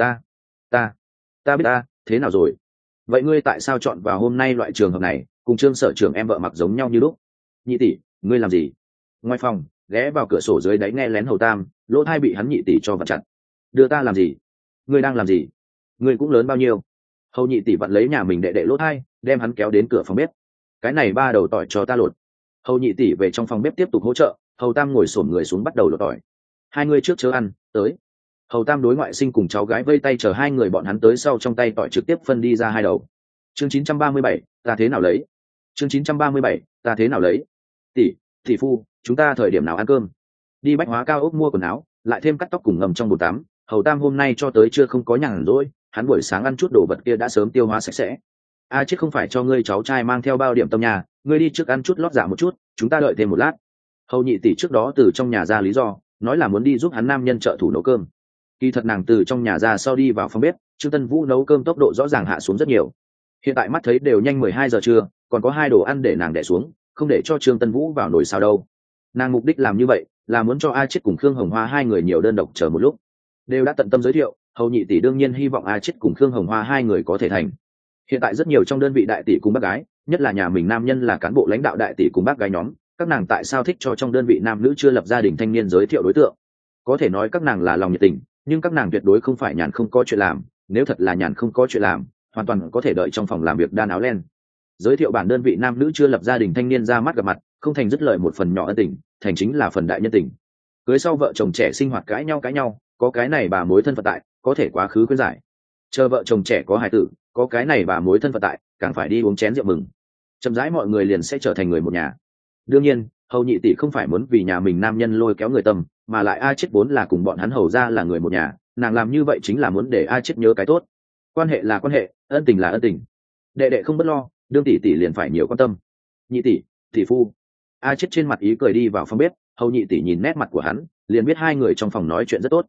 ta biết ta, thế nào rồi? Vậy ngươi tại sao chọn vào hôm nay loại trường hợp này, cùng Trương sở trưởng em vợ mặc giống nhau như lúc? Nhị tỷ, ngươi làm gì? Ngoài phòng, ghé vào cửa sổ dưới đáy nghe lén Hầu Tam, lỗ tai bị hắn nhị tỷ cho vặn chặt. Đưa ta làm gì? Ngươi đang làm gì? Ngươi cũng lớn bao nhiêu? Hầu nhị tỷ vặn lấy nhà mình đệ đệ lỗ tai, đem hắn kéo đến cửa phòng bếp. Cái này 3 đầu tỏi cho ta lột. Hầu nhị tỷ về trong phòng bếp tiếp tục hỗ trợ, Hầu Tam ngồi xổm người xuống bắt đầu lột tỏi. Hai người trước chớ ăn, tới. Hầu Tam đối ngoại sinh cùng cháu gái vây tay chờ hai người bọn hắn tới sau, trong tay tỏi trực tiếp phân đi ra 2 đầu. Chương 937, ta thế nào lấy? Chương 937, ta thế nào lấy? Tỷ phu, chúng ta thời điểm nào ăn cơm? Đi bách hóa cao ốc mua quần áo, lại thêm cắt tóc cùng ngầm trong bồn tắm. Hầu Tam hôm nay cho tới chưa không có nhàn rỗi, hắn buổi sáng ăn chút đồ vật kia đã sớm tiêu hóa sạch sẽ. A Chiết không phải cho ngươi cháu trai mang theo bao điểm tâm nhà, ngươi đi trước ăn chút lót dạ một chút, chúng ta đợi thêm một lát. Hầu nhị tỷ trước đó từ trong nhà ra lý do, nói là muốn đi giúp hắn nam nhân trợ thủ nấu cơm. Kỳ thật nàng từ trong nhà ra sau đi vào phòng bếp, Trương Tân Vũ nấu cơm tốc độ rõ ràng hạ xuống rất nhiều. Hiện tại mắt thấy đều nhanh 12 giờ trưa, còn có 2 đồ ăn để nàng đẻ xuống, không để cho Trương Tân Vũ vào nồi sao đâu. Nàng mục đích làm như vậy là muốn cho A Chiết cùng Khương Hồng Hoa hai người nhiều đơn độc chờ một lúc. Đều đã tận tâm giới thiệu, Hầu nhị tỷ đương nhiên hy vọng A Chiết cùng Khương Hồng Hoa hai người có thể thành. Hiện tại rất nhiều trong đơn vị đại tỷ cùng bác gái, nhất là nhà mình nam nhân là cán bộ lãnh đạo đại tỷ cùng bác gái nhóm, các nàng tại sao thích cho trong đơn vị nam nữ chưa lập gia đình thanh niên giới thiệu đối tượng? Có thể nói các nàng là lòng nhiệt tình, nhưng các nàng tuyệt đối không phải nhàn không có chuyện làm, nếu thật là nhàn không có chuyện làm, hoàn toàn có thể đợi trong phòng làm việc đan áo len. Giới thiệu bản đơn vị nam nữ chưa lập gia đình thanh niên ra mắt gặp mặt, không thành dứt lợi một phần nhỏ ân tình, thành chính là phần đại nhân tình. Cưới sau vợ chồng trẻ sinh hoạt cãi nhau, có cái này bà mối thân phận tại, có thể quá khứ khuyên giải. Chờ vợ chồng trẻ có hài tử, có cái này bà mối thân phận tại, càng phải đi uống chén rượu mừng. Chậm rãi mọi người liền sẽ trở thành người một nhà. Đương nhiên, Hầu nhị tỷ không phải muốn vì nhà mình nam nhân lôi kéo người tâm, mà lại A Chiết vốn là cùng bọn hắn Hầu ra là người một nhà, nàng làm như vậy chính là muốn để A Chiết nhớ cái tốt. Quan hệ là quan hệ, ân tình là ân tình. Đệ đệ không bất lo, đương tỷ tỷ liền phải nhiều quan tâm. Nhị tỷ phu. A Chiết trên mặt ý cười đi vào phòng bếp, Hầu nhị tỷ nhìn nét mặt của hắn, liền biết hai người trong phòng nói chuyện rất tốt.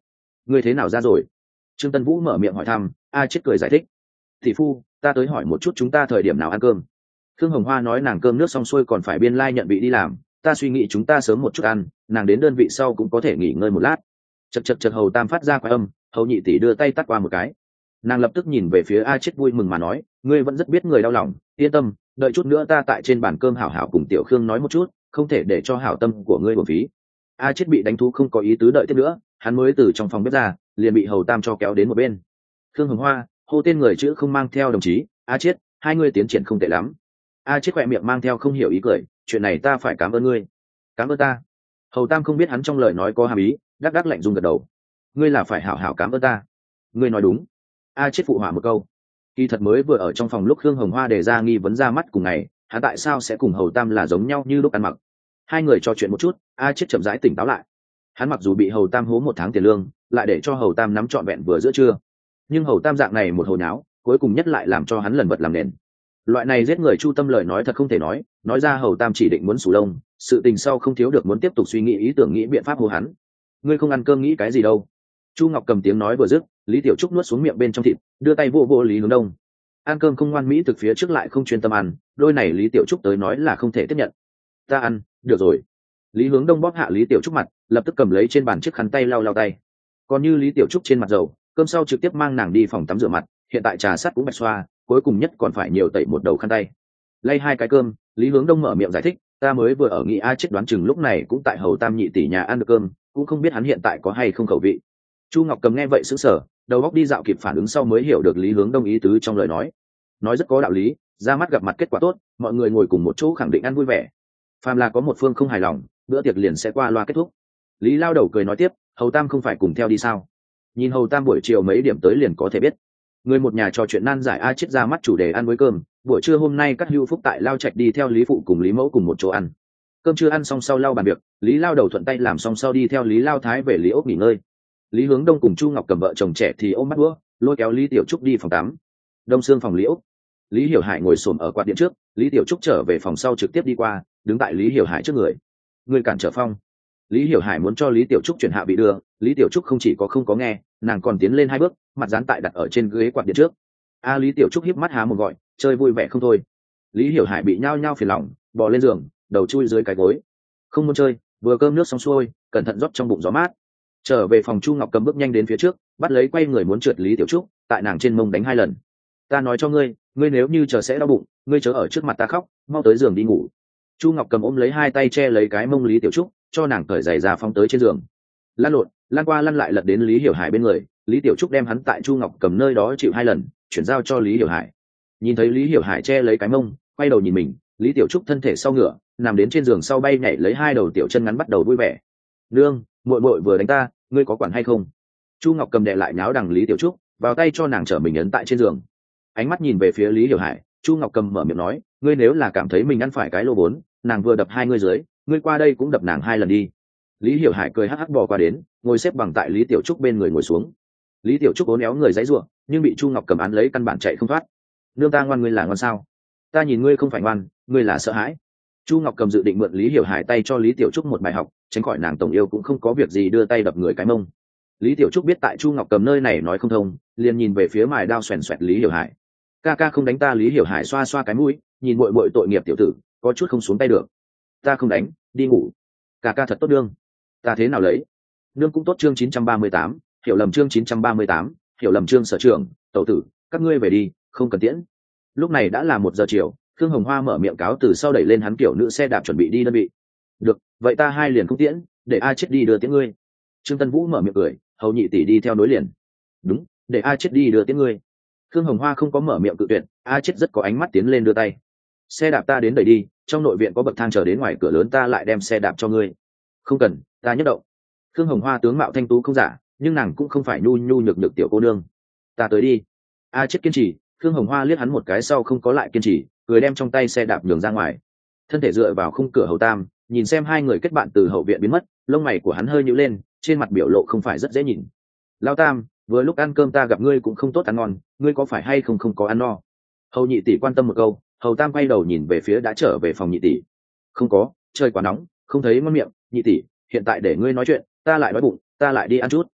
ngươi thế nào ra rồi? Trương Tân Vũ mở miệng hỏi thăm. A Chết cười giải thích, thị phu, ta tới hỏi một chút chúng ta thời điểm nào ăn cơm. Khương Hồng Hoa nói nàng cơm nước xong xuôi còn phải biên lai nhận vị đi làm, ta suy nghĩ chúng ta sớm một chút ăn, nàng đến đơn vị sau cũng có thể nghỉ ngơi một lát. Chật Hầu Tam phát ra quái âm, Hầu Nhị tỷ đưa tay tắt qua một cái. Nàng lập tức nhìn về phía A Chết vui mừng mà nói, ngươi vẫn rất biết người đau lòng, yên tâm, đợi chút nữa ta tại trên bàn cơm hảo hảo cùng Tiểu Khương nói một chút, không thể để cho hảo tâm của ngươi uổng phí. A Chết bị đánh thú không có ý tứ đợi tiếp nữa, hắn mới từ trong phòng bếp ra, liền bị Hầu Tam cho kéo đến một bên. Khương Hồng Hoa hô tên người chữ không mang theo đồng chí, A Chết, hai ngươi tiến triển không tệ lắm. A Chết khỏe miệng mang theo không hiểu ý cười, chuyện này ta phải cảm ơn ngươi. Cảm ơn ta? Hầu Tam không biết hắn trong lời nói có hàm ý, đắc đắc lạnh run gật đầu. Ngươi là phải hảo hảo cảm ơn ta. Ngươi nói đúng. A Chết phụ họa một câu. Kỳ thật mới vừa ở trong phòng lúc Khương Hồng Hoa đề ra nghi vấn ra mắt cùng ngày, hắn tại sao sẽ cùng Hầu Tam là giống nhau như lúc ăn mặc. Hai người trò chuyện một chút, A Chết chậm rãi tỉnh táo lại. Hắn mặc dù bị Hầu Tam hố một tháng tiền lương, lại để cho Hầu Tam nắm trọn vẹn vừa giữa trưa, nhưng Hầu Tam dạng này một hồi nháo, cuối cùng nhất lại làm cho hắn lần vật làm nền. Loại này giết người chu tâm lời nói thật không thể nói ra Hầu Tam chỉ định muốn sủ lông, sự tình sau không thiếu được muốn tiếp tục suy nghĩ ý tưởng nghĩ biện pháp hô hắn. Ngươi không ăn cơm nghĩ cái gì đâu? Chu Ngọc Cầm tiếng nói vừa dứt, Lý Tiểu Trúc nuốt xuống miệng bên trong thịt, đưa tay vô vô Lý Hướng Đông. Ăn cơm không ngoan mỹ thực phía trước lại không chuyên tâm ăn, đôi này Lý Tiểu Trúc tới nói là không thể tiếp nhận. Ta ăn, được rồi. Lý Hướng Đông bóp hạ Lý Tiểu Trúc mặt, lập tức cầm lấy trên bàn chiếc khăn tay lau lau tay. Còn như Lý Tiểu Trúc trên mặt dầu, cơm sau trực tiếp mang nàng đi phòng tắm rửa mặt, hiện tại trà sắt cũng bạch xoa, cuối cùng nhất còn phải nhiều tẩy một đầu khăn tay. Lay hai cái cơm, Lý Hướng Đông mở miệng giải thích, ta mới vừa ở nghĩ A Chết đoán chừng lúc này cũng tại Hầu Tam nhị tỷ nhà ăn được cơm, cũng không biết hắn hiện tại có hay không khẩu vị. Chu Ngọc Cầm nghe vậy sững sờ, đầu óc đi dạo kịp phản ứng sau mới hiểu được Lý Hướng Đông ý tứ trong lời nói rất có đạo lý, ra mắt gặp mặt kết quả tốt, mọi người ngồi cùng một chỗ khẳng định ăn vui vẻ. Phàm là có một phương không hài lòng, bữa tiệc liền sẽ qua loa kết thúc. Lý lao đầu cười nói tiếp, Hầu Tam không phải cùng theo đi sao? Nhìn Hầu Tam buổi chiều mấy điểm tới liền có thể biết. Người một nhà trò chuyện nan giải A Chết ra mắt chủ đề ăn với cơm, buổi trưa hôm nay các hưu phúc tại lao trạch đi theo Lý phụ cùng Lý mẫu cùng một chỗ ăn. Cơm chưa ăn xong sau lau bàn việc, Lý lao đầu thuận tay làm xong sau đi theo Lý lao thái về Lý ốc nghỉ ngơi. Lý Hướng Đông cùng Chu Ngọc Cầm vợ chồng trẻ thì ôm bắt đũa, lôi kéo Lý Tiểu Trúc đi phòng tắm. Đông xương phòng Lý ốc. Lý Hiểu Hải ngồi xổm ở quạt điện trước, Lý Tiểu Trúc trở về phòng sau trực tiếp đi qua, đứng tại Lý Hiểu Hải trước người. Người cản trở phong. Lý Hiểu Hải muốn cho Lý Tiểu Trúc chuyển hạ bị đưa, Lý Tiểu Trúc không chỉ có không có nghe, nàng còn tiến lên hai bước, mặt dán tại đặt ở trên ghế quạt điện trước. Lý Tiểu Trúc híp mắt há một gọi, chơi vui vẻ không thôi. Lý Hiểu Hải bị nhao nhao phiền lòng, bò lên giường, đầu chui dưới cái gối. Không muốn chơi, vừa cơm nước xong xuôi, cẩn thận rót trong bụng gió mát. Trở về phòng, Chu Ngọc Cầm bước nhanh đến phía trước, bắt lấy quay người muốn trượt Lý Tiểu Trúc, tại nàng trên mông đánh 2 lần. Ta nói cho ngươi, ngươi nếu như chờ sẽ đau bụng, ngươi chớ ở trước mặt ta khóc, mau tới giường đi ngủ. Chu Ngọc Cầm ôm lấy 2 tay che lấy cái mông Lý Tiểu Trúc, cho nàng cởi giày ra phóng tới trên giường. Lăn lộn, lăn qua lăn lại lật đến Lý Hiểu Hải bên người, Lý Tiểu Trúc đem hắn tại Chu Ngọc Cầm nơi đó chịu 2 lần, chuyển giao cho Lý Hiểu Hải. Nhìn thấy Lý Hiểu Hải che lấy cái mông, quay đầu nhìn mình, Lý Tiểu Trúc thân thể sau ngửa, nằm đến trên giường sau bay nhảy lấy 2 đầu tiểu chân ngắn bắt đầu vui vẻ. Nương, muội muội vừa đánh ta, ngươi có quản hay không? Chu Ngọc Cầm đè lại nháo đằng Lý Tiểu Trúc, vào tay cho nàng trở mình ấn tại trên giường. Ánh mắt nhìn về phía Lý Hiểu Hải, Chu Ngọc Cầm mở miệng nói, ngươi nếu là cảm thấy mình ăn phải cái lô vốn, nàng vừa đập 2 ngươi dưới, ngươi qua đây cũng đập nàng 2 lần đi. Lý Hiểu Hải cười hắc hắc bò qua đến, ngồi xếp bằng tại Lý Tiểu Trúc bên người ngồi xuống. Lý Tiểu Trúc uốn éo người giãy giụa, nhưng bị Chu Ngọc Cầm án lấy căn bản chạy không thoát. Nương ta ngoan, ngươi là ngoan sao? Ta nhìn ngươi không phải ngoan, ngươi là sợ hãi. Chu Ngọc Cầm dự định mượn Lý Hiểu Hải tay cho Lý Tiểu Trúc một bài học, tránh khỏi nàng tổng yêu cũng không có việc gì đưa tay đập người cái mông. Lý Tiểu Trúc biết tại Chu Ngọc Cầm nơi này nói không thông, liền nhìn về phía mài đao xoèn xoẹt Lý Hiểu Hải. Ca ca không đánh ta. Lý Hiểu Hải xoa xoa cái mũi, nhìn muội muội tội nghiệp tiểu tử, có chút không xuống tay được. Ta không đánh, đi ngủ. Ca ca thật tốt đương. Ta thế nào lấy? Nương cũng tốt. Chương 938, hiểu lầm. Chương 938, hiểu lầm. Chương sở trưởng, tẩu tử, các ngươi về đi, không cần tiễn. Lúc này đã là 1 giờ chiều, Khương Hồng Hoa mở miệng cáo từ sau đẩy lên hắn kiểu nữ xe đạp chuẩn bị đi đơn vị. Được, vậy ta 2 liền không tiễn, để A Chết đi đưa tiễn ngươi. Trương Tân Vũ mở miệng cười, Hầu nhị tỷ đi theo nối liền. Đúng, để A Chết đi đưa tiễn ngươi. Khương Hồng Hoa không có mở miệng cự tuyệt, A Chết rất có ánh mắt tiến lên đưa tay. Xe đạp ta đến đẩy đi, trong nội viện có bậc thang chờ đến ngoài cửa lớn, ta lại đem xe đạp cho ngươi. Không cần, ta nhất động. Khương Hồng Hoa tướng mạo thanh tú không giả, nhưng nàng cũng không phải nhu nhu nhược nhược tiểu cô nương. Ta tới đi. A Chết kiên trì, Khương Hồng Hoa liếc hắn một cái sau không có lại kiên trì, cười đem trong tay xe đạp nhường ra ngoài. Thân thể dựa vào khung cửa Hầu Tam, nhìn xem 2 người kết bạn từ hậu viện biến mất, lông mày của hắn hơi nhíu lên, trên mặt biểu lộ không phải rất dễ nhìn. Lão Tam, vừa lúc ăn cơm ta gặp ngươi cũng không tốt ăn ngon, ngươi có phải hay không có ăn no? Hầu nhị tỷ quan tâm một câu, Hầu Tam quay đầu nhìn về phía đã trở về phòng nhị tỷ. Không có, trời quá nóng, không thấy ngon miệng, nhị tỷ, hiện tại để ngươi nói chuyện, ta lại đói bụng, ta lại đi ăn chút.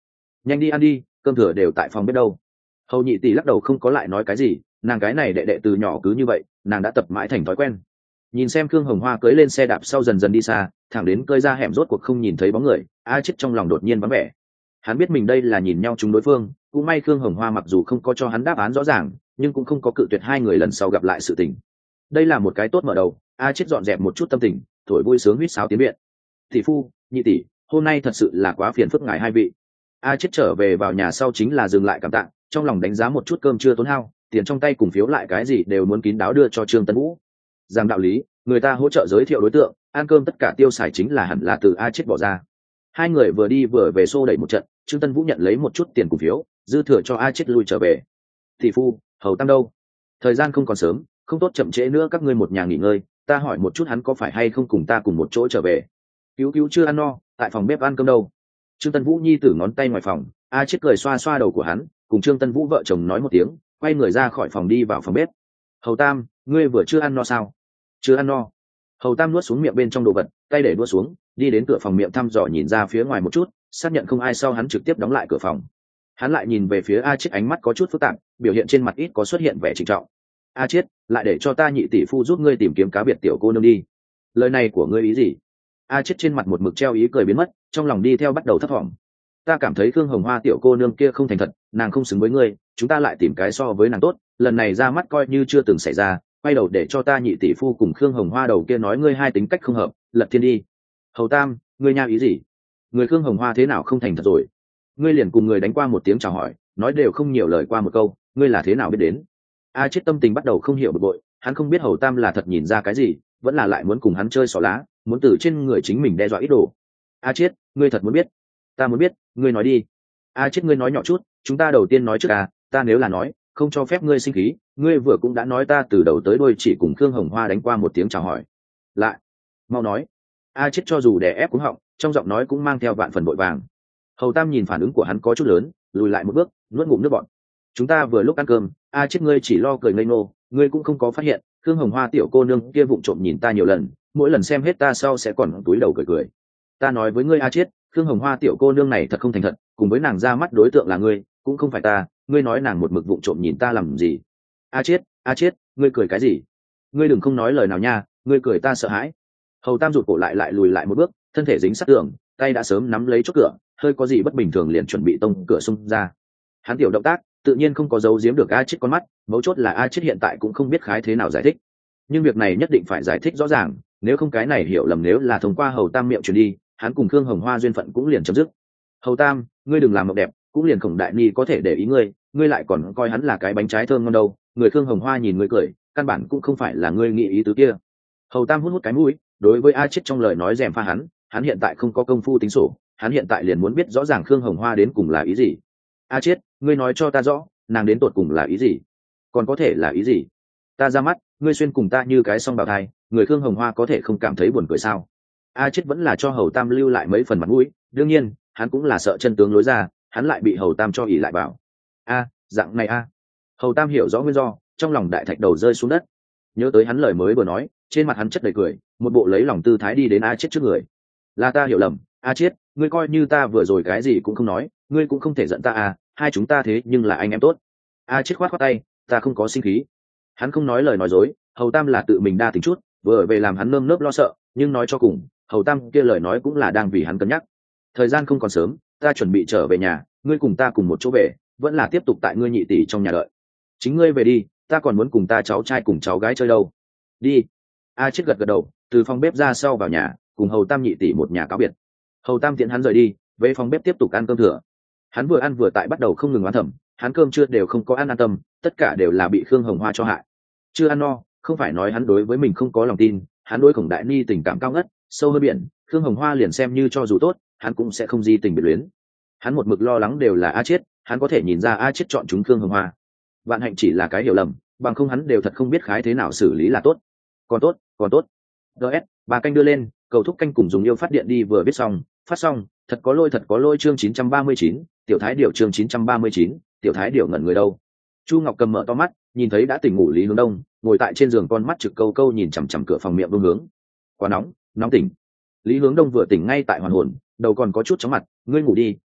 nhanh đi ăn đi, cơm thừa đều tại phòng bếp đâu. Hầu nhị tỷ lắc đầu không có lại nói cái gì, nàng cái này đệ đệ từ nhỏ cứ như vậy, nàng đã tập mãi thành thói quen. Nhìn xem Khương Hồng Hoa cưỡi lên xe đạp sau dần dần đi xa, thẳng đến cơi ra hẻm rốt cuộc không nhìn thấy bóng người, A Chết trong lòng đột nhiên vắng vẻ. Hắn biết mình đây là nhìn nhau chúng đối phương, cũng may Khương Hồng Hoa mặc dù không có cho hắn đáp án rõ ràng, nhưng cũng không có cự tuyệt hai người lần sau gặp lại sự tình. Đây là một cái tốt mở đầu. A Chết dọn dẹp một chút tâm tình, thổi vui sướng huýt sáo tiến viện. Tỷ phu, nhị tỷ, hôm nay thật sự là quá phiền phức ngài hai vị. A Chết trở về vào nhà sau chính là dừng lại cảm tạ, trong lòng đánh giá một chút cơm chưa tốn hao, tiền trong tay cùng phiếu lại cái gì đều muốn kín đáo đưa cho Trương Tân Vũ. Rằng đạo lý, người ta hỗ trợ giới thiệu đối tượng, ăn cơm tất cả tiêu xài chính là hẳn là từ A Chết bỏ ra. Hai người vừa đi vừa về xô đẩy một trận, Trương Tân Vũ nhận lấy một chút tiền cùng phiếu, dư thừa cho A Chết lui trở về. Tỷ phu, hầu tam đâu? Thời gian không còn sớm, không tốt chậm trễ nữa các ngươi một nhà nghỉ ngơi, ta hỏi một chút hắn có phải hay không cùng ta cùng một chỗ trở về. Cứu cứu chưa ăn no, tại phòng bếp ăn cơm đâu. Trương Tân Vũ nhi tử ngón tay ngoài phòng, A Chết cười xoa xoa đầu của hắn, cùng Trương Tân Vũ vợ chồng nói một tiếng, quay người ra khỏi phòng đi vào phòng bếp. Hầu tam, ngươi vừa chưa ăn no sao? Chưa ăn no. Hầu tam nuốt xuống miệng bên trong đồ vật, tay để đua xuống, đi đến cửa phòng miệng thăm dò nhìn ra phía ngoài một chút, xác nhận không ai sau hắn trực tiếp đóng lại cửa phòng. Hắn lại nhìn về phía A Chết, ánh mắt có chút phức tạp, biểu hiện trên mặt ít có xuất hiện vẻ trịnh trọng. A Chết, lại để cho ta nhị tỷ phu giúp ngươi tìm kiếm cá biệt tiểu cô nương đi. Lời này của ngươi ý gì? A Chết trên mặt một mực treo ý cười biến mất, trong lòng đi theo bắt đầu thấp thỏm. Ta cảm thấy Khương Hồng Hoa tiểu cô nương kia không thành thật, nàng không xứng với ngươi, chúng ta lại tìm cái so với nàng tốt, lần này ra mắt coi như chưa từng xảy ra, quay đầu để cho ta nhị tỷ phu cùng Khương Hồng Hoa đầu kia nói ngươi hai tính cách không hợp, lật thiên đi. Hầu tam, ngươi nha ý gì? Người Khương Hồng Hoa thế nào không thành thật rồi? Ngươi liền cùng người đánh qua một tiếng chào hỏi, nói đều không nhiều lời qua một câu, ngươi là thế nào biết đến? A Chết tâm tình bắt đầu không hiểu bực bội, hắn không biết Hầu tam là thật nhìn ra cái gì, vẫn là lại muốn cùng hắn chơi xỏ lá, muốn từ trên người chính mình đe dọa ít đồ. A Chết, ngươi thật muốn biết? Ta muốn biết, ngươi nói đi. A Chết, ngươi nói nhỏ chút, chúng ta đầu tiên nói trước à, ta nếu là nói, không cho phép ngươi sinh khí, ngươi vừa cũng đã nói ta từ đầu tới đuôi chỉ cùng Khương Hồng Hoa đánh qua một tiếng chào hỏi. Lại, mau nói. A Chết cho dù đè ép cúng họng, trong giọng nói cũng mang theo vạn phần vội vàng. Hầu tam nhìn phản ứng của hắn có chút lớn, lùi lại một bước, nuốt ngụm nước bọt. Chúng ta vừa lúc ăn cơm, A Chết ngươi chỉ lo cười ngây ngô, ngươi cũng không có phát hiện, Khương Hồng Hoa tiểu cô nương kia vụng trộm nhìn ta nhiều lần, mỗi lần xem hết ta sau sẽ còn túi đầu cười cười. Ta nói với ngươi A Chết, Khương Hồng Hoa tiểu cô nương này thật không thành thật, cùng với nàng ra mắt đối tượng là ngươi, cũng không phải ta, ngươi nói nàng một mực vụng trộm nhìn ta làm gì? A Chết, ngươi cười cái gì? Ngươi đừng không nói lời nào nha, ngươi cười ta sợ hãi. Hầu tam rụt cổ lại lùi lại một bước, thân thể dính sát tường, tay đã sớm nắm lấy chốt cửa, hơi có gì bất bình thường liền chuẩn bị tông cửa xung ra. Hắn tiểu động tác tự nhiên không có giấu giếm được A Chết con mắt, mấu chốt là A Chết hiện tại cũng không biết khái thế nào giải thích. Nhưng việc này nhất định phải giải thích rõ ràng, nếu không cái này hiểu lầm nếu là thông qua Hầu tam miệng truyền đi, hắn cùng Khương Hồng Hoa duyên phận cũng liền chấm dứt. Hầu tam, ngươi đừng làm mộng đẹp, cũng liền Khổng Đại Ni có thể để ý ngươi, ngươi lại còn coi hắn là cái bánh trái thơm ngon đâu, người Khương Hồng Hoa nhìn ngươi cười, căn bản cũng không phải là ngươi nghĩ ý tứ kia. Hầu tam hút cái mũi, đối với A Chết trong lời nói rèm pha hắn hiện tại không có công phu tính sổ, hắn hiện tại liền muốn biết rõ ràng Khương Hồng Hoa đến cùng là ý gì. A Chết, ngươi nói cho ta rõ, nàng đến tột cùng là ý gì? Còn có thể là ý gì? Ta ra mắt, ngươi xuyên cùng ta như cái song bào thai, người Khương Hồng Hoa có thể không cảm thấy buồn cười sao? A Chết vẫn là cho Hầu tam lưu lại mấy phần mặt mũi, đương nhiên, hắn cũng là sợ chân tướng lối ra, hắn lại bị Hầu tam cho ỉ lại bảo. Dạng này a. Hầu tam hiểu rõ nguyên do, trong lòng đại thạch đầu rơi xuống đất. Nhớ tới hắn lời mới vừa nói, trên mặt hắn chất đầy cười, một bộ lấy lòng tư thái đi đến A Chết trước người. Là ta hiểu lầm, A Chết, ngươi coi như ta vừa rồi cái gì cũng không nói, ngươi cũng không thể giận ta à, hai chúng ta thế nhưng là anh em tốt. A Chết khoát khoát tay, ta không có sinh khí. Hắn không nói lời nói dối, Hầu tam là tự mình đa tình chút, vừa về làm hắn nơm nớp lo sợ, nhưng nói cho cùng, Hầu tam kia lời nói cũng là đang vì hắn cân nhắc. Thời gian không còn sớm, ta chuẩn bị trở về nhà, ngươi cùng ta cùng một chỗ về, vẫn là tiếp tục tại ngươi nhị tỷ trong nhà đợi. Chính ngươi về đi, ta còn muốn cùng ta cháu trai cùng cháu gái chơi đâu. Đi. A Chết gật gật đầu, từ phòng bếp ra sau vào nhà, cùng Hầu tam nhị tỷ một nhà cáo biệt. Hầu tam tiện hắn rời đi, về phòng bếp tiếp tục ăn cơm thừa. Hắn vừa ăn vừa tại bắt đầu không ngừng oán thầm, hắn cơm chưa đều không có ăn an tâm, tất cả đều là bị Khương Hồng Hoa cho hại. Chưa ăn no, không phải nói hắn đối với mình không có lòng tin, hắn đối Khổng Đại Ni tình cảm cao ngất, sâu hơn biển, Khương Hồng Hoa liền xem như cho dù tốt, hắn cũng sẽ không di tình biệt luyến. Hắn một mực lo lắng đều là A Chết, hắn có thể nhìn ra A Chết chọn chúng Khương Hồng Hoa. Vạn hạnh chỉ là cái hiểu lầm, bằng không hắn đều thật không biết khái thế nào xử lý là tốt. Còn tốt. DS, bà canh đưa lên, cầu thúc canh cùng dùng yêu phát điện đi vừa viết xong, phát xong, thật có lôi chương 939, tiểu thái điểu chương 939, tiểu thái điểu ngẩn người đâu. Chu Ngọc Cầm mở to mắt, nhìn thấy đã tỉnh ngủ Lý Hướng Đông, ngồi tại trên giường con mắt trực câu câu nhìn chằm chằm cửa phòng miệng vương hướng. Quá nóng tỉnh. Lý Hướng Đông vừa tỉnh ngay tại hoàn hồn, đầu còn có chút chóng mặt, ngươi ngủ đi,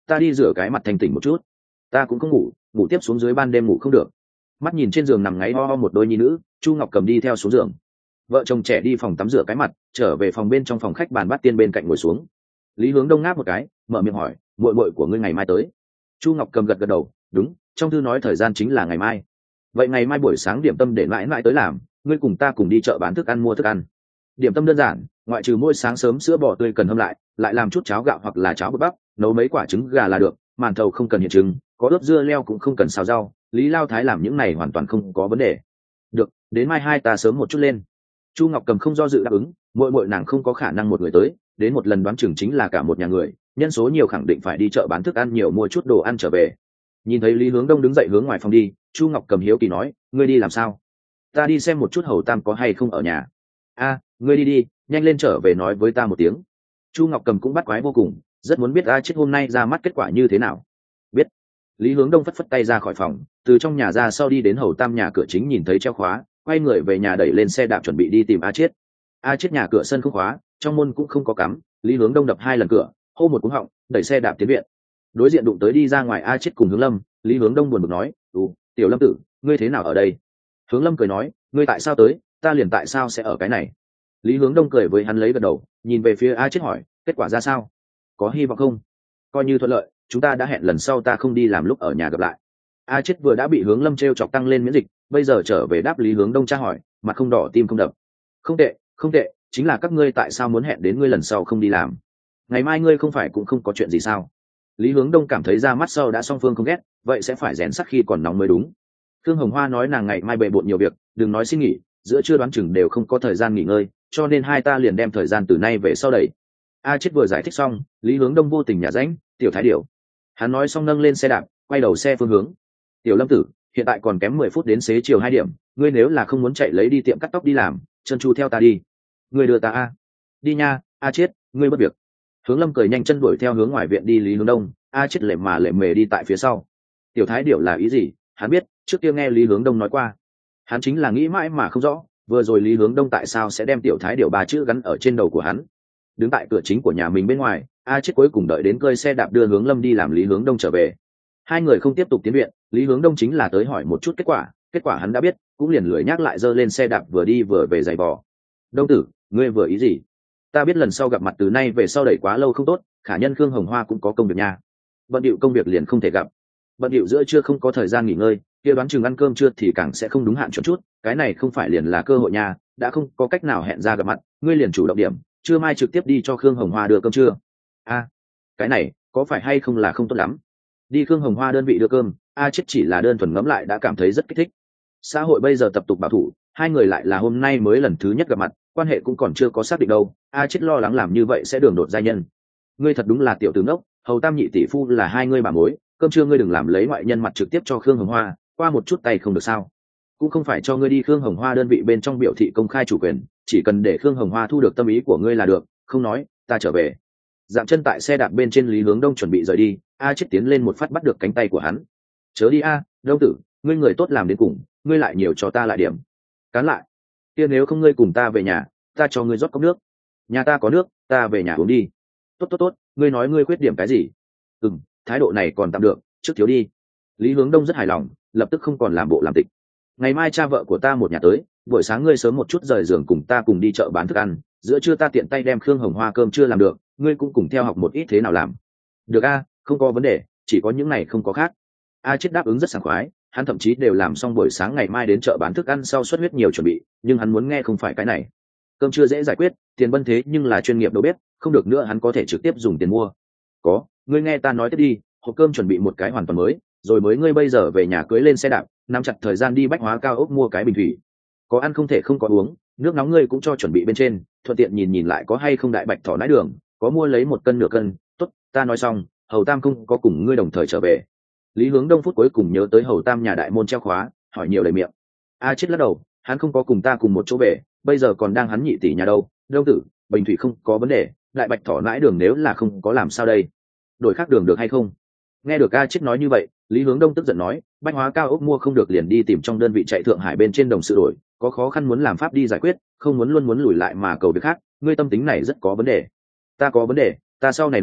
ta đi rửa cái mặt thanh tỉnh một chút. Ta cũng không ngủ, ngủ tiếp xuống dưới ban đêm ngủ không được. Mắt nhìn trên giường nằm ngáy ho ho một đôi nhi nữ, Chu Ngọc Cầm đi theo xuống giường. Vợ chồng trẻ đi phòng tắm rửa cái mặt, trở về phòng bên trong phòng khách bàn bát tiên bên cạnh ngồi xuống. Lý Hướng Đông ngáp một cái, mở miệng hỏi, muội muội của ngươi ngày mai tới? Chu Ngọc Cầm gật gật đầu, đúng, trong thư nói thời gian chính là ngày mai. Vậy ngày mai buổi sáng điểm tâm để mãi mãi tới làm, ngươi cùng ta cùng đi chợ bán thức ăn mua thức ăn. Điểm tâm đơn giản, ngoại trừ mỗi sáng sớm sữa bò tươi cần hâm lại làm chút cháo gạo hoặc là cháo bột bắp, nấu mấy quả trứng gà là được, màn thầu không cần hiện trứng, có ướp dưa leo cũng không cần xào rau, Lý Lao Thái làm những này hoàn toàn không có vấn đề. Được, đến mai hai ta sớm một chút lên. Chu Ngọc Cầm không do dự đáp ứng, muội muội nàng không có khả năng một người tới, đến một lần đoán chừng chính là cả một nhà người, nhân số nhiều khẳng định phải đi chợ bán thức ăn nhiều mua chút đồ ăn trở về. Nhìn thấy Lý Hướng Đông đứng dậy hướng ngoài phòng đi, Chu Ngọc Cầm hiếu kỳ nói, ngươi đi làm sao? Ta đi xem một chút Hầu Tam có hay không ở nhà. A, ngươi đi đi, nhanh lên trở về nói với ta một tiếng. Chu Ngọc Cầm cũng bắt quái vô cùng, rất muốn biết A Chết hôm nay ra mắt kết quả như thế nào. Biết. Lý Hướng Đông phất phất tay ra khỏi phòng, từ trong nhà ra sau đi đến Hầu Tam nhà cửa chính nhìn thấy treo khóa, quay người về nhà đẩy lên xe đạp chuẩn bị đi tìm A Chết. A Chết nhà cửa sân không khóa, trong môn cũng không có cắm, Lý Hướng Đông đập 2 lần cửa, hô một cú họng, đẩy xe đạp tiến viện. Đối diện đụng tới đi ra ngoài A Chết cùng Hướng Lâm, Lý Hướng Đông buồn bực nói, tiểu Lâm tử, ngươi thế nào ở đây? Hướng Lâm cười nói, ngươi tại sao tới, ta liền tại sao sẽ ở cái này? Lý Hướng Đông cười với hắn lấy gật đầu, nhìn về phía A Chết hỏi, kết quả ra sao? Có hy vọng không? Coi như thuận lợi, chúng ta đã hẹn lần sau ta không đi làm lúc ở nhà gặp lại. A Chết vừa đã bị Hướng Lâm trêu chọc tăng lên miễn dịch, bây giờ trở về đáp Lý Hướng Đông tra hỏi, mặt không đỏ tim không đập. Không tệ, không tệ, chính là các ngươi tại sao muốn hẹn đến ngươi lần sau không đi làm? Ngày mai ngươi không phải cũng không có chuyện gì sao? Lý Hướng Đông cảm thấy ra mắt sau đã song phương không ghét, vậy sẽ phải rèn sắt khi còn nóng mới đúng. Thương Hồng Hoa nói nàng ngày mai bề bộn nhiều việc, đừng nói xin nghỉ, giữa trưa đoán chừng đều không có thời gian nghỉ ngơi, cho nên hai ta liền đem thời gian từ nay về sau đẩy. A Chết vừa giải thích xong, Lý Hướng Đông vô tình nhả rãnh, tiểu thái điểu. Hắn nói xong nâng lên xe đạp, quay đầu xe phương hướng. Tiểu Lâm tử, hiện tại còn kém 10 phút đến xế chiều 2 điểm, ngươi nếu là không muốn chạy lấy đi tiệm cắt tóc đi làm, chân chu theo ta đi. Ngươi đưa ta a? Đi nha, A Chết, ngươi bất việc. Hướng Lâm cười nhanh chân đuổi theo hướng ngoài viện đi Lý Hướng Đông, A Chết lệ mề đi tại phía sau. Tiểu thái điểu là ý gì? Hắn biết, trước kia nghe Lý Hướng Đông nói qua. Hắn chính là nghĩ mãi mà không rõ, vừa rồi Lý Hướng Đông tại sao sẽ đem tiểu thái điểu 3 chữ gắn ở trên đầu của hắn. Đứng tại cửa chính của nhà mình bên ngoài, A Chết cuối cùng đợi đến cơi xe đạp đưa Hướng Lâm đi làm Lý Hướng Đông trở về. Hai người không tiếp tục tiến viện, Lý Hướng Đông chính là tới hỏi một chút kết quả hắn đã biết, cũng liền lười nhắc lại dơ lên xe đạp vừa đi vừa về giày vò. Đông tử, ngươi vừa ý gì? Ta biết lần sau gặp mặt từ nay về sau đẩy quá lâu không tốt, khả nhân Khương Hồng Hoa cũng có công việc nha. Bận điệu công việc liền không thể gặp, bận điệu giữa trưa không có thời gian nghỉ ngơi, kia đoán chừng ăn cơm trưa thì càng sẽ không đúng hạn chuẩn chút, cái này không phải liền là cơ hội nha, đã không có cách nào hẹn ra gặp mặt, ngươi liền chủ động điểm, trưa mai trực tiếp đi cho Khương Hồng Hoa đưa cơm trưa. A, cái này có phải hay không là không tốt lắm? Đi Khương Hồng Hoa đơn vị đưa cơm, A Chết chỉ là đơn thuần ngẫm lại đã cảm thấy rất kích thích. Xã hội bây giờ tập tục bảo thủ, hai người lại là hôm nay mới lần thứ nhất gặp mặt, quan hệ cũng còn chưa có xác định đâu, A Chết lo lắng làm như vậy sẽ đường đột giai nhân. Ngươi thật đúng là tiểu tử ngốc, Hầu Tam nhị tỷ phu là hai ngươi bà mối, cơm trưa ngươi đừng làm lấy ngoại nhân mặt trực tiếp cho Khương Hồng Hoa, qua một chút tay không được sao? Cũng không phải cho ngươi đi Khương Hồng Hoa đơn vị bên trong biểu thị công khai chủ quyền, chỉ cần để Khương Hồng Hoa thu được tâm ý của ngươi là được, không nói, ta trở về. Dạm chân tại xe đạp bên trên Lý Hướng Đông chuẩn bị rời đi, A Chết tiến lên một phát bắt được cánh tay của hắn. Chớ đi a, Đông tử, ngươi người tốt làm đến cùng, ngươi lại nhiều cho ta lại điểm. Cán lại, kia nếu không ngươi cùng ta về nhà, ta cho ngươi rót cốc nước. Nhà ta có nước, ta về nhà uống đi. Tốt, ngươi nói ngươi khuyết điểm cái gì? Thái độ này còn tạm được, trước thiếu đi. Lý Hướng Đông rất hài lòng, lập tức không còn làm bộ làm tịch. Ngày mai cha vợ của ta một nhà tới, buổi sáng ngươi sớm một chút rời giường cùng ta cùng đi chợ bán thức ăn, giữa trưa ta tiện tay đem Khương Hồng Hoa cơm chưa làm được, ngươi cũng cùng theo học một ít thế nào làm. Được a, không có vấn đề, chỉ có những này không có khác. A Chết đáp ứng rất sảng khoái, hắn thậm chí đều làm xong buổi sáng ngày mai đến chợ bán thức ăn sau xuất huyết nhiều chuẩn bị, nhưng hắn muốn nghe không phải cái này. Cơm chưa dễ giải quyết, tiền bân thế nhưng là chuyên nghiệp đầu bếp, không được nữa hắn có thể trực tiếp dùng tiền mua. Có, ngươi nghe ta nói tiếp đi, hộp cơm chuẩn bị một cái hoàn toàn mới, rồi mới ngươi bây giờ về nhà cưới lên xe đạp, nắm chặt thời gian đi bách hóa cao ốc mua cái bình thủy. Có ăn không thể không có uống, nước nóng ngươi cũng cho chuẩn bị bên trên, thuận tiện nhìn lại có hay không đại bạch thỏ nãi đường, có mua lấy 1 cân nửa cân. Tốt, ta nói xong, Hầu Tam không có cùng ngươi đồng thời trở về. Lý Hướng Đông phút cuối cùng nhớ tới Hầu Tam nhà đại môn treo khóa, hỏi nhiều đầy miệng. A Chết lắc đầu, hắn không có cùng ta cùng một chỗ về, bây giờ còn đang hắn nhị tỷ nhà đâu. Đông tử, bình thủy không có vấn đề, đại bạch thỏ nãi đường nếu là không có làm sao đây? Đổi khác đường được hay không? Nghe được A Chết nói như vậy, Lý Hướng Đông tức giận nói, bách hóa cao ốc mua không được liền đi tìm trong đơn vị chạy Thượng Hải bên trên đồng sự đổi, có khó khăn muốn làm pháp đi giải quyết, không muốn luôn muốn lùi lại mà cầu việc khác, ngươi tâm tính này rất có vấn đề. Ta có vấn đề, ta sau này đổi,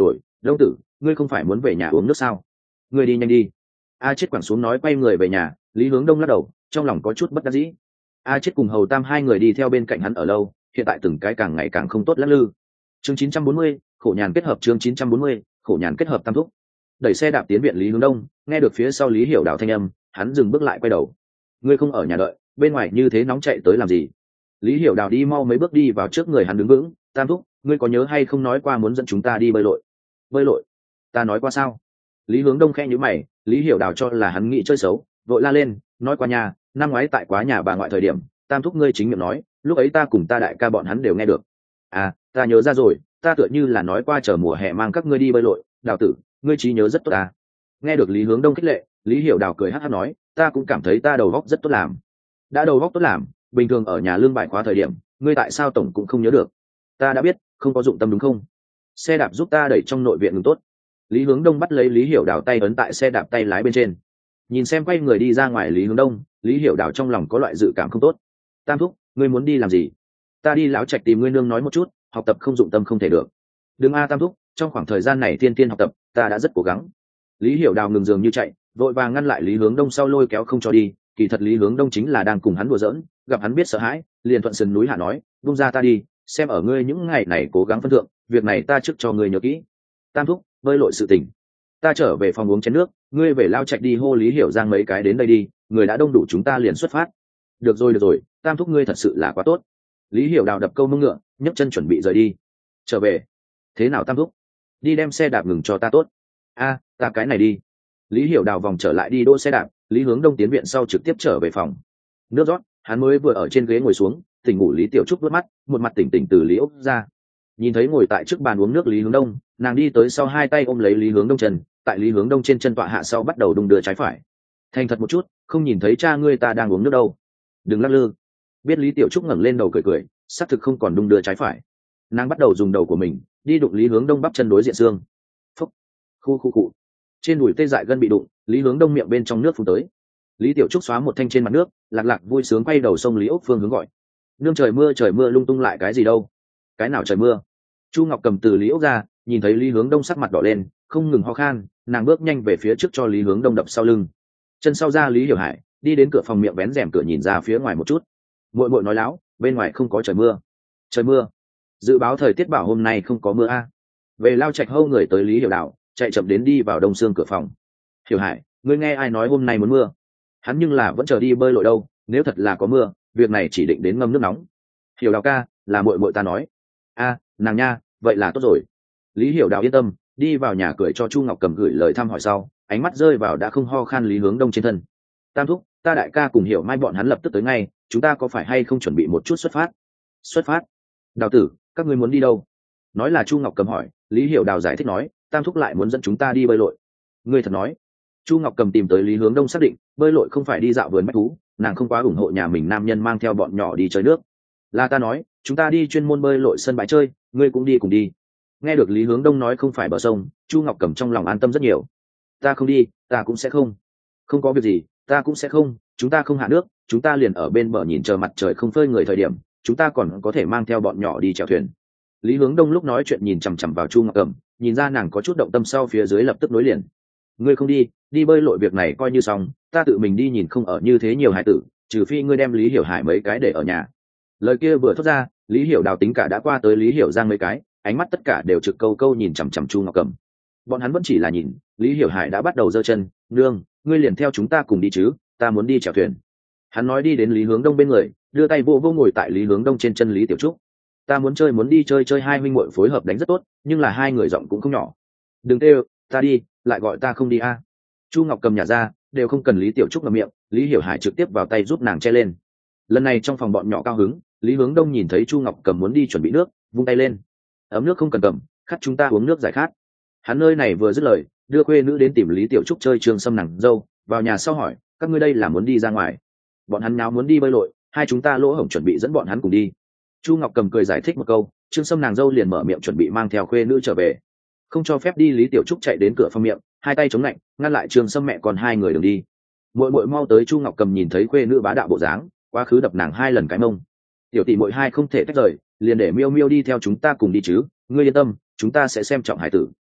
Đông tử, ngươi không phải muốn về nhà uống nước sao? Ngươi đi nhanh đi. A Chết quẳng xuống nói quay người về nhà. Lý Hướng Đông lắc đầu, trong lòng có chút bất đắc dĩ. A Chết cùng Hầu Tam hai người đi theo bên cạnh hắn ở lâu, hiện tại từng cái càng ngày càng không tốt lắc lư. Chương 940, khổ nhàn kết hợp. Chương 940, khổ nhàn kết hợp tam thúc. Đẩy xe đạp tiến viện Lý Hướng Đông, nghe được phía sau Lý Hiểu Đào thanh âm, hắn dừng bước lại quay đầu. Ngươi không ở nhà đợi, bên ngoài như thế nóng chạy tới làm gì? Lý Hiểu Đào đi mau mấy bước đi vào trước người hắn đứng vững. Tam thúc, ngươi có nhớ hay không nói qua muốn dẫn chúng ta đi bơi lội? Bơi lội? Ta nói qua sao? Lý Hướng Đông khẽ nhíu mày. Lý Hiểu Đào cho là hắn nghĩ chơi xấu, vội la lên, nói qua nhà, năm ngoái tại quá nhà bà ngoại thời điểm, tam thúc ngươi chính miệng nói, lúc ấy ta cùng ta đại ca bọn hắn đều nghe được. À, ta nhớ ra rồi, ta tựa như là nói qua chờ mùa hè mang các ngươi đi bơi lội. Đào tử, ngươi trí nhớ rất tốt à? Nghe được Lý Hướng Đông khích lệ, Lý Hiểu Đào cười hắc hắc nói, ta cũng cảm thấy ta đầu óc rất tốt làm. Đã đầu óc tốt làm, bình thường ở nhà lương bài khóa thời điểm, ngươi tại sao tổng cũng không nhớ được? Ta đã biết, không có dụng tâm đúng không? Xe đạp giúp ta đẩy trong nội viện ngừng tốt. Lý Hướng Đông bắt lấy Lý Hiểu Đào tay ấn tại xe đạp tay lái bên trên, nhìn xem quay người đi ra ngoài Lý Hướng Đông. Lý Hiểu Đào trong lòng có loại dự cảm không tốt. Tam thúc, ngươi muốn đi làm gì? Ta đi lão trạch tìm ngươi nương nói một chút, học tập không dụng tâm không thể được. Đừng a Tam thúc, trong khoảng thời gian này thiên học tập, ta đã rất cố gắng. Lý Hiểu Đào ngừng giường như chạy, vội vàng ngăn lại Lý Hướng Đông sau lôi kéo không cho đi. Kỳ thật Lý Hướng Đông chính là đang cùng hắn đùa giỡn, gặp hắn biết sợ hãi, liền thuận sườn núi hạ nói, buông ra ta đi, xem ở ngươi những ngày này cố gắng phân thượng, việc này ta trước cho ngươi nhớ kỹ. Tam thúc, bơi lội sự tình, ta trở về phòng uống chén nước, ngươi về lao trạch đi hô Lý Hiểu Giang mấy cái đến đây đi, người đã đông đủ chúng ta liền xuất phát. Được rồi, Tam thúc ngươi thật sự là quá tốt. Lý Hiểu Đào đập câu mông ngựa, nhấc chân chuẩn bị rời đi. Trở về? Thế nào Tam thúc? Đi đem xe đạp ngừng cho ta tốt. A, ta cái này đi. Lý Hiểu Đào vòng trở lại đi đỗ xe đạp. Lý Hướng Đông tiến viện sau trực tiếp trở về phòng. Nước rót, hắn mới vừa ở trên ghế ngồi xuống, tỉnh ngủ Lý Tiểu Trúc vớt mắt, một mặt tỉnh tỉnh từ Lý Úc ra. Nhìn thấy ngồi tại trước bàn uống nước Lý Hướng Đông, nàng đi tới sau hai tay ôm lấy Lý Hướng Đông chân, tại Lý Hướng Đông trên chân tọa hạ sau bắt đầu đung đưa trái phải. Thành thật một chút, không nhìn thấy cha ngươi ta đang uống nước đâu. Đừng lắc lư. Biết Lý Tiểu Trúc ngẩng lên đầu cười cười, xác thực không còn đung đưa trái phải. Nàng bắt đầu dùng đầu của mình đi đụng Lý Hướng Đông bắp chân đối diện xương. Phúc, khu cụ. Trên đùi tê dại gân bị đụng, Lý Hướng Đông miệng bên trong nước phun tới. Lý Tiểu Trúc xóa một thanh trên mặt nước, lạc lạc vui sướng quay đầu sông Lý Úc Phương hướng gọi. Nương trời mưa lung tung lại cái gì đâu? Cái nào trời mưa? Chu Ngọc cầm từ Lý Úc ra, nhìn thấy Lý Hướng Đông sắc mặt đỏ lên, không ngừng ho khan, nàng bước nhanh về phía trước cho Lý Hướng Đông đập sau lưng. Chân sau ra Lý Hiểu Hải đi đến cửa phòng, miệng vén rèm cửa nhìn ra phía ngoài một chút. Muội nói láo, bên ngoài không có trời mưa. Trời mưa? Dự báo thời tiết bảo hôm nay không có mưa a. Về lao trạch hâu người tới Lý Hiểu Đạo, chạy chậm đến đi vào đông xương cửa phòng. Hiểu Hải, ngươi nghe ai nói hôm nay muốn mưa? Hắn nhưng là vẫn chờ đi bơi lội đâu, nếu thật là có mưa, việc này chỉ định đến ngâm nước nóng. Hiểu Đào ca, là muội ta nói. A, nàng nha, vậy là tốt rồi. Lý Hiểu Đào yên tâm, đi vào nhà cười cho Chu Ngọc cầm gửi lời thăm hỏi sau, ánh mắt rơi vào đã không ho khan Lý Hướng Đông trên thân. Tam thúc, ta đại ca cùng Hiểu Mai bọn hắn lập tức tới ngay, chúng ta có phải hay không chuẩn bị một chút xuất phát? Xuất phát? Đào tử, các ngươi muốn đi đâu? Nói là Chu Ngọc cầm hỏi, Lý Hiểu Đào giải thích nói, Tam thúc lại muốn dẫn chúng ta đi bơi lội. Ngươi thật nói? Chu Ngọc cầm tìm tới Lý Hướng Đông xác định, bơi lội không phải đi dạo vườn bách thú, nàng không quá ủng hộ nhà mình nam nhân mang theo bọn nhỏ đi chơi nước. Là ta nói, chúng ta đi chuyên môn bơi lội sân bãi chơi, ngươi cũng đi cùng đi. Nghe được Lý Hướng Đông nói không phải bờ sông, Chu Ngọc cầm trong lòng an tâm rất nhiều. Ta không đi, ta cũng sẽ không. Không có việc gì, ta cũng sẽ không, chúng ta không hạ nước, chúng ta liền ở bên bờ nhìn chờ mặt trời không phơi người thời điểm, chúng ta còn có thể mang theo bọn nhỏ đi chèo thuyền. Lý Hướng Đông lúc nói chuyện nhìn chằm chằm vào Chu Ngọc Cẩm, nhìn ra nàng có chút động tâm sau phía dưới lập tức nối liền. Ngươi không đi, đi bơi lội việc này coi như xong, ta tự mình đi nhìn không ở như thế nhiều hải tử, trừ phi ngươi đem Lý Hiểu Hải mấy cái để ở nhà. Lời kia vừa thốt ra, Lý Hiểu Đào tính cả đã qua tới Lý Hiểu Giang mấy cái, ánh mắt tất cả đều trực câu câu nhìn chằm chằm Chu Ngọc Cẩm. Bọn hắn vẫn chỉ là nhìn, Lý Hiểu Hải đã bắt đầu giơ chân, nương, ngươi liền theo chúng ta cùng đi chứ, ta muốn đi chèo thuyền. Hắn nói đi đến Lý Hướng Đông bên người, đưa tay vô ngồi tại Lý Hướng Đông trên chân Lý Tiểu Trúc. Ta muốn đi chơi hai huynh muội phối hợp đánh rất tốt, nhưng là hai người giọng cũng không nhỏ. Đừng kêu, ta đi, lại gọi ta không đi a. Chu Ngọc cầm nhà ra, đều không cần Lý Tiểu Trúc ngậm miệng, Lý Hiểu Hải trực tiếp vào tay giúp nàng che lên. Lần này trong phòng bọn nhỏ cao hứng, Lý Hướng Đông nhìn thấy Chu Ngọc cầm muốn đi chuẩn bị nước, vung tay lên. Ấm nước không cần cầm, khát chúng ta uống nước giải khát. Hắn nơi này vừa dứt lời, đưa khuê nữ đến tìm Lý Tiểu Trúc chơi trường sâm nàng dâu, vào nhà sau hỏi, các ngươi đây là muốn đi ra ngoài? Bọn hắn nào muốn đi bơi lội, hai chúng ta lỗ hổng chuẩn bị dẫn bọn hắn cùng đi. Chu Ngọc cầm cười giải thích một câu, trương sâm nàng dâu liền mở miệng chuẩn bị mang theo khuê nữ trở về, không cho phép đi. Lý Tiểu Trúc chạy đến cửa phòng miệng, hai tay chống lạnh ngăn lại trương sâm mẹ còn hai người đừng đi. Muội muội mau tới. Chu Ngọc cầm nhìn thấy khuê nữ bá đạo bộ dáng, quá khứ đập nàng hai lần cái mông. Tiểu tỷ muội hai không thể tách rời, liền để miêu miêu đi theo chúng ta cùng đi chứ, ngươi yên tâm, chúng ta sẽ xem trọng hải tử.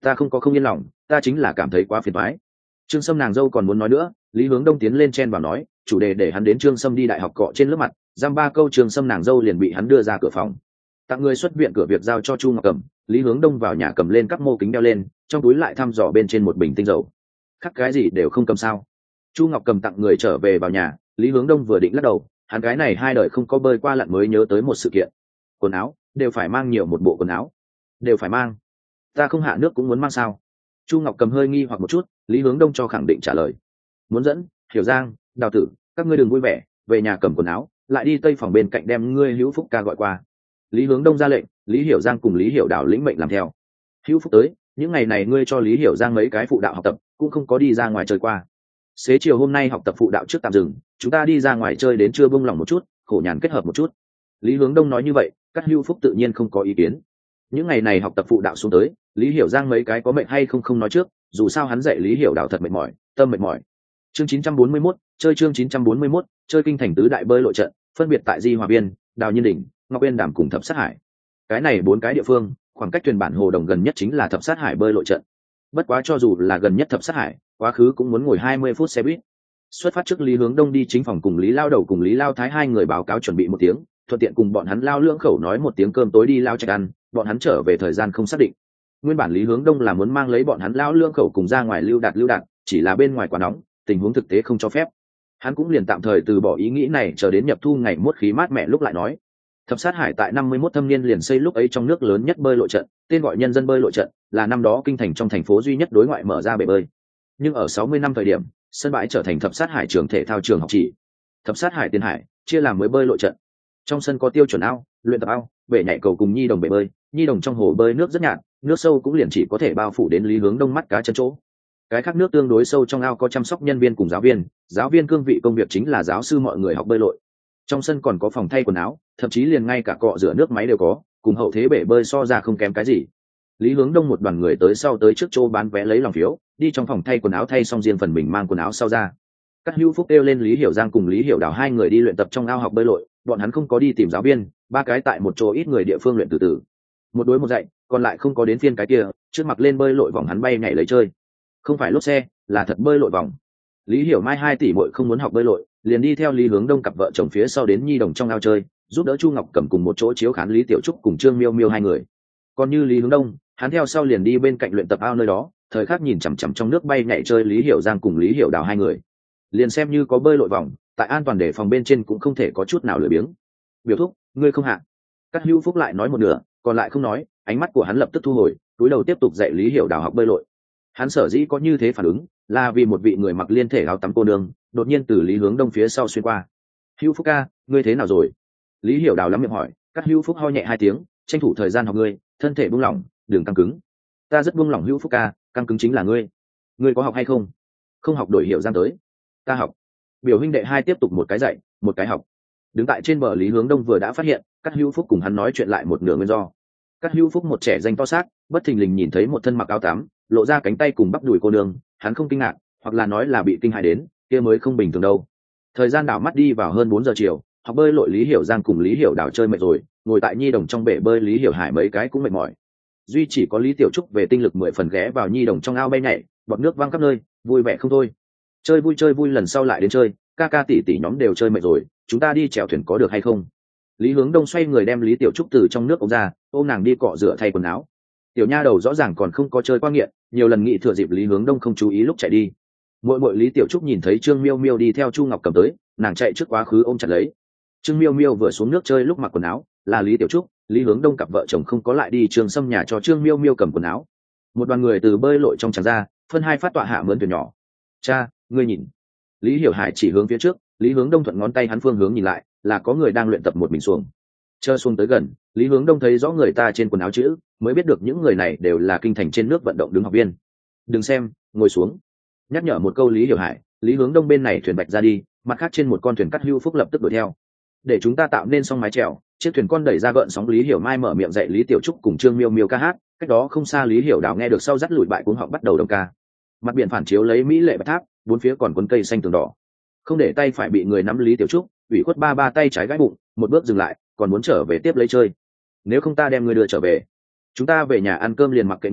ta không có không yên lòng, ta chính là cảm thấy quá phiền toái. Trương Sâm nàng dâu còn muốn nói nữa, Lý Hướng Đông tiến lên chen vào nói, chủ đề để hắn đến Trương Sâm đi đại học cọ trên lớp mặt, giam ba câu Trương Sâm nàng dâu liền bị hắn đưa ra cửa phòng. Tặng người xuất viện cửa việc giao cho Chu Ngọc Cầm, Lý Hướng Đông vào nhà cầm lên các mô kính đeo lên, trong túi lại thăm dò bên trên một bình tinh dầu. Khắc cái gì đều không cầm sao? Chu Ngọc Cầm tặng người trở về vào nhà, Lý Hướng Đông vừa định lắc đầu, hắn cái này hai đời không có bơi qua lặn mới nhớ tới một sự kiện. Quần áo đều phải mang nhiều một bộ quần áo, đều phải mang. Ta không hạ nước cũng muốn mang sao? Chu Ngọc Cầm hơi nghi hoặc một chút, Lý Hướng Đông cho khẳng định trả lời. Muốn dẫn, Hiểu Giang, Đào Tử, các ngươi đừng vui vẻ, về nhà cầm quần áo, lại đi tây phòng bên cạnh đem ngươi Hữu Phúc ca gọi qua. Lý Hướng Đông ra lệnh, Lý Hiểu Giang cùng Lý Hiểu Đào lĩnh mệnh làm theo. Hữu Phúc tới, những ngày này ngươi cho Lý Hiểu Giang mấy cái phụ đạo học tập, cũng không có đi ra ngoài chơi qua. Xế chiều hôm nay học tập phụ đạo trước tạm dừng, chúng ta đi ra ngoài chơi đến trưa bông lòng một chút, khổ nhàn kết hợp một chút. Lý Hướng Đông nói như vậy, các Hữu Phúc tự nhiên không có ý kiến. Những ngày này học tập phụ đạo xuống tới, Lý Hiểu Giang mấy cái có mệnh hay không nói trước, dù sao hắn dạy Lý Hiểu Đào thật mệt mỏi, tâm mệt mỏi. Chương 941, chơi chương 941, chơi kinh thành tứ đại bơi lội trận, phân biệt tại Di Hòa Biên, Đào Nhiên Đỉnh, Ngọc Uyên Đàm cùng Thập Sát Hải. Cái này bốn cái địa phương, khoảng cách thuyền bản hồ đồng gần nhất chính là Thập Sát Hải bơi lội trận. Bất quá cho dù là gần nhất Thập Sát Hải, quá khứ cũng muốn ngồi 20 phút xe buýt. Xuất phát trước Lý Hướng Đông đi chính phòng cùng Lý Lao Đầu cùng Lý Lao Thái hai người báo cáo chuẩn bị một tiếng, thuận tiện cùng bọn hắn Lao Lưỡng Khẩu nói một tiếng cơm tối đi Lao Trạch ăn, bọn hắn trở về thời gian không xác định. Nguyên bản Lý Hướng Đông là muốn mang lấy bọn hắn Lao Lưỡng Khẩu cùng ra ngoài lưu đạt, chỉ là bên ngoài quá nóng, tình huống thực tế không cho phép. Hắn cũng liền tạm thời từ bỏ ý nghĩ này, chờ đến nhập thu ngày mốt khí mát mẻ lúc lại nói. Thập Sát Hải tại 51 thâm niên liền xây lúc ấy trong nước lớn nhất bơi lội trận, tên gọi nhân dân bơi lội trận, là năm đó kinh thành trong thành phố duy nhất đối ngoại mở ra bể bơi. Nhưng ở 60 năm thời điểm, sân bãi trở thành Thập Sát Hải trường thể thao trường học chỉ. Thập Sát Hải tiền hải chia làm mới bơi lội trận. Trong sân có tiêu chuẩn ao, luyện tập ao, bể nhảy cầu cùng nhi đồng bể bơi, nhi đồng trong hồ bơi nước rất nhạt, nước sâu cũng liền chỉ có thể bao phủ đến Lý Hướng Đông mắt cá chân chỗ. Cái khác nước tương đối sâu trong ao có chăm sóc nhân viên cùng giáo viên cương vị công việc chính là giáo sư mọi người học bơi lội. Trong sân còn có phòng thay quần áo, thậm chí liền ngay cả cọ rửa nước máy đều có, cùng hậu thế bể bơi so ra không kém cái gì. Lý Hướng Đông một đoàn người tới sau tới trước chỗ bán vé lấy lòng phiếu, đi trong phòng thay quần áo thay xong riêng phần mình mang quần áo sau ra. Các Hữu Phúc kêu lên Lý Hiểu Giang cùng Lý Hiểu Đào hai người đi luyện tập trong ao học bơi lội, bọn hắn không có đi tìm giáo viên, ba cái tại một chỗ ít người địa phương luyện từ từ. Một đối một dạy, còn lại không có đến phiên cái kia, trước mặt lên bơi lội vòng hắn bay nhảy lấy chơi. Không phải lốp xe, là thật bơi lội vòng. Lý Hiểu Mai hai tỷ muội không muốn học bơi lội, liền đi theo Lý Hướng Đông cặp vợ chồng phía sau đến nhi đồng trong ao chơi, giúp đỡ Chu Ngọc Cẩm cùng một chỗ chiếu khán Lý Tiểu Trúc cùng Trương Miêu Miêu hai người. Còn như Lý Hướng Đông, hắn theo sau liền đi bên cạnh luyện tập ao nơi đó, thời khắc nhìn chằm chằm trong nước bay nhảy chơi Lý Hiểu Giang cùng Lý Hiểu Đào hai người. Liền xem như có bơi lội vòng, tại an toàn để phòng bên trên cũng không thể có chút nào lười biếng. Biểu thúc, ngươi không hạ. Các Hữu Phúc lại nói một nửa, còn lại không nói, ánh mắt của hắn lập tức thu hồi, cúi đầu tiếp tục dạy Lý Hiểu Đào học bơi lội. Hắn sở dĩ có như thế phản ứng, là vì một vị người mặc liên thể áo tắm cô nương đột nhiên từ Lý Hướng Đông phía sau xuyên qua. Hữu Phúc ca, ngươi thế nào rồi? Lý Hiểu Đào lắm miệng hỏi. Các Hữu Phúc ho nhẹ hai tiếng, tranh thủ thời gian học ngươi, thân thể buông lỏng, đừng căng cứng. Ta rất buông lỏng Hữu Phúc ca, căng cứng chính là ngươi. Ngươi có học hay không? Không học đổi Hiểu Giang tới. Ta học. Biểu huynh đệ hai tiếp tục một cái dạy, một cái học. Đứng tại trên bờ Lý Hướng Đông vừa đã phát hiện, các Hữu Phúc cùng hắn nói chuyện lại một nửa nguyên do. Các Hữu Phúc một trẻ danh to xác, bất thình lình nhìn thấy một thân mặc áo tắm, lộ ra cánh tay cùng bắp đùi cô nương, hắn không kinh ngạc, hoặc là nói là bị kinh hãi đến, kia mới không bình thường đâu. Thời gian đảo mắt đi vào hơn 4 giờ chiều, học bơi lội Lý Hiểu Giang cùng Lý Hiểu Đào chơi mệt rồi, ngồi tại nhi đồng trong bể bơi Lý Hiểu Hải mấy cái cũng mệt mỏi. Duy chỉ có Lý Tiểu Trúc về tinh lực 10 phần ghé vào nhi đồng trong ao bay nhảy, bọt nước văng khắp nơi, vui vẻ không thôi. Chơi vui lần sau lại đến chơi, ca ca tỷ tỷ nhóm đều chơi mệt rồi, chúng ta đi chèo thuyền có được hay không? Lý Hướng Đông xoay người đem Lý Tiểu Trúc từ trong nước ôm ra, ôm nàng đi cọ rửa thay quần áo. Tiểu nha đầu rõ ràng còn không có chơi qua nghiện, nhiều lần nghĩ thừa dịp Lý Hướng Đông không chú ý lúc chạy đi. Muội Lý Tiểu Trúc nhìn thấy Trương Miêu Miêu đi theo Chu Ngọc Cầm tới, nàng chạy trước quá khứ ôm chặt lấy. Trương Miêu Miêu vừa xuống nước chơi lúc mặc quần áo, là Lý Tiểu Trúc, Lý Hướng Đông cặp vợ chồng không có lại đi Trường Sâm nhà cho Trương Miêu Miêu cầm quần áo. Một đoàn người từ bơi lội trong tràn ra, phân hai phát tọa hạ mướn thuyền nhỏ. Cha, ngươi nhìn. Lý Hiểu Hải chỉ hướng phía trước, Lý Hướng Đông thuận ngón tay hắn phương hướng nhìn lại, là có người đang luyện tập một mình xuồng. Chờ xuồng tới gần, Lý Hướng Đông thấy rõ người ta trên quần áo chữ, mới biết được những người này đều là kinh thành trên nước vận động đứng học viên. Đừng xem, ngồi xuống. Nhắc nhở một câu Lý Hiểu Hải, Lý Hướng Đông bên này thuyền bạch ra đi, mặt khác trên một con thuyền cắt Hưu Phúc lập tức đuổi theo. Để chúng ta tạo nên song mái chèo, chiếc thuyền con đẩy ra gợn sóng. Lý Hiểu Mai mở miệng dạy Lý Tiểu Trúc cùng Trương Miêu Miêu ca hát, cách đó không xa Lý Hiểu Đào nghe được sau dắt lùi bại cuống họng bắt đầu đồng ca. Mặt biển phản chiếu lấy mỹ lệ bạch tháp, bốn phía còn cuốn cây xanh tường đỏ. Không để tay phải bị người nắm Lý Tiểu Trúc, ủy khuất ba tay trái gãi bụng, một bước dừng lại, còn muốn trở về tiếp lấy chơi. Nếu không ta đem ngươi đưa trở về, chúng ta về nhà ăn cơm liền mặc kệ ngươi,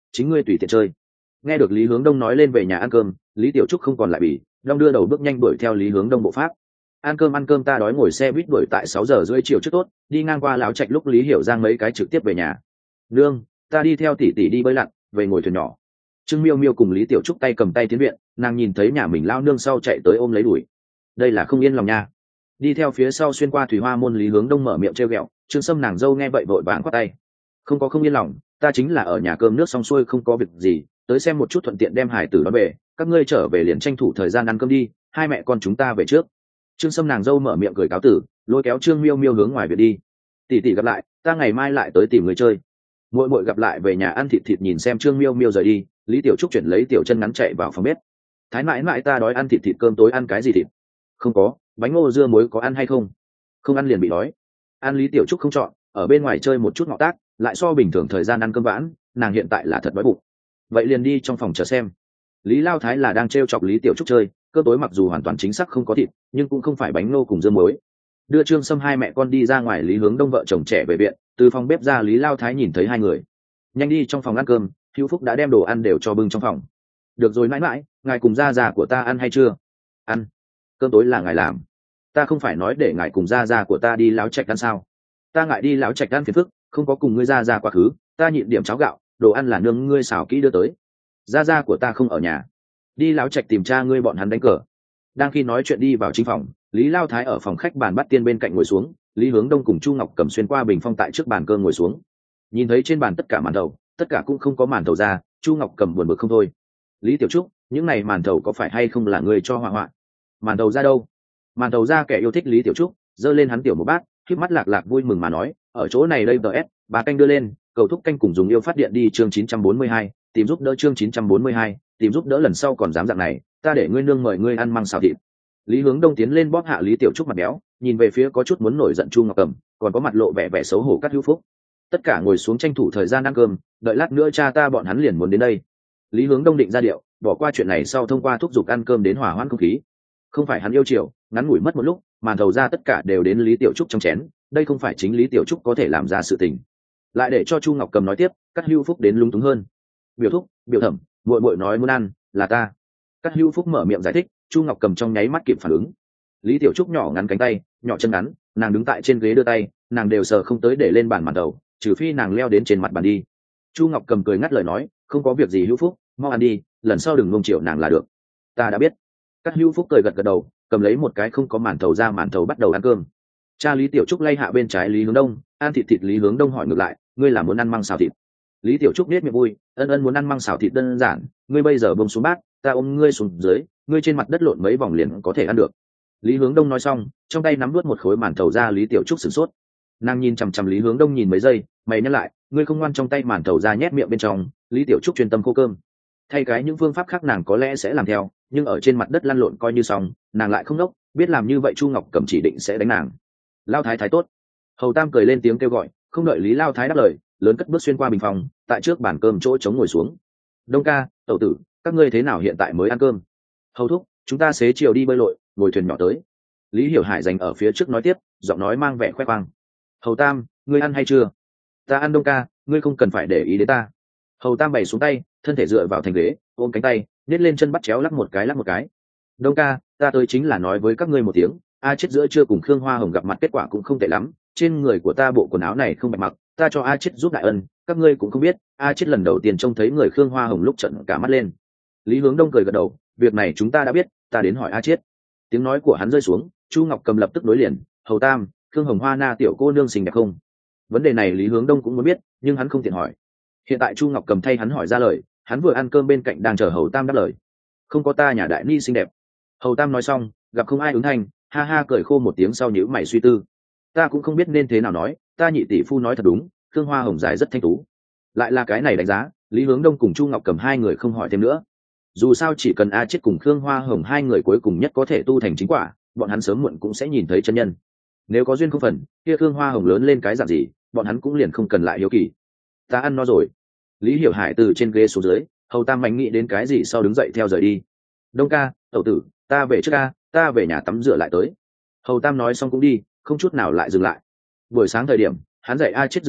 chính ngươi tùy tiện chơi. Nghe được Lý Hướng Đông nói lên về nhà ăn cơm, Lý Tiểu Trúc không còn lại bỉ, đong đưa đầu bước nhanh đuổi theo Lý Hướng Đông bộ pháp. Ăn cơm ta đói, ngồi xe buýt đuổi tại 6 giờ rưỡi chiều trước tốt, đi ngang qua Láo Trạch lúc Lý Hiểu Giang mấy cái trực tiếp về nhà. Nương, ta đi theo tỷ tỷ đi bơi lặn, về ngồi thuyền nhỏ. Trương Miêu Miêu cùng Lý Tiểu Trúc tay cầm tay tiến viện, nàng nhìn thấy nhà mình lao nương sau chạy tới ôm lấy đuổi. Đây là không yên lòng nha. Đi theo phía sau xuyên qua thủy hoa môn Lý Hướng Đông mở miệng trêu ghẹo, Trương Sâm nàng dâu nghe vậy vội vàng quát tay. Không yên lòng, ta chính là ở nhà cơm nước xong xuôi không có việc gì, tới xem một chút thuận tiện đem hải tử nó về, các ngươi trở về liền tranh thủ thời gian ăn cơm đi, hai mẹ con chúng ta về trước. Trương Sâm nàng dâu mở miệng cười cáo tử, lôi kéo Trương Miêu Miêu hướng ngoài viện đi. Tỷ tỷ gặp lại, ta ngày mai lại tới tìm người chơi. Muội muội gặp lại về nhà ăn thịt nhìn xem Trương Miêu Miêu rời đi, Lý Tiểu Trúc chuyển lấy tiểu chân ngắn chạy vào phòng bếp. Thái mãi mãi ta đói ăn thịt cơm tối ăn cái gì thịt? Không có, bánh ngô dưa muối có ăn hay không? Không ăn liền bị đói. Ăn Lý Tiểu Trúc không chọn, ở bên ngoài chơi một chút ngọ tác, lại so bình thường thời gian ăn cơm vãn, nàng hiện tại là thật đói bụng. Vậy liền đi trong phòng chờ xem. Lý Lao Thái là đang trêu chọc Lý Tiểu Trúc chơi, cơm tối mặc dù hoàn toàn chính xác không có thịt, nhưng cũng không phải bánh ngô cùng dưa muối. Đưa Trương Sâm hai mẹ con đi ra ngoài, Lý Hướng Đông vợ chồng trẻ về viện, từ phòng bếp ra Lý Lao Thái nhìn thấy hai người, nhanh đi trong phòng ăn cơm, Hữu Phúc đã đem đồ ăn đều cho bưng trong phòng. Được rồi mãi mãi, ngài cùng gia già của ta ăn hay chưa? Ăn. Cơm tối là ngài làm, ta không phải nói để ngài cùng gia già của ta đi Láo Trạch ăn sao? Ta ngại đi Láo Trạch ăn phiền phức, không có cùng ngươi gia già quá khứ, ta nhịn điểm cháo gạo, đồ ăn là nương ngươi xào kỹ đưa tới. Gia già của ta không ở nhà, đi Láo Trạch tìm cha ngươi bọn hắn đánh cờ. Đang khi nói chuyện đi vào chính phòng, Lý Lao Thái ở phòng khách bàn bắt tiên bên cạnh ngồi xuống, Lý Hướng Đông cùng Chu Ngọc Cầm xuyên qua bình phong tại trước bàn cơm ngồi xuống. Nhìn thấy trên bàn tất cả màn thầu, tất cả cũng không có màn thầu ra, Chu Ngọc Cầm buồn bực không thôi. Lý Tiểu Trúc, những này màn thầu có phải hay không là người cho họa họa? Màn thầu ra đâu? Màn thầu ra kẻ yêu thích Lý Tiểu Trúc, giơ lên hắn tiểu một bát, khép mắt lạc lạc vui mừng mà nói, ở chỗ này đây DS, bà canh đưa lên, cầu thúc canh cùng dùng yêu phát điện đi chương 942, tìm giúp đỡ chương 942, tìm giúp đỡ lần sau còn dám dạng này, ta để ngươi nương mời ngươi ăn măng xào thịt. Lý Hướng Đông tiến lên bóp hạ Lý Tiểu Trúc mặt béo, nhìn về phía có chút muốn nổi giận Chu Ngọc Cầm, còn có mặt lộ vẻ vẻ xấu hổ Cát Hữu Phúc. Tất cả ngồi xuống tranh thủ thời gian ăn cơm, đợi lát nữa cha ta bọn hắn liền muốn đến đây. Lý Hướng Đông định ra điệu, bỏ qua chuyện này sau thông qua thúc giục ăn cơm đến hòa hoãn không khí. Không phải hắn yêu chiều, ngắn ngủi mất một lúc, màn thầu ra tất cả đều đến Lý Tiểu Trúc trong chén, đây không phải chính Lý Tiểu Trúc có thể làm ra sự tình. Lại để cho Chu Ngọc Cầm nói tiếp, Cát Hữu Phúc đến lung túng hơn. Biểu thúc, biểu thẩm, muội muội nói muốn ăn, là ta. Cát Hữu Phúc mở miệng giải thích, Chu Ngọc Cầm trong nháy mắt kịp phản ứng. Lý Tiểu Trúc nhỏ ngắn cánh tay, nhỏ chân ngắn, nàng đứng tại trên ghế đưa tay, nàng đều sờ không tới để lên bàn màn đầu, trừ phi nàng leo đến trên mặt bàn đi. Chu Ngọc Cầm cười ngắt lời nói, không có việc gì Hữu Phúc, mau ăn đi, lần sau đừng nuông chiều nàng là được. Ta đã biết. Các Hữu Phúc cười gật gật đầu, cầm lấy một cái không có màn thầu ra màn thầu bắt đầu ăn cơm. Cha Lý Tiểu Trúc lay hạ bên trái Lý Hướng Đông, ăn thịt Lý Hướng Đông hỏi ngược lại, ngươi là muốn ăn măng xào thịt? Lý Tiểu Trúc nết miệng vui, ân muốn ăn măng xào thịt đơn giản, ngươi bây giờ bông xuống bát, ta ôm ngươi xuống dưới, ngươi trên mặt đất lộn mấy vòng liền có thể ăn được. Lý Hướng Đông nói xong, trong tay nắm nuốt một khối màn thầu ra. Lý Tiểu Trúc sửng sốt, nàng nhìn chằm chằm Lý Hướng Đông nhìn mấy giây, mày nhắc lại, ngươi không ngoan trong tay màn thầu ra nhét miệng bên trong. Lý Tiểu Trúc chuyên tâm cô cơm, thay cái những phương pháp khác nàng có lẽ sẽ làm theo, nhưng ở trên mặt đất lăn lộn coi như xong, nàng lại không đốc, biết làm như vậy Chu Ngọc Cầm chỉ định sẽ đánh nàng. Lao thái thái tốt. Hầu Tam cười lên tiếng kêu gọi, không đợi Lý Lao thái đáp lời, lớn cất bước xuyên qua bình phòng, tại trước bàn cơm chỗ trống ngồi xuống. Đông ca, tẩu tử, các ngươi thế nào hiện tại mới ăn cơm? Hầu thúc, chúng ta xế chiều đi bơi lội, ngồi thuyền nhỏ tới. Lý Hiểu Hải dành ở phía trước nói tiếp, giọng nói mang vẻ khoe khoang. Hầu Tam, ngươi ăn hay chưa? Ta ăn Đông ca, ngươi không cần phải để ý đến ta. Hầu Tam bày xuống tay, thân thể dựa vào thành ghế, ôm cánh tay, nhét lên chân bắt chéo lắc một cái. Đông ca, ta tới chính là nói với các ngươi một tiếng, A Chết giữa trưa cùng Khương Hoa Hồng gặp mặt kết quả cũng không tệ lắm, trên người của ta bộ quần áo này không bạch mặc, ta cho A Chết giúp đại ân, các ngươi cũng không biết, A Chết lần đầu tiên trông thấy người Khương Hoa Hồng lúc trận cả mắt lên. Lý Hướng Đông cười gật đầu, việc này chúng ta đã biết, ta đến hỏi A Chết. Tiếng nói của hắn rơi xuống, Chu Ngọc Cầm lập tức đối liền, Hầu Tam, Khương Hồng Hoa na tiểu cô nương xinh đẹp không? Vấn đề này Lý Hướng Đông cũng muốn biết, nhưng hắn không tiện hỏi. Hiện tại Chu Ngọc Cầm thay hắn hỏi ra lời, hắn vừa ăn cơm bên cạnh đang chờ Hầu Tam đáp lời. Không có ta nhà đại ni xinh đẹp. Hầu Tam nói xong, gặp không ai ứng thanh, ha ha cười khô một tiếng sau nhíu mày suy tư. Ta cũng không biết nên thế nào nói, ta nhị tỷ phu nói thật đúng, Khương Hoa Hồng dài rất thanh tú. Lại là cái này đánh giá, Lý Hướng Đông cùng Chu Ngọc Cầm hai người không hỏi thêm nữa. Dù sao chỉ cần A Chết cùng Khương Hoa Hồng hai người cuối cùng nhất có thể tu thành chính quả, bọn hắn sớm muộn cũng sẽ nhìn thấy chân nhân. Nếu có duyên không phần, kia Khương Hoa Hồng lớn lên cái dạng gì, bọn hắn cũng liền không cần lại hiếu kỳ. Ta ăn no rồi. Lý Hiểu Hải từ trên ghế xuống dưới, Hầu Tam mạnh nghĩ đến cái gì sau đứng dậy theo rời đi. Đông ca, tẩu tử, ta về trước ca, ta về nhà tắm rửa lại tới. Hầu Tam nói xong cũng đi, không chút nào lại dừng lại. Buổi sáng thời điểm, hắn dạy A Chết rửa chén,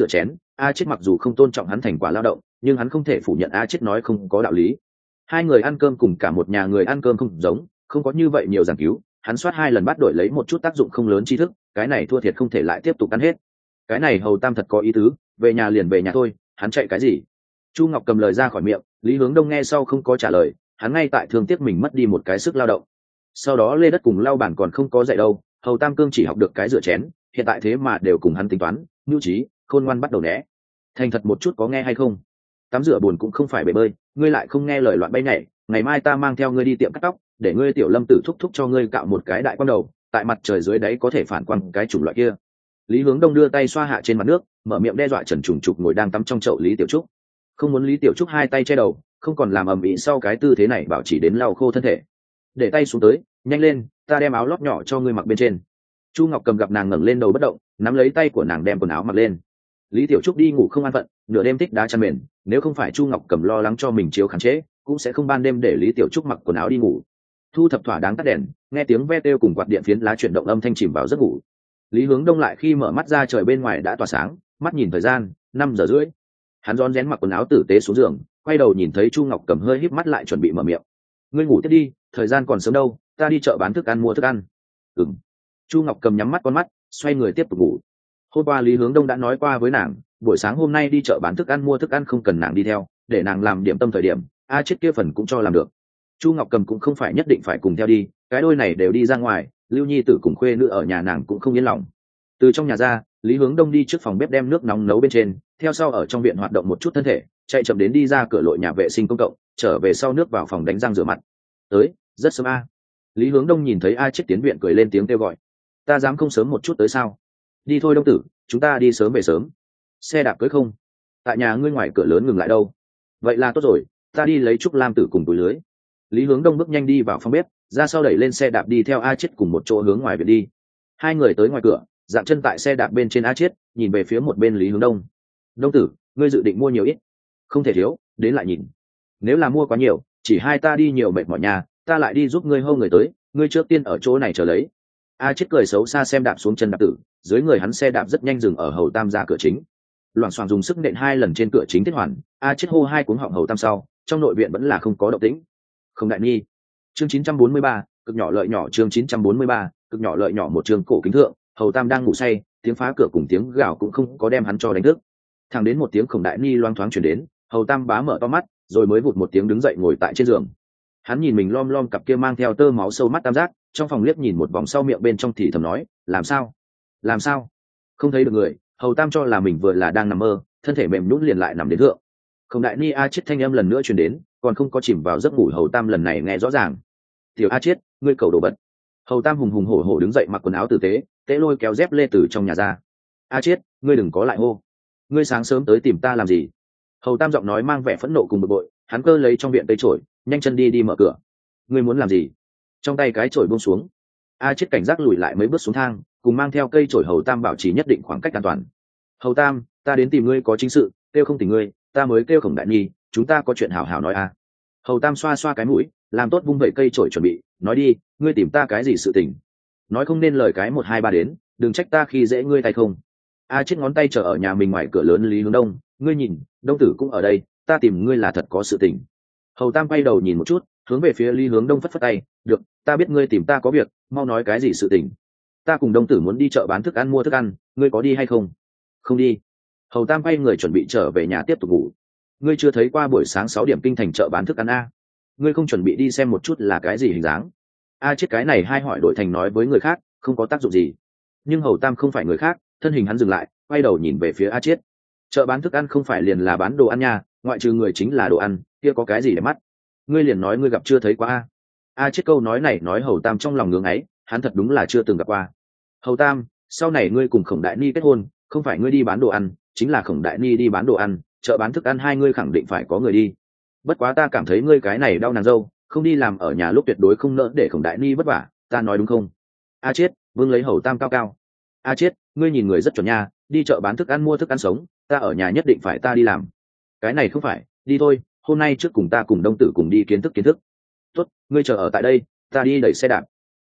A Chết mặc dù không tôn trọng hắn thành quả lao động, nhưng hắn không thể phủ nhận A Chết nói không có đạo lý. Hai người ăn cơm cùng cả một nhà người ăn cơm không giống, không có như vậy nhiều giảng cứu, hắn soát 2 lần bắt đổi lấy một chút tác dụng không lớn tri thức, cái này thua thiệt không thể lại tiếp tục ăn hết. Cái này Hầu Tam thật có ý tứ, về nhà liền về nhà thôi, hắn chạy cái gì? Chu Ngọc cầm lời ra khỏi miệng, Lý Hướng Đông nghe sau không có trả lời, hắn ngay tại thương tiếc mình mất đi một cái sức lao động. Sau đó lê đất cùng lau bàn còn không có dạy đâu, Hầu Tam Cương chỉ học được cái rửa chén, hiện tại thế mà đều cùng hắn tính toán, nhu trí, khôn ngoan bắt đầu né. Thành thật một chút có nghe hay không? Tắm rửa buồn cũng không phải bể bơi, ngươi lại không nghe lời loạn bay nhảy, ngày mai ta mang theo ngươi đi tiệm cắt tóc, để ngươi tiểu Lâm tử thúc thúc cho ngươi cạo một cái đại quan đầu, tại mặt trời dưới đáy có thể phản quang cái chủng loại kia. Lý Hướng Đông đưa tay xoa hạ trên mặt nước, mở miệng đe dọa Trần Trùng Trục ngồi đang tắm trong chậu Lý Tiểu Trúc. Không muốn Lý Tiểu Trúc hai tay che đầu, không còn làm ầm ĩ sau cái tư thế này bảo chỉ đến lau khô thân thể. Để tay xuống tới, nhanh lên, ta đem áo lót nhỏ cho ngươi mặc bên trên. Chu Ngọc cầm gặp nàng ngẩng lên đầu bất động, nắm lấy tay của nàng đem quần áo mặc lên. Lý Tiểu Trúc đi ngủ không an phận, nửa đêm thích đá chăn mền, nếu không phải Chu Ngọc cầm lo lắng cho mình chiếu kháng chế, cũng sẽ không ban đêm để Lý Tiểu Trúc mặc quần áo đi ngủ. Thu thập thỏa đáng tắt đèn, nghe tiếng ve kêu cùng quạt điện phiến lá chuyển động âm thanh chìm vào giấc ngủ. Lý Hướng Đông lại khi mở mắt ra trời bên ngoài đã tỏa sáng, mắt nhìn thời gian, 5:30. Hắn rón rén mặc quần áo tử tế xuống giường, quay đầu nhìn thấy Chu Ngọc cầm hơi híp mắt lại chuẩn bị mở miệng. Ngươi ngủ tiếp đi, thời gian còn sớm đâu, ta đi chợ bán thức ăn mua thức ăn. Ừm. Chu Ngọc cầm nhắm mắt con mắt, xoay người tiếp tục ngủ. Hôm qua Lý Hướng Đông đã nói qua với nàng, buổi sáng hôm nay đi chợ bán thức ăn mua thức ăn không cần nàng đi theo, để nàng làm điểm tâm thời điểm, A Chết kia phần cũng cho làm được. Chu Ngọc cầm cũng không phải nhất định phải cùng theo đi, cái đôi này đều đi ra ngoài, Lưu Nhi tử cùng khuê nữ ở nhà nàng cũng không yên lòng. Từ trong nhà ra, Lý Hướng Đông đi trước phòng bếp đem nước nóng nấu bên trên, theo sau ở trong viện hoạt động một chút thân thể, chạy chậm đến đi ra cửa lội nhà vệ sinh công cộng, trở về sau nước vào phòng đánh răng rửa mặt. Tới, rất sớm a. Lý Hướng Đông nhìn thấy A Chết tiến viện cười lên tiếng kêu gọi. Ta dám không sớm một chút tới sao? Đi thôi Đông tử, chúng ta đi sớm về sớm. Xe đạp cưới không? Tại nhà ngươi ngoài cửa lớn ngừng lại đâu? Vậy là tốt rồi, ta đi lấy Trúc Lam tử cùng túi lưới. Lý Hướng Đông bước nhanh đi vào phòng bếp, ra sau đẩy lên xe đạp đi theo A Chết cùng một chỗ hướng ngoài viện đi. Hai người tới ngoài cửa, dạng chân tại xe đạp bên trên A Chết, nhìn về phía một bên Lý Hướng Đông. Đông tử, ngươi dự định mua nhiều ít? Không thể thiếu, đến lại nhìn. Nếu là mua quá nhiều, chỉ hai ta đi nhiều mệt mỏi nhà, ta lại đi giúp ngươi hâu người tới, ngươi trước tiên ở chỗ này chờ lấy. A Chết cười xấu xa xem đạp xuống chân đạp tử, dưới người hắn xe đạp rất nhanh dừng ở Hầu Tam ra cửa chính. Loảng xoảng dùng sức nện 2 lần trên cửa chính thiết hoàn, A Chết hô 2 cuống họng Hầu Tam sau, trong nội viện vẫn là không có động tĩnh. Không đại nghi. Chương 943, cực nhỏ lợi nhỏ chương 943, cực nhỏ lợi nhỏ một trường cổ kính thượng, Hầu Tam đang ngủ say, tiếng phá cửa cùng tiếng gào cũng không có đem hắn cho đánh thức. Thẳng đến một tiếng Khổng Đại Ni loang thoáng truyền đến, Hầu Tam bá mở to mắt, rồi mới vụt một tiếng đứng dậy ngồi tại trên giường. Hắn nhìn mình lom lom cặp kia mang theo tơ máu sâu mắt tam giác, trong phòng liếc nhìn một vòng sau miệng bên trong thì thầm nói, làm sao? Làm sao? Không thấy được người, Hầu Tam cho là mình vừa là đang nằm mơ, thân thể mềm nhũn liền lại nằm đến thượng. Khổng Đại Ni A Chết thanh âm lần nữa truyền đến, còn không có chìm vào giấc ngủ Hầu Tam lần này nghe rõ ràng. Tiểu A Chết, ngươi cầu đồ vật. Hầu Tam hùng hùng hổ hổ đứng dậy mặc quần áo tử tế, tế lôi kéo dép lê từ trong nhà ra. A Chết, ngươi đừng có lại hô. Ngươi sáng sớm tới tìm ta làm gì? Hầu Tam giọng nói mang vẻ phẫn nộ cùng bực bội, hắn cơ lấy trong viện cây chổi, nhanh chân đi mở cửa. Ngươi muốn làm gì? Trong tay cái chổi buông xuống. A Chết cảnh giác lùi lại mấy bước xuống thang, cùng mang theo cây chổi Hầu Tam bảo trì nhất định khoảng cách an toàn. Hầu Tam, ta đến tìm ngươi có chính sự, kêu không tìm ngươi, ta mới kêu Khổng Đại Nhi, chúng ta có chuyện hảo hảo nói à. Hầu Tam xoa xoa cái mũi, làm tốt vung vẩy cây chổi chuẩn bị, nói đi, ngươi tìm ta cái gì sự tình? Nói không nên lời cái 1 2 3 đến, đừng trách ta khi dễ ngươi tay không. A Chết ngón tay chờ ở nhà mình ngoài cửa lớn Lý Hướng Đông, ngươi nhìn, Đông tử cũng ở đây, ta tìm ngươi là thật có sự tình. Hầu Tam quay đầu nhìn một chút, hướng về phía Lý Hướng Đông phất phất tay, được, ta biết ngươi tìm ta có việc, mau nói cái gì sự tình. Ta cùng Đông tử muốn đi chợ bán thức ăn mua thức ăn, ngươi có đi hay không? Không đi. Hầu Tam quay người chuẩn bị trở về nhà tiếp tục ngủ. Ngươi chưa thấy qua buổi sáng 6 điểm kinh thành chợ bán thức ăn a? Ngươi không chuẩn bị đi xem một chút là cái gì hình dáng? A Chết cái này hai hỏi đổi thành nói với người khác, không có tác dụng gì. Nhưng Hầu Tam không phải người khác, thân hình hắn dừng lại, quay đầu nhìn về phía A Chết. Chợ bán thức ăn không phải liền là bán đồ ăn nha, ngoại trừ người chính là đồ ăn, kia có cái gì để mắt? Ngươi liền nói ngươi gặp chưa thấy qua a? A Chết câu nói này nói Hầu Tam trong lòng ngưỡng ấy, hắn thật đúng là chưa từng gặp qua. Hầu Tam, sau này ngươi cùng Khổng Đại Ni kết hôn, không phải ngươi đi bán đồ ăn, chính là Khổng Đại Ni đi bán đồ ăn, chợ bán thức ăn hai ngươi khẳng định phải có người đi. Bất quá ta cảm thấy ngươi cái này đau nàng dâu, không đi làm ở nhà lúc tuyệt đối không nỡ để Khổng Đại Ni vất vả, ta nói đúng không? A Chết, vương lấy Hầu Tam cao cao. A Chết, ngươi nhìn người rất chuẩn nha, đi chợ bán thức ăn mua thức ăn sống, ta ở nhà nhất định phải ta đi làm. Cái này không phải, đi thôi, hôm nay trước cùng ta cùng Đông tử cùng đi kiến thức. Tốt, ngươi chờ ở tại đây, ta đi đẩy xe đạp.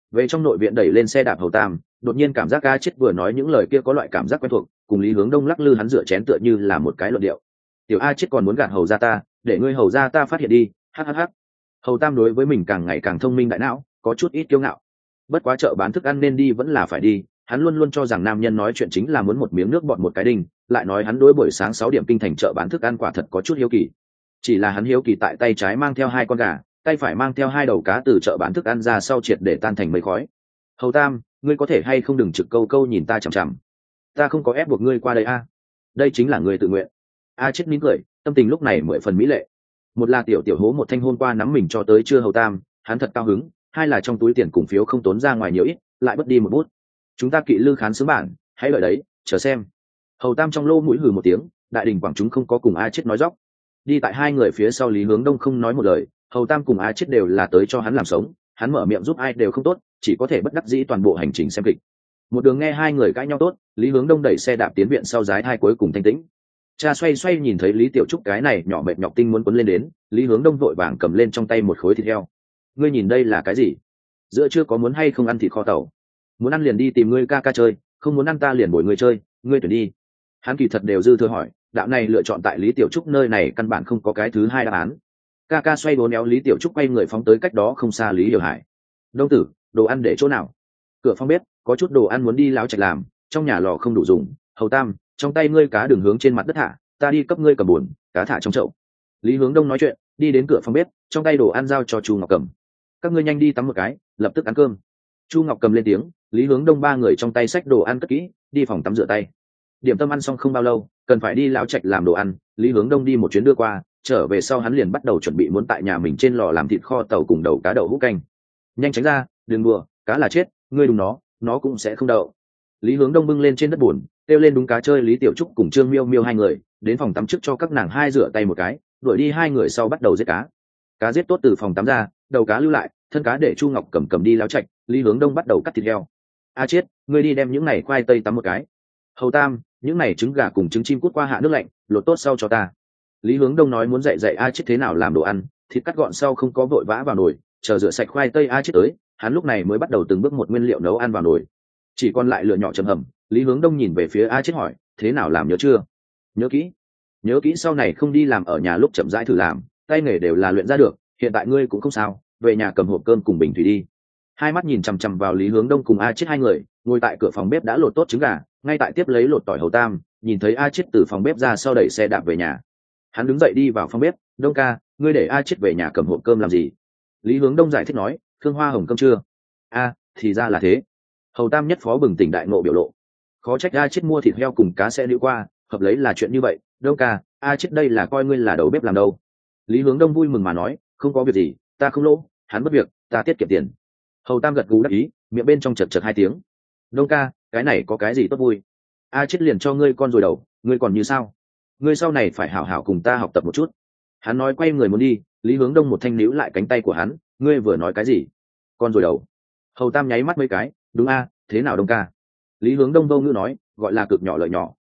Về trong nội viện đẩy lên xe đạp Hầu Tam, đột nhiên cảm giác A Chết vừa nói những lời kia có loại cảm giác quen thuộc, cùng Lý Hướng Đông lắc lư hắn rửa chén tựa như là một cái luận điệu. Tiểu A Chết còn muốn gạt hầu gia ta, để ngươi hầu gia ta phát hiện đi, hhh. Hầu Tam đối với mình càng ngày càng thông minh đại não, có chút ít kiêu ngạo. Bất quá chợ bán thức ăn nên đi vẫn là phải đi, hắn luôn luôn cho rằng nam nhân nói chuyện chính là muốn một miếng nước bọt một cái đinh, lại nói hắn đối buổi sáng 6 điểm kinh thành chợ bán thức ăn quả thật có chút hiếu kỳ. Chỉ là hắn hiếu kỳ tại tay trái mang theo 2 con gà, tay phải mang theo 2 đầu cá từ chợ bán thức ăn ra sau triệt để tan thành mây khói. Hầu Tam, ngươi có thể hay không đừng trực câu câu nhìn ta chằm chằm. Ta không có ép buộc ngươi qua đây a. Đây chính là ngươi tự nguyện. A Chết nín cười, tâm tình lúc này 10 phần mỹ lệ. Một là tiểu hố một thanh hôn qua nắm mình cho tới chưa Hầu Tam, hắn thật cao hứng, hai là trong túi tiền cùng phiếu không tốn ra ngoài nhiều ít, lại bất đi một bút. Chúng ta kỵ lư khán sướng bản, hãy đợi đấy, chờ xem. Hầu Tam trong lô mũi hừ một tiếng, đại đình quảng chúng không có cùng A Chết nói dóc. Đi tại hai người phía sau Lý Hướng Đông không nói một lời, Hầu Tam cùng A Chết đều là tới cho hắn làm sống, hắn mở miệng giúp ai đều không tốt, chỉ có thể bất đắc dĩ toàn bộ hành trình xem kịch. Một đường nghe hai người cãi nhau tốt, Lý Hướng Đông đẩy xe đạp tiến viện sau giái thai cuối cùng thanh tĩnh. Cha xoay xoay nhìn thấy Lý Tiểu Trúc cái này nhỏ mệt nhọc tinh muốn quấn lên đến, Lý Hướng Đông vội vàng cầm lên trong tay một khối thịt heo. Ngươi nhìn đây là cái gì? Giữa trưa có muốn hay không ăn thịt kho tàu? Muốn ăn liền đi tìm ngươi ca ca chơi, không muốn ăn ta liền bồi ngươi chơi, ngươi tuyển đi. Hắn kỳ thật đều dư thừa hỏi, đạo này lựa chọn tại Lý Tiểu Trúc nơi này căn bản không có cái thứ hai đáp án. Ca ca xoay bốn éo Lý Tiểu Trúc quay người phóng tới cách đó không xa Lý Hiểu Hải. Đông tử, đồ ăn để chỗ nào? Cửa phòng bếp, có chút đồ ăn muốn đi láo Trạch làm, trong nhà lò không đủ dùng. Hầu Tam, trong tay ngươi cá đừng hướng trên mặt đất thả, ta đi cấp ngươi cầm buồn, cá thả trong chậu. Lý Hướng Đông nói chuyện, đi đến cửa phòng bếp, trong tay đồ ăn giao cho Chu Ngọc Cầm. Các ngươi nhanh đi tắm một cái, lập tức ăn cơm. Chu Ngọc Cầm lên tiếng, Lý Hướng Đông ba người trong tay xách đồ ăn cất kỹ, đi phòng tắm rửa tay. Điểm tâm ăn xong không bao lâu, cần phải đi lão Trạch làm đồ ăn, Lý Hướng Đông đi một chuyến đưa qua, trở về sau hắn liền bắt đầu chuẩn bị muốn tại nhà mình trên lò làm thịt kho tàu cùng đầu cá đậu hũ canh. Nhanh tránh ra, đừng đùa, cá là chết, ngươi đừng nó cũng sẽ không đậu. Lý Hướng Đông bưng lên trên đất bùn, kêu lên đúng cá chơi Lý Tiểu Trúc cùng Trương Miêu Miêu hai người, đến phòng tắm trước cho các nàng hai rửa tay một cái, đuổi đi hai người sau bắt đầu giết cá. Cá giết tốt từ phòng tắm ra, đầu cá lưu lại, thân cá để Chu Ngọc cầm đi lão Trạch, Lý Hướng Đông bắt đầu cắt thịt heo. A Chết, ngươi đi đem những này khoai tây tắm một cái. Hầu Tam, những này trứng gà cùng trứng chim cút qua hạ nước lạnh, lột tốt sau cho ta. Lý Hướng Đông nói muốn dạy A Chết thế nào làm đồ ăn, thịt cắt gọn sau không có vội vã vào nồi, chờ rửa sạch khoai tây A Chết tới, hắn lúc này mới bắt đầu từng bước một nguyên liệu nấu ăn vào nồi. Chỉ còn lại lửa nhỏ chầm hầm, Lý Hướng Đông nhìn về phía A Chết hỏi, thế nào làm nhớ chưa? Nhớ kỹ sau này không đi làm ở nhà lúc chậm rãi thử làm, tay nghề đều là luyện ra được, hiện tại ngươi cũng không sao, về nhà cầm hộp cơm cùng bình thủy đi. Hai mắt nhìn chằm chằm vào Lý Hướng Đông cùng A Chết hai người, ngồi tại cửa phòng bếp đã lột tốt trứng gà, ngay tại tiếp lấy lột tỏi Hầu Tam, nhìn thấy A Chết từ phòng bếp ra sau đẩy xe đạp về nhà. Hắn đứng dậy đi vào phòng bếp, Đông ca, ngươi để A Chết về nhà cầm hộp cơm làm gì? Lý Hướng Đông giải thích nói, Khương Hoa Hồng cơm chưa? A, thì ra là thế. Hầu Tam nhất phó bừng tỉnh đại ngộ biểu lộ. Khó trách A Chết mua thịt heo cùng cá sẽ lưu qua, hợp lấy là chuyện như vậy. Đông ca, A Chết đây là coi ngươi là đầu bếp làm đâu? Lý Hướng Đông vui mừng mà nói, không có việc gì, ta không lỗ, hắn bất việc, ta tiết kiệm tiền. Hầu Tam gật gù đáp ý, miệng bên trong chật hai tiếng. Đông ca, cái này có cái gì tốt vui? A Chết liền cho ngươi con rồi đầu, ngươi còn như sao? Ngươi sau này phải hảo hảo cùng ta học tập một chút. Hắn nói quay người muốn đi, Lý Hướng Đông một thanh níu lại cánh tay của hắn, ngươi vừa nói cái gì? Con rồi đầu. Hầu Tam nháy mắt mấy cái, đúng a, thế nào Đông ca? Lý Hướng Đông vô ngữ nói, gọi là cực nhỏ lợi nhỏ,